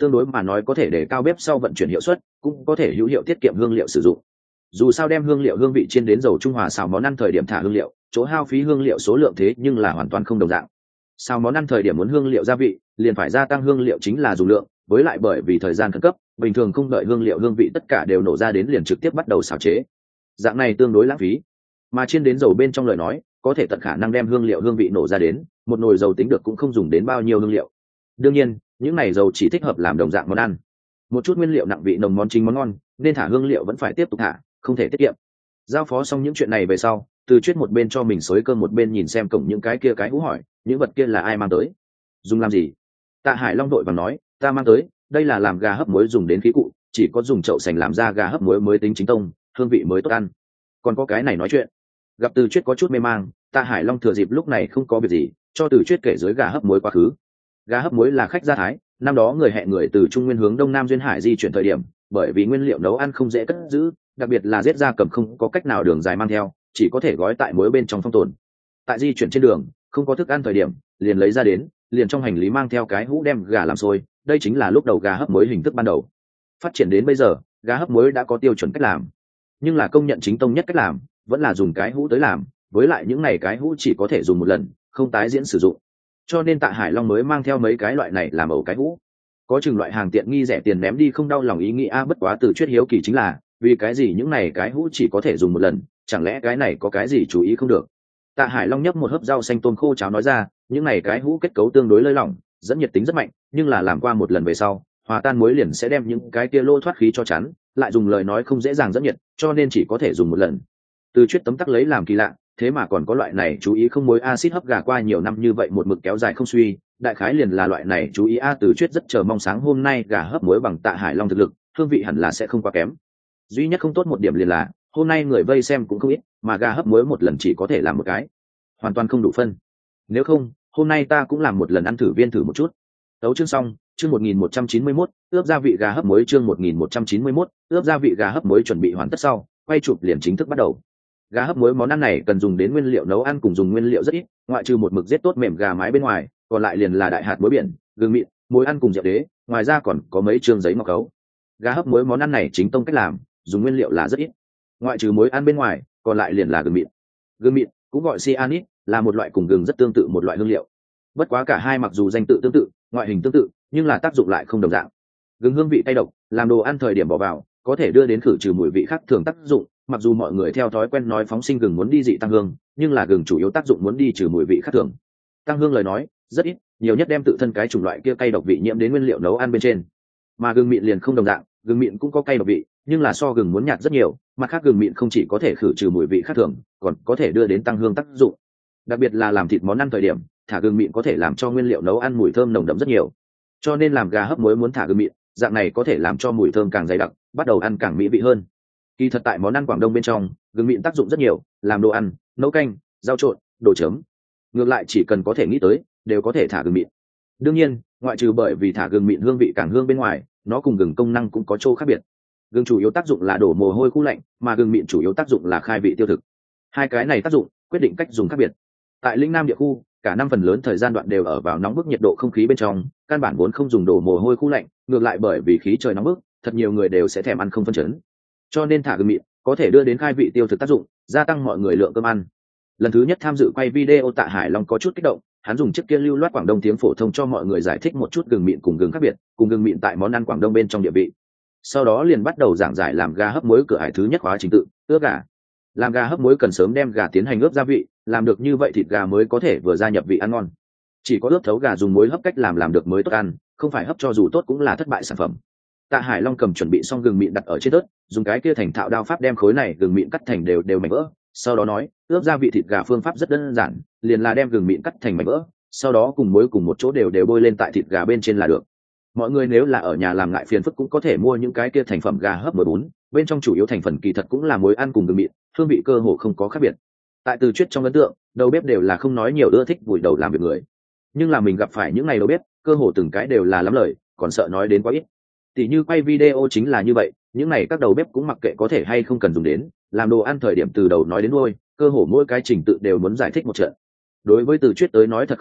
tương đối mà nói có thể để cao bếp sau vận chuyển hiệu suất, cũng có thể hữu hiệu tiết kiệm hương liệu sử dụng. Dù sao đem hương liệu hương vị chiên đến dầu trung hòa xào món ăn thời điểm thả hương liệu, chỗ hao phí hương liệu số lượng thế nhưng là hoàn toàn không đồng dạng. Xào món ăn thời điểm muốn hương liệu gia vị, liền phải gia tăng hương liệu chính là dùng lượng, với lại bởi vì thời gian khẩn cấp, bình thường không đợi hương liệu hương vị tất cả đều nổ ra đến liền trực tiếp bắt đầu xào chế. Dạng này tương đối lãng phí. Mà chiên đến dầu bên trong lời nói, có thể tận khả năng đem hương liệu hương vị nổ ra đến, một nồi dầu tính được cũng không dùng đến bao nhiêu hương liệu. Đương nhiên, những này dầu chỉ thích hợp làm đồng dạng món ăn. Một chút nguyên liệu nặng vị nồng món chính món ngon, nên thả hương liệu vẫn phải tiếp tục thả, không thể tiết kiệm. Giao phó xong những chuyện này về sau, Từ Chuyết một bên cho mình xới cơm một bên nhìn xem cổng những cái kia cái hũ hỏi, những vật kia là ai mang tới, dùng làm gì? Tạ Hải Long đội vàng nói, ta mang tới, đây là làm gà hấp muối dùng đến khí cụ, chỉ có dùng chậu sành làm ra gà hấp muối mới tính chính tông, hương vị mới tốt ăn. Còn có cái này nói chuyện. Gặp Từ Chuyết có chút mê mang, Tạ Hải Long thừa dịp lúc này không có việc gì, cho Từ Chuyết kể dưới gà hấp muối quá khứ. Gà hấp muối là khách gia Thái, năm đó người hẹn người từ Trung Nguyên hướng Đông Nam duyên hải di chuyển thời điểm, bởi vì nguyên liệu nấu ăn không dễ cất giữ, đặc biệt là giết gia cầm không có cách nào đường dài mang theo, chỉ có thể gói tại muối bên trong phong tồn. Tại di chuyển trên đường, không có thức ăn thời điểm, liền lấy ra đến, liền trong hành lý mang theo cái hũ đem gà làm sôi, đây chính là lúc đầu gà hấp muối hình thức ban đầu. Phát triển đến bây giờ, gà hấp muối đã có tiêu chuẩn cách làm, nhưng là công nhận chính tông nhất cách làm, vẫn là dùng cái hũ tới làm, với lại những này cái hũ chỉ có thể dùng một lần, không tái diễn sử dụng. Cho nên Tạ Hải Long mới mang theo mấy cái loại này làm ẩu cái hũ. Có chừng loại hàng tiện nghi rẻ tiền ném đi không đau lòng ý nghĩ bất quá Từ Chuyết hiếu kỳ chính là, vì cái gì những này cái hũ chỉ có thể dùng một lần, chẳng lẽ cái này có cái gì chú ý không được? Tạ Hải Long nhấp một hớp rau xanh tôm khô cháo nói ra, những này cái hũ kết cấu tương đối lơi lỏng, dẫn nhiệt tính rất mạnh, nhưng là làm qua một lần về sau, hòa tan muối liền sẽ đem những cái kia lô thoát khí cho chắn, lại dùng lời nói không dễ dàng dẫn nhiệt, cho nên chỉ có thể dùng một lần. Từ Chuyết tấm tắc lấy làm kỳ lạ, thế mà còn có loại này chú ý không muối axit hấp gà qua nhiều năm như vậy một mực kéo dài không suy, đại khái liền là loại này chú ý Từ Chuyết rất chờ mong sáng hôm nay gà hấp muối bằng Tạ Hải Long thực lực, hương vị hẳn là sẽ không quá kém. Duy nhất không tốt một điểm liền là, hôm nay người vây xem cũng không ít, mà gà hấp muối một lần chỉ có thể làm một cái, hoàn toàn không đủ phân. Nếu không, hôm nay ta cũng làm một lần ăn thử viên thử một chút. Tấu chương xong, chương 1191, ướp gia vị gà hấp muối chương 1191, ướp gia vị gà hấp muối chuẩn bị hoàn tất sau, quay chụp liền chính thức bắt đầu. Gà hấp muối món ăn này cần dùng đến nguyên liệu nấu ăn cùng dùng nguyên liệu rất ít, ngoại trừ một mực giết tốt mềm gà mái bên ngoài, còn lại liền là đại hạt muối biển, gừng mịn, muối ăn cùng rượu đế, ngoài ra còn có mấy chương giấy ngọc cấu. Gà hấp muối món ăn này chính tông cách làm, dùng nguyên liệu là rất ít. Ngoại trừ muối ăn bên ngoài, còn lại liền là gừng mịn. Gừng mịn cũng gọi cyanit, là một loại cùng gừng rất tương tự một loại hương liệu. Bất quá cả hai mặc dù danh tự tương tự, ngoại hình tương tự, nhưng là tác dụng lại không đồng dạng. Gừng hương vị cay độc, làm đồ ăn thời điểm bỏ vào, có thể đưa đến khử trừ mùi vị khác thường tác dụng, mặc dù mọi người theo thói quen nói phóng sinh gừng muốn đi dị tăng hương, nhưng là gừng chủ yếu tác dụng muốn đi trừ mùi vị khác thường. Tăng hương lời nói rất ít, nhiều nhất đem tự thân cái chủng loại kia cay độc vị nhiễm đến nguyên liệu nấu ăn bên trên. Mà gừng mịn liền không đồng dạng, gừng mịn cũng có cay độc vị, nhưng là so gừng muốn nhạt rất nhiều, mặt khác gừng mịn không chỉ có thể khử trừ mùi vị khác thường, còn có thể đưa đến tăng hương tác dụng. Đặc biệt là làm thịt món ăn thời điểm, thả gừng mịn có thể làm cho nguyên liệu nấu ăn mùi thơm nồng đậm rất nhiều. Cho nên làm gà hấp muối muốn thả gừng mịn, dạng này có thể làm cho mùi thơm càng dày đặc, bắt đầu ăn càng mỹ vị hơn. Kỳ thật tại món ăn Quảng Đông bên trong, gừng mịn tác dụng rất nhiều, làm đồ ăn, nấu canh, rau trộn, đồ chấm. Ngược lại chỉ cần có thể nghĩ tới, đều có thể thả gừng mịn. Đương nhiên, ngoại trừ bởi vì thả gừng mịn hương vị càng hương bên ngoài, nó cùng gừng công năng cũng có chỗ khác biệt. Gừng chủ yếu tác dụng là đổ mồ hôi khô lạnh, mà gừng mịn chủ yếu tác dụng là khai vị tiêu thực. Hai cái này tác dụng quyết định cách dùng khác biệt. Tại lĩnh Nam địa khu, cả năm phần lớn thời gian đoạn đều ở vào nóng bức nhiệt độ không khí bên trong, căn bản vốn không dùng đổ mồ hôi khô lạnh, ngược lại bởi vì khí trời nóng bức, thật nhiều người đều sẽ thèm ăn không phân chấn. Cho nên thả gừng mịn có thể đưa đến khai vị tiêu thực tác dụng, gia tăng mọi người lượng cơm ăn. Lần thứ nhất tham dự quay video Tạ Hải Long có chút kích động, hắn dùng chiếc kia lưu loát Quảng Đông tiếng phổ thông cho mọi người giải thích một chút gừng mịn cùng gừng khác biệt, cùng gừng mịn tại món ăn Quảng Đông bên trong địa vị. Sau đó liền bắt đầu giảng giải làm gà hấp muối cửa ải thứ nhất khóa trình tự, ướp gà. Làm gà hấp muối cần sớm đem gà tiến hành ướp gia vị, làm được như vậy thịt gà mới có thể vừa gia nhập vị ăn ngon. Chỉ có ướp thấu gà dùng muối hấp cách làm được mới tốt ăn, không phải hấp cho dù tốt cũng là thất bại sản phẩm. Tạ Hải Long cầm chuẩn bị xong gừng mịn đặt ở trên ớt, dùng cái kia thành thạo đao pháp đem khối này gừng mịn cắt thành đều mảnh vỡ. Sau đó nói, ướp gia vị thịt gà phương pháp rất đơn giản, liền là đem gừng mịn cắt thành mảnh vỡ, sau đó cùng muối cùng một chỗ đều bôi lên tại thịt gà bên trên là được. Mọi người nếu là ở nhà làm ngại phiền phức cũng có thể mua những cái kia thành phẩm gà hấp muối bún, bên trong chủ yếu thành phần kỳ thật cũng là muối ăn cùng gừng mịn, hương vị cơ hồ không có khác biệt. Tại Từ Chuyết trong ấn tượng, đầu bếp đều là không nói nhiều ưa thích vùi đầu làm việc người, nhưng là mình gặp phải những ngày đầu bếp, cơ hồ từng cái đều là lắm lời, còn sợ nói đến quá ít. Tỷ như quay video chính là như vậy, những này các đầu bếp cũng mặc kệ có thể hay không cần dùng đến, làm đồ ăn thời điểm từ đầu nói đến đuôi, cơ hồ mỗi cái trình tự đều muốn giải thích một trận. Đối với Từ Chuyết tới nói thật không tệ,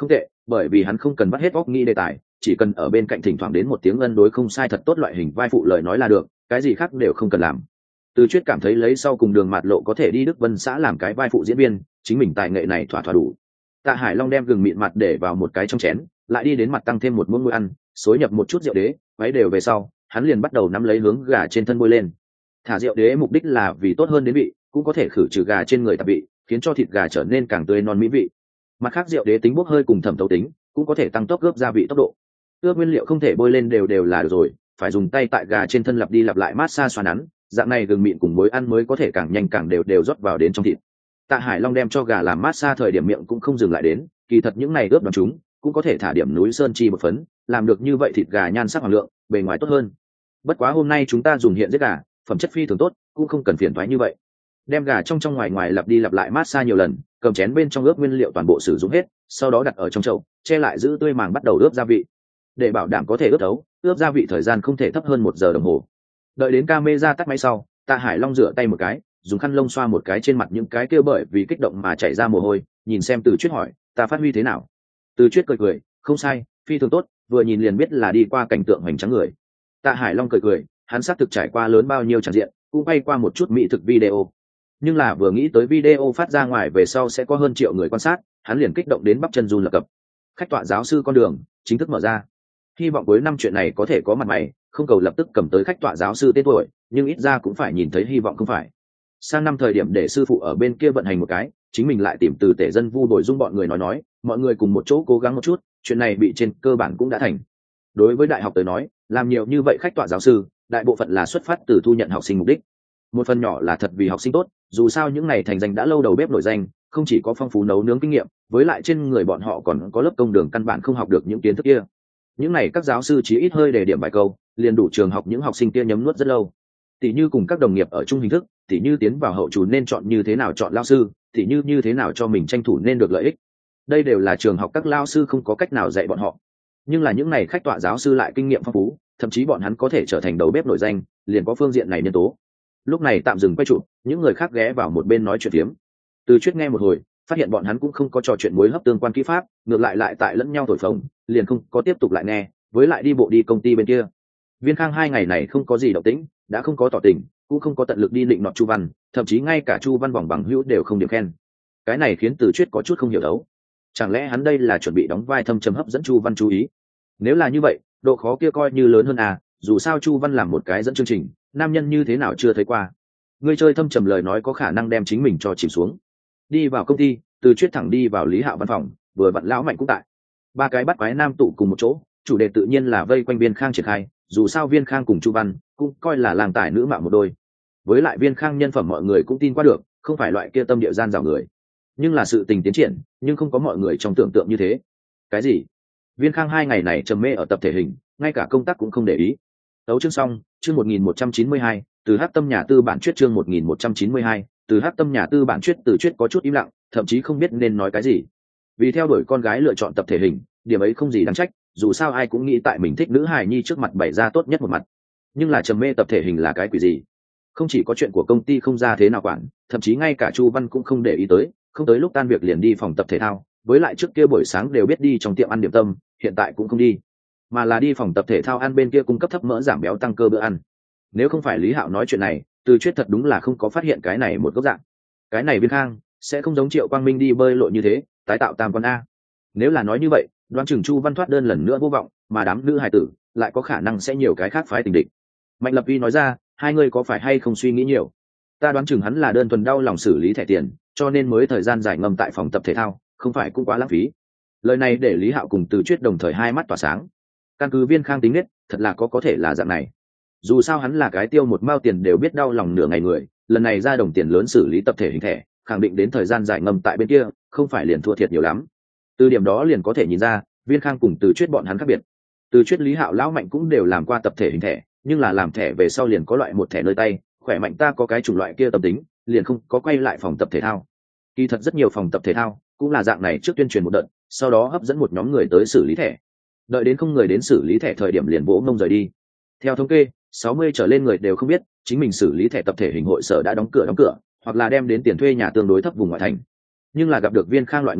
bởi vì hắn không cần bắt hết óc nghĩ đề tài, chỉ cần ở bên cạnh thỉnh thoảng đến một tiếng ân đối không sai thật tốt loại hình vai phụ lời nói là được, cái gì khác đều không cần làm. Từ Chuyết cảm thấy lấy sau cùng Đường Mạt Lộ có thể đi Đức Vân xã làm cái vai phụ diễn viên, chính mình tài nghệ này thỏa thỏa đủ. Tạ Hải Long đem gừng mịn mặt để vào một cái trong chén, lại đi đến mặt tăng thêm một muỗng muối ăn, xối nhập một chút rượu đế, quấy đều về sau, hắn liền bắt đầu nắm lấy hướng gà trên thân bôi lên. Thả rượu đế mục đích là vì tốt hơn đến vị, cũng có thể khử trừ gà trên người tạp vị, khiến cho thịt gà trở nên càng tươi non mỹ vị. Mặt khác rượu đế tính bốc hơi cùng thẩm thấu tính, cũng có thể tăng tốc ướp gia vị tốc độ. Ướp nguyên liệu không thể bôi lên đều đều là được rồi, phải dùng tay tại gà trên thân lặp đi lặp lại massage xoa nắn, dạng này gừng mịn cùng muối ăn mới có thể càng nhanh càng đều đều rót vào đến trong thịt. Tạ Hải Long đem cho gà làm massage thời điểm miệng cũng không dừng lại đến, kỳ thật những này ướp đoán chúng cũng có thể thả điểm núi sơn chi một phấn, làm được như vậy thịt gà nhan sắc hoàng lượng, bề ngoài tốt hơn. Bất quá hôm nay chúng ta dùng hiện giết gà, phẩm chất phi thường tốt, cũng không cần phiền toái như vậy. Đem gà trong trong ngoài ngoài lặp đi lặp lại massage nhiều lần, cầm chén bên trong ướp nguyên liệu toàn bộ sử dụng hết, sau đó đặt ở trong chậu, che lại giữ tươi màng bắt đầu ướp gia vị. Để bảo đảm có thể ướp thấu, ướp gia vị thời gian không thể thấp hơn 1 giờ đồng hồ. Đợi đến camera tắt máy sau, Tạ Hải Long rửa tay một cái, dùng khăn lông xoa một cái trên mặt những cái kia bởi vì kích động mà chảy ra mồ hôi, nhìn xem Từ Chuyết hỏi, ta phát huy thế nào? Từ Chuyết cười cười, không sai, phi thường tốt, vừa nhìn liền biết là đi qua cảnh tượng hoành tráng người. Tạ Hải Long cười cười, hắn xác thực trải qua lớn bao nhiêu tràng diện, cũng bay qua một chút mỹ thực video. Nhưng là vừa nghĩ tới video phát ra ngoài về sau sẽ có hơn triệu người quan sát, hắn liền kích động đến bắp chân run lập cập. Khách tọa giáo sư con đường chính thức mở ra. Hy vọng cuối năm chuyện này có thể có mặt mày, không cầu lập tức cầm tới khách tọa giáo sư tên tuổi, nhưng ít ra cũng phải nhìn thấy hy vọng không phải. Sang năm thời điểm để sư phụ ở bên kia vận hành một cái, chính mình lại tìm từ tể dân vu bồi dung bọn người nói, mọi người cùng một chỗ cố gắng một chút, chuyện này bị trên cơ bản cũng đã thành. Đối với đại học tới nói, làm nhiều như vậy khách tọa giáo sư, đại bộ phận là xuất phát từ thu nhận học sinh mục đích. Một phần nhỏ là thật vì học sinh tốt, dù sao những này thành danh đã lâu đầu bếp nổi danh, không chỉ có phong phú nấu nướng kinh nghiệm, với lại trên người bọn họ còn có lớp công đường căn bản không học được những kiến thức kia. Những này các giáo sư chỉ ít hơi để điểm vài câu, liền đủ trường học những học sinh kia nhấm nuốt rất lâu. Tỷ như cùng các đồng nghiệp ở chung hình thức, tỷ như tiến vào hậu chủ nên chọn như thế nào chọn lao sư, tỷ như thế nào cho mình tranh thủ nên được lợi ích. Đây đều là trường học các lao sư không có cách nào dạy bọn họ. Nhưng là những này khách tọa giáo sư lại kinh nghiệm phong phú, thậm chí bọn hắn có thể trở thành đầu bếp nổi danh, liền có phương diện này nhân tố. Lúc này tạm dừng quay chụp, những người khác ghé vào một bên nói chuyện phiếm. Từ Chuyết nghe một hồi, phát hiện bọn hắn cũng không có trò chuyện mối hấp tương quan kỹ pháp, ngược lại tại lẫn nhau thổi phồng, liền không có tiếp tục lại nghe, với lại đi bộ đi công ty bên kia. Viên Khang 2 ngày này không có gì động tĩnh, đã không có tỏ tình, cũng không có tận lực đi định nọt Chu Văn, thậm chí ngay cả Chu Văn vòng bằng hữu đều không điểm khen. Cái này khiến Từ Chuyết có chút không hiểu đấu. Chẳng lẽ hắn đây là chuẩn bị đóng vai thâm trầm hấp dẫn Chu Văn chú ý? Nếu là như vậy, độ khó kia coi như lớn hơn à, dù sao Chu Văn làm một cái dẫn chương trình, nam nhân như thế nào chưa thấy qua. Người chơi thâm trầm lời nói có khả năng đem chính mình cho chìm xuống. Đi vào công ty, Từ Chuyết thẳng đi vào Lý Hạo văn phòng, vừa vặn lão Mạnh cũng tại. 3 cái bắt quái nam tụ cùng một chỗ, chủ đề tự nhiên là vây quanh Viên Khang triển khai, dù sao Viên Khang cùng Chu Văn cũng coi là làng tài nữ mạo một đôi. Với lại Viên Khang nhân phẩm mọi người cũng tin qua được, không phải loại kia tâm địa gian dảo người. Nhưng là sự tình tiến triển, nhưng không có mọi người trong tưởng tượng như thế. Cái gì? Viên Khang 2 ngày này trầm mê ở tập thể hình, ngay cả công tác cũng không để ý. Tấu chương xong, chương 1192, từ Hắc Tâm Nhà Tư bản chuyết chương 1192, từ Hắc Tâm Nhà Tư bản chuyết. Từ Chuyết có chút im lặng, thậm chí không biết nên nói cái gì. Vì theo đuổi con gái lựa chọn tập thể hình, điểm ấy không gì đáng trách, dù sao ai cũng nghĩ tại mình thích nữ hài nhi trước mặt bày ra tốt nhất một mặt. Nhưng là trầm mê tập thể hình là cái quỷ gì? Không chỉ có chuyện của công ty không ra thế nào quản, thậm chí ngay cả Chu Văn cũng không để ý tới, không tới lúc tan việc liền đi phòng tập thể thao, với lại trước kia buổi sáng đều biết đi trong tiệm ăn điểm tâm, hiện tại cũng không đi, mà là đi phòng tập thể thao ăn bên kia cung cấp thấp mỡ giảm béo tăng cơ bữa ăn. Nếu không phải Lý Hạo nói chuyện này, Từ Chuyết thật đúng là không có phát hiện cái này một góc dạng. Cái này Viên Khang sẽ không giống Triệu Quang Minh đi bơi lội như thế, tái tạo tam quan a. Nếu là nói như vậy, đoán chừng Chu Văn thoát đơn lần nữa vô vọng, mà đám nữ hài tử lại có khả năng sẽ nhiều cái khác phái tình địch. Mạnh Lập Vi nói ra, hai người có phải hay không suy nghĩ nhiều? Ta đoán chừng hắn là đơn thuần đau lòng xử lý thẻ tiền, cho nên mới thời gian dài ngâm tại phòng tập thể thao, không phải cũng quá lãng phí. Lời này để Lý Hạo cùng Từ Chuyết đồng thời hai mắt tỏa sáng. Căn cứ Viên Khang tính nết, thật là có thể là dạng này. Dù sao hắn là cái tiêu một mao tiền đều biết đau lòng nửa ngày người, lần này ra đồng tiền lớn xử lý tập thể hình thẻ, khẳng định đến thời gian dài ngâm tại bên kia, không phải liền thua thiệt nhiều lắm. Từ điểm đó liền có thể nhìn ra, Viên Khang cùng Từ Chuyết bọn hắn khác biệt. Từ Chuyết, Lý Hạo, lão Mạnh cũng đều làm qua tập thể hình thẻ, nhưng là làm thẻ về sau liền có loại một thẻ nơi tay, khỏe mạnh ta có cái chủng loại kia tâm tính, liền không có quay lại phòng tập thể thao. Kỳ thật rất nhiều phòng tập thể thao cũng là dạng này, trước tuyên truyền một đợt, sau đó hấp dẫn một nhóm người tới xử lý thẻ, đợi đến không người đến xử lý thẻ thời điểm liền vỗ mông rời đi. Theo thống kê, 60 trở lên người đều không biết chính mình xử lý thẻ tập thể hình hội sở đã đóng cửa, hoặc là đem đến tiền thuê nhà tương đối thấp vùng ngoại thành. Nhưng là gặp được Viên Khang loại người này,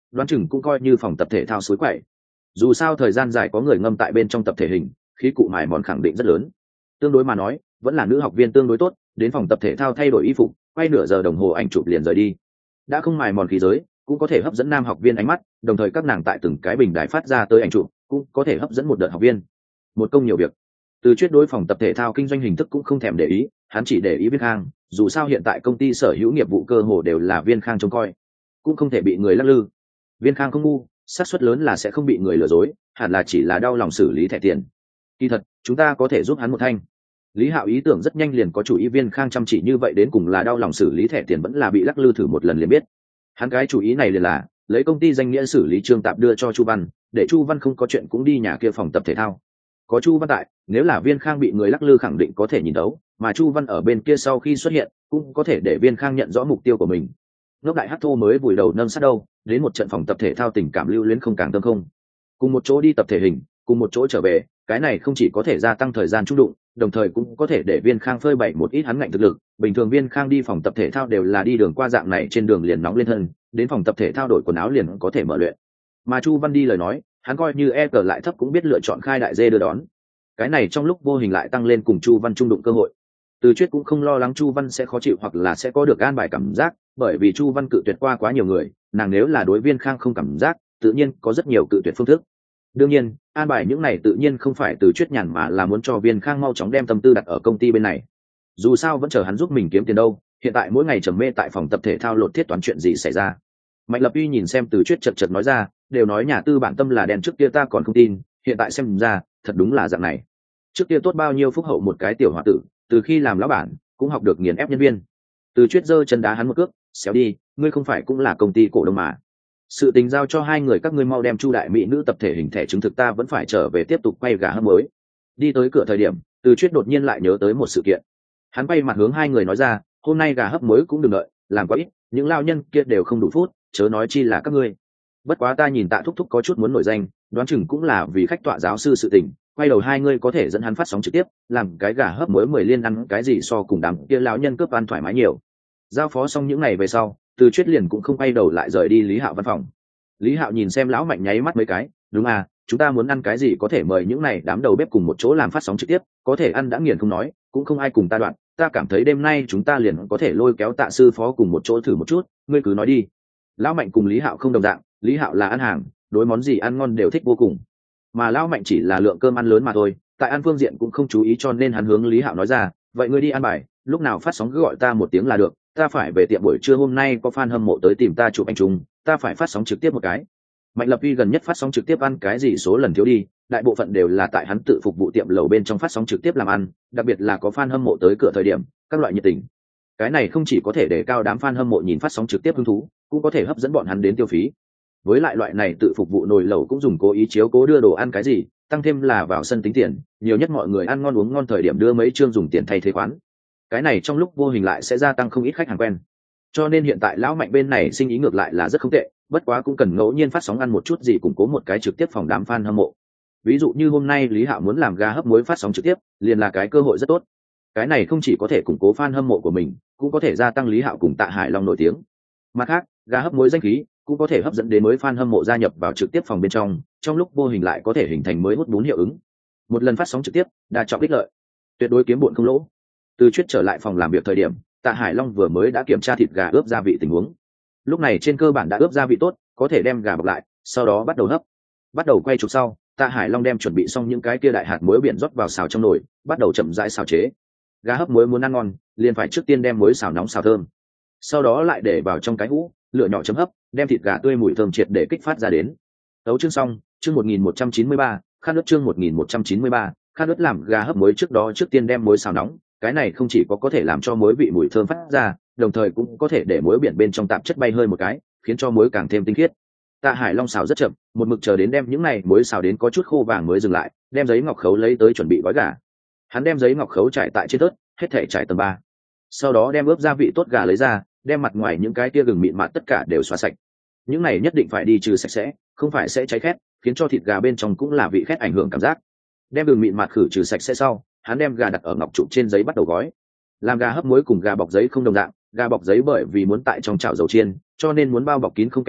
đoán chừng cũng coi như phòng tập thể thao suối quậy. Dù sao thời gian dài có người ngâm tại bên trong tập thể hình, khí cụ mài mòn khẳng định rất lớn. Tương đối mà nói, vẫn là nữ học viên tương đối tốt, đến phòng tập thể thao thay đổi y phục, quay nửa giờ đồng hồ ảnh chụp liền rời đi. Đã không mài mòn khí giới, cũng có thể hấp dẫn nam học viên ánh mắt, đồng thời các nàng tại từng cái bình đài phát ra tới ảnh chụp, cũng có thể hấp dẫn một đợt học viên. Một công nhiều việc. Từ Chuyết đối phòng tập thể thao kinh doanh hình thức cũng không thèm để ý, hắn chỉ để ý Viên Khang, dù sao hiện tại công ty sở hữu nghiệp vụ cơ hồ đều là Viên Khang trông coi, cũng không thể bị người lắc lư. Viên Khang không ngu, xác suất lớn là sẽ không bị người lừa dối, hẳn là chỉ là đau lòng xử lý thẻ tiền. Kỳ thật, chúng ta có thể giúp hắn một thanh. Lý Hạo ý tưởng rất nhanh liền có chủ ý. Viên Khang chăm chỉ như vậy đến cùng là đau lòng xử lý thẻ tiền vẫn là bị lắc lư thử một lần liền biết. Hắn cái chủ ý này liền là lấy công ty danh nghĩa xử lý Trương Tạp đưa cho Chu Văn, để Chu Văn không có chuyện cũng đi nhà kia phòng tập thể thao. Có Chu Văn tại, nếu là Viên Khang bị người lắc lư khẳng định có thể nhìn đấu, mà Chu Văn ở bên kia sau khi xuất hiện cũng có thể để Viên Khang nhận rõ mục tiêu của mình. Ngốc đại hát thô mới vùi đầu nâng sát đâu, đến một trận phòng tập thể thao tình cảm lưu luyến không càng tâm không. Cùng một chỗ đi tập thể hình, cùng một chỗ trở về, cái này không chỉ có thể gia tăng thời gian trung đụng, đồng thời cũng có thể để Viên Khang phơi bày một ít hắn ngạnh thực lực. Bình thường Viên Khang đi phòng tập thể thao đều là đi đường qua dạng này, trên đường liền nóng lên thân, đến phòng tập thể thao đổi quần áo liền có thể mở luyện. Mà Chu Văn đi lời nói, hắn coi như cờ lại thấp cũng biết lựa chọn khai đại dê đưa đón. Cái này trong lúc vô hình lại tăng lên cùng Chu Văn trung đụng cơ hội. Từ Chuyết cũng không lo lắng Chu Văn sẽ khó chịu hoặc là sẽ có được an bài cảm giác, bởi vì Chu Văn cự tuyệt qua quá nhiều người, nàng nếu là đối Viên Khang không cảm giác, tự nhiên có rất nhiều cự tuyệt phương thức. Đương nhiên, an bài những này tự nhiên không phải Từ Chuyết nhàn mà là muốn cho Viên Khang mau chóng đem tâm tư đặt ở công ty bên này. Dù sao vẫn chờ hắn giúp mình kiếm tiền đâu, hiện tại mỗi ngày trầm mê tại phòng tập thể thao lột thiết toán chuyện gì xảy ra. Mạnh Lập Uy nhìn xem Từ Chuyết chật chật nói ra, đều nói nhà tư bản tâm là đen, trước kia ta còn không tin, hiện tại xem ra, thật đúng là dạng này. Trước kia tốt bao nhiêu phúc hậu một cái tiểu hòa tử, từ khi làm lão bản cũng học được nghiền ép nhân viên. Từ Chuyết giơ chân đá hắn một cước, xéo đi, ngươi không phải cũng là công ty cổ đông mà. Sự tình giao cho hai người các ngươi mau đem Chu đại mỹ nữ tập thể hình thẻ chứng thực, ta vẫn phải trở về tiếp tục quay gà hấp mới. Đi tới cửa thời điểm, Từ Chuyết đột nhiên lại nhớ tới một sự kiện. Hắn quay mặt hướng hai người nói ra, hôm nay gà hấp mới cũng đừng đợi, làm quá ít, những lao nhân kia đều không đủ phút, chớ nói chi là các ngươi. Bất quá ta nhìn Tạ thúc thúc có chút muốn nổi danh, đoán chừng cũng là vì khách tọa giáo sư sự tình, quay đầu hai ngươi có thể dẫn hắn phát sóng trực tiếp, làm cái gà hấp mới 10 liên ăn cái gì so cùng đám kia lão nhân cướp ăn thoải mái nhiều. Giao phó xong những ngày về sau, Từ Chuyết liền cũng không quay đầu lại rời đi Lý Hạo văn phòng. Lý Hạo nhìn xem lão Mạnh nháy mắt mấy cái, đúng à, chúng ta muốn ăn cái gì có thể mời những này đám đầu bếp cùng một chỗ làm phát sóng trực tiếp, có thể ăn đã nghiền không nói, cũng không ai cùng ta đoạn, ta cảm thấy đêm nay chúng ta liền có thể lôi kéo Tạ sư phó cùng một chỗ thử một chút, ngươi cứ nói đi. Lão Mạnh cùng Lý Hạo không đồng dạng, Lý Hạo là ăn hàng, đối món gì ăn ngon đều thích vô cùng, mà lão Mạnh chỉ là lượng cơm ăn lớn mà thôi, tại ăn phương diện cũng không chú ý, cho nên hắn hướng Lý Hạo nói ra, vậy ngươi đi ăn bài, lúc nào phát sóng cứ gọi ta một tiếng là được, ta phải về tiệm buổi trưa, hôm nay có fan hâm mộ tới tìm ta chụp ảnh chung, ta phải phát sóng trực tiếp một cái. Mạnh Lập Uy gần nhất phát sóng trực tiếp ăn cái gì số lần thiếu đi, đại bộ phận đều là tại hắn tự phục vụ tiệm lẩu bên trong phát sóng trực tiếp làm ăn, đặc biệt là có fan hâm mộ tới cửa thời điểm, các loại nhiệt tình. Cái này không chỉ có thể để cao đám fan hâm mộ nhìn phát sóng trực tiếp hứng thú, cũng có thể hấp dẫn bọn hắn đến tiêu phí. Với lại loại này tự phục vụ nồi lẩu cũng dùng cố ý chiếu cố đưa đồ ăn cái gì, tăng thêm là vào sân tính tiền, nhiều nhất mọi người ăn ngon uống ngon thời điểm đưa mấy chương dùng tiền thay thế khoán. Cái này trong lúc vô hình lại sẽ gia tăng không ít khách hàng quen. Cho nên hiện tại lão Mạnh bên này sinh ý ngược lại là rất không tệ, bất quá cũng cần ngẫu nhiên phát sóng ăn một chút gì củng cố một cái trực tiếp phòng đám fan hâm mộ. Ví dụ như hôm nay Lý Hạo muốn làm gà hấp muối phát sóng trực tiếp, liền là cái cơ hội rất tốt. Cái này không chỉ có thể củng cố fan hâm mộ của mình, cũng có thể gia tăng Lý Hạo cùng Tạ Hải Long nổi tiếng. Mặt khác, gà hấp muối danh khí cũng có thể hấp dẫn đến mới fan hâm mộ gia nhập vào trực tiếp phòng bên trong lúc vô hình lại có thể hình thành mới hút bún hiệu ứng. Một lần phát sóng trực tiếp, đa trọng ích lợi, tuyệt đối kiếm bộn không lỗ. Từ Chuyết trở lại phòng làm việc thời điểm, Tạ Hải Long vừa mới đã kiểm tra thịt gà ướp gia vị tình huống. Lúc này trên cơ bản đã ướp gia vị tốt, có thể đem gà bọc lại, sau đó bắt đầu hấp. Bắt đầu quay chụp sau, Tạ Hải Long đem chuẩn bị xong những cái kia đại hạt muối biển rót vào xào trong nồi, bắt đầu chậm rãi xào chế. Gà hấp muối muốn ăn ngon, liền phải trước tiên đem muối xào nóng xào thơm. Sau đó lại để vào trong cái hũ, lửa nhỏ chấm hấp, đem thịt gà tươi mùi thơm triệt để kích phát ra đến. Tấu chương xong, chương 1193, khát nước, chương 1193, khát nước. Làm gà hấp muối trước đó trước tiên đem muối xào nóng, cái này không chỉ có thể làm cho muối vị mùi thơm phát ra, đồng thời cũng có thể để muối biển bên trong tạp chất bay hơi một cái, khiến cho muối càng thêm tinh khiết. Tạ Hải Long xào rất chậm, một mực chờ đến đem những này muối xào đến có chút khô vàng mới dừng lại, đem giấy ngọc khấu lấy tới chuẩn bị gói gà. Hắn đem giấy ngọc khấu trải tại trên tớt, hết thảy trải tầng 3. Sau đó đem ướp gia vị tốt gà lấy ra, đem mặt ngoài những cái kia gừng mịn mạt tất cả đều xóa sạch. Những này nhất định phải đi trừ sạch sẽ, không phải sẽ cháy khét, khiến cho thịt gà bên trong cũng là vị khét ảnh hưởng cảm giác. Đem gừng mịn mạt khử trừ sạch sẽ sau, hắn đem gà đặt ở ngọc trụ trên giấy bắt đầu gói. Làm gà hấp muối cùng gà bọc giấy không đồng dạng, gà bọc giấy bởi vì muốn tại trong chảo dầu chiên, cho nên muốn bao bọc kín không kẽ hở,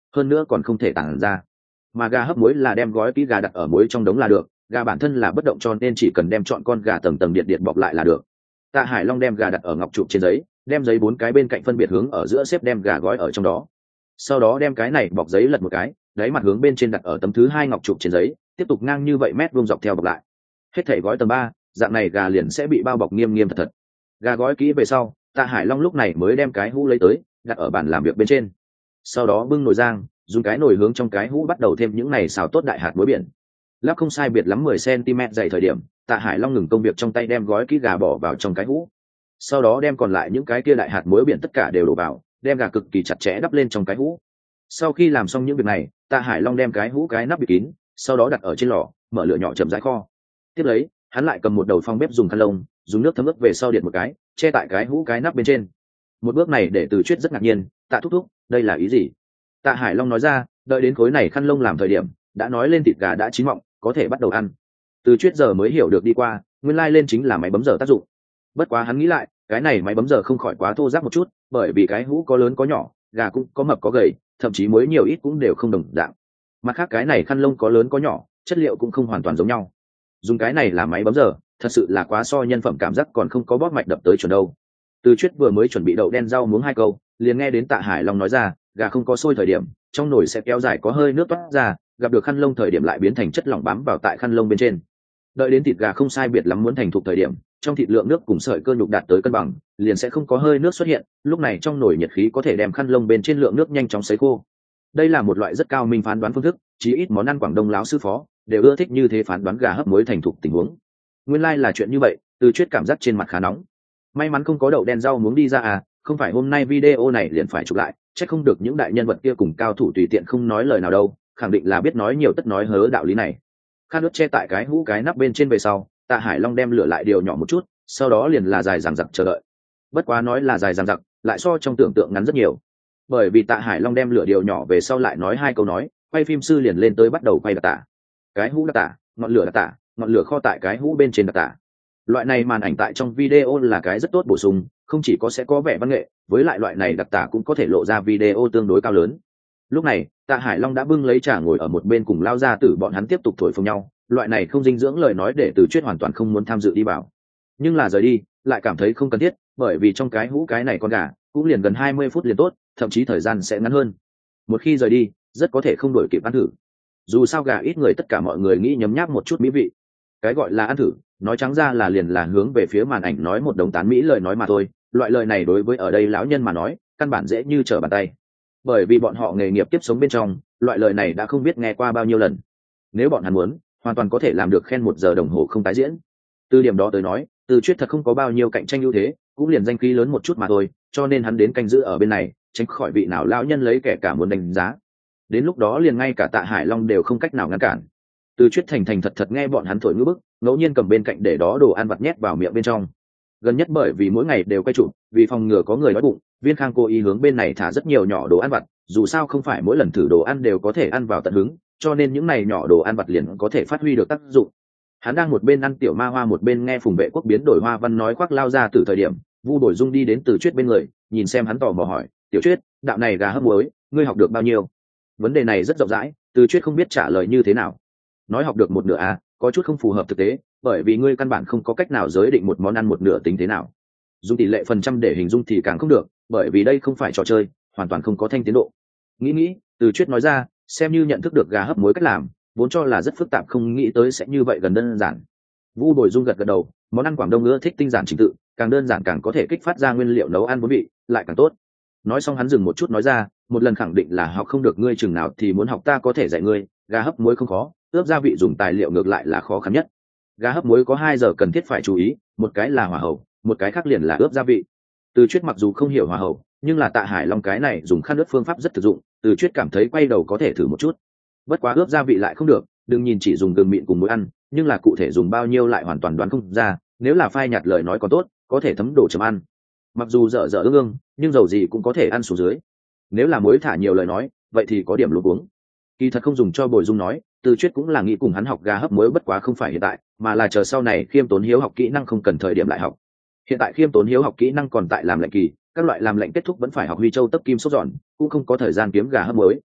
hơn nữa còn không thể tản ra. Mà gà hấp muối là đem gói kỹ gà đặt ở muối trong đống là được, gà bản thân là bất động cho nên chỉ cần đem chọn con gà tầng tầng điện điện bọc lại là được. Tạ Hải Long đem gà đặt ở ngọc trụ trên giấy, đem giấy 4 cái bên cạnh phân biệt hướng ở giữa xếp đem gà gói ở trong đó. Sau đó đem cái này bọc giấy lật một cái, đáy mặt hướng bên trên đặt ở tấm thứ 2 ngọc trụ trên giấy, tiếp tục ngang như vậy mét vuông dọc theo bọc lại. Hết thảy gói tầng 3, dạng này gà liền sẽ bị bao bọc nghiêm nghiêm thật thật. Gà gói kỹ về sau, Tạ Hải Long lúc này mới đem cái hũ lấy tới, đặt ở bàn làm việc bên trên. Sau đó bưng nồi rang, dùng cái nồi hướng trong cái hũ bắt đầu thêm những này xào tốt đại hạt muối biển. Lắp không sai biệt lắm 10 cm dày thời điểm, Tạ Hải Long ngừng công việc trong tay đem gói kỹ gà bỏ vào trong cái hũ. Sau đó đem còn lại những cái kia đại hạt muối biển tất cả đều đổ vào, đem gà cực kỳ chặt chẽ đắp lên trong cái hũ. Sau khi làm xong những việc này, Tạ Hải Long đem cái hũ cái nắp bịt kín, sau đó đặt ở trên lò, mở lửa nhỏ chậm rãi kho. Tiếp lấy, hắn lại cầm một đầu phong bếp dùng khăn lông, dùng nước thấm ướt về sau điện một cái, che tại cái hũ cái nắp bên trên. Một bước này để Từ Chuyết rất ngạc nhiên, Tạ thúc thúc, đây là ý gì? Tạ Hải Long nói ra, đợi đến khối này khăn lông làm thời điểm, đã nói lên thịt gà đã chín mọng, có thể bắt đầu ăn. Từ Chuyết giờ mới hiểu được đi qua, nguyên lai lên chính là máy bấm giờ tác dụng. Bất quá hắn nghĩ lại, cái này máy bấm giờ không khỏi quá thô ráp một chút, bởi vì cái hũ có lớn có nhỏ, gà cũng có mập có gầy, thậm chí muối nhiều ít cũng đều không đồng dạng. Mặt khác cái này khăn lông có lớn có nhỏ, chất liệu cũng không hoàn toàn giống nhau. Dùng cái này làm máy bấm giờ, thật sự là quá so nhân phẩm cảm giác còn không có bóp mạch đập tới chuẩn đâu. Từ Chuyết vừa mới chuẩn bị đậu đen rau muống 2 câu, liền nghe đến Tạ Hải Long nói ra, gà không có sôi thời điểm, trong nồi sẽ kéo dài có hơi nước toát ra, gặp được khăn lông thời điểm lại biến thành chất lỏng bám vào tại khăn lông bên trên. Đợi đến thịt gà không sai biệt lắm muốn thành thục thời điểm, trong thịt lượng nước cùng sợi cơ nhục đạt tới cân bằng, liền sẽ không có hơi nước xuất hiện, lúc này trong nồi nhiệt khí có thể đem khăn lông bên trên lượng nước nhanh chóng sấy khô. Đây là một loại rất cao minh phán đoán phương thức, chí ít món ăn Quảng Đông láo sư phó đều ưa thích như thế phán đoán gà hấp muối thành thục tình huống. Nguyên lai là chuyện như vậy, Từ Chuyết cảm giác trên mặt khá nóng. May mắn không có đậu đen rau muống đi ra à, không phải hôm nay video này liền phải chụp lại, chắc không được những đại nhân vật kia cùng cao thủ tùy tiện không nói lời nào đâu, khẳng định là biết nói nhiều tất nói hớ đạo lý này. Khăn nước che tại cái hũ cái nắp bên trên về sau, Tạ Hải Long đem lửa lại điều nhỏ một chút, sau đó liền là dài dằng dặc chờ đợi. Bất quá nói là dài dằng dặc, lại so trong tưởng tượng ngắn rất nhiều. Bởi vì Tạ Hải Long đem lửa điều nhỏ về sau lại nói 2 câu nói, quay phim sư liền lên tới bắt đầu quay đặc tả. Cái hũ đặc tả, ngọn lửa đặc tả, ngọn lửa kho tại cái hũ bên trên đặc tả. Loại này màn ảnh tại trong video là cái rất tốt bổ sung, không chỉ có sẽ có vẻ văn nghệ, với lại loại này đặc tả cũng có thể lộ ra video tương đối cao lớn. Lúc này, Tạ Hải Long đã bưng lấy trà ngồi ở một bên cùng Lao Gia Tử bọn hắn tiếp tục thổi phồng nhau, loại này không dinh dưỡng lời nói để Từ Chuyết hoàn toàn không muốn tham dự đi vào. Nhưng là rời đi, lại cảm thấy không cần thiết, bởi vì trong cái hũ cái này con gà cũng liền gần 20 phút liền tốt, thậm chí thời gian sẽ ngắn hơn. Một khi rời đi, rất có thể không đổi kịp ăn thử. Dù sao gà ít người tất cả mọi người nghĩ nhấm nháp một chút mỹ vị. Cái gọi là ăn thử, nói trắng ra là liền là hướng về phía màn ảnh nói một đống tán mỹ lời nói mà thôi, loại lời này đối với ở đây lão nhân mà nói, căn bản dễ như trở bàn tay. Bởi vì bọn họ nghề nghiệp tiếp sống bên trong, loại lời này đã không biết nghe qua bao nhiêu lần. Nếu bọn hắn muốn, hoàn toàn có thể làm được khen 1 giờ đồng hồ không tái diễn. Từ điểm đó tới nói, Từ Chuyết thật không có bao nhiêu cạnh tranh ưu thế, cũng liền danh khí lớn một chút mà thôi, cho nên hắn đến canh giữ ở bên này, tránh khỏi vị nào lão nhân lấy kẻ cả muốn đánh giá. Đến lúc đó liền ngay cả Tạ Hải Long đều không cách nào ngăn cản. Từ Chuyết thành thành thật thật nghe bọn hắn thổi ngữ bức, ngẫu nhiên cầm bên cạnh để đó đồ ăn vặt nhét vào miệng bên trong. Gần nhất bởi vì mỗi ngày đều quay chụp, vì phòng ngừa có người đói bụng, Viên Khang cố ý hướng bên này thả rất nhiều nhỏ đồ ăn vặt, dù sao không phải mỗi lần thử đồ ăn đều có thể ăn vào tận hứng, cho nên những này nhỏ đồ ăn vặt liền có thể phát huy được tác dụng. Hắn đang một bên ăn tiểu ma hoa một bên nghe Phùng Vệ Quốc biến đổi hoa văn nói khoác Lao ra từ thời điểm, Vu Đổi Dung đi đến Từ Chuyết bên người, nhìn xem hắn tò mò hỏi, "Tiểu Chuyết, đạo này gà hấp muối, ngươi học được bao nhiêu?" Vấn đề này rất rộng rãi, Từ Chuyết không biết trả lời như thế nào. Nói học được 1/2 à, có chút không phù hợp thực tế, bởi vì ngươi căn bản không có cách nào giới định một món ăn 1/2 tính thế nào. Dùng tỷ lệ phần trăm để hình dung thì càng không được, bởi vì đây không phải trò chơi, hoàn toàn không có thanh tiến độ. Nghĩ, Từ Chuyết nói ra, xem như nhận thức được gà hấp muối cách làm, vốn cho là rất phức tạp không nghĩ tới sẽ như vậy gần đơn giản. Vu Bồi Dung gật gật đầu, món ăn Quảng Đông ưa thích tinh giản trình tự, càng đơn giản càng có thể kích phát ra nguyên liệu nấu ăn bốn vị, lại càng tốt. Nói xong hắn dừng một chút nói ra, một lần khẳng định là học không được, ngươi chừng nào thì muốn học ta có thể dạy ngươi, gà hấp muối không khó, ướp gia vị dùng tài liệu ngược lại là khó khăn nhất. Gà hấp muối có 2 giờ cần thiết phải chú ý, một cái là hỏa hậu, một cái khác liền là ướp gia vị. Từ Chuyết mặc dù không hiểu hỏa hậu, nhưng là Tạ Hải Long cái này dùng khăn ướp phương pháp rất thực dụng, Từ Chuyết cảm thấy quay đầu có thể thử một chút. Bất quá ướp gia vị lại không được, đừng nhìn chỉ dùng gừng mịn cùng muối ăn, nhưng là cụ thể dùng bao nhiêu lại hoàn toàn đoán không ra, nếu là phai nhạt lời nói còn tốt, có thể thấm đổ chấm ăn. Mặc dù dở dở ương ương, nhưng dầu gì cũng có thể ăn xuống dưới. Nếu là muối thả nhiều lời nói, vậy thì có điểm luống cuống. Kỳ thật không dùng cho Bồi Dung nói, Từ Chuyết cũng là nghĩ cùng hắn học gà hấp muối, bất quá không phải hiện tại, mà là chờ sau này khiêm tốn hiếu học kỹ năng không cần thời điểm lại học. Hiện tại khiêm tốn hiếu học kỹ năng còn tại làm lệnh kỳ, các loại làm lệnh kết thúc vẫn phải học Huy Châu tấp kim sốt giòn, cũng không có thời gian kiếm gà hấp muối.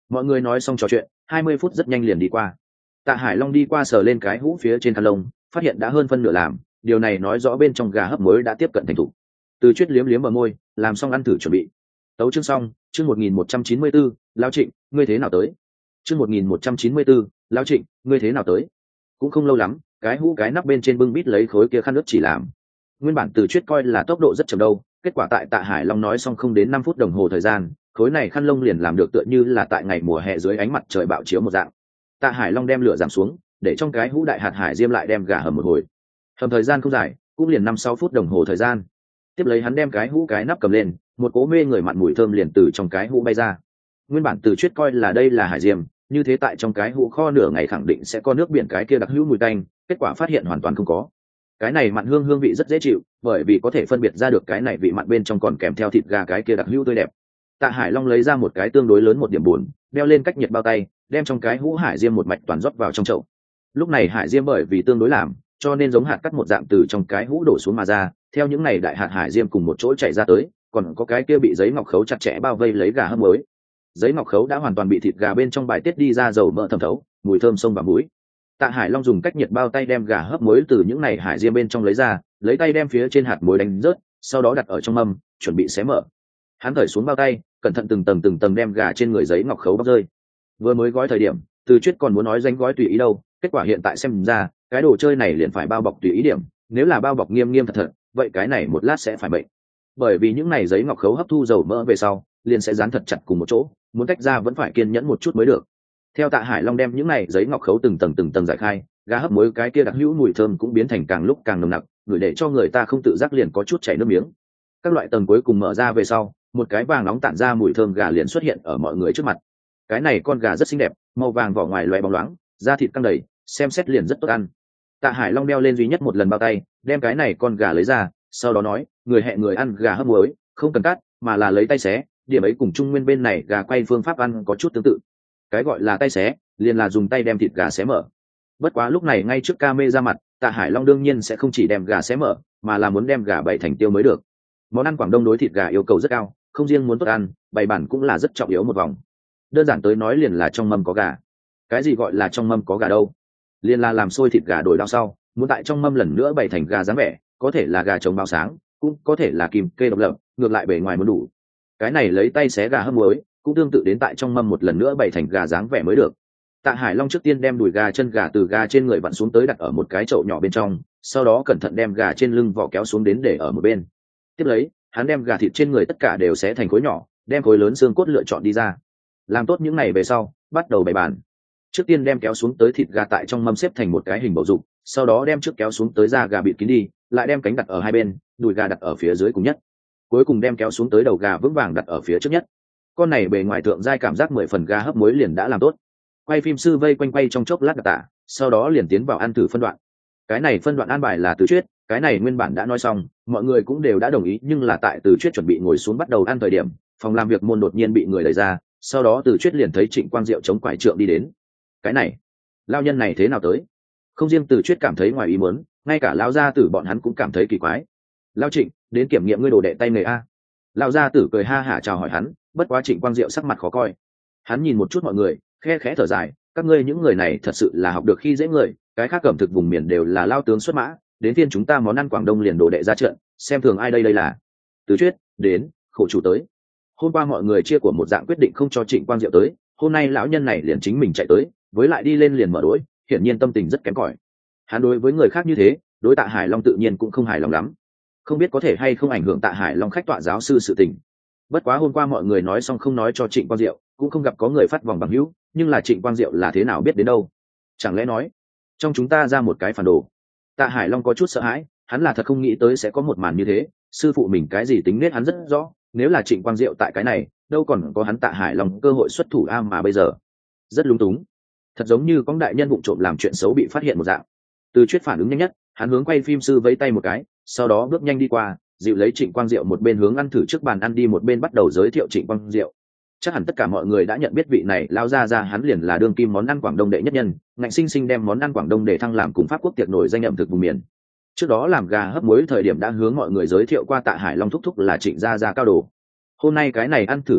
Mọi người nói xong trò chuyện 20 phút rất nhanh liền đi qua. Tạ Hải Long đi qua sờ lên cái hũ phía trên khăn lông, phát hiện đã hơn phân nửa làm, điều này nói rõ bên trong gà hấp muối đã tiếp cận thành thục. Từ Chuyết liếm liếm bờ môi, làm xong ăn thử chuẩn bị. Tấu chương xong, chương 1194, Lão Trịnh, ngươi thế nào tới? Chương 1194, Lão Trịnh, ngươi thế nào tới? Cũng không lâu lắm, cái hũ cái nắp bên trên bưng bít lấy khối kia khăn nước chỉ làm. Nguyên bản Từ Chuyết coi là tốc độ rất chậm đâu, kết quả tại Tạ Hải Long nói xong không đến 5 phút đồng hồ thời gian, khối này khăn lông liền làm được tựa như là tại ngày mùa hè dưới ánh mặt trời bạo chiếu một dạng. Tạ Hải Long đem lửa giảm xuống, để trong cái hũ đại hạt hải diêm lại đem gà hầm một hồi. Hầm thời gian không dài, cũng liền 5-6 phút đồng hồ thời gian. Tiếp lấy hắn đem cái hũ cái nắp cầm lên, một cỗ mê người mặn mùi thơm liền từ trong cái hũ bay ra. Nguyên bản Từ Chuyết coi là đây là hải diêm, như thế tại trong cái hũ kho nửa ngày khẳng định sẽ có nước biển cái kia đặc hữu mùi tanh, kết quả phát hiện hoàn toàn không có. Cái này mặn hương vị rất dễ chịu, bởi vì có thể phân biệt ra được cái này vị mặn bên trong còn kèm theo thịt gà cái kia đặc hữu tươi đẹp. Tạ Hải Long lấy ra một cái tương đối lớn một điểm buồn, đeo lên cách nhiệt bao tay, đem trong cái hũ hải diêm một mạch toàn rót vào trong chậu. Lúc này hải diêm bởi vì tương đối làm, cho nên giống hạt cắt một dạng từ trong cái hũ đổ xuống mà ra, theo những này đại hạt hải diêm cùng một chỗ chảy ra tới, còn có cái kia bị giấy ngọc khấu chặt chẽ bao vây lấy gà hấp muối. Giấy ngọc khấu đã hoàn toàn bị thịt gà bên trong bài tiết đi ra dầu mỡ thẩm thấu, mùi thơm xông vào mũi. Tạ Hải Long dùng cách nhiệt bao tay đem gà hấp muối từ những này hải diêm bên trong lấy ra, lấy tay đem phía trên hạt muối đánh rớt, sau đó đặt ở trong mâm, chuẩn bị xé mở. Hắn cởi xuống bao tay, cẩn thận từng tầng đem gà trên người giấy ngọc khấu bóc rơi. Vừa mới gói thời điểm, Từ Chuyết còn muốn nói danh gói tùy ý đâu, kết quả hiện tại xem ra, cái đồ chơi này liền phải bao bọc tùy ý điểm, nếu là bao bọc nghiêm nghiêm thật, vậy cái này một lát sẽ phải bệnh. Bởi vì những này giấy ngọc khấu hấp thu dầu mỡ về sau, liền sẽ dán thật chặt cùng một chỗ, muốn tách ra vẫn phải kiên nhẫn một chút mới được. Theo Tạ Hải Long đem những này giấy ngọc khấu từng tầng giải khai, gà hấp muối cái kia đặc hữu mùi thơm cũng biến thành càng lúc càng nồng nặc, gửi để cho người ta không tự giác liền có chút chảy nước miếng. Các loại tầng cuối cùng mở ra về sau, một cái vàng nóng tản ra mùi thơm gà liền xuất hiện ở mọi người trước mặt. Cái này con gà rất xinh đẹp, màu vàng vỏ ngoài loé bóng loáng, da thịt căng đầy, xem xét liền rất tốt ăn. Tạ Hải Long đeo lên duy nhất một lần bao tay, đem cái này con gà lấy ra, sau đó nói, người hẹn người ăn gà hấp muối, không cần cắt, mà là lấy tay xé, điểm ấy cùng Trung Nguyên bên này gà quay phương pháp ăn có chút tương tự. Cái gọi là tay xé, liền là dùng tay đem thịt gà xé mở. Bất quá lúc này ngay trước camera ra mặt, Tạ Hải Long đương nhiên sẽ không chỉ đem gà xé mở, mà là muốn đem gà bày thành tiêu mới được. Món ăn Quảng Đông đối thịt gà yêu cầu rất cao, không riêng muốn tốt ăn, bày bản cũng là rất trọng yếu một vòng. Đơn giản tới nói liền là trong mâm có gà. Cái gì gọi là trong mâm có gà đâu? Liền là làm sôi thịt gà đổi đao sau, muốn tại trong mâm lần nữa bày thành gà dáng vẻ, có thể là gà trống bao sáng, cũng có thể là kim kê độc lập, ngược lại bề ngoài muốn đủ. Cái này lấy tay xé gà hấp muối, cũng tương tự đến tại trong mâm một lần nữa bày thành gà dáng vẻ mới được. Tạ Hải Long trước tiên đem đùi gà chân gà từ gà trên người vặn xuống tới đặt ở một cái chậu nhỏ bên trong, sau đó cẩn thận đem gà trên lưng vỏ kéo xuống đến để ở một bên. Tiếp lấy, hắn đem gà thịt trên người tất cả đều xé thành khối nhỏ, đem khối lớn xương cốt lựa chọn đi ra. Làm tốt những này về sau, bắt đầu bày bàn. Trước tiên đem kéo xuống tới thịt gà tại trong mâm xếp thành một cái hình bầu dục, sau đó đem trước kéo xuống tới da gà bịt kín đi, lại đem cánh đặt ở hai bên, đùi gà đặt ở phía dưới cùng nhất. Cuối cùng đem kéo xuống tới đầu gà vững vàng đặt ở phía trước nhất. Con này bề ngoài thượng giai cảm giác 10 phần gà hấp muối liền đã làm tốt. Quay phim sư vây quanh trong chốc lát đặc tả, sau đó liền tiến vào ăn thử phân đoạn. Cái này phân đoạn an bài là Từ Chuyết, cái này nguyên bản đã nói xong, mọi người cũng đều đã đồng ý, nhưng là tại Từ Chuyết chuẩn bị ngồi xuống bắt đầu ăn thời điểm, phòng làm việc môn đột nhiên bị người đẩy ra, sau đó Từ Chuyết liền thấy Trịnh Quang Diệu chống quải trượng đi đến. Cái này, lao nhân này thế nào tới? Không riêng Từ Chuyết cảm thấy ngoài ý muốn, ngay cả lão gia tử bọn hắn cũng cảm thấy kỳ quái. Lao Trịnh, đến kiểm nghiệm ngươi đồ đệ tay nghề a. Lão gia tử cười ha hả chào hỏi hắn, bất quá Trịnh Quang Diệu sắc mặt khó coi. Hắn nhìn một chút mọi người, khẽ khẽ thở dài, các ngươi những người này thật sự là học được khi dễ người, cái khác cẩm thực vùng miền đều là lao tướng xuất mã, đến phiên chúng ta món ăn Quảng Đông liền đồ đệ ra trận, xem thường ai đây là. Từ Chuyết, đến, khổ chủ tới. Hôm qua mọi người chia của một dạng quyết định không cho Trịnh Quang Diệu tới, hôm nay lão nhân này liền chính mình chạy tới, với lại đi lên liền mở đuổi, hiển nhiên tâm tình rất kém cỏi. Hắn đối với người khác như thế, đối Tạ Hải Long tự nhiên cũng không hài lòng lắm. Không biết có thể hay không ảnh hưởng Tạ Hải Long khách tọa giáo sư sự tình. Bất quá hôm qua mọi người nói xong không nói cho Trịnh Quang Diệu, cũng không gặp có người phát vòng bằng hữu, nhưng là Trịnh Quang Diệu là thế nào biết đến đâu? Chẳng lẽ nói trong chúng ta ra một cái phản đồ? Tạ Hải Long có chút sợ hãi, hắn là thật không nghĩ tới sẽ có một màn như thế, sư phụ mình cái gì tính nết hắn rất rõ, nếu là Trịnh Quang Diệu tại cái này, đâu còn có hắn Tạ Hải Long cơ hội xuất thủ mà bây giờ. Rất lúng túng. Thật giống như có đại nhân vụng trộm làm chuyện xấu bị phát hiện một dạng. Từ Chuyết phản ứng nhanh nhất, hắn hướng quay phim sư vẫy tay một cái, sau đó bước nhanh đi qua, dịu lấy Trịnh Quang Diệu một bên hướng ăn thử trước bàn ăn đi một bên bắt đầu giới thiệu Trịnh Quang Diệu. Chắc hẳn tất cả mọi người đã nhận biết vị này lao ra hắn liền là đương kim món ăn Quảng Đông đệ nhất nhân, ngạnh sinh sinh đem món ăn Quảng Đông để thăng làm cùng Pháp quốc tiệc nổi danh ẩm thực vùng miền. Trước đó làm gà hấp muối thời điểm đã hướng mọi người giới thiệu qua Tạ Hải Long thúc thúc là Trịnh gia cao đồ. Hôm nay cái này ăn thử phân đoạn,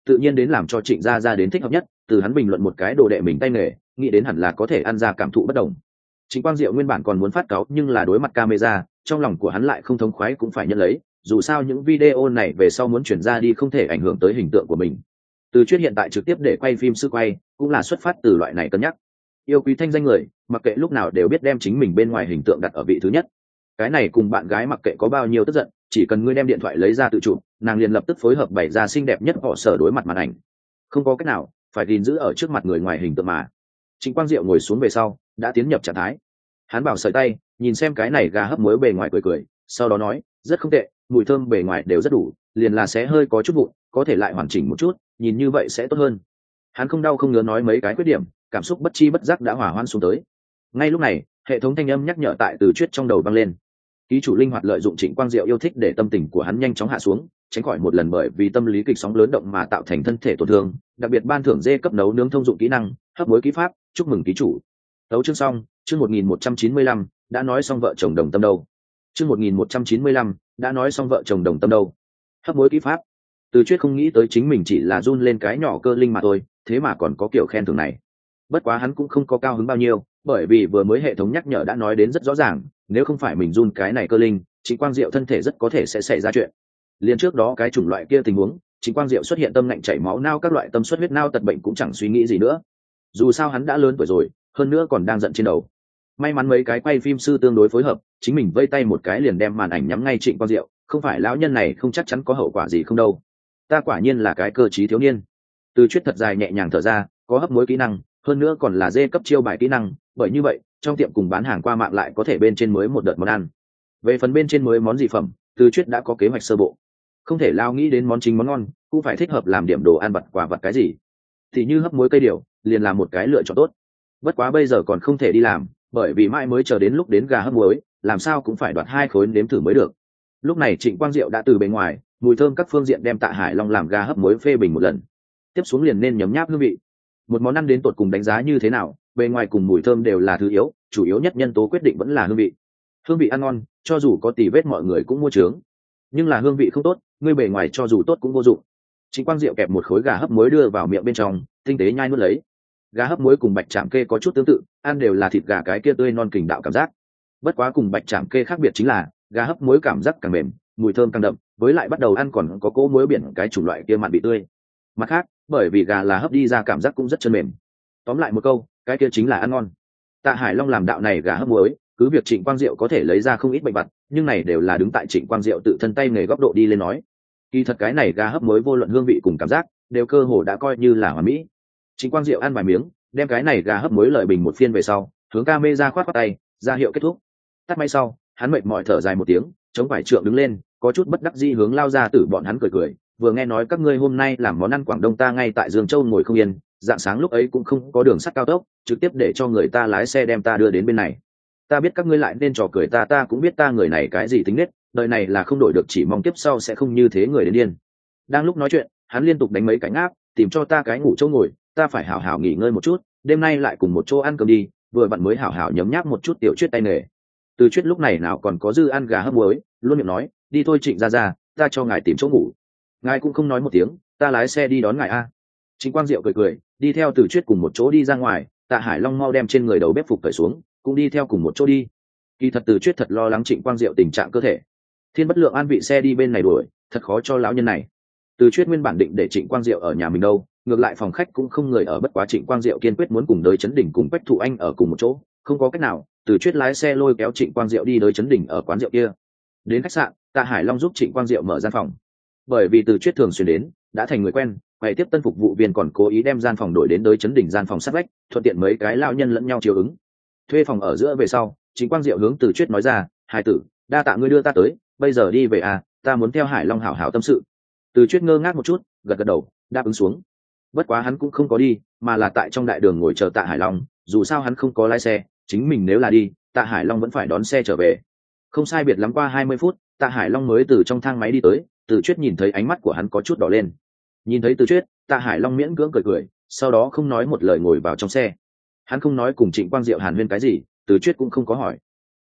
tự nhiên đến làm cho Trịnh gia ra đến thích hợp nhất. Từ hắn bình luận một cái đồ đệ mình tay nghề, nghĩ đến hẳn là có thể ăn ra cảm thụ bất đồng. Trịnh Quang Diệu nguyên bản còn muốn phát cáu, nhưng là đối mặt camera, trong lòng của hắn lại không thống khoái cũng phải nhận lấy, dù sao những video này về sau muốn chuyển ra đi không thể ảnh hưởng tới hình tượng của mình. Từ Chuyết hiện tại trực tiếp để quay phim sư quay, cũng là xuất phát từ loại này cân nhắc. Yêu quý thanh danh người, mặc kệ lúc nào đều biết đem chính mình bên ngoài hình tượng đặt ở vị thứ nhất. Cái này cùng bạn gái mặc kệ có bao nhiêu tức giận, chỉ cần ngươi đem điện thoại lấy ra tự chụp, nàng liền lập tức phối hợp bày ra xinh đẹp nhất họ sở đối mặt màn ảnh. Không có cách nào, phải gìn giữ ở trước mặt người ngoài hình tượng mà. Trịnh Quang Diệu ngồi xuống về sau, đã tiến nhập trạng thái. Hắn bảo sợi tay, nhìn xem cái này gà hấp muối bề ngoài cười cười, sau đó nói, rất không tệ, mùi thơm bề ngoài đều rất đủ, liền là sẽ hơi có chút vụn, có thể lại hoàn chỉnh một chút, nhìn như vậy sẽ tốt hơn. Hắn không đau không ngứa nói mấy cái khuyết điểm, cảm xúc bất chi bất giác đã hòa hoãn xuống tới. Ngay lúc này, hệ thống thanh âm nhắc nhở tại Từ Chuyết trong đầu vang lên. Ký chủ linh hoạt lợi dụng Trịnh Quang Diệu yêu thích để tâm tình của hắn nhanh chóng hạ xuống, tránh khỏi một lần bởi vì tâm lý kịch sóng lớn động mà tạo thành thân thể tổn thương, đặc biệt ban thưởng dê cấp nấu nướng thông dụng kỹ năng, hấp muối kỹ pháp, chúc mừng ký chủ. Tấu chương xong, chương 1195, đã nói xong vợ chồng đồng tâm đâu. Chương 1195, đã nói xong vợ chồng đồng tâm đâu. Hấp muối kỹ pháp. Từ Chuyết không nghĩ tới chính mình chỉ là run lên cái nhỏ cơ linh mà thôi, thế mà còn có kiểu khen thưởng này. Bất quá hắn cũng không có cao hứng bao nhiêu, bởi vì vừa mới hệ thống nhắc nhở đã nói đến rất rõ ràng, nếu không phải mình run cái này cơ linh, Trịnh Quang Diệu thân thể rất có thể sẽ xảy ra chuyện. Liên trước đó cái chủng loại kia tình huống, Trịnh Quang Diệu xuất hiện tâm ngạnh chảy máu nao các loại tâm suất huyết nao tật bệnh cũng chẳng suy nghĩ gì nữa. Dù sao hắn đã lớn tuổi rồi, hơn nữa còn đang giận trên đầu. May mắn mấy cái quay phim sư tương đối phối hợp, chính mình vây tay một cái liền đem màn ảnh nhắm ngay Trịnh Quang Diệu, không phải lão nhân này không chắc chắn có hậu quả gì không đâu. Ta quả nhiên là cái cơ trí thiếu niên. Từ Chuyết thật dài nhẹ nhàng thở ra, có hấp muối kỹ năng, hơn nữa còn là dê cấp chiêu bài kỹ năng, bởi như vậy trong tiệm cùng bán hàng qua mạng lại có thể bên trên mới một đợt món ăn. Về phần bên trên mới món gì phẩm, Từ Chuyết đã có kế hoạch sơ bộ. Không thể lao nghĩ đến món chính món ngon, cũng phải thích hợp làm điểm đồ ăn vặt quà vặt cái gì. Thì như hấp muối cây điều, liền là một cái lựa chọn tốt. Bất quá bây giờ còn không thể đi làm, bởi vì mãi mới chờ đến lúc đến gà hấp muối, làm sao cũng phải đoạt 2 khối nếm thử mới được. Lúc này Trịnh Quang Diệu đã từ bên ngoài, mùi thơm các phương diện đem Tạ Hải Long làm gà hấp muối phê bình một lần. Tiếp xuống liền nên nhấm nháp hương vị. Một món ăn đến tột cùng đánh giá như thế nào, bề ngoài cùng mùi thơm đều là thứ yếu, chủ yếu nhất nhân tố quyết định vẫn là hương vị. Hương vị ăn ngon, cho dù có tì vết mọi người cũng mua trướng, nhưng là hương vị không tốt, ngươi bề ngoài cho dù tốt cũng vô dụng. Trịnh Quang Diệu kẹp một khối gà hấp muối đưa vào miệng bên trong, tinh tế nhai nuốt lấy. Gà hấp muối cùng bạch trảm kê có chút tương tự, ăn đều là thịt gà cái kia tươi non kình đạo cảm giác. Bất quá cùng bạch trảm kê khác biệt chính là, gà hấp muối cảm giác càng mềm, mùi thơm càng đậm, với lại bắt đầu ăn còn có cỗ muối biển cái chủng loại kia mặn bị tươi. Mặt khác, bởi vì gà là hấp đi ra cảm giác cũng rất chân mềm. Tóm lại một câu, cái kia chính là ăn ngon. Tạ Hải Long làm đạo này gà hấp muối, cứ việc Trịnh Quang Diệu có thể lấy ra không ít bệnh vặt, nhưng này đều là đứng tại Trịnh Quang Diệu tự thân tay nghề góc độ đi lên nói. Kỳ thật cái này gà hấp muối vô luận hương vị cùng cảm giác, đều cơ hồ đã coi như là hoàn mỹ. Trịnh Quang Diệu ăn vài miếng, đem cái này gà hấp muối lợi bình một phiên về sau, hướng camera khoát khoát tay, ra hiệu kết thúc. Tắt máy sau, hắn mệt mỏi thở dài một tiếng, chống vải trượng đứng lên, có chút bất đắc dĩ hướng lao ra tử bọn hắn cười cười, vừa nghe nói các ngươi hôm nay làm món ăn Quảng Đông ta ngay tại Dương Châu ngồi không yên, dạng sáng lúc ấy cũng không có đường sắt cao tốc, trực tiếp để cho người ta lái xe đem ta đưa đến bên này. Ta biết các ngươi lại nên trò cười ta cũng biết ta người này cái gì tính nết, đời này là không đổi được, chỉ mong tiếp sau sẽ không như thế người đến điên. Đang lúc nói chuyện, hắn liên tục đánh mấy cái ngáp, tìm cho ta cái ngủ chỗ ngồi, ta phải hảo hảo nghỉ ngơi một chút, đêm nay lại cùng một chỗ ăn cơm đi, vừa vặn mới hảo hảo nhấm nháp một chút tiểu Chuyết tay nghề. Từ Chuyết lúc này nào còn có dư ăn gà hấp muối, luôn miệng nói, đi thôi Trịnh ra, ta cho ngài tìm chỗ ngủ. Ngài cũng không nói một tiếng, ta lái xe đi đón ngài a. Trịnh Quang Diệu cười cười, đi theo Từ Chuyết cùng một chỗ đi ra ngoài. Tạ Hải Long mau đem trên người đầu bếp phục cởi xuống, cũng đi theo cùng một chỗ đi. Kỳ thật Từ Chuyết thật lo lắng Trịnh Quang Diệu tình trạng cơ thể. Thiên Bất Lượng an vị xe đi bên này đuổi, thật khó cho lão nhân này. Từ Chuyết nguyên bản định để Trịnh Quang Diệu ở nhà mình đâu, ngược lại phòng khách cũng không người ở, bất quá Trịnh Quang Diệu kiên quyết muốn cùng Đới Chấn Đỉnh cùng Quách Thụ Anh ở cùng một chỗ, không có cách nào, Từ Chuyết lái xe lôi kéo Trịnh Quang Diệu đi Đới Chấn Đỉnh ở quán rượu kia. Đến khách sạn, Tạ Hải Long giúp Trịnh Quang Diệu mở gian phòng. Bởi vì Từ Chuyết thường xuyên đến, đã thành người quen, quầy tiếp tân phục vụ viên còn cố ý đem gian phòng đổi đến Đới Chấn Đỉnh gian phòng sát vách, thuận tiện mấy cái lão nhân lẫn nhau chiều ứng. Thuê phòng ở giữa về sau, Trịnh Quang Diệu hướng Từ Chuyết nói ra, "Hải tử, đa tạ ngươi đưa ta tới, bây giờ đi về à, ta muốn theo Hải Long hảo hảo tâm sự." Từ Chuyết ngơ ngác một chút, gật gật đầu, đáp ứng xuống. Bất quá hắn cũng không có đi, mà là tại trong đại đường ngồi chờ Tạ Hải Long, dù sao hắn không có lái xe, chính mình nếu là đi, Tạ Hải Long vẫn phải đón xe trở về. Không sai biệt lắm qua 20 phút, Tạ Hải Long mới từ trong thang máy đi tới, Từ Chuyết nhìn thấy ánh mắt của hắn có chút đỏ lên. Nhìn thấy Từ Chuyết, Tạ Hải Long miễn cưỡng cười cười, sau đó không nói một lời ngồi vào trong xe. Hắn không nói cùng Trịnh Quang Diệu hàn huyên cái gì, Từ Chuyết cũng không có hỏi.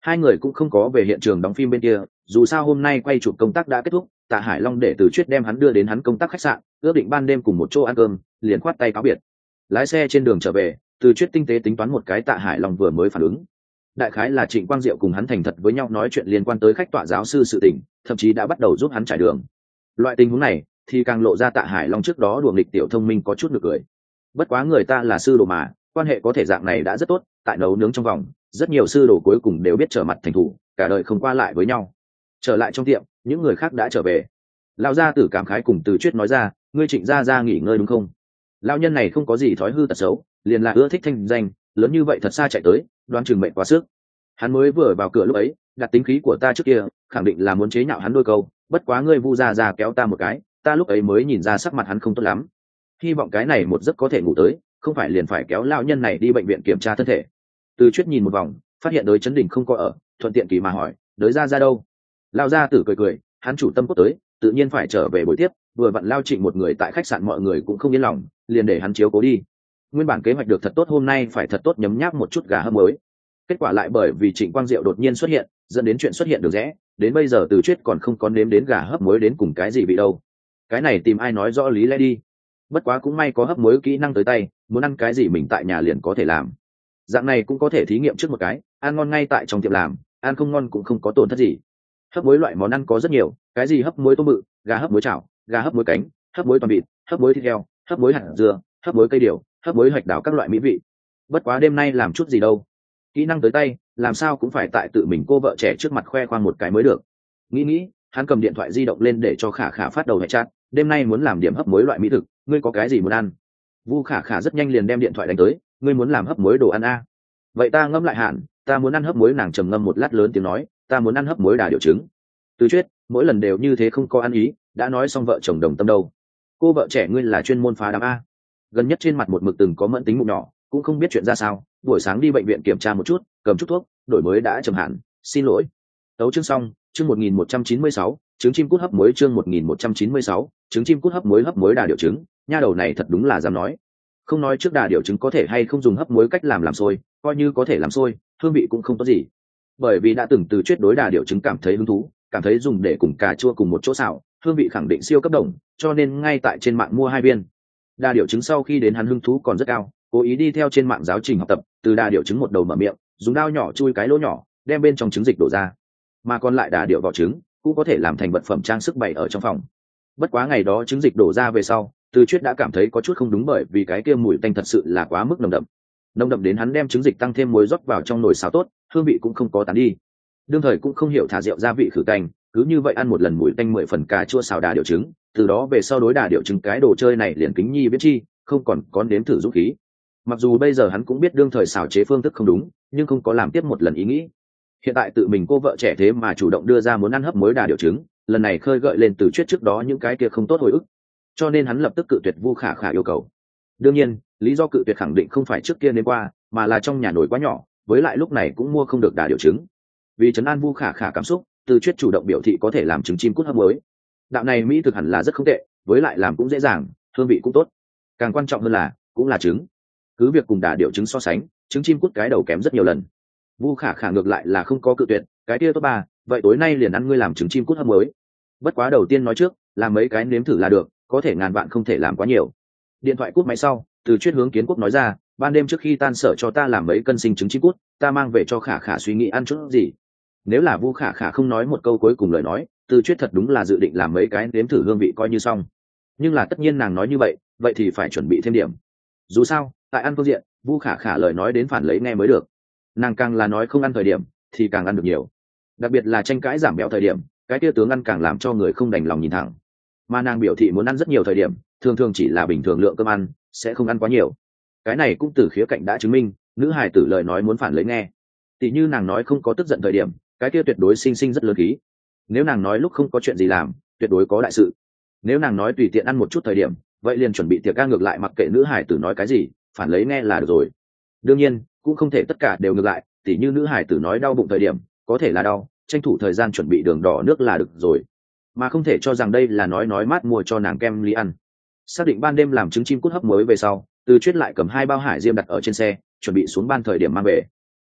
Hai người cũng không có về hiện trường đóng phim bên kia, dù sao hôm nay quay chụp công tác đã kết thúc. Tạ Hải Long để Từ Chuyết đem hắn đưa đến hắn công tác khách sạn, ước định ban đêm cùng một chỗ ăn cơm, liền khoát tay cáo biệt. Lái xe trên đường trở về, Từ Chuyết tinh tế tính toán một cái Tạ Hải Long vừa mới phản ứng. Đại khái là Trịnh Quang Diệu cùng hắn thành thật với nhau nói chuyện liên quan tới khách tọa giáo sư sự tình, thậm chí đã bắt đầu giúp hắn trải đường. Loại tình huống này thì càng lộ ra Tạ Hải Long trước đó đùa nghịch tiểu thông minh có chút nực cười. Bất quá người ta là sư đồ mà, quan hệ có thể dạng này đã rất tốt. Tại nấu nướng trong vòng, rất nhiều sư đồ cuối cùng đều biết trở mặt thành thủ, cả đời không qua lại với nhau. Trở lại trong tiệm, những người khác đã trở về. Lão gia tử cảm khái cùng Từ Chuyết nói ra, ngươi Trịnh gia nghỉ ngơi đúng không? Lão nhân này không có gì thói hư tật xấu, liền là ưa thích thanh danh, lớn như vậy thật xa chạy tới, đoán chừng mệnh quá sức. Hắn mới vừa vào cửa lúc ấy, đặt tính khí của ta trước kia, khẳng định là muốn chế nhạo hắn đôi câu, bất quá ngươi Vu gia kéo ta một cái, ta lúc ấy mới nhìn ra sắc mặt hắn không tốt lắm. Hy vọng cái này một giấc có thể ngủ tới, không phải liền phải kéo lão nhân này đi bệnh viện kiểm tra thân thể. Từ Chuyết nhìn một vòng, phát hiện Đới Chấn Đình không có ở, thuận tiện kỳ mà hỏi, Đới gia đâu? Lão gia tử cười, hắn chủ tâm cốt tới, tự nhiên phải trở về buổi tiếp, vừa vặn Lao Trịnh một người tại khách sạn mọi người cũng không yên lòng, liền để hắn chiếu cố đi. Nguyên bản kế hoạch được thật tốt, hôm nay phải thật tốt nhấm nháp một chút gà hấp mới. Kết quả lại bởi vì Trịnh Quang Diệu đột nhiên xuất hiện, dẫn đến chuyện xuất hiện được rẽ, đến bây giờ Từ Chuyết còn không có nếm đến gà hấp muối đến cùng cái gì vị đâu. Cái này tìm ai nói rõ lý lẽ đi. Bất quá cũng may có hấp muối kỹ năng tới tay, muốn ăn cái gì mình tại nhà liền có thể làm. Dạng này cũng có thể thí nghiệm trước một cái, ăn ngon ngay tại trong tiệm làm, ăn không ngon cũng không có tổn thất gì. Hấp muối loại món ăn có rất nhiều, cái gì hấp muối tôm mự, gà hấp muối chảo, gà hấp muối cánh, hấp muối toàn vịt, hấp muối thịt heo, hấp muối hạt dưa, hấp muối cây điều, hấp muối hoạch đảo các loại mỹ vị. Bất quá đêm nay làm chút gì đâu, kỹ năng tới tay, làm sao cũng phải tại tự mình cô vợ trẻ trước mặt khoe khoang một cái mới được. Nghĩ, hắn cầm điện thoại di động lên để cho Khả Khả phát đầu hệ chat, đêm nay muốn làm điểm hấp muối loại mỹ thực, ngươi có cái gì muốn ăn? Vu Khả Khả rất nhanh liền đem điện thoại đánh tới, ngươi muốn làm hấp muối đồ ăn a? Vậy ta ngâm lại hạn, ta muốn ăn hấp muối. Nàng trầm ngâm một lát lớn tiếng nói, ta muốn ăn hấp muối đà điểu trứng. Từ Chuyết, mỗi lần đều như thế không có ăn ý, đã nói xong vợ chồng đồng tâm đâu. Cô vợ trẻ ngươi là chuyên môn phá đám a. Gần nhất trên mặt một mực từng có mẫn tính mụn nhỏ, cũng không biết chuyện ra sao, buổi sáng đi bệnh viện kiểm tra một chút, cầm chút thuốc, đổi mới đã trầm hẳn, xin lỗi. Tấu chương xong, chương 1196, trứng chim cút hấp muối chương 1196, trứng chim cút hấp muối đà điểu trứng, nha đầu này thật đúng là dám nói. Không nói trước đà điểu trứng có thể hay không dùng hấp muối cách làm sôi, coi như có thể làm sôi, hương vị cũng không tốt gì. Bởi vì đã từng Từ Chuyết đối đà điểu trứng cảm thấy hứng thú, cảm thấy dùng để cùng cà chua cùng một chỗ xào, hương vị khẳng định siêu cấp đồng, cho nên ngay tại trên mạng mua 2 viên. Đà điểu trứng sau khi đến hắn hứng thú còn rất cao, cố ý đi theo trên mạng giáo trình học tập, từ đà điểu trứng một đầu mở miệng, dùng dao nhỏ chui cái lỗ nhỏ, đem bên trong trứng dịch đổ ra. Mà còn lại đà điểu vỏ trứng cũng có thể làm thành vật phẩm trang sức bày ở trong phòng. Bất quá ngày đó trứng dịch đổ ra về sau, Từ Chuyết đã cảm thấy có chút không đúng, bởi vì cái kia mùi tanh thật sự là quá mức nồng đậm đến hắn đem trứng dịch tăng thêm muối rót vào trong nồi xào tốt, hương vị cũng không có tán đi. Đương thời cũng không hiểu thả rượu gia vị khử tanh, cứ như vậy ăn một lần mùi tanh 10 phần cà chua xào đà điểu trứng, từ đó về sau đối đà điểu trứng cái đồ chơi này liền kính nhi viễn chi, không còn có nếm thử dũng khí. Mặc dù bây giờ hắn cũng biết đương thời xào chế phương thức không đúng, nhưng không có làm tiếp một lần ý nghĩ. Hiện tại tự mình cô vợ trẻ thế mà chủ động đưa ra muốn ăn hấp muối đà điểu trứng, lần này khơi gợi lên Từ Chuyết trước đó những cái kia không tốt hồi ức, cho nên hắn lập tức cự tuyệt Vu Khả Khả yêu cầu. Đương nhiên, lý do cự tuyệt khẳng định không phải trước kia nên qua, mà là trong nhà nồi quá nhỏ, với lại lúc này cũng mua không được đà điểu trứng. Vì trấn an Vu Khả Khả cảm xúc, Từ Chuyết chủ động biểu thị có thể làm trứng chim cút hấp muối. Đạo này mỹ thực hẳn là rất không tệ, với lại làm cũng dễ dàng, hương vị cũng tốt. Càng quan trọng hơn là, cũng là trứng. Cứ việc cùng đà điểu trứng so sánh, trứng chim cút cái đầu kém rất nhiều lần. Vu Khả Khả ngược lại là không có cự tuyệt, cái kia tốt ba, vậy tối nay liền ăn ngươi làm trứng chim cút hấp muối. Bất quá đầu tiên nói trước, làm mấy cái nếm thử là được, có thể ngàn vạn không thể làm quá nhiều. Điện thoại cút máy sau, Từ Chuyết hướng Kiến Quốc nói ra, ban đêm trước khi tan sở cho ta làm mấy cân sinh trứng chim cút, ta mang về cho Khả Khả suy nghĩ ăn chút gì. Nếu là Vu Khả Khả không nói một câu cuối cùng lời nói, Từ Chuyết thật đúng là dự định làm mấy cái nếm thử hương vị coi như xong. Nhưng là tất nhiên nàng nói như vậy, vậy thì phải chuẩn bị thêm điểm. Dù sao, tại ăn phương diện, Vu Khả Khả lời nói đến phản lấy nghe mới được. Nàng càng là nói không ăn thời điểm, thì càng ăn được nhiều. Đặc biệt là tranh cãi giảm béo thời điểm, cái kia tướng ăn càng làm cho người không đành lòng nhìn thẳng. Mà nàng biểu thị muốn ăn rất nhiều thời điểm, thường thường chỉ là bình thường lượng cơm ăn, sẽ không ăn quá nhiều. Cái này cũng từ khía cạnh đã chứng minh, nữ hài tử lời nói muốn phản lấy nghe. Tỷ như nàng nói không có tức giận thời điểm, cái kia tuyệt đối sinh rất lớn khí. Nếu nàng nói lúc không có chuyện gì làm, tuyệt đối có đại sự. Nếu nàng nói tùy tiện ăn một chút thời điểm, vậy liền chuẩn bị tiệc ca ngược lại, mặc kệ nữ hài tử nói cái gì, phản lấy nghe là được rồi. Đương nhiên, cũng không thể tất cả đều ngược lại, tỷ như nữ hài tử nói đau bụng thời điểm, có thể là đau, tranh thủ thời gian chuẩn bị đường đỏ nước là được rồi, mà không thể cho rằng đây là nói mát mua cho nàng kem ly ăn. Xác định ban đêm làm trứng chim cút hấp muối về sau, Từ Chuyết lại cầm 2 bao hải diêm đặt ở trên xe, chuẩn bị xuống ban thời điểm mang về.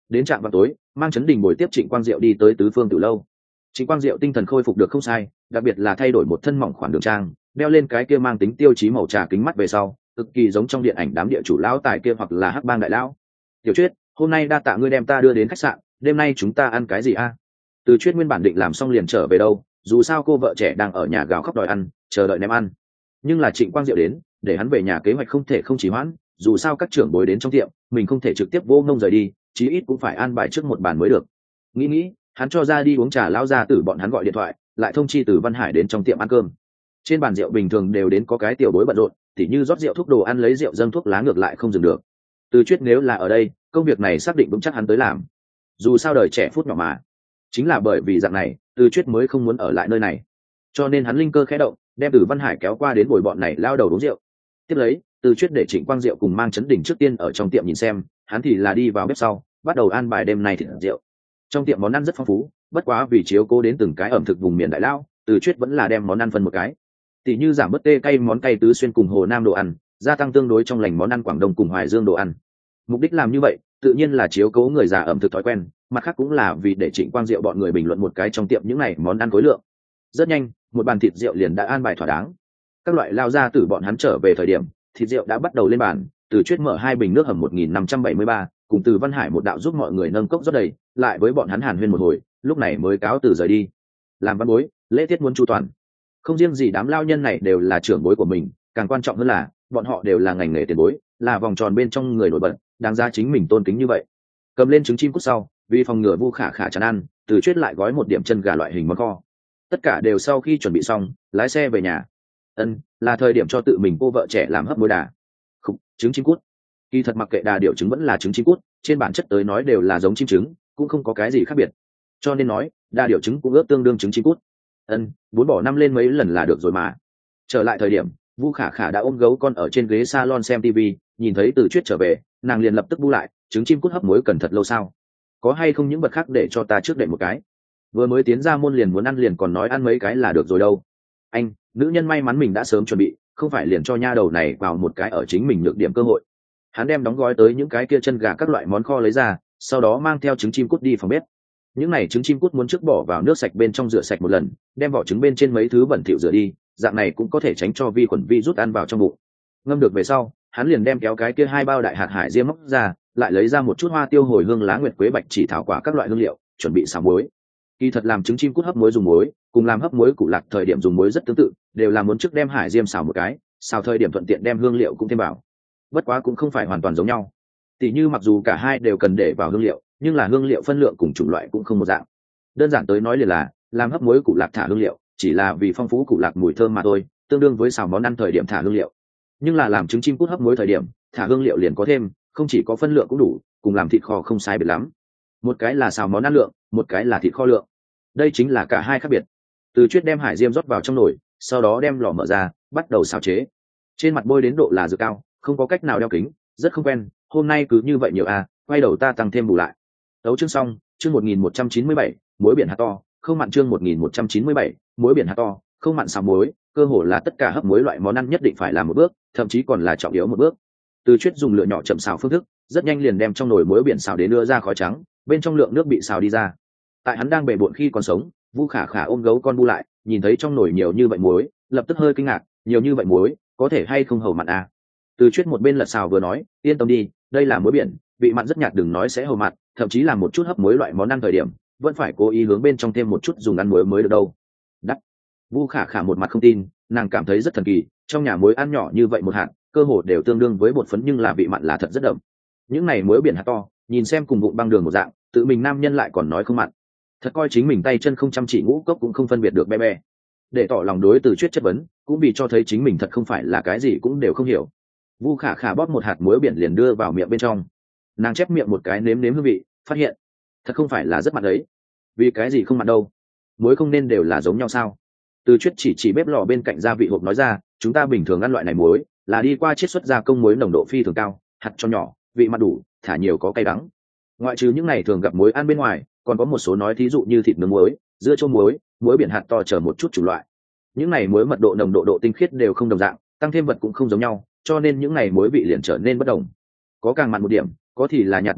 Đến trạm vào tối, Mang Chấn Đình buổi tiếp Trịnh Quang Diệu đi tới Tứ Phương Tử lâu. Trịnh Quang Diệu tinh thần khôi phục được không sai, đặc biệt là thay đổi một thân mỏng khoản đường trang, đeo lên cái kia mang tính tiêu chí màu trà kính mắt về sau, cực kỳ giống trong điện ảnh đám địa chủ lão tài kia hoặc là hắc bang đại lão. Tiểu Chuyết, hôm nay đa tạ ngươi đem ta đưa đến khách sạn, đêm nay chúng ta ăn cái gì a? Từ Chuyết nguyên bản định làm xong liền trở về đâu, dù sao cô vợ trẻ đang ở nhà gào khóc đòi ăn, chờ đợi ném ăn. Nhưng là Trịnh Quang Diệu đến, để hắn về nhà kế hoạch không thể không trì hoãn, dù sao các trưởng bối đến trong tiệm, mình không thể trực tiếp vô ngông rời đi, chí ít cũng phải an bài trước một bàn mới được. Nghĩ, hắn cho ra đi uống trà lão gia tử bọn hắn gọi điện thoại, lại thông chi từ Văn Hải đến trong tiệm ăn cơm. Trên bàn rượu bình thường đều đến có cái tiểu bối bận rộn, tỉ như rót rượu thuốc đồ ăn lấy rượu dâng thuốc lá ngược lại không dừng được. Từ Chuyết nếu là ở đây, công việc này xác định vững chắc hắn tới làm. Dù sao đời trẻ phút nhỏ mà, chính là bởi vì dạng này, Từ Chuyết mới không muốn ở lại nơi này. Cho nên hắn linh cơ khẽ động, đem Từ Văn Hải kéo qua đến bồi bọn này lao đầu uống rượu. Tiếp lấy, Từ Chuyết để Trịnh Quang Diệu cùng Mang Chấn Đình trước tiên ở trong tiệm nhìn xem, hắn thì là đi vào bếp sau, bắt đầu an bài đêm nay thịt rượu. Trong tiệm món ăn rất phong phú, bất quá vì chiếu cố đến từng cái ẩm thực vùng miền đại lao, Từ Chuyết vẫn là đem món ăn phân một cái. Tỷ như giảm bớt tê cay món cay tứ xuyên cùng Hồ Nam đồ ăn, gia tăng tương đối trong lành món ăn Quảng Đông cùng Hoài Dương đồ ăn. Mục đích làm như vậy, tự nhiên là chiếu cố người già ẩm thực thói quen, mặt khác cũng là vì để Trịnh Quang Diệu bọn người bình luận một cái trong tiệm những này món ăn khối lượng. Rất nhanh, một bàn thịt rượu liền đã an bài thỏa đáng. Các loại lao ra từ bọn hắn trở về thời điểm, thịt rượu đã bắt đầu lên bàn. Từ Chuyết mở 2 bình nước hầm 1573, cùng Từ Văn Hải một đạo giúp mọi người nâng cốc rót đầy, lại với bọn hắn hàn huyên một hồi, lúc này mới cáo từ rời đi. Làm văn bối, lễ tiết muốn chu toàn. Không riêng gì đám lao nhân này đều là trưởng bối của mình, càng quan trọng hơn là bọn họ đều là ngành nghề tiền bối, là vòng tròn bên trong người nổi bật, đáng ra chính mình tôn kính như vậy. Cầm lên trứng chim cút sau, vì phòng ngừa Vu Khả Khả chán ăn, Từ Chuyết lại gói một điểm chân gà loại hình món kho. Tất cả đều sau khi chuẩn bị xong, lái xe về nhà. Là thời điểm cho tự mình cô vợ trẻ làm hấp muối đà. Khúc, trứng chim cút. Kỳ thật mặc kệ đà điểu trứng vẫn là trứng chim cút, trên bản chất tới nói đều là giống chim trứng, cũng không có cái gì khác biệt. Cho nên nói, đà điểu trứng cũng ước tương đương trứng chim cút. Bốn bỏ năm lên mấy lần là được rồi mà. Trở lại thời điểm, Vu Khả Khả đã ôm gấu con ở trên ghế salon xem TV, nhìn thấy Từ Chuyết trở về, nàng liền lập tức bu lại, trứng chim cút hấp muối cần thật lâu sao? Có hay không những vật khác để cho ta trước đệm một cái? Vừa mới tiến ra môn liền muốn ăn liền còn nói ăn mấy cái là được rồi đâu. Anh, nữ nhân may mắn mình đã sớm chuẩn bị, không phải liền cho nha đầu này vào một cái ở chính mình nhược điểm cơ hội. Hắn đem đóng gói tới những cái kia chân gà các loại món kho lấy ra, sau đó mang theo trứng chim cút đi phòng bếp. Những này trứng chim cút muốn trước bỏ vào nước sạch bên trong rửa sạch một lần, đem vỏ trứng bên trên mấy thứ bẩn thỉu rửa đi, dạng này cũng có thể tránh cho vi khuẩn vi rút ăn vào trong bụng. Ngâm được về sau, hắn liền đem kéo cái kia 2 bao đại hạt hải diêm móc ra, lại lấy ra một chút hoa tiêu hồi hương lá nguyệt quế bạch chỉ thảo quả các loại hương liệu, chuẩn bị xào muối. Kỳ thật làm trứng chim cút hấp muối dùng muối, cùng làm hấp muối củ lạc thời điểm dùng muối rất tương tự, đều là muốn trước đem hải diêm xào một cái, xào thời điểm thuận tiện đem hương liệu cũng thêm vào. Bất quá cũng không phải hoàn toàn giống nhau. Tỷ như mặc dù cả hai đều cần để vào hương liệu, nhưng là hương liệu phân lượng cùng chủng loại cũng không một dạng. Đơn giản tới nói liền là làm hấp muối củ lạc thả hương liệu, chỉ là vì phong phú củ lạc mùi thơm mà thôi, tương đương với xào món ăn thời điểm thả hương liệu. Nhưng là làm trứng chim cút hấp muối thời điểm, thả hương liệu liền có thêm, không chỉ có phân lượng cũng đủ, cùng làm thịt kho không sai biệt lắm. Một cái là xào món ăn lượng, một cái là thịt kho lượng. Đây chính là cả hai khác biệt. Từ Chuyết đem hải diêm rót vào trong nồi, sau đó đem lò mở ra, bắt đầu xào chế. Trên mặt bôi đến độ là dược cao, không có cách nào đeo kính, rất không quen, hôm nay cứ như vậy nhiều quay đầu ta tăng thêm bù lại. Tấu chương xong, chương 1197, muối biển hạt to, không mặn chương 1197, muối biển hạt to, không mặn xào muối, cơ hồ là tất cả hấp muối loại món ăn nhất định phải làm một bước, thậm chí còn là trọng yếu một bước. Từ Chuyết dùng lửa nhỏ chậm xào phương thức, rất nhanh liền đem trong nồi muối biển xào đến đưa ra khói trắng, bên trong lượng nước bị xào đi ra. Tại hắn đang bề bộn khi còn sống, Vu Khả Khả ôm gấu con bu lại, nhìn thấy trong nồi nhiều như vậy muối, lập tức hơi kinh ngạc, nhiều như vậy muối, có thể hay không hầu mặn à? Từ Chuyết một bên lật xào vừa nói, yên tâm đi, đây là muối biển, vị mặn rất nhạt, đừng nói sẽ hầu mặn, thậm chí là một chút hấp muối loại món ăn thời điểm, vẫn phải cố ý hướng bên trong thêm một chút dùng ăn muối mới được đâu. Đắt. Vu Khả Khả một mặt không tin, nàng cảm thấy rất thần kỳ, trong nhà muối ăn nhỏ như vậy một hạt, cơ hồ đều tương đương với bột phấn, nhưng là vị mặn là thật rất đậm. Những này muối biển hạt to, nhìn xem cùng vụn băng đường một dạng, tự mình nam nhân lại còn nói không mặn. Thật coi chính mình tay chân không chăm chỉ ngũ cốc cũng không phân biệt được be be. Để tỏ lòng đối Từ Chuyết chất vấn, cũng vì cho thấy chính mình thật không phải là cái gì cũng đều không hiểu. Vu Khả Khả bóp một hạt muối biển liền đưa vào miệng bên trong. Nàng chép miệng một cái nếm nếm hương vị, phát hiện thật không phải là rất mặn đấy. Vì cái gì không mặn đâu? Muối không nên đều là giống nhau sao? Từ Chuyết chỉ bếp lò bên cạnh gia vị hộp nói ra, chúng ta bình thường ăn loại này muối là đi qua chiết xuất gia công muối nồng độ phi thường cao, hạt cho nhỏ, vị mặn đủ, thả nhiều có cay đắng. Ngoại trừ những này thường gặp muối ăn bên ngoài, còn có một số nói thí dụ như thịt nướng muối, dưa chua muối, muối biển hạt to chờ một chút chủng loại. Những này muối mật độ nồng độ độ tinh khiết đều không đồng dạng, tăng thêm vật cũng không giống nhau, cho nên những này muối vị liền trở nên bất đồng. Có càng mặn một điểm, có thì là nhạt một điểm,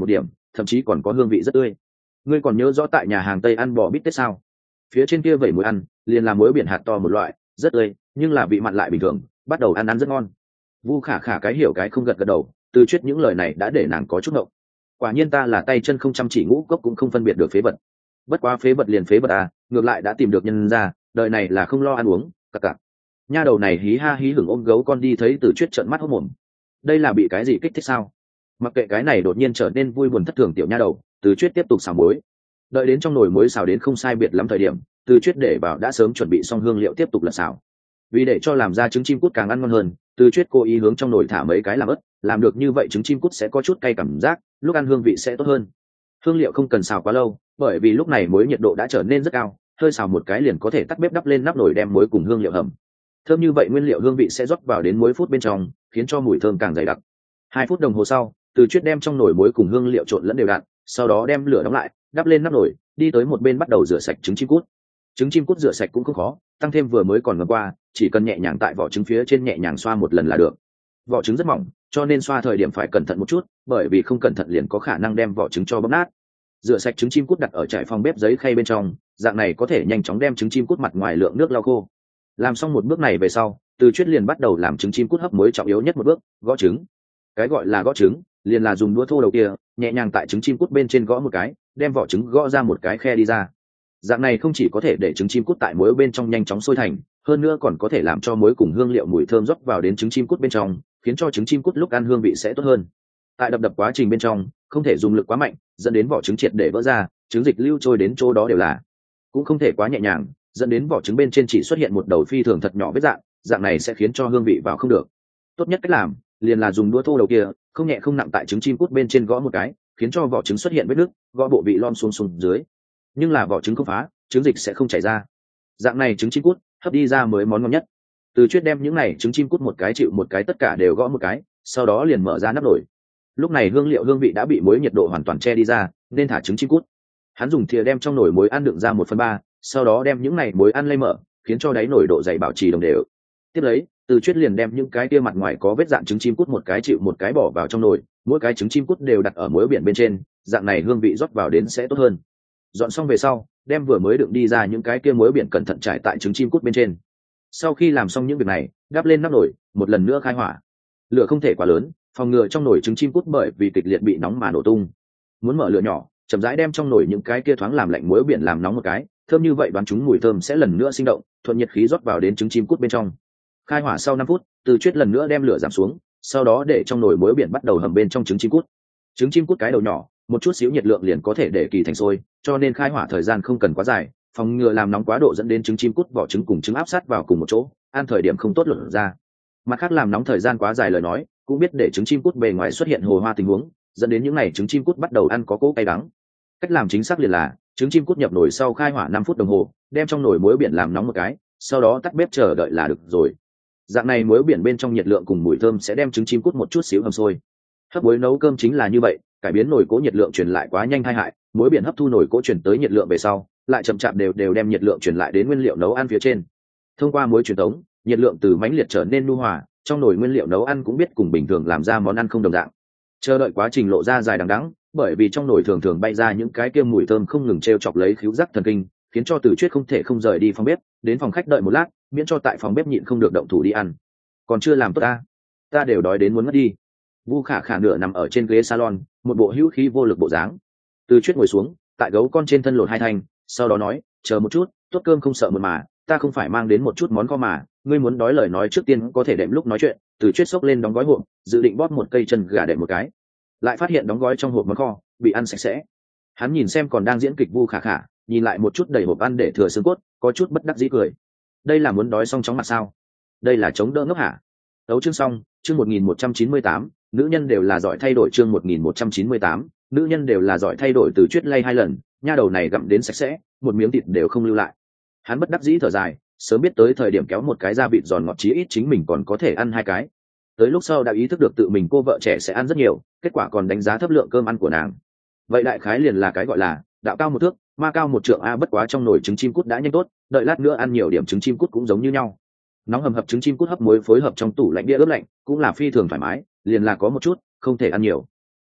thậm chí còn có hương vị rất tươi. Ngươi còn nhớ rõ tại nhà hàng Tây ăn bò bít tết sao? Phía trên kia vẩy muối ăn liền là muối biển hạt to một loại, rất tươi nhưng là vị mặn lại bình thường, bắt đầu ăn rất ngon. Vu Khả Khả cái hiểu cái không gật gật đầu, Từ Chuyết những lời này đã để nàng có chút ngộng. Quả nhiên ta là tay chân không chăm chỉ, ngũ cốc cũng không phân biệt được phế vật. Bất quá phế vật liền phế vật à, ngược lại đã tìm được nhân ra, đời này là không lo ăn uống, cặc cặc. Nha đầu này hí ha hí hửng ôm gấu con đi thấy Từ Chuyết trợn mắt hốt mồm. Đây là bị cái gì kích thích sao? Mặc kệ cái này đột nhiên trở nên vui buồn thất thường tiểu nha đầu, Từ Chuyết tiếp tục xào muối. Đợi đến trong nồi muối xào đến không sai biệt lắm thời điểm, Từ Chuyết để vào đã sớm chuẩn bị xong hương liệu tiếp tục lật xào. Vì để cho làm ra trứng chim cút càng ăn ngon hơn, Từ Chuyết cố ý hướng trong nồi thả mấy cái làm ớt, làm được như vậy trứng chim cút sẽ có chút cay cảm giác, lúc ăn hương vị sẽ tốt hơn. Hương liệu không cần xào quá lâu, bởi vì lúc này muối nhiệt độ đã trở nên rất cao, hơi xào một cái liền có thể tắt bếp đắp lên nắp nồi đem muối cùng hương liệu hầm. Thơm như vậy nguyên liệu hương vị sẽ rót vào đến muối phút bên trong, khiến cho mùi thơm càng dày đặc. 2 phút đồng hồ sau, Từ Chuyết đem trong nồi muối cùng hương liệu trộn lẫn đều đặn, sau đó đem lửa đóng lại, đắp lên nắp nồi, đi tới một bên bắt đầu rửa sạch trứng chim cút. Trứng chim cút rửa sạch cũng không khó, tăng thêm vừa mới còn ngâm qua, chỉ cần nhẹ nhàng tại vỏ trứng phía trên nhẹ nhàng xoa một lần là được. Vỏ trứng rất mỏng, cho nên xoa thời điểm phải cẩn thận một chút, bởi vì không cẩn thận liền có khả năng đem vỏ trứng cho bóp nát. Rửa sạch trứng chim cút đặt ở trải phòng bếp giấy khay bên trong, dạng này có thể nhanh chóng đem trứng chim cút mặt ngoài lượng nước lau khô. Làm xong một bước này về sau, Từ Chuyết liền bắt đầu làm trứng chim cút hấp muối trọng yếu nhất một bước, gõ trứng. Cái gọi là gõ trứng, liền là dùng đũa thô đầu kia, nhẹ nhàng tại trứng chim cút bên trên gõ một cái, đem vỏ trứng gõ ra một cái khe đi ra. Dạng này không chỉ có thể để trứng chim cút tại muối bên trong nhanh chóng sôi thành, hơn nữa còn có thể làm cho muối cùng hương liệu mùi thơm rót vào đến trứng chim cút bên trong, khiến cho trứng chim cút lúc ăn hương vị sẽ tốt hơn. Tại đập quá trình bên trong, không thể dùng lực quá mạnh, dẫn đến vỏ trứng triệt để vỡ ra, trứng dịch lưu trôi đến chỗ đó đều là. Cũng không thể quá nhẹ nhàng, dẫn đến vỏ trứng bên trên chỉ xuất hiện một đầu phi thường thật nhỏ vết dạng, dạng này sẽ khiến cho hương vị vào không được. Tốt nhất cách làm liền là dùng đũa thô đầu kia, không nhẹ không nặng tại trứng chim cút bên trên gõ một cái, khiến cho vỏ trứng xuất hiện vết nứt, gõ bộ vị lom xuống dưới. Nhưng là vỏ trứng không phá, trứng dịch sẽ không chảy ra. Dạng này trứng chim cút hấp đi ra mới món ngon nhất. Từ Chuyết đem những này trứng chim cút một cái chịu một cái tất cả đều gõ một cái, sau đó liền mở ra nắp nồi. Lúc này hương liệu hương vị đã bị muối nhiệt độ hoàn toàn che đi ra, nên thả trứng chim cút. Hắn dùng thìa đem trong nồi muối ăn đựng ra 1/3, sau đó đem những này muối ăn lay mở, khiến cho đáy nồi độ dày bảo trì đồng đều. Tiếp lấy, Từ Chuyết liền đem những cái kia mặt ngoài có vết dạn trứng chim cút một cái chịu một cái bỏ vào trong nồi, mỗi cái trứng chim cút đều đặt ở muối biển bên trên, dạng này hương vị rót vào đến sẽ tốt hơn. Dọn xong về sau, đem vừa mới đựng đi ra những cái kia muối biển cẩn thận trải tại trứng chim cút bên trên. Sau khi làm xong những việc này, đắp lên nắp nồi, một lần nữa khai hỏa. Lửa không thể quá lớn, phòng ngừa trong nồi trứng chim cút bởi vì kịch liệt bị nóng mà nổ tung. Muốn mở lửa nhỏ, chậm rãi đem trong nồi những cái kia thoáng làm lạnh muối biển làm nóng một cái, thơm như vậy đoán chúng mùi thơm sẽ lần nữa sinh động, thuận nhiệt khí rót vào đến trứng chim cút bên trong. Khai hỏa sau 5 phút, Từ Chuyết lần nữa đem lửa giảm xuống, sau đó để trong nồi muối biển bắt đầu hầm bên trong trứng chim cút. Trứng chim cút cái đầu nhỏ, một chút xíu nhiệt lượng liền có thể để kỳ thành sôi, cho nên khai hỏa thời gian không cần quá dài, phòng ngừa làm nóng quá độ dẫn đến trứng chim cút vỏ trứng cùng trứng áp sát vào cùng một chỗ, ăn thời điểm không tốt luận ra. Mặt khác làm nóng thời gian quá dài lời nói, cũng biết để trứng chim cút bề ngoài xuất hiện hồ hoa tình huống, dẫn đến những ngày trứng chim cút bắt đầu ăn có cỗ cay đắng. Cách làm chính xác liền là trứng chim cút nhập nồi sau khai hỏa 5 phút đồng hồ, đem trong nồi muối biển làm nóng một cái, sau đó tắt bếp chờ đợi là được rồi. Dạng này muối biển bên trong nhiệt lượng cùng mùi thơm sẽ đem trứng chim cút một chút xíu hầm sôi. Hấp muối nấu cơm chính là như vậy, cải biến nồi cỗ nhiệt lượng truyền lại quá nhanh tai hại, muối biển hấp thu nồi cỗ truyền tới nhiệt lượng về sau, lại chậm chạp đều đem nhiệt lượng truyền lại đến nguyên liệu nấu ăn phía trên. Thông qua muối truyền tống, nhiệt lượng từ mãnh liệt trở nên nhu hòa, trong nồi nguyên liệu nấu ăn cũng biết cùng bình thường làm ra món ăn không đồng dạng. Chờ đợi quá trình lộ ra dài đằng đẵng, bởi vì trong nồi thường thường bay ra những cái kia mùi thơm không ngừng trêu chọc lấy khứu giác thần kinh, khiến cho Từ Chuyết không thể không rời đi phòng bếp, đến phòng khách đợi một lát, miễn cho tại phòng bếp nhịn không được động thủ đi ăn. Còn chưa làm tốt ta đều đói đến muốn ngất đi. Vu Khả Khả nửa nằm ở trên ghế salon, một bộ hữu khí vô lực bộ dáng. Từ Chuyết ngồi xuống, tại gấu con trên thân lột 2 thanh, sau đó nói, chờ một chút, tốt cơm không sợ mượn mà, ta không phải mang đến một chút món kho mà, ngươi muốn đói lời nói trước tiên có thể đệm lúc nói chuyện. Từ Chuyết xốc lên đóng gói hộp, dự định bóp một cây chân gà đệm một cái, lại phát hiện đóng gói trong hộp món kho bị ăn sạch sẽ. Hắn nhìn xem còn đang diễn kịch Vu Khả Khả, nhìn lại một chút đầy hộp ăn để thừa xương cốt, có chút bất đắc dĩ cười. Đây là muốn đói xong chóng mặt sao? Đây là chống đỡ ngốc hả? Đấu chương xong, chương 1198, nữ nhân đều là giỏi thay đổi, chương 1198, nữ nhân đều là giỏi thay đổi. Từ Chuyết lay 2 lần, nha đầu này gặm đến sạch sẽ, một miếng thịt đều không lưu lại. Hắn bất đắc dĩ thở dài, sớm biết tới thời điểm kéo một cái da vịt giòn ngọt chí ít chính mình còn có thể ăn 2 cái. Tới lúc sau đã ý thức được tự mình cô vợ trẻ sẽ ăn rất nhiều, kết quả còn đánh giá thấp lượng cơm ăn của nàng. Vậy đại khái liền là cái gọi là đạo cao 1 thước, ma cao 1 trượng a. Bất quá trong nồi trứng chim cút đã nhanh tốt, đợi lát nữa ăn nhiều điểm trứng chim cút cũng giống như nhau. Nóng hầm hập trứng chim cút hấp muối phối hợp trong tủ lạnh đĩa ướp lạnh, cũng là phi thường thoải mái, liền là có một chút, không thể ăn nhiều.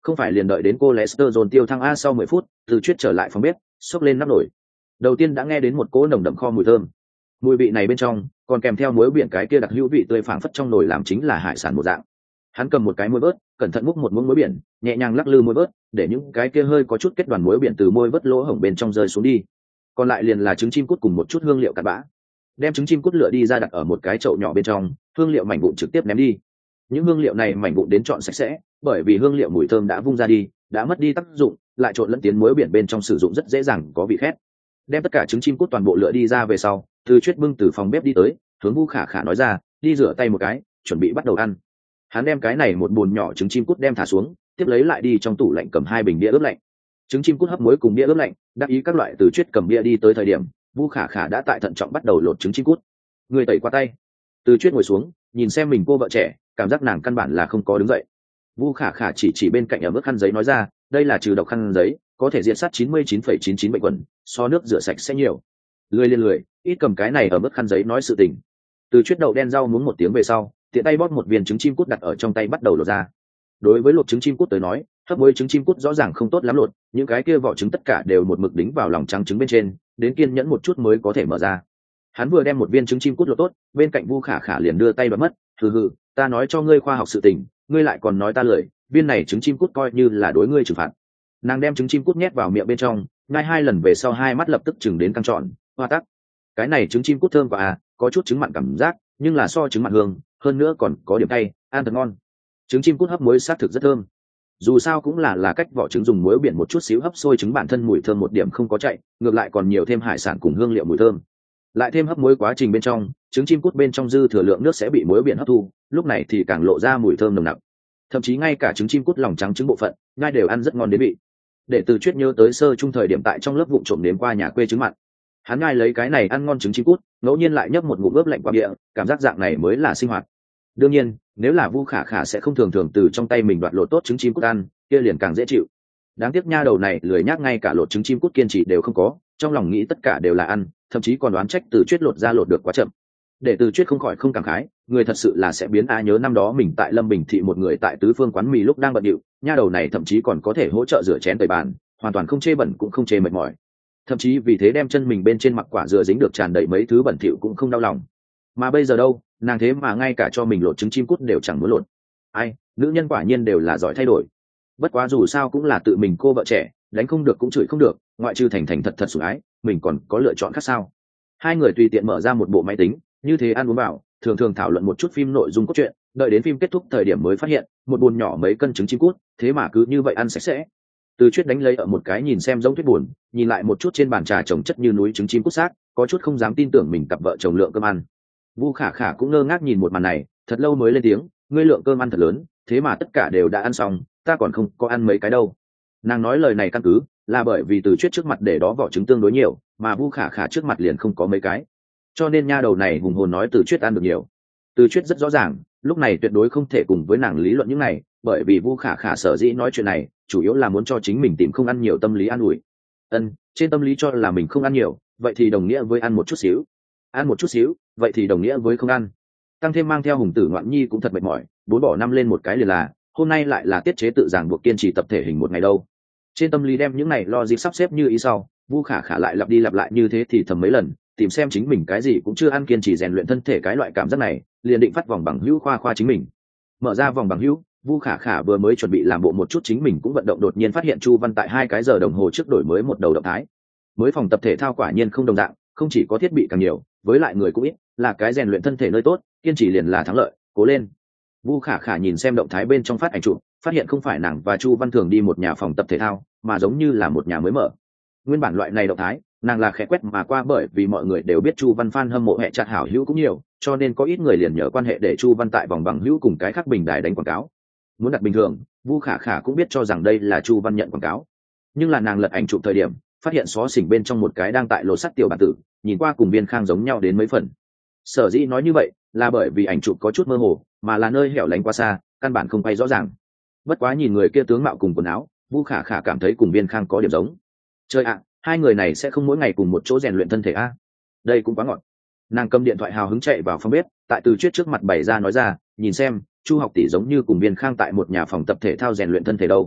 Không phải liền đợi đến cô Lester dồn tiêu thăng a. Sau 10 phút Từ Chuyết trở lại phòng bếp, xốc lên nắp nồi. Đầu tiên đã nghe đến một cỗ nồng đậm kho mùi thơm. Mùi vị này bên trong còn kèm theo muối biển cái kia đặc hữu vị tươi phảng phất trong nồi làm chính là hải sản một dạng. Hắn cầm một cái muối vớt, cẩn thận múc một muỗng muối biển, nhẹ nhàng lắc lư muối vớt, để những cái kia hơi có chút kết đoàn muối biển từ môi vớt lỗ hổng bên trong rơi xuống đi. Còn lại liền là trứng chim cút cùng một chút hương liệu cặn bã. Đem trứng chim cút lựa đi ra đặt ở một cái chậu nhỏ bên trong, hương liệu mảnh vụn trực tiếp ném đi. Những hương liệu này mảnh vụn đến trọn sạch sẽ, bởi vì hương liệu mùi thơm đã vung ra đi, đã mất đi tác dụng, lại trộn lẫn tiến muối biển bên trong sử dụng rất dễ dàng có vị khét. Đem tất cả trứng chim cút toàn bộ lựa đi ra về sau, Từ Chuyết bưng từ phòng bếp đi tới, hướng Vu Khả Khả nói ra, đi rửa tay một cái, chuẩn bị bắt đầu ăn. Hắn đem cái này một bồn nhỏ trứng chim cút đem thả xuống, tiếp lấy lại đi trong tủ lạnh cầm 2 bình bia ướp lạnh. Trứng chim cút hấp muối cùng bia ướp lạnh, đắc ý các loại. Từ Chuyết cầm bia đi tới thời điểm, Vu Khả Khả đã tại thận trọng bắt đầu lột trứng chim cút. Người tẩy qua tay. Từ Chuyết ngồi xuống, nhìn xem mình cô vợ trẻ, cảm giác nàng căn bản là không có đứng dậy. Vu Khả Khả chỉ bên cạnh ở mức khăn giấy nói ra, đây là trừ độc khăn giấy, có thể diệt sát 99,99 bệnh khuẩn, so nước rửa sạch sẽ nhiều. Lười liên lười, ít cầm cái này ở mức khăn giấy nói sự tình. Từ Chuyết đậu đen rau muống một tiếng về sau, tiện tay bóp một viên trứng chim cút đặt ở trong tay bắt đầu lột ra. Đối với lột trứng chim cút tới nói, hấp muối trứng chim cút rõ ràng không tốt lắm lột, những cái kia vỏ trứng tất cả đều một mực đính vào lòng trắng trứng bên trên, đến kiên nhẫn một chút mới có thể mở ra. Hắn vừa đem một viên trứng chim cút lột tốt, bên cạnh Vu Khả Khả liền đưa tay bật mất, hừ, ta nói cho ngươi khoa học sự tình, ngươi lại còn nói ta lười, viên này trứng chim cút coi như là đối ngươi trừng phạt. Nàng đem trứng chim cút nhét vào miệng bên trong, nhai 2 lần về sau hai mắt lập tức chừng đến căng tròn, hoa tắc. Cái này trứng chim cút thơm quá à, có chút trứng mặn cảm giác, nhưng là so trứng mặn hương, hơn nữa còn có điểm cay, ăn thật ngon. Trứng chim cút hấp muối xác thực rất thơm. Dù sao cũng là cách vỏ trứng dùng muối biển một chút xíu hấp sôi trứng, bản thân mùi thơm một điểm không có chạy, ngược lại còn nhiều thêm hải sản cùng hương liệu mùi thơm. Lại thêm hấp muối quá trình bên trong, trứng chim cút bên trong dư thừa lượng nước sẽ bị muối biển hấp thu, lúc này thì càng lộ ra mùi thơm nồng nặc. Thậm chí ngay cả trứng chim cút lòng trắng trứng bộ phận, ngay đều ăn rất ngon đến vị. Để Từ Chuyết nhớ tới sơ trung thời điểm tại trong lớp vụng trộm đến qua nhà quê trứng mặn. Hắn ngay lấy cái này ăn ngon trứng chim cút, ngẫu nhiên lại nhấp một ngụm ướp lạnh qua địa, cảm giác dạng này mới là sinh hoạt. Đương nhiên, nếu là Vu Khả Khả sẽ không thường thường từ trong tay mình đoạt lột tốt trứng chim cút ăn, kia liền càng dễ chịu. Đáng tiếc nha đầu này lười nhác, ngay cả lột trứng chim cút kiên trì đều không có, trong lòng nghĩ tất cả đều là ăn, thậm chí còn đoán trách Từ Chuyết lột ra lột được quá chậm. Để Từ Chuyết không khỏi không cảm khái, người thật sự là sẽ biến. Nhớ năm đó mình tại Lâm Bình thị một người tại tứ phương quán mì lúc đang bận điệu, nha đầu này thậm chí còn có thể hỗ trợ rửa chén tẩy bàn, hoàn toàn không chê bẩn cũng không chê mệt mỏi, thậm chí vì thế đem chân mình bên trên mặc quả dừa dính được tràn đầy mấy thứ bẩn thỉu cũng không đau lòng. Mà bây giờ đâu, nàng thế mà ngay cả cho mình lột trứng chim cút đều chẳng muốn lột. Ai, nữ nhân quả nhiên đều là giỏi thay đổi. Bất quá dù sao cũng là tự mình cô vợ trẻ, đánh không được cũng chửi không được, ngoại trừ thành thành thật thật sủng ái, mình còn có lựa chọn khác sao? Hai người tùy tiện mở ra một bộ máy tính, như thế ăn uống vào, thường thường thảo luận một chút phim nội dung cốt truyện, đợi đến phim kết thúc thời điểm mới phát hiện, một bồn nhỏ mấy cân trứng chim cút, thế mà cứ như vậy ăn sạch sẽ. Từ Chuyết đánh lấy ở một cái nhìn xem giống thuyết buồn, nhìn lại một chút trên bàn trà chồng chất như núi trứng chim cút xác, có chút không dám tin tưởng mình cặp vợ chồng lượng cơm ăn. Vu Khả Khả cũng ngơ ngác nhìn một màn này, thật lâu mới lên tiếng, ngươi lượng cơm ăn thật lớn, thế mà tất cả đều đã ăn xong, ta còn không có ăn mấy cái đâu. Nàng nói lời này căn cứ là bởi vì Từ Chuyết trước mặt để đó vỏ trứng tương đối nhiều, mà Vu Khả Khả trước mặt liền không có mấy cái, cho nên nha đầu này hùng hồn nói Từ Chuyết ăn được nhiều. Từ Chuyết rất rõ ràng, lúc này tuyệt đối không thể cùng với nàng lý luận những này, bởi vì Vu Khả Khả sở dĩ nói chuyện này, chủ yếu là muốn cho chính mình tìm không ăn nhiều tâm lý an ủi. Trên tâm lý cho là mình không ăn nhiều, vậy thì đồng nghĩa với ăn một chút xíu. Ăn một chút xíu, vậy thì đồng nghĩa với không ăn. Tăng thêm mang theo Hùng Tử Ngoạn Nhi cũng thật mệt mỏi, 4 bỏ 5 lên một cái liền là, hôm nay lại là tiết chế tự ràng buộc kiên trì tập thể hình một ngày đâu. Trên tâm lý đem những này lo dịp sắp xếp như ý sau, Vu Khả Khả lại lặp đi lặp lại như thế thì thầm mấy lần, tìm xem chính mình cái gì cũng chưa ăn, kiên trì rèn luyện thân thể cái loại cảm giác này, liền định phát vòng bằng hữu khoa chính mình. Mở ra vòng bằng hữu, Vu Khả Khả vừa mới chuẩn bị làm bộ một chút chính mình cũng vận động, đột nhiên phát hiện Chu Văn tại 2 cái giờ đồng hồ trước đổi mới một đầu động thái. Mới phòng tập thể thao quả nhiên không đồng dạng, không chỉ có thiết bị càng nhiều, với lại người cũng ít, là cái rèn luyện thân thể nơi tốt, kiên trì liền là thắng lợi, cố lên. Vu Khả Khả nhìn xem động thái bên trong phát ảnh chụp, phát hiện không phải nàng và Chu Văn thường đi một nhà phòng tập thể thao, mà giống như là một nhà mới mở. Nguyên bản loại này động thái, nàng là khẽ quét mà qua, bởi vì mọi người đều biết Chu Văn fan hâm mộ hệ chặt hảo hữu cũng nhiều, cho nên có ít người liền nhờ quan hệ để Chu Văn tại vòng bằng hữu cùng cái khác bình đài đánh quảng cáo. Muốn đặt bình thường, Vu Khả Khả cũng biết cho rằng đây là Chu Văn nhận quảng cáo, nhưng là nàng lật ảnh chụp thời điểm, phát hiện xó xỉnh bên trong một cái đang tại lột sắt tiểu bản tử, nhìn qua cùng Viên Khang giống nhau đến mấy phần. Sở dĩ nói như vậy là bởi vì ảnh chụp có chút mơ hồ, mà là nơi hẻo lánh quá xa, căn bản không quay rõ ràng. Bất quá nhìn người kia tướng mạo cùng quần áo, Vu Khả Khả cảm thấy cùng Viên Khang có điểm giống. Trời ạ, hai người này sẽ không mỗi ngày cùng một chỗ rèn luyện thân thể a? Đây cũng quá ngọt. Nàng cầm điện thoại hào hứng chạy vào phòng bếp, tại Từ Chuyết trước mặt bày ra nói ra, nhìn xem, Chu học tỷ giống như cùng Viên Khang tại một nhà phòng tập thể thao rèn luyện thân thể đâu.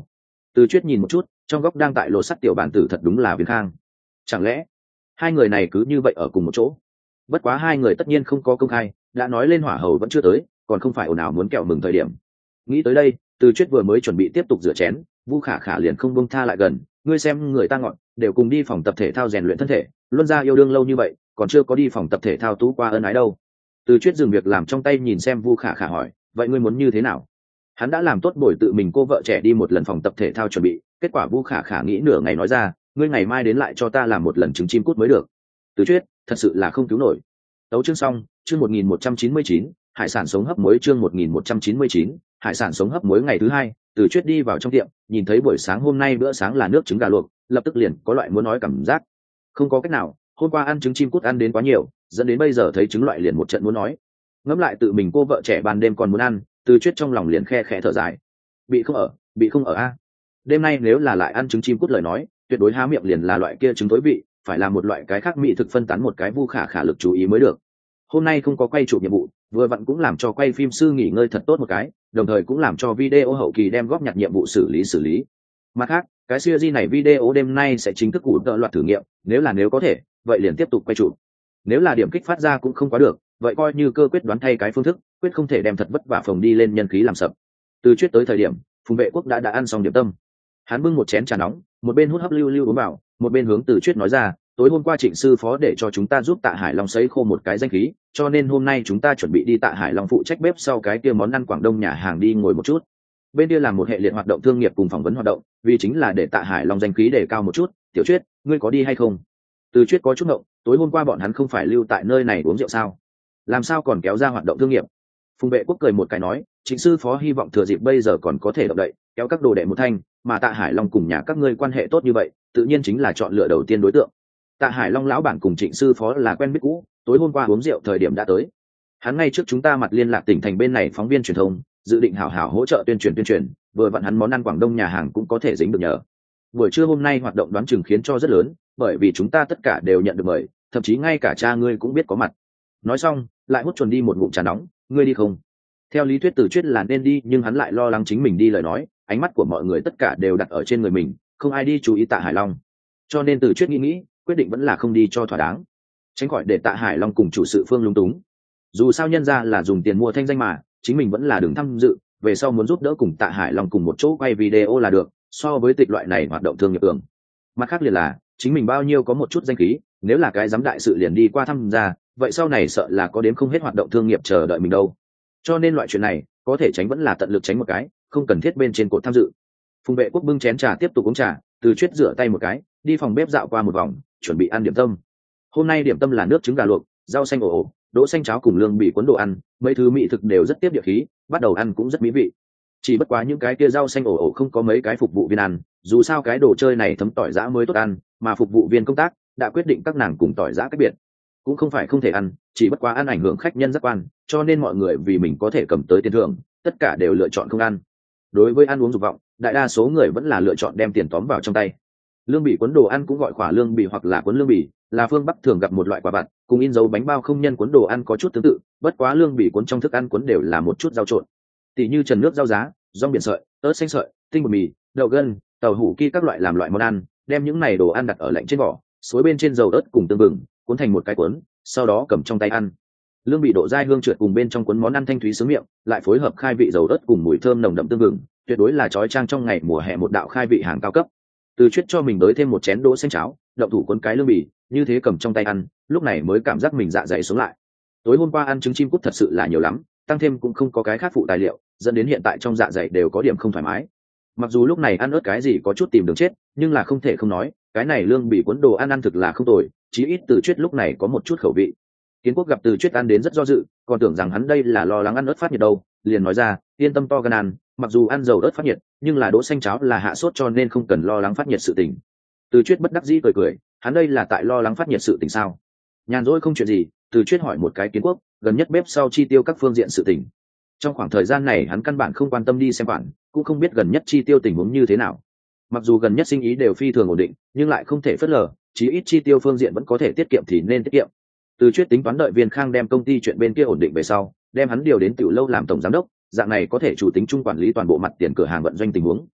Từ Chuyết nhìn một chút, trong góc đang tại lộ sắt tiểu bản tử thật đúng là Viên Khang. Chẳng lẽ hai người này cứ như vậy ở cùng một chỗ? Bất quá hai người tất nhiên không có công khai, đã nói lên hỏa hầu vẫn chưa tới, còn không phải ồn ào muốn kẹo mừng thời điểm. Nghĩ tới đây, Từ Chuyết vừa mới chuẩn bị tiếp tục rửa chén, Vu Khả Khả liền không buông tha lại gần, ngươi xem người ta ngọn, đều cùng đi phòng tập thể thao rèn luyện thân thể, luân ra yêu đương lâu như vậy, còn chưa có đi phòng tập thể thao tú qua ân ái đâu. Từ Chuyết dừng việc làm trong tay nhìn xem Vu Khả Khả hỏi, vậy ngươi muốn như thế nào? Hắn đã làm tốt bồi tự mình cô vợ trẻ đi một lần phòng tập thể thao chuẩn bị, kết quả Vu Khả Khả nghĩ nửa ngày nói ra, ngươi ngày mai đến lại cho ta làm một lần trứng chim cút mới được. Từ Chuyết, thật sự là không cứu nổi. Tấu chương xong, chương 1199, hải sản sống hấp muối chương 1199, hải sản sống hấp muối ngày thứ hai, Từ Chuyết đi vào trong tiệm, nhìn thấy buổi sáng hôm nay bữa sáng là nước trứng gà luộc, lập tức liền có loại muốn nói cảm giác. Không có cách nào, hôm qua ăn trứng chim cút ăn đến quá nhiều, dẫn đến bây giờ thấy trứng loại liền một trận muốn nói. Ngẫm lại tự mình cô vợ trẻ ban đêm còn muốn ăn, Từ Chuyết trong lòng liền khe khẽ thở dài. Bị không ở a. Đêm nay nếu là lại ăn trứng chim cút lời nói, tuyệt đối há miệng liền là loại kia trứng tối vị, phải là một loại cái khác mỹ thực phân tán một cái Vu Khả Khả lực chú ý mới được. Hôm nay không có quay chụp nhiệm vụ, vừa vặn cũng làm cho quay phim sư nghỉ ngơi thật tốt một cái, đồng thời cũng làm cho video hậu kỳ đem góp nhặt nhiệm vụ xử lý. Mặt khác, cái series này video đêm nay sẽ chính thức ủ tợ loạt thử nghiệm, nếu có thể, vậy liền tiếp tục quay chụp. Nếu là điểm kích phát ra cũng không quá được, vậy coi như cơ quyết đoán thay cái phương thức, quyết không thể đem thật vất vả phòng đi lên nhân khí làm sập. Từ Chuyết tới thời điểm, Phùng Vệ Quốc đã ăn xong điểm tâm. Hắn bưng một chén trà nóng, một bên hút hấp lưu uống vào, một bên hướng Từ Chuyết nói ra, tối hôm qua Trịnh sư phó để cho chúng ta giúp Tạ Hải Long sấy khô một cái danh khí, cho nên hôm nay chúng ta chuẩn bị đi Tạ Hải Long phụ trách bếp sau cái kia món ăn Quảng Đông nhà hàng đi ngồi một chút. Bên kia làm một hệ liệt hoạt động thương nghiệp cùng phỏng vấn hoạt động, vì chính là để Tạ Hải Long danh khí đề cao một chút. Tiểu Chuyết, ngươi có đi hay không? Từ Chuyết có chút ngộng, tối hôm qua bọn hắn không phải lưu tại nơi này uống rượu sao? Làm sao còn kéo ra hoạt động thương nghiệp? Phùng Vệ Quốc cười một cái nói, Trịnh sư phó hy vọng thừa dịp bây giờ còn có thể động đậy, kéo các đồ đệ một thanh, mà Tạ Hải Long cùng nhà các ngươi quan hệ tốt như vậy, tự nhiên chính là chọn lựa đầu tiên đối tượng. Tạ Hải Long lão bản cùng Trịnh sư phó là quen biết cũ, tối hôm qua uống rượu thời điểm đã tới. Hắn ngay trước chúng ta mặt liên lạc tỉnh thành bên này phóng viên truyền thông, dự định hảo hảo hỗ trợ tuyên truyền, vừa vặn hắn món ăn Quảng Đông nhà hàng cũng có thể dính được nhờ. Buổi trưa hôm nay hoạt động đoán chừng khiến cho rất lớn, bởi vì chúng ta tất cả đều nhận được mời, thậm chí ngay cả cha ngươi cũng biết có mặt. Nói xong, lại hút chuồn đi một ngụm trà nóng, ngươi đi không? Theo lý thuyết Từ Chuyết là nên đi, nhưng hắn lại lo lắng chính mình đi lời nói, ánh mắt của mọi người tất cả đều đặt ở trên người mình, không ai đi chú ý Tạ Hải Long. Cho nên Từ Chuyết nghĩ, quyết định vẫn là không đi cho thỏa đáng, tránh khỏi để Tạ Hải Long cùng chủ sự Phương lung túng. Dù sao nhân ra là dùng tiền mua thanh danh mà, chính mình vẫn là đừng tham dự, về sau muốn giúp đỡ cùng Tạ Hải Long cùng một chỗ quay video là được, so với tịch loại này hoạt động thương nghiệp tưởng. Mặt khác liền là, chính mình bao nhiêu có một chút danh khí, nếu là cái giám đại sự liền đi qua tham gia, vậy sau này sợ là có đếm không hết hoạt động thương nghiệp chờ đợi mình đâu. Cho nên loại chuyện này, có thể tránh vẫn là tận lực tránh một cái, không cần thiết bên trên cột tham dự. Phùng Vệ Quốc bưng chén trà tiếp tục uống trà, Từ Chuyết rửa tay một cái, đi phòng bếp dạo qua một vòng, chuẩn bị ăn điểm tâm. Hôm nay điểm tâm là nước trứng gà luộc, rau xanh ổ, đỗ xanh cháo cùng lương bị cuốn đồ ăn, mấy thứ mỹ thực đều rất tiếp địa khí, bắt đầu ăn cũng rất mỹ vị. Chỉ bất quá những cái kia rau xanh ổ không có mấy cái phục vụ viên ăn, dù sao cái đồ chơi này thấm tỏi giã mới tốt ăn, mà phục vụ viên công tác đã quyết định các nàng cùng tỏi giã cách biệt. Cũng không phải không thể ăn, chỉ bất quá ăn ảnh hưởng khách nhân giác quan, cho nên mọi người vì mình có thể cầm tới tiền thưởng, tất cả đều lựa chọn không ăn. Đối với ăn uống dục vọng, đại đa số người vẫn là lựa chọn đem tiền tóm vào trong tay. Lương bì cuốn đồ ăn cũng gọi khỏa lương bì hoặc là cuốn lương bì, là phương Bắc thường gặp một loại quả vặt, cùng in dấu bánh bao không nhân cuốn đồ ăn có chút tương tự, bất quá lương bì cuốn trong thức ăn cuốn đều là một chút rau trộn, tỉ như trần nước rau giá, rong biển sợi, ớt xanh sợi, tinh bột mì, đậu gân, tàu hủ ki các loại làm loại món ăn, đem những này đồ ăn đặt ở lạnh trên vỏ, xối bên trên dầu ớt cùng tương vừng, cuốn thành một cái cuốn, sau đó cầm trong tay ăn. Lương bị độ dai hương trượt cùng bên trong cuốn món ăn thanh thúy sướng miệng, lại phối hợp khai vị dầu ớt cùng mùi thơm nồng đậm tương vừng, tuyệt đối là chói chang trong ngày mùa hè một đạo khai vị hàng cao cấp. Từ Chuyết cho mình đới thêm một chén đỗ xanh cháo, động thủ cuốn cái lương bì, như thế cầm trong tay ăn, lúc này mới cảm giác mình dạ dày xuống lại. Tối hôm qua ăn trứng chim cút thật sự là nhiều lắm, tăng thêm cũng không có cái khác phụ tài liệu, dẫn đến hiện tại trong dạ dày đều có điểm không thoải mái. Mặc dù lúc này ăn ớt cái gì có chút tìm đường chết, nhưng là không thể không nói, cái này lương bì cuốn đồ ăn thực là không tồi, chí ít Từ Chuyết lúc này có một chút khẩu vị. Kiến Quốc gặp Từ Chuyết ăn đến rất do dự, còn tưởng rằng hắn đây là lo lắng ăn ớt phát nhiệt đâu, liền nói ra, yên tâm to gan ăn, mặc dù ăn dầu ớt phát nhiệt, nhưng là đỗ xanh cháo là hạ sốt cho nên không cần lo lắng phát nhiệt sự tình. Từ Chuyết bất đắc dĩ cười, hắn đây là tại lo lắng phát nhiệt sự tình sao? Nhàn rỗi không chuyện gì, Từ Chuyết hỏi một cái Kiến Quốc, gần nhất bếp sau chi tiêu các phương diện sự tình. Trong khoảng thời gian này hắn căn bản không quan tâm đi xem khoản, cũng không biết gần nhất chi tiêu tình huống như thế nào. Mặc dù gần nhất sinh ý đều phi thường ổn định, nhưng lại không thể phớt lờ, chí ít chi tiêu phương diện vẫn có thể tiết kiệm thì nên tiết kiệm. Từ Chuyết tính toán đợi Viên Khang đem công ty chuyện bên kia ổn định về sau, đem hắn điều đến Tiểu Lâu làm tổng giám đốc, dạng này có thể chủ tính chung quản lý toàn bộ mặt tiền cửa hàng vận doanh tình huống.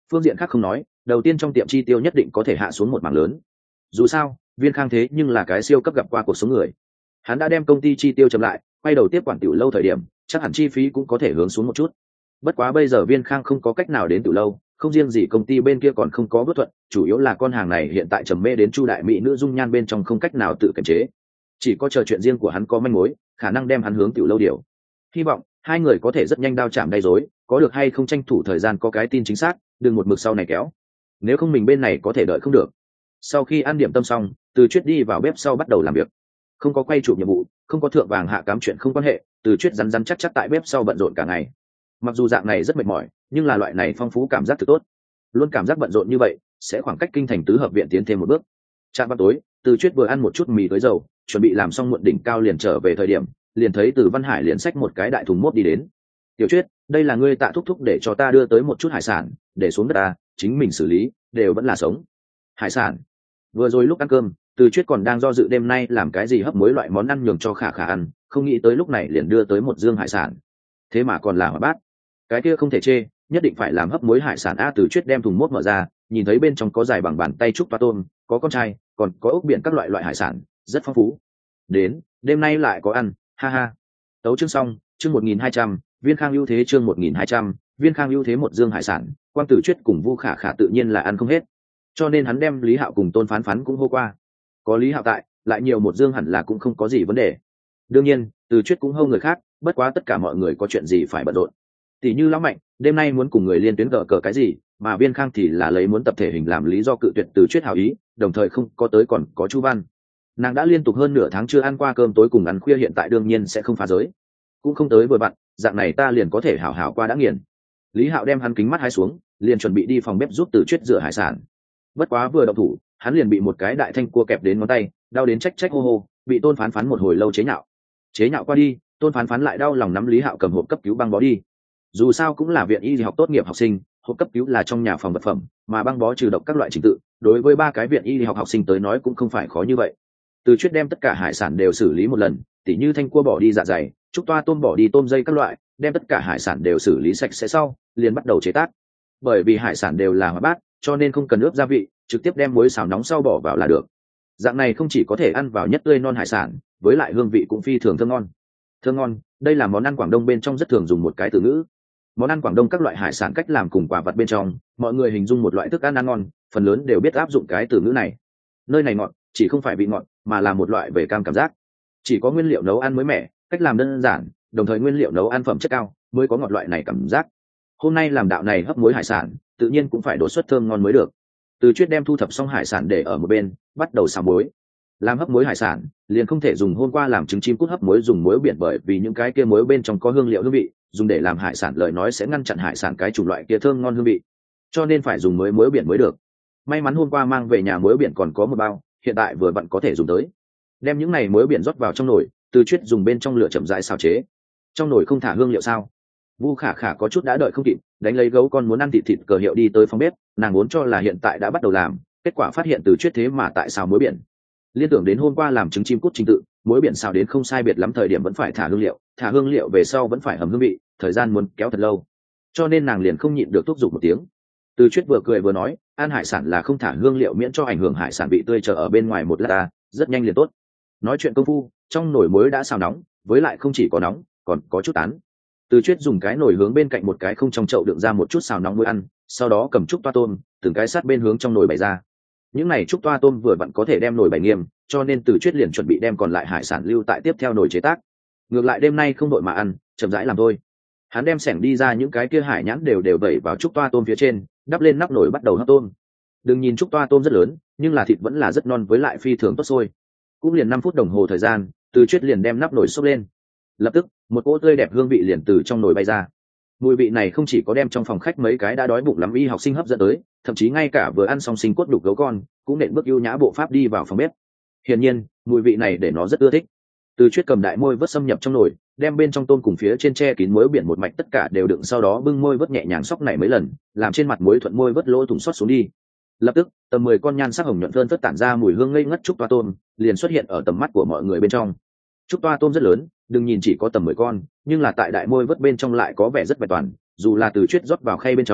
phương diện khác không nói, đầu tiên trong tiệm chi tiêu nhất định có thể hạ xuống một mảng lớn. Dù sao Viên Khang thế nhưng là cái siêu cấp gặp qua cuộc sống người, hắn đã đem công ty chi tiêu chậm lại, quay đầu tiếp quản tiểu lâu thời điểm chắc hẳn chi phí cũng có thể hướng xuống một chút. Bất quá bây giờ Viên Khang không có cách nào đến tiểu lâu, không riêng gì công ty bên kia còn không có bất thuận, chủ yếu là con hàng này hiện tại trầm mê đến Chu đại mỹ nữ dung nhan bên trong không cách nào tự kiềm chế, chỉ có chờ chuyện riêng của hắn có manh mối khả năng đem hắn hướng tiểu lâu điều. Hy vọng hai người có thể rất nhanh đao chạm đay rối, có được hay không tranh thủ thời gian có cái tin chính xác, đừng một mực sau này kéo, nếu không mình bên này có thể đợi không được. Sau khi ăn điểm tâm xong, Từ Chuyết đi vào bếp sau bắt đầu làm việc, không có quay chụp nhiệm vụ, không có thượng vàng hạ cám chuyện không quan hệ, Từ Chuyết rắn rắn chắc chắc tại bếp sau bận rộn cả ngày. Mặc dù dạng này rất mệt mỏi, nhưng là loại này phong phú cảm giác thực tốt, luôn cảm giác bận rộn như vậy sẽ khoảng cách kinh thành tứ hợp viện tiến thêm một bước. Trạm vào tối, Từ Chuyết vừa ăn một chút mì tới dầu, chuẩn bị làm xong muộn đỉnh cao liền trở về thời điểm, liền thấy Từ Văn Hải liền xách một cái đại thùng mốt đi đến. Tiểu Chuyết, đây là ngươi Tạ thúc thúc để cho ta đưa tới một chút hải sản, để xuống đất ta chính mình xử lý, đều vẫn là sống. Hải sản? Vừa rồi lúc ăn cơm, Từ Chuyết còn đang do dự đêm nay làm cái gì hấp muối loại món ăn nhường cho Khả Khả ăn, không nghĩ tới lúc này liền đưa tới một dương hải sản. Thế mà còn là hỏa bát, cái kia không thể chê, nhất định phải làm hấp muối hải sản a. Từ Chuyết đem thùng mốt mở ra, nhìn thấy bên trong có dài bằng bàn tay trúc toa tôm, có con trai, còn có ốc biển các loại hải sản, rất phong phú. Đến, đêm nay lại có ăn, ha ha. Tấu chương xong, chương 1200, Viên Khang ưu thế chương 1200, Viên Khang ưu thế một dương hải sản, Quan Tử Chuyết cùng Vu Khả Khả tự nhiên là ăn không hết, cho nên hắn đem Lý Hạo cùng Tôn Phán Phán cũng hô qua. Có Lý Hạo tại, lại nhiều một dương hẳn là cũng không có gì vấn đề. Đương nhiên, Từ Chuyết cũng hô người khác, bất quá tất cả mọi người có chuyện gì phải bận rộn. Tỷ như Lão Mạnh, đêm nay muốn cùng người liên tuyến cờ cái gì, mà Viên Khang thì là lấy muốn tập thể hình làm lý do cự tuyệt Từ Chuyết hảo ý, đồng thời không có tới còn có Chu Văn. Nàng đã liên tục hơn nửa tháng chưa ăn qua cơm tối cùng ăn khuya, hiện tại đương nhiên sẽ không phá giới, cũng không tới vừa vặn, dạng này ta liền có thể hảo hảo qua đã nghiền. Lý Hạo đem hắn kính mắt hái xuống, liền chuẩn bị đi phòng bếp giúp Từ Chuyết rửa hải sản. Bất quá vừa động thủ, hắn liền bị một cái đại thanh cua kẹp đến ngón tay, đau đến trách trách hô hô, bị Tôn Phán Phán một hồi lâu chế nhạo qua đi, Tôn Phán Phán lại đau lòng nắm Lý Hạo cầm hộp cấp cứu băng bó đi. Dù sao cũng là viện y học tốt nghiệp học sinh, hộp cấp cứu là trong nhà phòng vật phẩm, mà băng bó trừ độc các loại trình tự, đối với ba cái viện y học sinh tới nói cũng không phải khó như vậy. Từ Chuyết đem tất cả hải sản đều xử lý một lần, tỉ như thanh cua bỏ đi dạ dày, trúc toa tôm bỏ đi tôm dây các loại, đem tất cả hải sản đều xử lý sạch sẽ sau, liền bắt đầu chế tác. Bởi vì hải sản đều là hóa bát, cho nên không cần ướp gia vị, trực tiếp đem muối xào nóng sau bỏ vào là được. Dạng này không chỉ có thể ăn vào nhất tươi non hải sản, với lại hương vị cũng phi thường thơm ngon. Thơm ngon, đây là món ăn Quảng Đông bên trong rất thường dùng một cái từ ngữ. Món ăn Quảng Đông các loại hải sản cách làm cùng quả vật bên trong, mọi người hình dung một loại thức ăn ăn ngon, phần lớn đều biết áp dụng cái từ ngữ này. Nơi này ngọt, chỉ không phải vị ngọt, mà là một loại về cam cảm giác. Chỉ có nguyên liệu nấu ăn mới mẻ, cách làm đơn giản, đồng thời nguyên liệu nấu ăn phẩm chất cao, mới có ngọt loại này cảm giác. Hôm nay làm đạo này hấp muối hải sản, tự nhiên cũng phải đổ xuất thơm ngon mới được. Từ Chuyết đem thu thập xong hải sản để ở một bên, bắt đầu xào muối. Làm hấp muối hải sản, liền không thể dùng hôm qua làm trứng chim cút hấp muối dùng muối biển, bởi vì những cái kia muối bên trong có hương liệu hương vị, dùng để làm hải sản lời nói sẽ ngăn chặn hải sản cái chủng loại kia thơm ngon hương vị, cho nên phải dùng muối biển mới được. May mắn hôm qua mang về nhà muối biển còn có một bao, hiện tại vừa vặn có thể dùng tới. Đem những này muối biển rót vào trong nồi, Từ Chuyết dùng bên trong lửa chậm rãi xào chế. Trong nồi không thả hương liệu sao? Vu Khả Khả có chút đã đợi không kịp, đánh lấy gấu con muốn ăn thịt cờ hiệu đi tới phòng bếp, nàng vốn cho là hiện tại đã bắt đầu làm, kết quả phát hiện Từ Chuyết thế mà tại xào muối biển. Liên tưởng đến hôm qua làm trứng chim cút trình tự, muối biển xào đến không sai biệt lắm thời điểm vẫn phải thả hương liệu về sau vẫn phải hầm hương vị, thời gian muốn kéo thật lâu, cho nên nàng liền không nhịn được thúc giục một tiếng. Từ Chuyết vừa cười vừa nói, ăn hải sản là không thả hương liệu miễn cho ảnh hưởng hải sản vị tươi, chờ ở bên ngoài một lát ta, rất nhanh liền tốt. Nói chuyện công phu, trong nồi muối đã xào nóng, với lại không chỉ có nóng, còn có chút tán. Từ Chuyết dùng cái nồi hướng bên cạnh một cái không trong chậu đựng ra một chút xào nóng muối ăn, sau đó cầm trúc toa tôm, từng cái sát bên hướng trong nồi bày ra. Những này trúc toa tôm vừa vặn có thể đem nồi bày nghiêm, cho nên Từ Chuyết liền chuẩn bị đem còn lại hải sản lưu tại tiếp theo nồi chế tác. Ngược lại đêm nay không đội mà ăn, chậm rãi làm thôi. Hắn đem xẻng đi ra những cái kia hải nhãn đều vẩy vào trúc toa tôm phía trên, đắp lên nắp nồi bắt đầu hấp tôm. Đừng nhìn trúc toa tôm rất lớn, nhưng là thịt vẫn là rất non, với lại phi thường tốt sôi. Cũng liền 5 phút đồng hồ thời gian, Từ Chuyết liền đem nắp nồi xốc lên. Lập tức, một cỗ tươi đẹp hương vị liền từ trong nồi bay ra. Mùi vị này không chỉ có đem trong phòng khách mấy cái đã đói bụng lắm y học sinh hấp dẫn tới, thậm chí ngay cả vừa ăn xong sinh cốt đục gấu con cũng nện bước ưu nhã bộ pháp đi vào phòng bếp. Hiển nhiên, mùi vị này để nó rất ưa thích. Từ Chuyết cầm đại môi vớt xâm nhập trong nồi, đem bên trong tôm cùng phía trên che kín muối biển một mạch tất cả đều đựng, sau đó bưng môi vớt nhẹ nhàng xóc này mấy lần, làm trên mặt muối thuận môi vớt lỗ thủng xót xuống đi. Lập tức, tầm 10 con nhan sắc hồng nhuận phơn phất tản ra mùi hương ngây ngất trúc toa tôm liền xuất hiện ở tầm mắt của mọi người bên trong. Trúc toa tôm rất lớn, đừng nhìn chỉ có tầm 10 con, nhưng là tại đại môi vớt bên trong lại có vẻ rất vẹn toàn, dù là Từ Chuyết rót vào khay bên trong,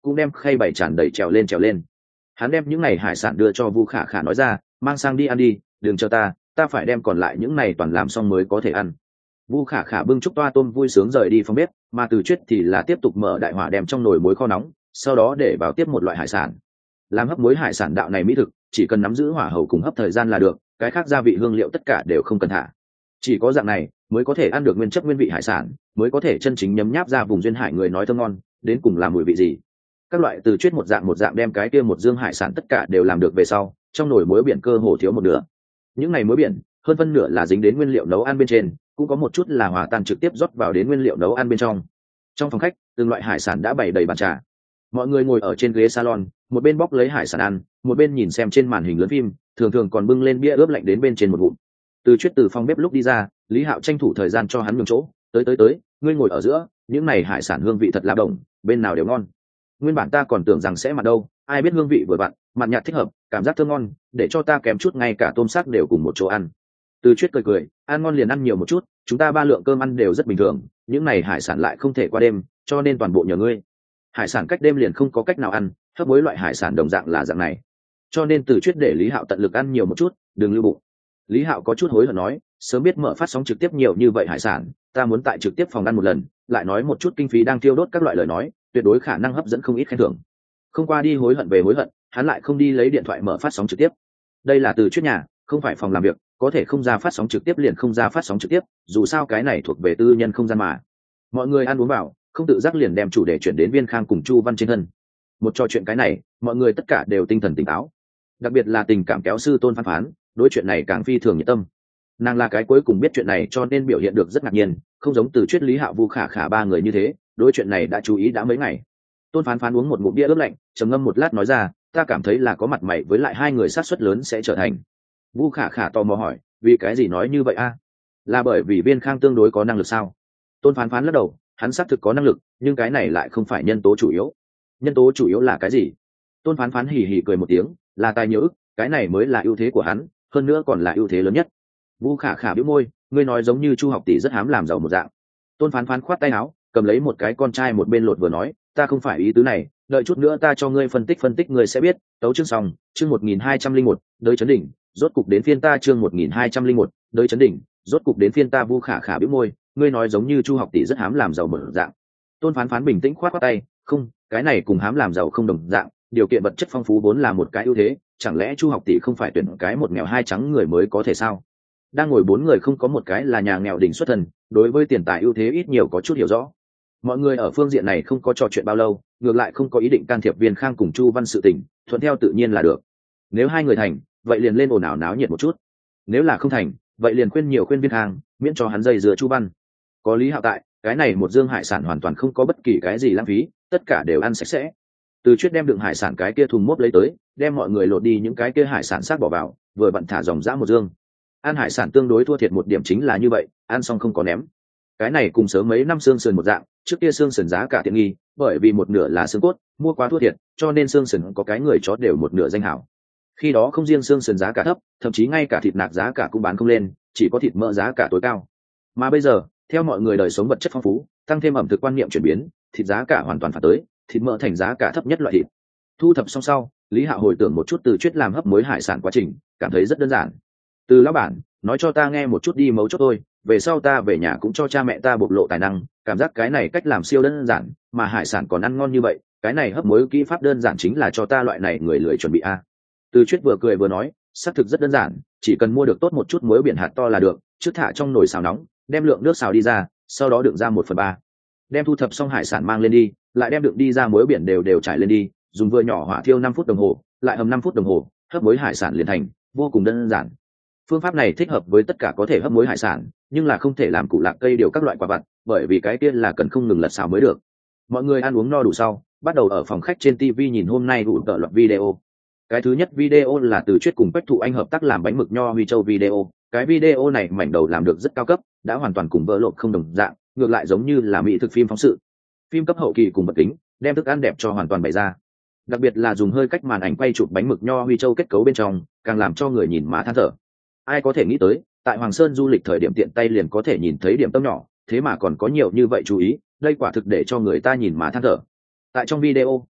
cũng đem khay bày tràn đầy trèo lên. Hắn đem những này hải sản đưa cho Vu Khả Khả nói ra, mang sang đi ăn đi, đừng chờ ta phải đem còn lại những này toàn làm xong mới có thể ăn. Vu Khả Khả bưng chúc toa tôm vui sướng rời đi phòng bếp, mà Từ Chuyết thì là tiếp tục mở đại hỏa đem trong nồi muối kho nóng, sau đó để vào tiếp một loại hải sản. Làm hấp muối hải sản đạo này mỹ thực, chỉ cần nắm giữ hỏa hầu cùng hấp thời gian là được, cái khác gia vị hương liệu tất cả đều không cần thả. Chỉ có dạng này mới có thể ăn được nguyên chất nguyên vị hải sản, mới có thể chân chính nhấm nháp ra vùng duyên hải người nói thơm ngon, đến cùng là mùi vị gì. Các loại Từ Chuyết một dạng đem cái kia một dương hải sản tất cả đều làm được về sau, trong nồi muối biển cơ hồ thiếu một nửa. Những này muối biển, hơn phân nửa là dính đến nguyên liệu nấu ăn bên trên, cũng có một chút là hòa tan trực tiếp rót vào đến nguyên liệu nấu ăn bên trong. Trong phòng khách, từng loại hải sản đã bày đầy bàn trà. Mọi người ngồi ở trên ghế salon, một bên bóc lấy hải sản ăn, một bên nhìn xem trên màn hình lớn phim, thường thường còn bưng lên bia ướp lạnh đến bên trên một ngụm. Từ Chuyết từ phòng bếp lúc đi ra, Lý Hạo tranh thủ thời gian cho hắn nhường chỗ, tới, ngươi ngồi ở giữa, những này hải sản hương vị thật là đồng, bên nào đều ngon. Nguyên bản ta còn tưởng rằng sẽ mặn đâu, ai biết hương vị vừa vặn, mặn nhạt thích hợp, cảm giác thơm ngon, để cho ta kém chút ngay cả tôm xác đều cùng một chỗ ăn. Từ Chuyết cười, ăn ngon liền ăn nhiều một chút, chúng ta 3 lượng cơm ăn đều rất bình thường, những này hải sản lại không thể qua đêm, cho nên toàn bộ nhờ ngươi. Hải sản cách đêm liền không có cách nào ăn, hấp muối loại hải sản đồng dạng là dạng này, cho nên Từ Chuyết để Lý Hạo tận lực ăn nhiều một chút, đừng lưu bụng. Lý Hạo có chút hối hận nói, sớm biết mở phát sóng trực tiếp nhiều như vậy hải sản, ta muốn tại trực tiếp phòng ăn một lần, lại nói một chút kinh phí đang tiêu đốt các loại lời nói, tuyệt đối khả năng hấp dẫn không ít khen thưởng. Không qua đi hối hận về hối hận, hắn lại không đi lấy điện thoại mở phát sóng trực tiếp. Đây là Từ Chuyết nhà, không phải phòng làm việc, có thể không ra phát sóng trực tiếp liền không ra phát sóng trực tiếp, dù sao cái này thuộc về tư nhân không gian mà. Mọi người ăn uống vào, không tự giác liền đem chủ đề chuyển đến Viên Khang cùng Chu Văn trên thân. Một trò chuyện cái này, mọi người tất cả đều tinh thần tỉnh táo, đặc biệt là tình cảm kéo sư Tôn Phán Phán, đối chuyện này càng phi thường nhiệt tâm. Nàng là cái cuối cùng biết chuyện này cho nên biểu hiện được rất ngạc nhiên, không giống Từ Chuyết, Lý Hạo, Vu Khả Khả 3 người như thế, đối chuyện này đã chú ý đã mấy ngày. Tôn Phán Phán uống một ngụm bia ướp lạnh, trầm ngâm một lát nói ra, ta cảm thấy là có mặt mày với lại 2 người sát suất lớn sẽ trở thành. Vu Khả Khả tò mò hỏi, vì cái gì nói như vậy a? Là bởi vì Viên Khang tương đối có năng lực sao? Tôn Phán Phán lắc đầu, hắn xác thực có năng lực, nhưng cái này lại không phải nhân tố chủ yếu. Nhân tố chủ yếu là cái gì? Tôn Phán Phán hì hì cười một tiếng, là tài nhớ ức, cái này mới là ưu thế của hắn, hơn nữa còn là ưu thế lớn nhất. Vu Khả Khả bĩu môi, ngươi nói giống như Chu học tỷ rất hám làm giàu một dạng. Tôn Phán Phán khoát tay áo, cầm lấy một cái con trai một bên lột vừa nói, ta không phải ý tứ này, đợi chút nữa ta cho ngươi phân tích ngươi sẽ biết. Tấu chương xong, chương 1201, đới chấn đỉnh, rốt cục đến phiên ta. Chương 1201, đới chấn đỉnh, rốt cục đến phiên ta. Vu Khả Khả bĩu môi, ngươi nói giống như Chu học tỷ rất hám làm giàu một dạng. Tôn Phán Phán bình tĩnh khoát tay, không, cái này cùng hám làm giàu không đồng dạng, điều kiện vật chất phong phú vốn là một cái ưu thế, chẳng lẽ Chu học tỷ không phải tuyển cái một nghèo hai trắng người mới có thể sao? Đang ngồi 4 người không có một cái là nhà nghèo đỉnh xuất thân, đối với tiền tài ưu thế ít nhiều có chút hiểu rõ. Mọi người ở phương diện này không có trò chuyện bao lâu, ngược lại không có ý định can thiệp Viên Khang cùng Chu Văn sự tình, thuận theo tự nhiên là được. Nếu 2 người thành, vậy liền lên ồn ào náo nhiệt một chút. Nếu là không thành, vậy liền khuyên Viên Khang, miễn cho hắn dây dưa Chu Văn. Có Lý Hạo tại, cái này một dương hải sản hoàn toàn không có bất kỳ cái gì lãng phí, tất cả đều ăn sạch sẽ. Từ Chuyết đem đựng hải sản cái kia thùng mốp lấy tới, đem mọi người lột đi những cái kia hải sản xác bỏ vào, vừa vặn thả dòng dã một dương. Ăn hải sản tương đối thua thiệt một điểm chính là như vậy, ăn xong không có ném. Cái này cùng sớm mấy năm xương sườn một dạng, trước kia xương sườn giá cả tiện nghi, bởi vì một nửa là xương cốt, mua quá thua thiệt, cho nên xương sườn có cái người chó đều một nửa danh hảo. Khi đó không riêng xương sườn giá cả thấp, thậm chí ngay cả thịt nạc giá cả cũng bán không lên, chỉ có thịt mỡ giá cả tối cao. Mà bây giờ, theo mọi người đời sống vật chất phong phú, tăng thêm ẩm thực quan niệm chuyển biến, thịt giá cả hoàn toàn phản tới, thịt mỡ thành giá cả thấp nhất loại thịt. Thu thập xong sau, Lý Hạo hồi tưởng một chút Từ Chuyết làm hấp muối hải sản quá trình, cảm thấy rất đơn giản. Từ lão bản, nói cho ta nghe một chút đi mấu chốt thôi, về sau ta về nhà cũng cho cha mẹ ta bộc lộ tài năng, cảm giác cái này cách làm siêu đơn giản, mà hải sản còn ăn ngon như vậy, cái này hấp muối kỹ pháp đơn giản chính là cho ta loại này người lười chuẩn bị a. Từ Chuyết vừa cười vừa nói, xác thực rất đơn giản, chỉ cần mua được tốt một chút muối biển hạt to là được, trước thả trong nồi xào nóng, đem lượng nước xào đi ra, sau đó đựng ra 1/3. Đem thu thập xong hải sản mang lên đi, lại đem đựng đi ra muối biển đều trải lên đi, dùng vừa nhỏ hỏa thiêu 5 phút đồng hồ, lại hầm 5 phút đồng hồ, hấp muối hải sản liền thành, vô cùng đơn giản. Phương pháp này thích hợp với tất cả có thể hấp muối hải sản, nhưng là không thể làm củ lạc cây điều các loại quả vặt, bởi vì cái kia là cần không ngừng lật xào mới được. Mọi người ăn uống no đủ sau, bắt đầu ở phòng khách trên TV nhìn hôm nay đủ tợ loạt video. Cái thứ nhất video là Từ Chuyết cùng Bách Thụ Anh hợp tác làm bánh mực nho Huy Châu video. Cái video này mảnh đầu làm được rất cao cấp, đã hoàn toàn cùng vỡ lộn không đồng dạng, ngược lại giống như là mỹ thực phim phóng sự. Phim cấp hậu kỳ cùng vật kính, đem thức ăn đẹp cho hoàn toàn bày ra. Đặc biệt là dùng hơi cách màn ảnh quay chụp bánh mực nho Huy Châu kết cấu bên trong, càng làm cho người nhìn mà than thở. Ai có thể nghĩ tới, tại Hoàng Sơn du lịch thời điểm tiện tay liền có thể nhìn thấy điểm tâm nhỏ, thế mà còn có nhiều như vậy chú ý, đây quả thực để cho người ta nhìn mà than thở. Tại trong video,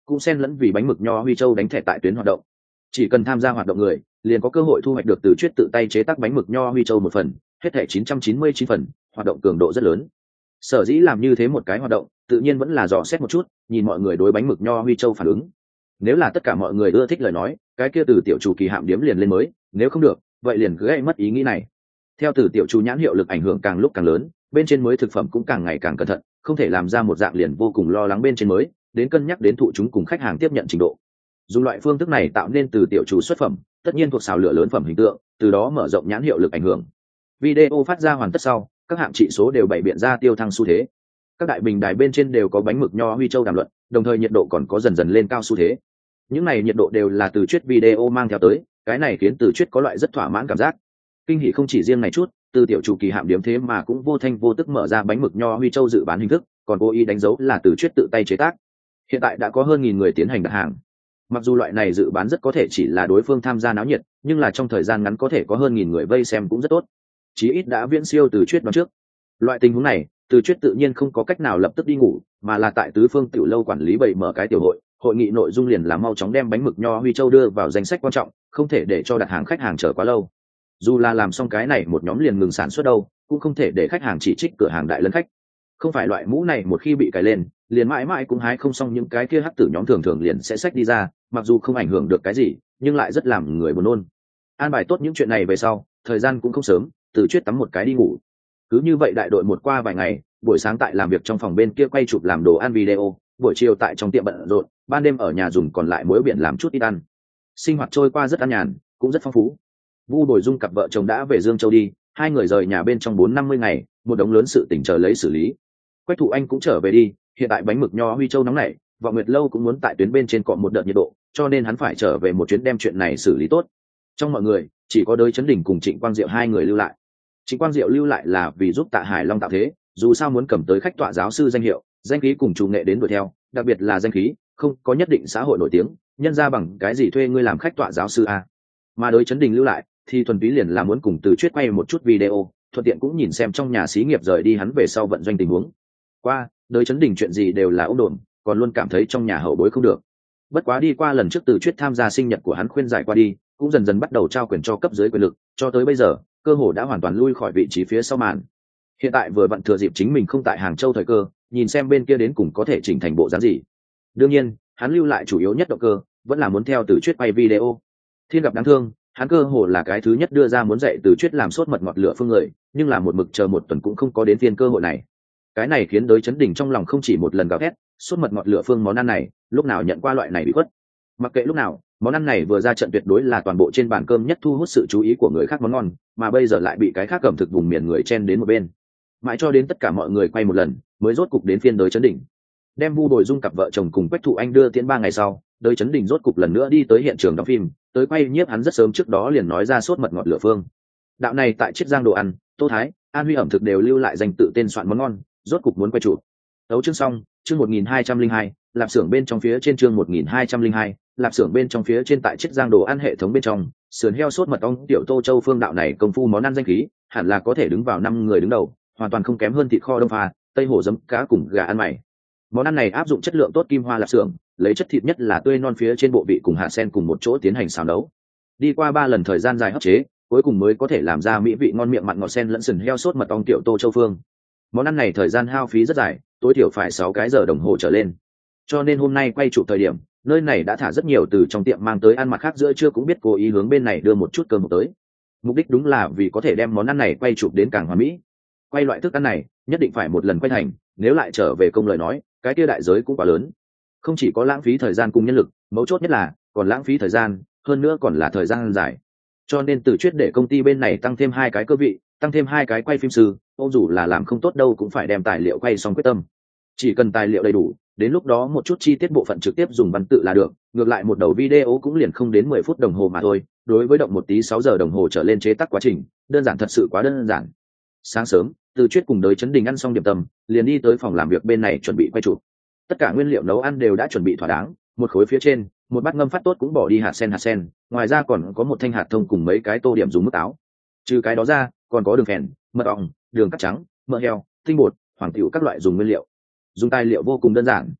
cũng xen lẫn vì bánh mực nho huy châu đánh thẻ tại tuyến hoạt động. Chỉ cần tham gia hoạt động người liền có cơ hội thu hoạch được Từ Chuyết tự tay chế tác bánh mực nho huy châu một phần, hết thẻ 999 phần, hoạt động cường độ rất lớn. Sở dĩ làm như thế một cái hoạt động, tự nhiên vẫn là dò xét một chút, nhìn mọi người đối bánh mực nho huy châu phản ứng. Nếu là tất cả mọi người ưa thích lời nói, cái kia Từ tiểu chủ kỳ hạm điếm liền lên mới, nếu không được, vậy liền cứ gây mất ý nghĩ này. Theo Từ tiểu chủ nhãn hiệu lực ảnh hưởng càng lúc càng lớn, bên trên mới thực phẩm cũng càng ngày càng cẩn thận, không thể làm ra một dạng liền vô cùng lo lắng bên trên mới, đến cân nhắc đến thụ chúng cùng khách hàng tiếp nhận trình độ. Dùng loại phương thức này tạo nên Từ tiểu chủ xuất phẩm, tất nhiên thuộc xào lửa lớn phẩm hình tượng, từ đó mở rộng nhãn hiệu lực ảnh hưởng. Video phát ra hoàn tất sau, các hạng trị số đều bày biện ra tiêu thăng xu thế. Các đại bình đài bên trên đều có bánh mực nho huy châu đàm luận, đồng thời nhiệt độ còn có dần dần lên cao xu thế. Những này nhiệt độ đều là Từ Chuyết video mang theo tới, cái này khiến Từ Chuyết có loại rất thỏa mãn cảm giác. Kinh hỉ không chỉ riêng này chút, Từ tiểu chủ kỳ hạm điếm thế mà cũng vô thanh vô tức mở ra bánh mực nho huy châu dự bán hình thức, còn cố ý đánh dấu là Từ Chuyết tự tay chế tác. Hiện tại đã có hơn 1000 người tiến hành đặt hàng. Mặc dù loại này dự bán rất có thể chỉ là đối phương tham gia náo nhiệt, nhưng là trong thời gian ngắn có thể có hơn 1000 người vây xem cũng rất tốt. Chí ít đã viễn siêu Từ Chuyết đoán trước. Loại tình huống này, Từ Chuyết tự nhiên không có cách nào lập tức đi ngủ, mà là tại tứ phương tiểu lâu quản lý bày mở cái tiểu hội, hội nghị nội dung liền là mau chóng đem bánh mực nho huy châu đưa vào danh sách quan trọng, không thể để cho đặt hàng khách hàng chờ quá lâu. Dù là làm xong cái này một nhóm liền ngừng sản xuất đâu, cũng không thể để khách hàng chỉ trích cửa hàng đại lấn khách. Không phải loại mũ này một khi bị cài lên, liền mãi mãi cũng hái không xong, những cái kia hắc tử nhóm thường thường liền sẽ xách đi ra, mặc dù không ảnh hưởng được cái gì, nhưng lại rất làm người buồn nôn. An bài tốt những chuyện này về sau, thời gian cũng không sớm, Từ Chuyết tắm một cái đi ngủ. Cứ như vậy đại đội một qua vài ngày, buổi sáng tại làm việc trong phòng bên kia quay chụp làm đồ ăn video, buổi chiều tại trong tiệm bận rộn, ban đêm ở nhà dùng còn lại muối biển làm chút ít ăn. Sinh hoạt trôi qua rất an nhàn, cũng rất phong phú. Vu Bồi Dung cặp vợ chồng đã về Dương Châu đi, hai người rời nhà bên trong 450 ngày, một đống lớn sự tình chờ lấy xử lý. Quách Thụ Anh cũng trở về đi, hiện tại bánh mực nho huy châu nóng nảy, Vọng Nguyệt lâu cũng muốn tại tuyến bên trên cọ một đợt nhiệt độ, cho nên hắn phải trở về một chuyến đem chuyện này xử lý tốt. Trong mọi người, chỉ có Đới Chấn Đình cùng Trịnh Quang Diệu hai người lưu lại. Trịnh Quang Diệu lưu lại là vì giúp Tạ Hải Long tạo thế, dù sao muốn cầm tới khách tọa giáo sư danh hiệu, danh khí cùng chủ nghệ đến đuổi theo, đặc biệt là danh khí, không có nhất định xã hội nổi tiếng, nhân ra bằng cái gì thuê ngươi làm khách tọa giáo sư a? Mà Đới Chấn Đình lưu lại thì thuần túy liền là muốn cùng Từ Chuyết quay một chút video, thuận tiện cũng nhìn xem trong nhà xí nghiệp rời đi hắn về sau vận doanh tình huống. Qua, Đới Chấn Đình chuyện gì đều là ốc đồn, còn luôn cảm thấy trong nhà hậu bối không được. Bất quá đi qua lần trước Từ Chuyết tham gia sinh nhật của hắn khuyên giải qua đi, cũng dần dần bắt đầu trao quyền cho cấp dưới quyền lực, cho tới bây giờ, cơ hồ đã hoàn toàn lui khỏi vị trí phía sau màn. Hiện tại vừa vặn thừa dịp chính mình không tại Hàng Châu thời cơ, nhìn xem bên kia đến cùng có thể chỉnh thành bộ dáng gì. Đương nhiên, hắn lưu lại chủ yếu nhất động cơ, vẫn là muốn theo Từ Chuyết quay video. Thiên gặp đáng thương, hắn cơ hồ là cái thứ nhất đưa ra muốn dạy Từ Chuyết làm sốt mật ngọt lửa phương người, nhưng là một mực chờ một tuần cũng không có đến phiên cơ hội này. Cái này khiến Đới Chấn Đình trong lòng không chỉ một lần gào thét, sốt mật ngọt lửa phương món ăn này, lúc nào nhận qua loại này bị khuất. Mặc kệ lúc nào, món ăn này vừa ra trận tuyệt đối là toàn bộ trên bàn cơm nhất thu hút sự chú ý của người khác món ngon, mà bây giờ lại bị cái khác ẩm thực vùng miền người chen đến một bên. Mãi cho đến tất cả mọi người quay một lần, mới rốt cục đến phiên Đới Chấn Đình. Đem Vu Bồi Dung cặp vợ chồng cùng Quách Thụ Anh đưa tiễn 3 ngày sau, Đới Chấn Đình rốt cục lần nữa đi tới hiện trường đóng phim, tới quay nhiếp hắn rất sớm trước đó liền nói ra sốt mật ngọt lửa phương. Đạo này tại Chiết Giang đồ ăn, Tô Thái, An Huy ẩm thực đều lưu lại danh tự tên soạn món ngon, rốt cục muốn quay chụp. Đấu chương xong, chương 1202, lạp xưởng bên trong phía trên chương 1202, lạp xưởng bên trong phía trên tại Chiết Giang đồ ăn hệ thống bên trong, sườn heo sốt mật ong tiểu Tô Châu phương đạo này công phu món ăn danh khí, hẳn là có thể đứng vào 5 người đứng đầu, hoàn toàn không kém hơn thịt kho đông pha, tây hổ giấm cá cùng gà ăn mày. Món ăn này áp dụng chất lượng tốt kim hoa lạp xưởng, lấy chất thịt nhất là tươi non phía trên bộ vị cùng hạt sen cùng một chỗ tiến hành xào nấu. Đi qua 3 lần thời gian dài hấp chế, cuối cùng mới có thể làm ra mỹ vị ngon miệng mặn ngọt sen lẫn sườn heo sốt mật ong tiểu Tô Châu phương. Món ăn này thời gian hao phí rất dài, tối thiểu phải 6 cái giờ đồng hồ trở lên. Cho nên hôm nay quay chụp thời điểm, nơi này đã thả rất nhiều từ trong tiệm mang tới ăn, mặt khác giữa trưa cũng biết cố ý hướng bên này đưa một chút cơm tới. Mục đích đúng là vì có thể đem món ăn này quay chụp đến càng hoàn mỹ. Quay loại thức ăn này, nhất định phải một lần quay thành, nếu lại trở về công lời nói, cái kia đại giới cũng quá lớn. Không chỉ có lãng phí thời gian cùng nhân lực, mấu chốt nhất là còn lãng phí thời gian, hơn nữa còn là thời gian dài. Cho nên Từ Chuyết để công ty bên này tăng thêm 2 cái cơ vị, tăng thêm 2 cái quay phim sư, ông dù là làm không tốt đâu cũng phải đem tài liệu quay xong quyết tâm. Chỉ cần tài liệu đầy đủ, đến lúc đó một chút chi tiết bộ phận trực tiếp dùng văn tự là được, ngược lại một đầu video cũng liền không đến 10 phút đồng hồ mà thôi, đối với động một tí 6 giờ đồng hồ trở lên chế tác quá trình, đơn giản thật sự quá đơn giản. Sáng sớm, Từ Chuyết cùng Đới Chấn Đình ăn xong điểm tâm, liền đi tới phòng làm việc bên này chuẩn bị quay chụp. Tất cả nguyên liệu nấu ăn đều đã chuẩn bị thỏa đáng, một khối phía trên, một bát ngâm phát tốt cũng bỏ đi hạt sen, ngoài ra còn có một thanh hạt thông cùng mấy cái tô điểm dùng mức táo. Trừ cái đó ra, còn có đường phèn, mật ong, đường cắt trắng, mỡ heo, tinh bột, hoàng tiểu các loại dùng nguyên liệu. Dùng tài liệu vô cùng đơn giản,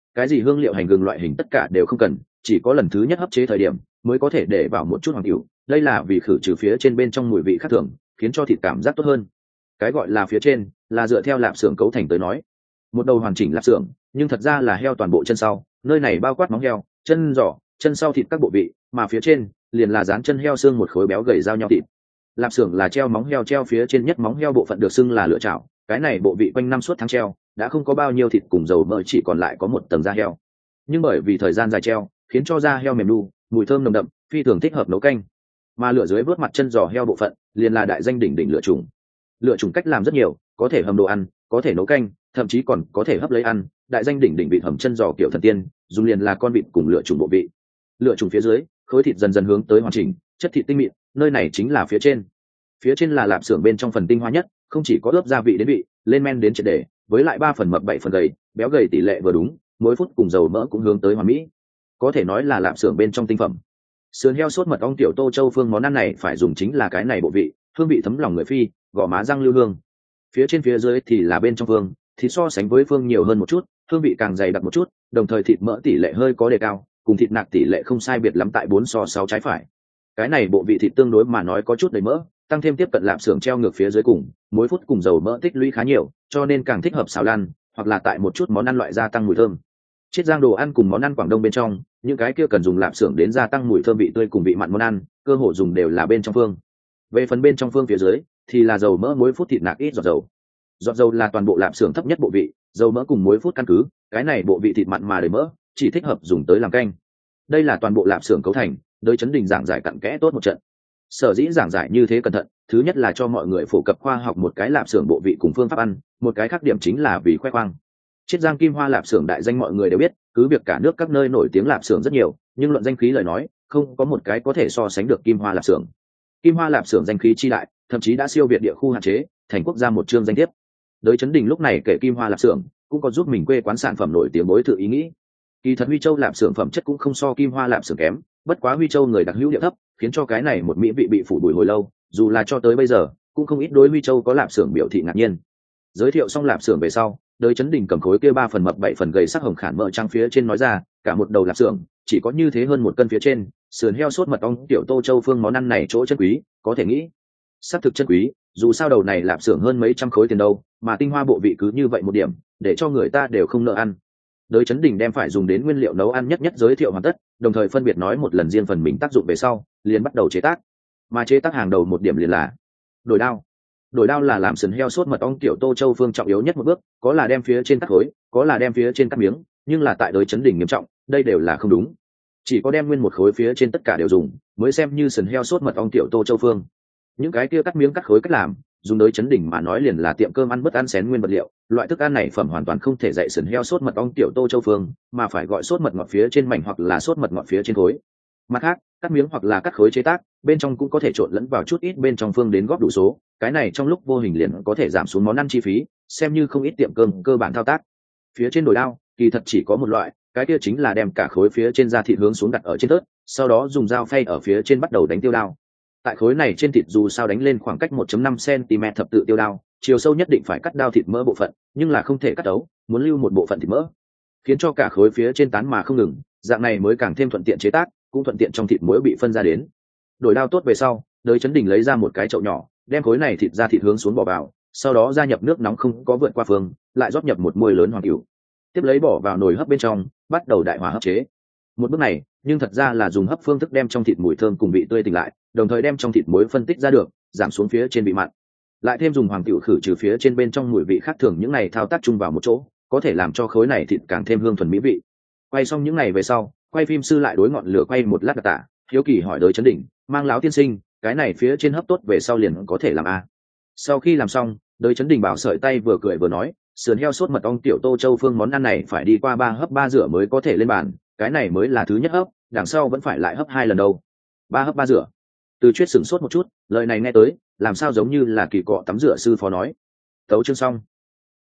cái gì hương liệu hành gừng loại hình tất cả đều không cần, chỉ có lần thứ nhất hấp chế thời điểm mới có thể để vào một chút hoàng cửu, đây là vì khử trừ phía trên bên trong mùi vị khác thường, khiến cho thịt cảm giác tốt hơn. Cái gọi là phía trên là dựa theo lạp xưởng cấu thành tới nói, một đầu hoàn chỉnh lạp xưởng nhưng thật ra là heo toàn bộ chân sau, nơi này bao quát móng heo, chân giỏ, chân sau thịt các bộ vị, mà phía trên liền là dán chân heo xương một khối béo gầy giao nhau thịt. Lạp xưởng là treo móng heo, treo phía trên nhất móng heo bộ phận được xưng là lửa chảo, cái này bộ vị quanh năm suốt tháng treo, đã không có bao nhiêu thịt cùng dầu mỡ, chỉ còn lại có một tầng da heo. Nhưng bởi vì thời gian dài treo, khiến cho da heo mềm nu, mùi thơm nồng đậm, phi thường thích hợp nấu canh. Mà lửa dưới vớt mặt chân giò heo bộ phận liền là đại danh đỉnh đỉnh lửa trùng. Lửa trùng cách làm rất nhiều, có thể hầm đồ ăn, có thể nấu canh, thậm chí còn có thể hấp lấy ăn. Đại danh đỉnh đỉnh vịt hầm chân giò kiểu thần tiên, dùng liền là con vịt cùng lửa trùng bộ vị. Lửa trùng phía dưới, khối thịt dần dần hướng tới hoàn chỉnh, chất thịt tinh mịn, nơi này chính là phía trên. Phía trên là lạp xưởng bên trong phần tinh hoa nhất, không chỉ có ướp gia vị đến vị, lên men đến triệt để, với lại 3 phần mập 7 phần gầy, béo gầy tỷ lệ vừa đúng, mỗi phút cùng dầu mỡ cũng hướng tới hoàn mỹ, có thể nói là lạp xưởng bên trong tinh phẩm. Sườn heo sốt mật ong tiểu Tô Châu Phương, món ăn này phải dùng chính là cái này bộ vị, hương vị thấm lòng người phi, gò má răng lưu hương. Phía trên phía dưới thì là bên trong phương, thịt so sánh với phương nhiều hơn một chút, hương vị càng dày đặc một chút, đồng thời thịt mỡ tỷ lệ hơi có đề cao, cùng thịt nạc tỷ lệ không sai biệt lắm tại 4:6 trái phải. Cái này bộ vị thịt tương đối mà nói có chút đầy mỡ, tăng thêm tiếp cận lạp xưởng treo ngược phía dưới cùng, mỗi phút cùng dầu mỡ tích lũy khá nhiều, cho nên càng thích hợp xào lan, hoặc là tại một chút món ăn loại gia tăng mùi thơm. Chiết giang đồ ăn cùng món ăn Quảng Đông bên trong, những cái kia cần dùng lạp xưởng đến gia tăng mùi thơm vị tươi cùng vị mặn món ăn, cơ hội dùng đều là bên trong phương. Về phần bên trong phương phía dưới thì là dầu mỡ, muối, phút, thịt nạc, ít giọt dầu. Giọt dầu là toàn bộ lạp xưởng thấp nhất bộ vị, dầu mỡ cùng muối, phút căn cứ, cái này bộ vị thịt mặn mà đầy mỡ, chỉ thích hợp dùng tới làm canh. Đây là toàn bộ lạp xưởng cấu thành, đối Trấn Đình giảng giải cặn kẽ tốt một trận. Sở dĩ giảng giải như thế cẩn thận, thứ nhất là cho mọi người phổ cập khoa học một cái lạp xưởng bộ vị cùng phương pháp ăn, một cái khác điểm chính là vì khoe khoang. Chiết giang Kim Hoa lạp xưởng đại danh mọi người đều biết, cứ việc cả nước các nơi nổi tiếng lạp xưởng rất nhiều, nhưng luận danh khí lời nói, không có một cái có thể so sánh được Kim Hoa lạp xưởng. Kim Hoa lạp xưởng danh khí chi đại, thậm chí đã siêu việt địa khu hạn chế, thành quốc gia một chương danh thiếp. Đới Trấn Đình lúc này kể Kim Hoa lạp xưởng, cũng có giúp mình quê quán sản phẩm nổi tiếng bối thự ý nghĩ. Kỳ thật Huy Châu lạp xưởng phẩm chất cũng không so Kim Hoa lạp xưởng kém, bất quá Huy Châu người đặc hữu địa thấp, khiến cho cái này một mỹ vị bị phủ bụi hồi lâu, dù là cho tới bây giờ, cũng không ít đối Huy Châu có lạp xưởng biểu thị ngạc nhiên. Giới thiệu xong lạp xưởng về sau, Đới Trấn Đình cầm khối kia 3 phần mập 7 phần gầy sắc hồng khản mỡ trắng phía trên nói ra, cả một đầu lạp xưởng chỉ có như thế hơn 1 cân phía trên, sườn heo sốt mật ong tiểu Tô Châu Phương, món ăn này chỗ chân quý, có thể nghĩ. Xác thực chân quý, dù sao đầu này lạp xưởng hơn mấy trăm khối tiền đâu, mà tinh hoa bộ vị cứ như vậy một điểm, để cho người ta đều không nỡ ăn. Đới Trấn Đình đem phải dùng đến nguyên liệu nấu ăn nhất giới thiệu hoàn tất, đồng thời phân biệt nói một lần riêng phần mình tác dụng về sau, liền bắt đầu chế tác. Mà chế tác hàng đầu một điểm liền là đổi đao. Đổi đao là làm sườn heo sốt mật ong tiểu Tô Châu Phương trọng yếu nhất một bước, có là đem phía trên cắt khối, có là đem phía trên cắt miếng, nhưng là tại Đới Trấn Đình nghiêm trọng, đây đều là không đúng. Chỉ có đem nguyên một khối phía trên tất cả đều dùng, mới xem như sườn heo sốt mật ong tiểu Tô Châu Phương. Những cái kia cắt miếng cắt khối cách làm, dùng Đới Trấn Đình mà nói liền là tiệm cơm ăn bất ăn xén nguyên vật liệu, loại thức ăn này phẩm hoàn toàn không thể dạy sườn heo sốt mật ong tiểu Tô Châu Phương, mà phải gọi sốt mật ngọt phía trên mảnh hoặc là sốt mật ngọt phía trên khối. Mặt khác, cắt miếng hoặc là cắt khối chế tác, bên trong cũng có thể trộn lẫn vào chút ít bên trong phương đến góp đủ số, cái này trong lúc vô hình liền có thể giảm xuống món ăn chi phí, xem như không ít tiệm cơm cơ bản thao tác. Phía trên đổi đao, kỳ thật chỉ có một loại, cái kia chính là đem cả khối phía trên da thịt hướng xuống đặt ở trên tớt, sau đó dùng dao phay ở phía trên bắt đầu đánh tiêu đao. Tại khối này trên thịt dù sao đánh lên khoảng cách 1.5 cm thập tự tiêu đao, chiều sâu nhất định phải cắt đao thịt mỡ bộ phận, nhưng là không thể cắt ấu, muốn lưu một bộ phận thịt mỡ, khiến cho cả khối phía trên tán mà không ngừng, dạng này mới càng thêm thuận tiện chế tác, cũng thuận tiện trong thịt muối bị phân ra đến. Đổi đao tốt về sau, Đới Trấn Đình lấy ra một cái chậu nhỏ, đem khối này thịt ra thịt hướng xuống bỏ vào, sau đó gia nhập nước nóng không có vượt qua phương, lại rót nhập một muôi lớn hoàng cửu. Tiếp lấy bỏ vào nồi hấp bên trong, bắt đầu đại hỏa hấp chế. Một bước này, nhưng thật ra là dùng hấp phương thức đem trong thịt mùi thơm cùng vị tươi tỉnh lại, đồng thời đem trong thịt muối phân tích ra được, giảm xuống phía trên vị mặn. Lại thêm dùng hoàng cửu khử trừ phía trên bên trong mùi vị khác thường, những này thao tác chung vào một chỗ, có thể làm cho khối này thịt càng thêm hương thuần mỹ vị. Quay xong những này về sau, quay phim sư lại đối ngọn lửa quay một lát đặc tả, hiếu kỳ hỏi Đới Trấn Đình, mang láo tiên sinh, cái này phía trên hấp tốt về sau liền có thể làm a? Sau khi làm xong, Đới Trấn Đình bảo sợi tay vừa cười vừa nói, sườn heo sốt mật ong tiểu Tô Châu Phương, món ăn này phải đi qua 3 hấp 3 rửa mới có thể lên bàn, cái này mới là thứ nhất hấp, đằng sau vẫn phải lại hấp 2 lần đâu. 3 hấp 3 rửa. Từ Chuyết sửng sốt một chút, lời này nghe tới, làm sao giống như là kỳ cọ tắm rửa sư phó nói. Tấu chương xong.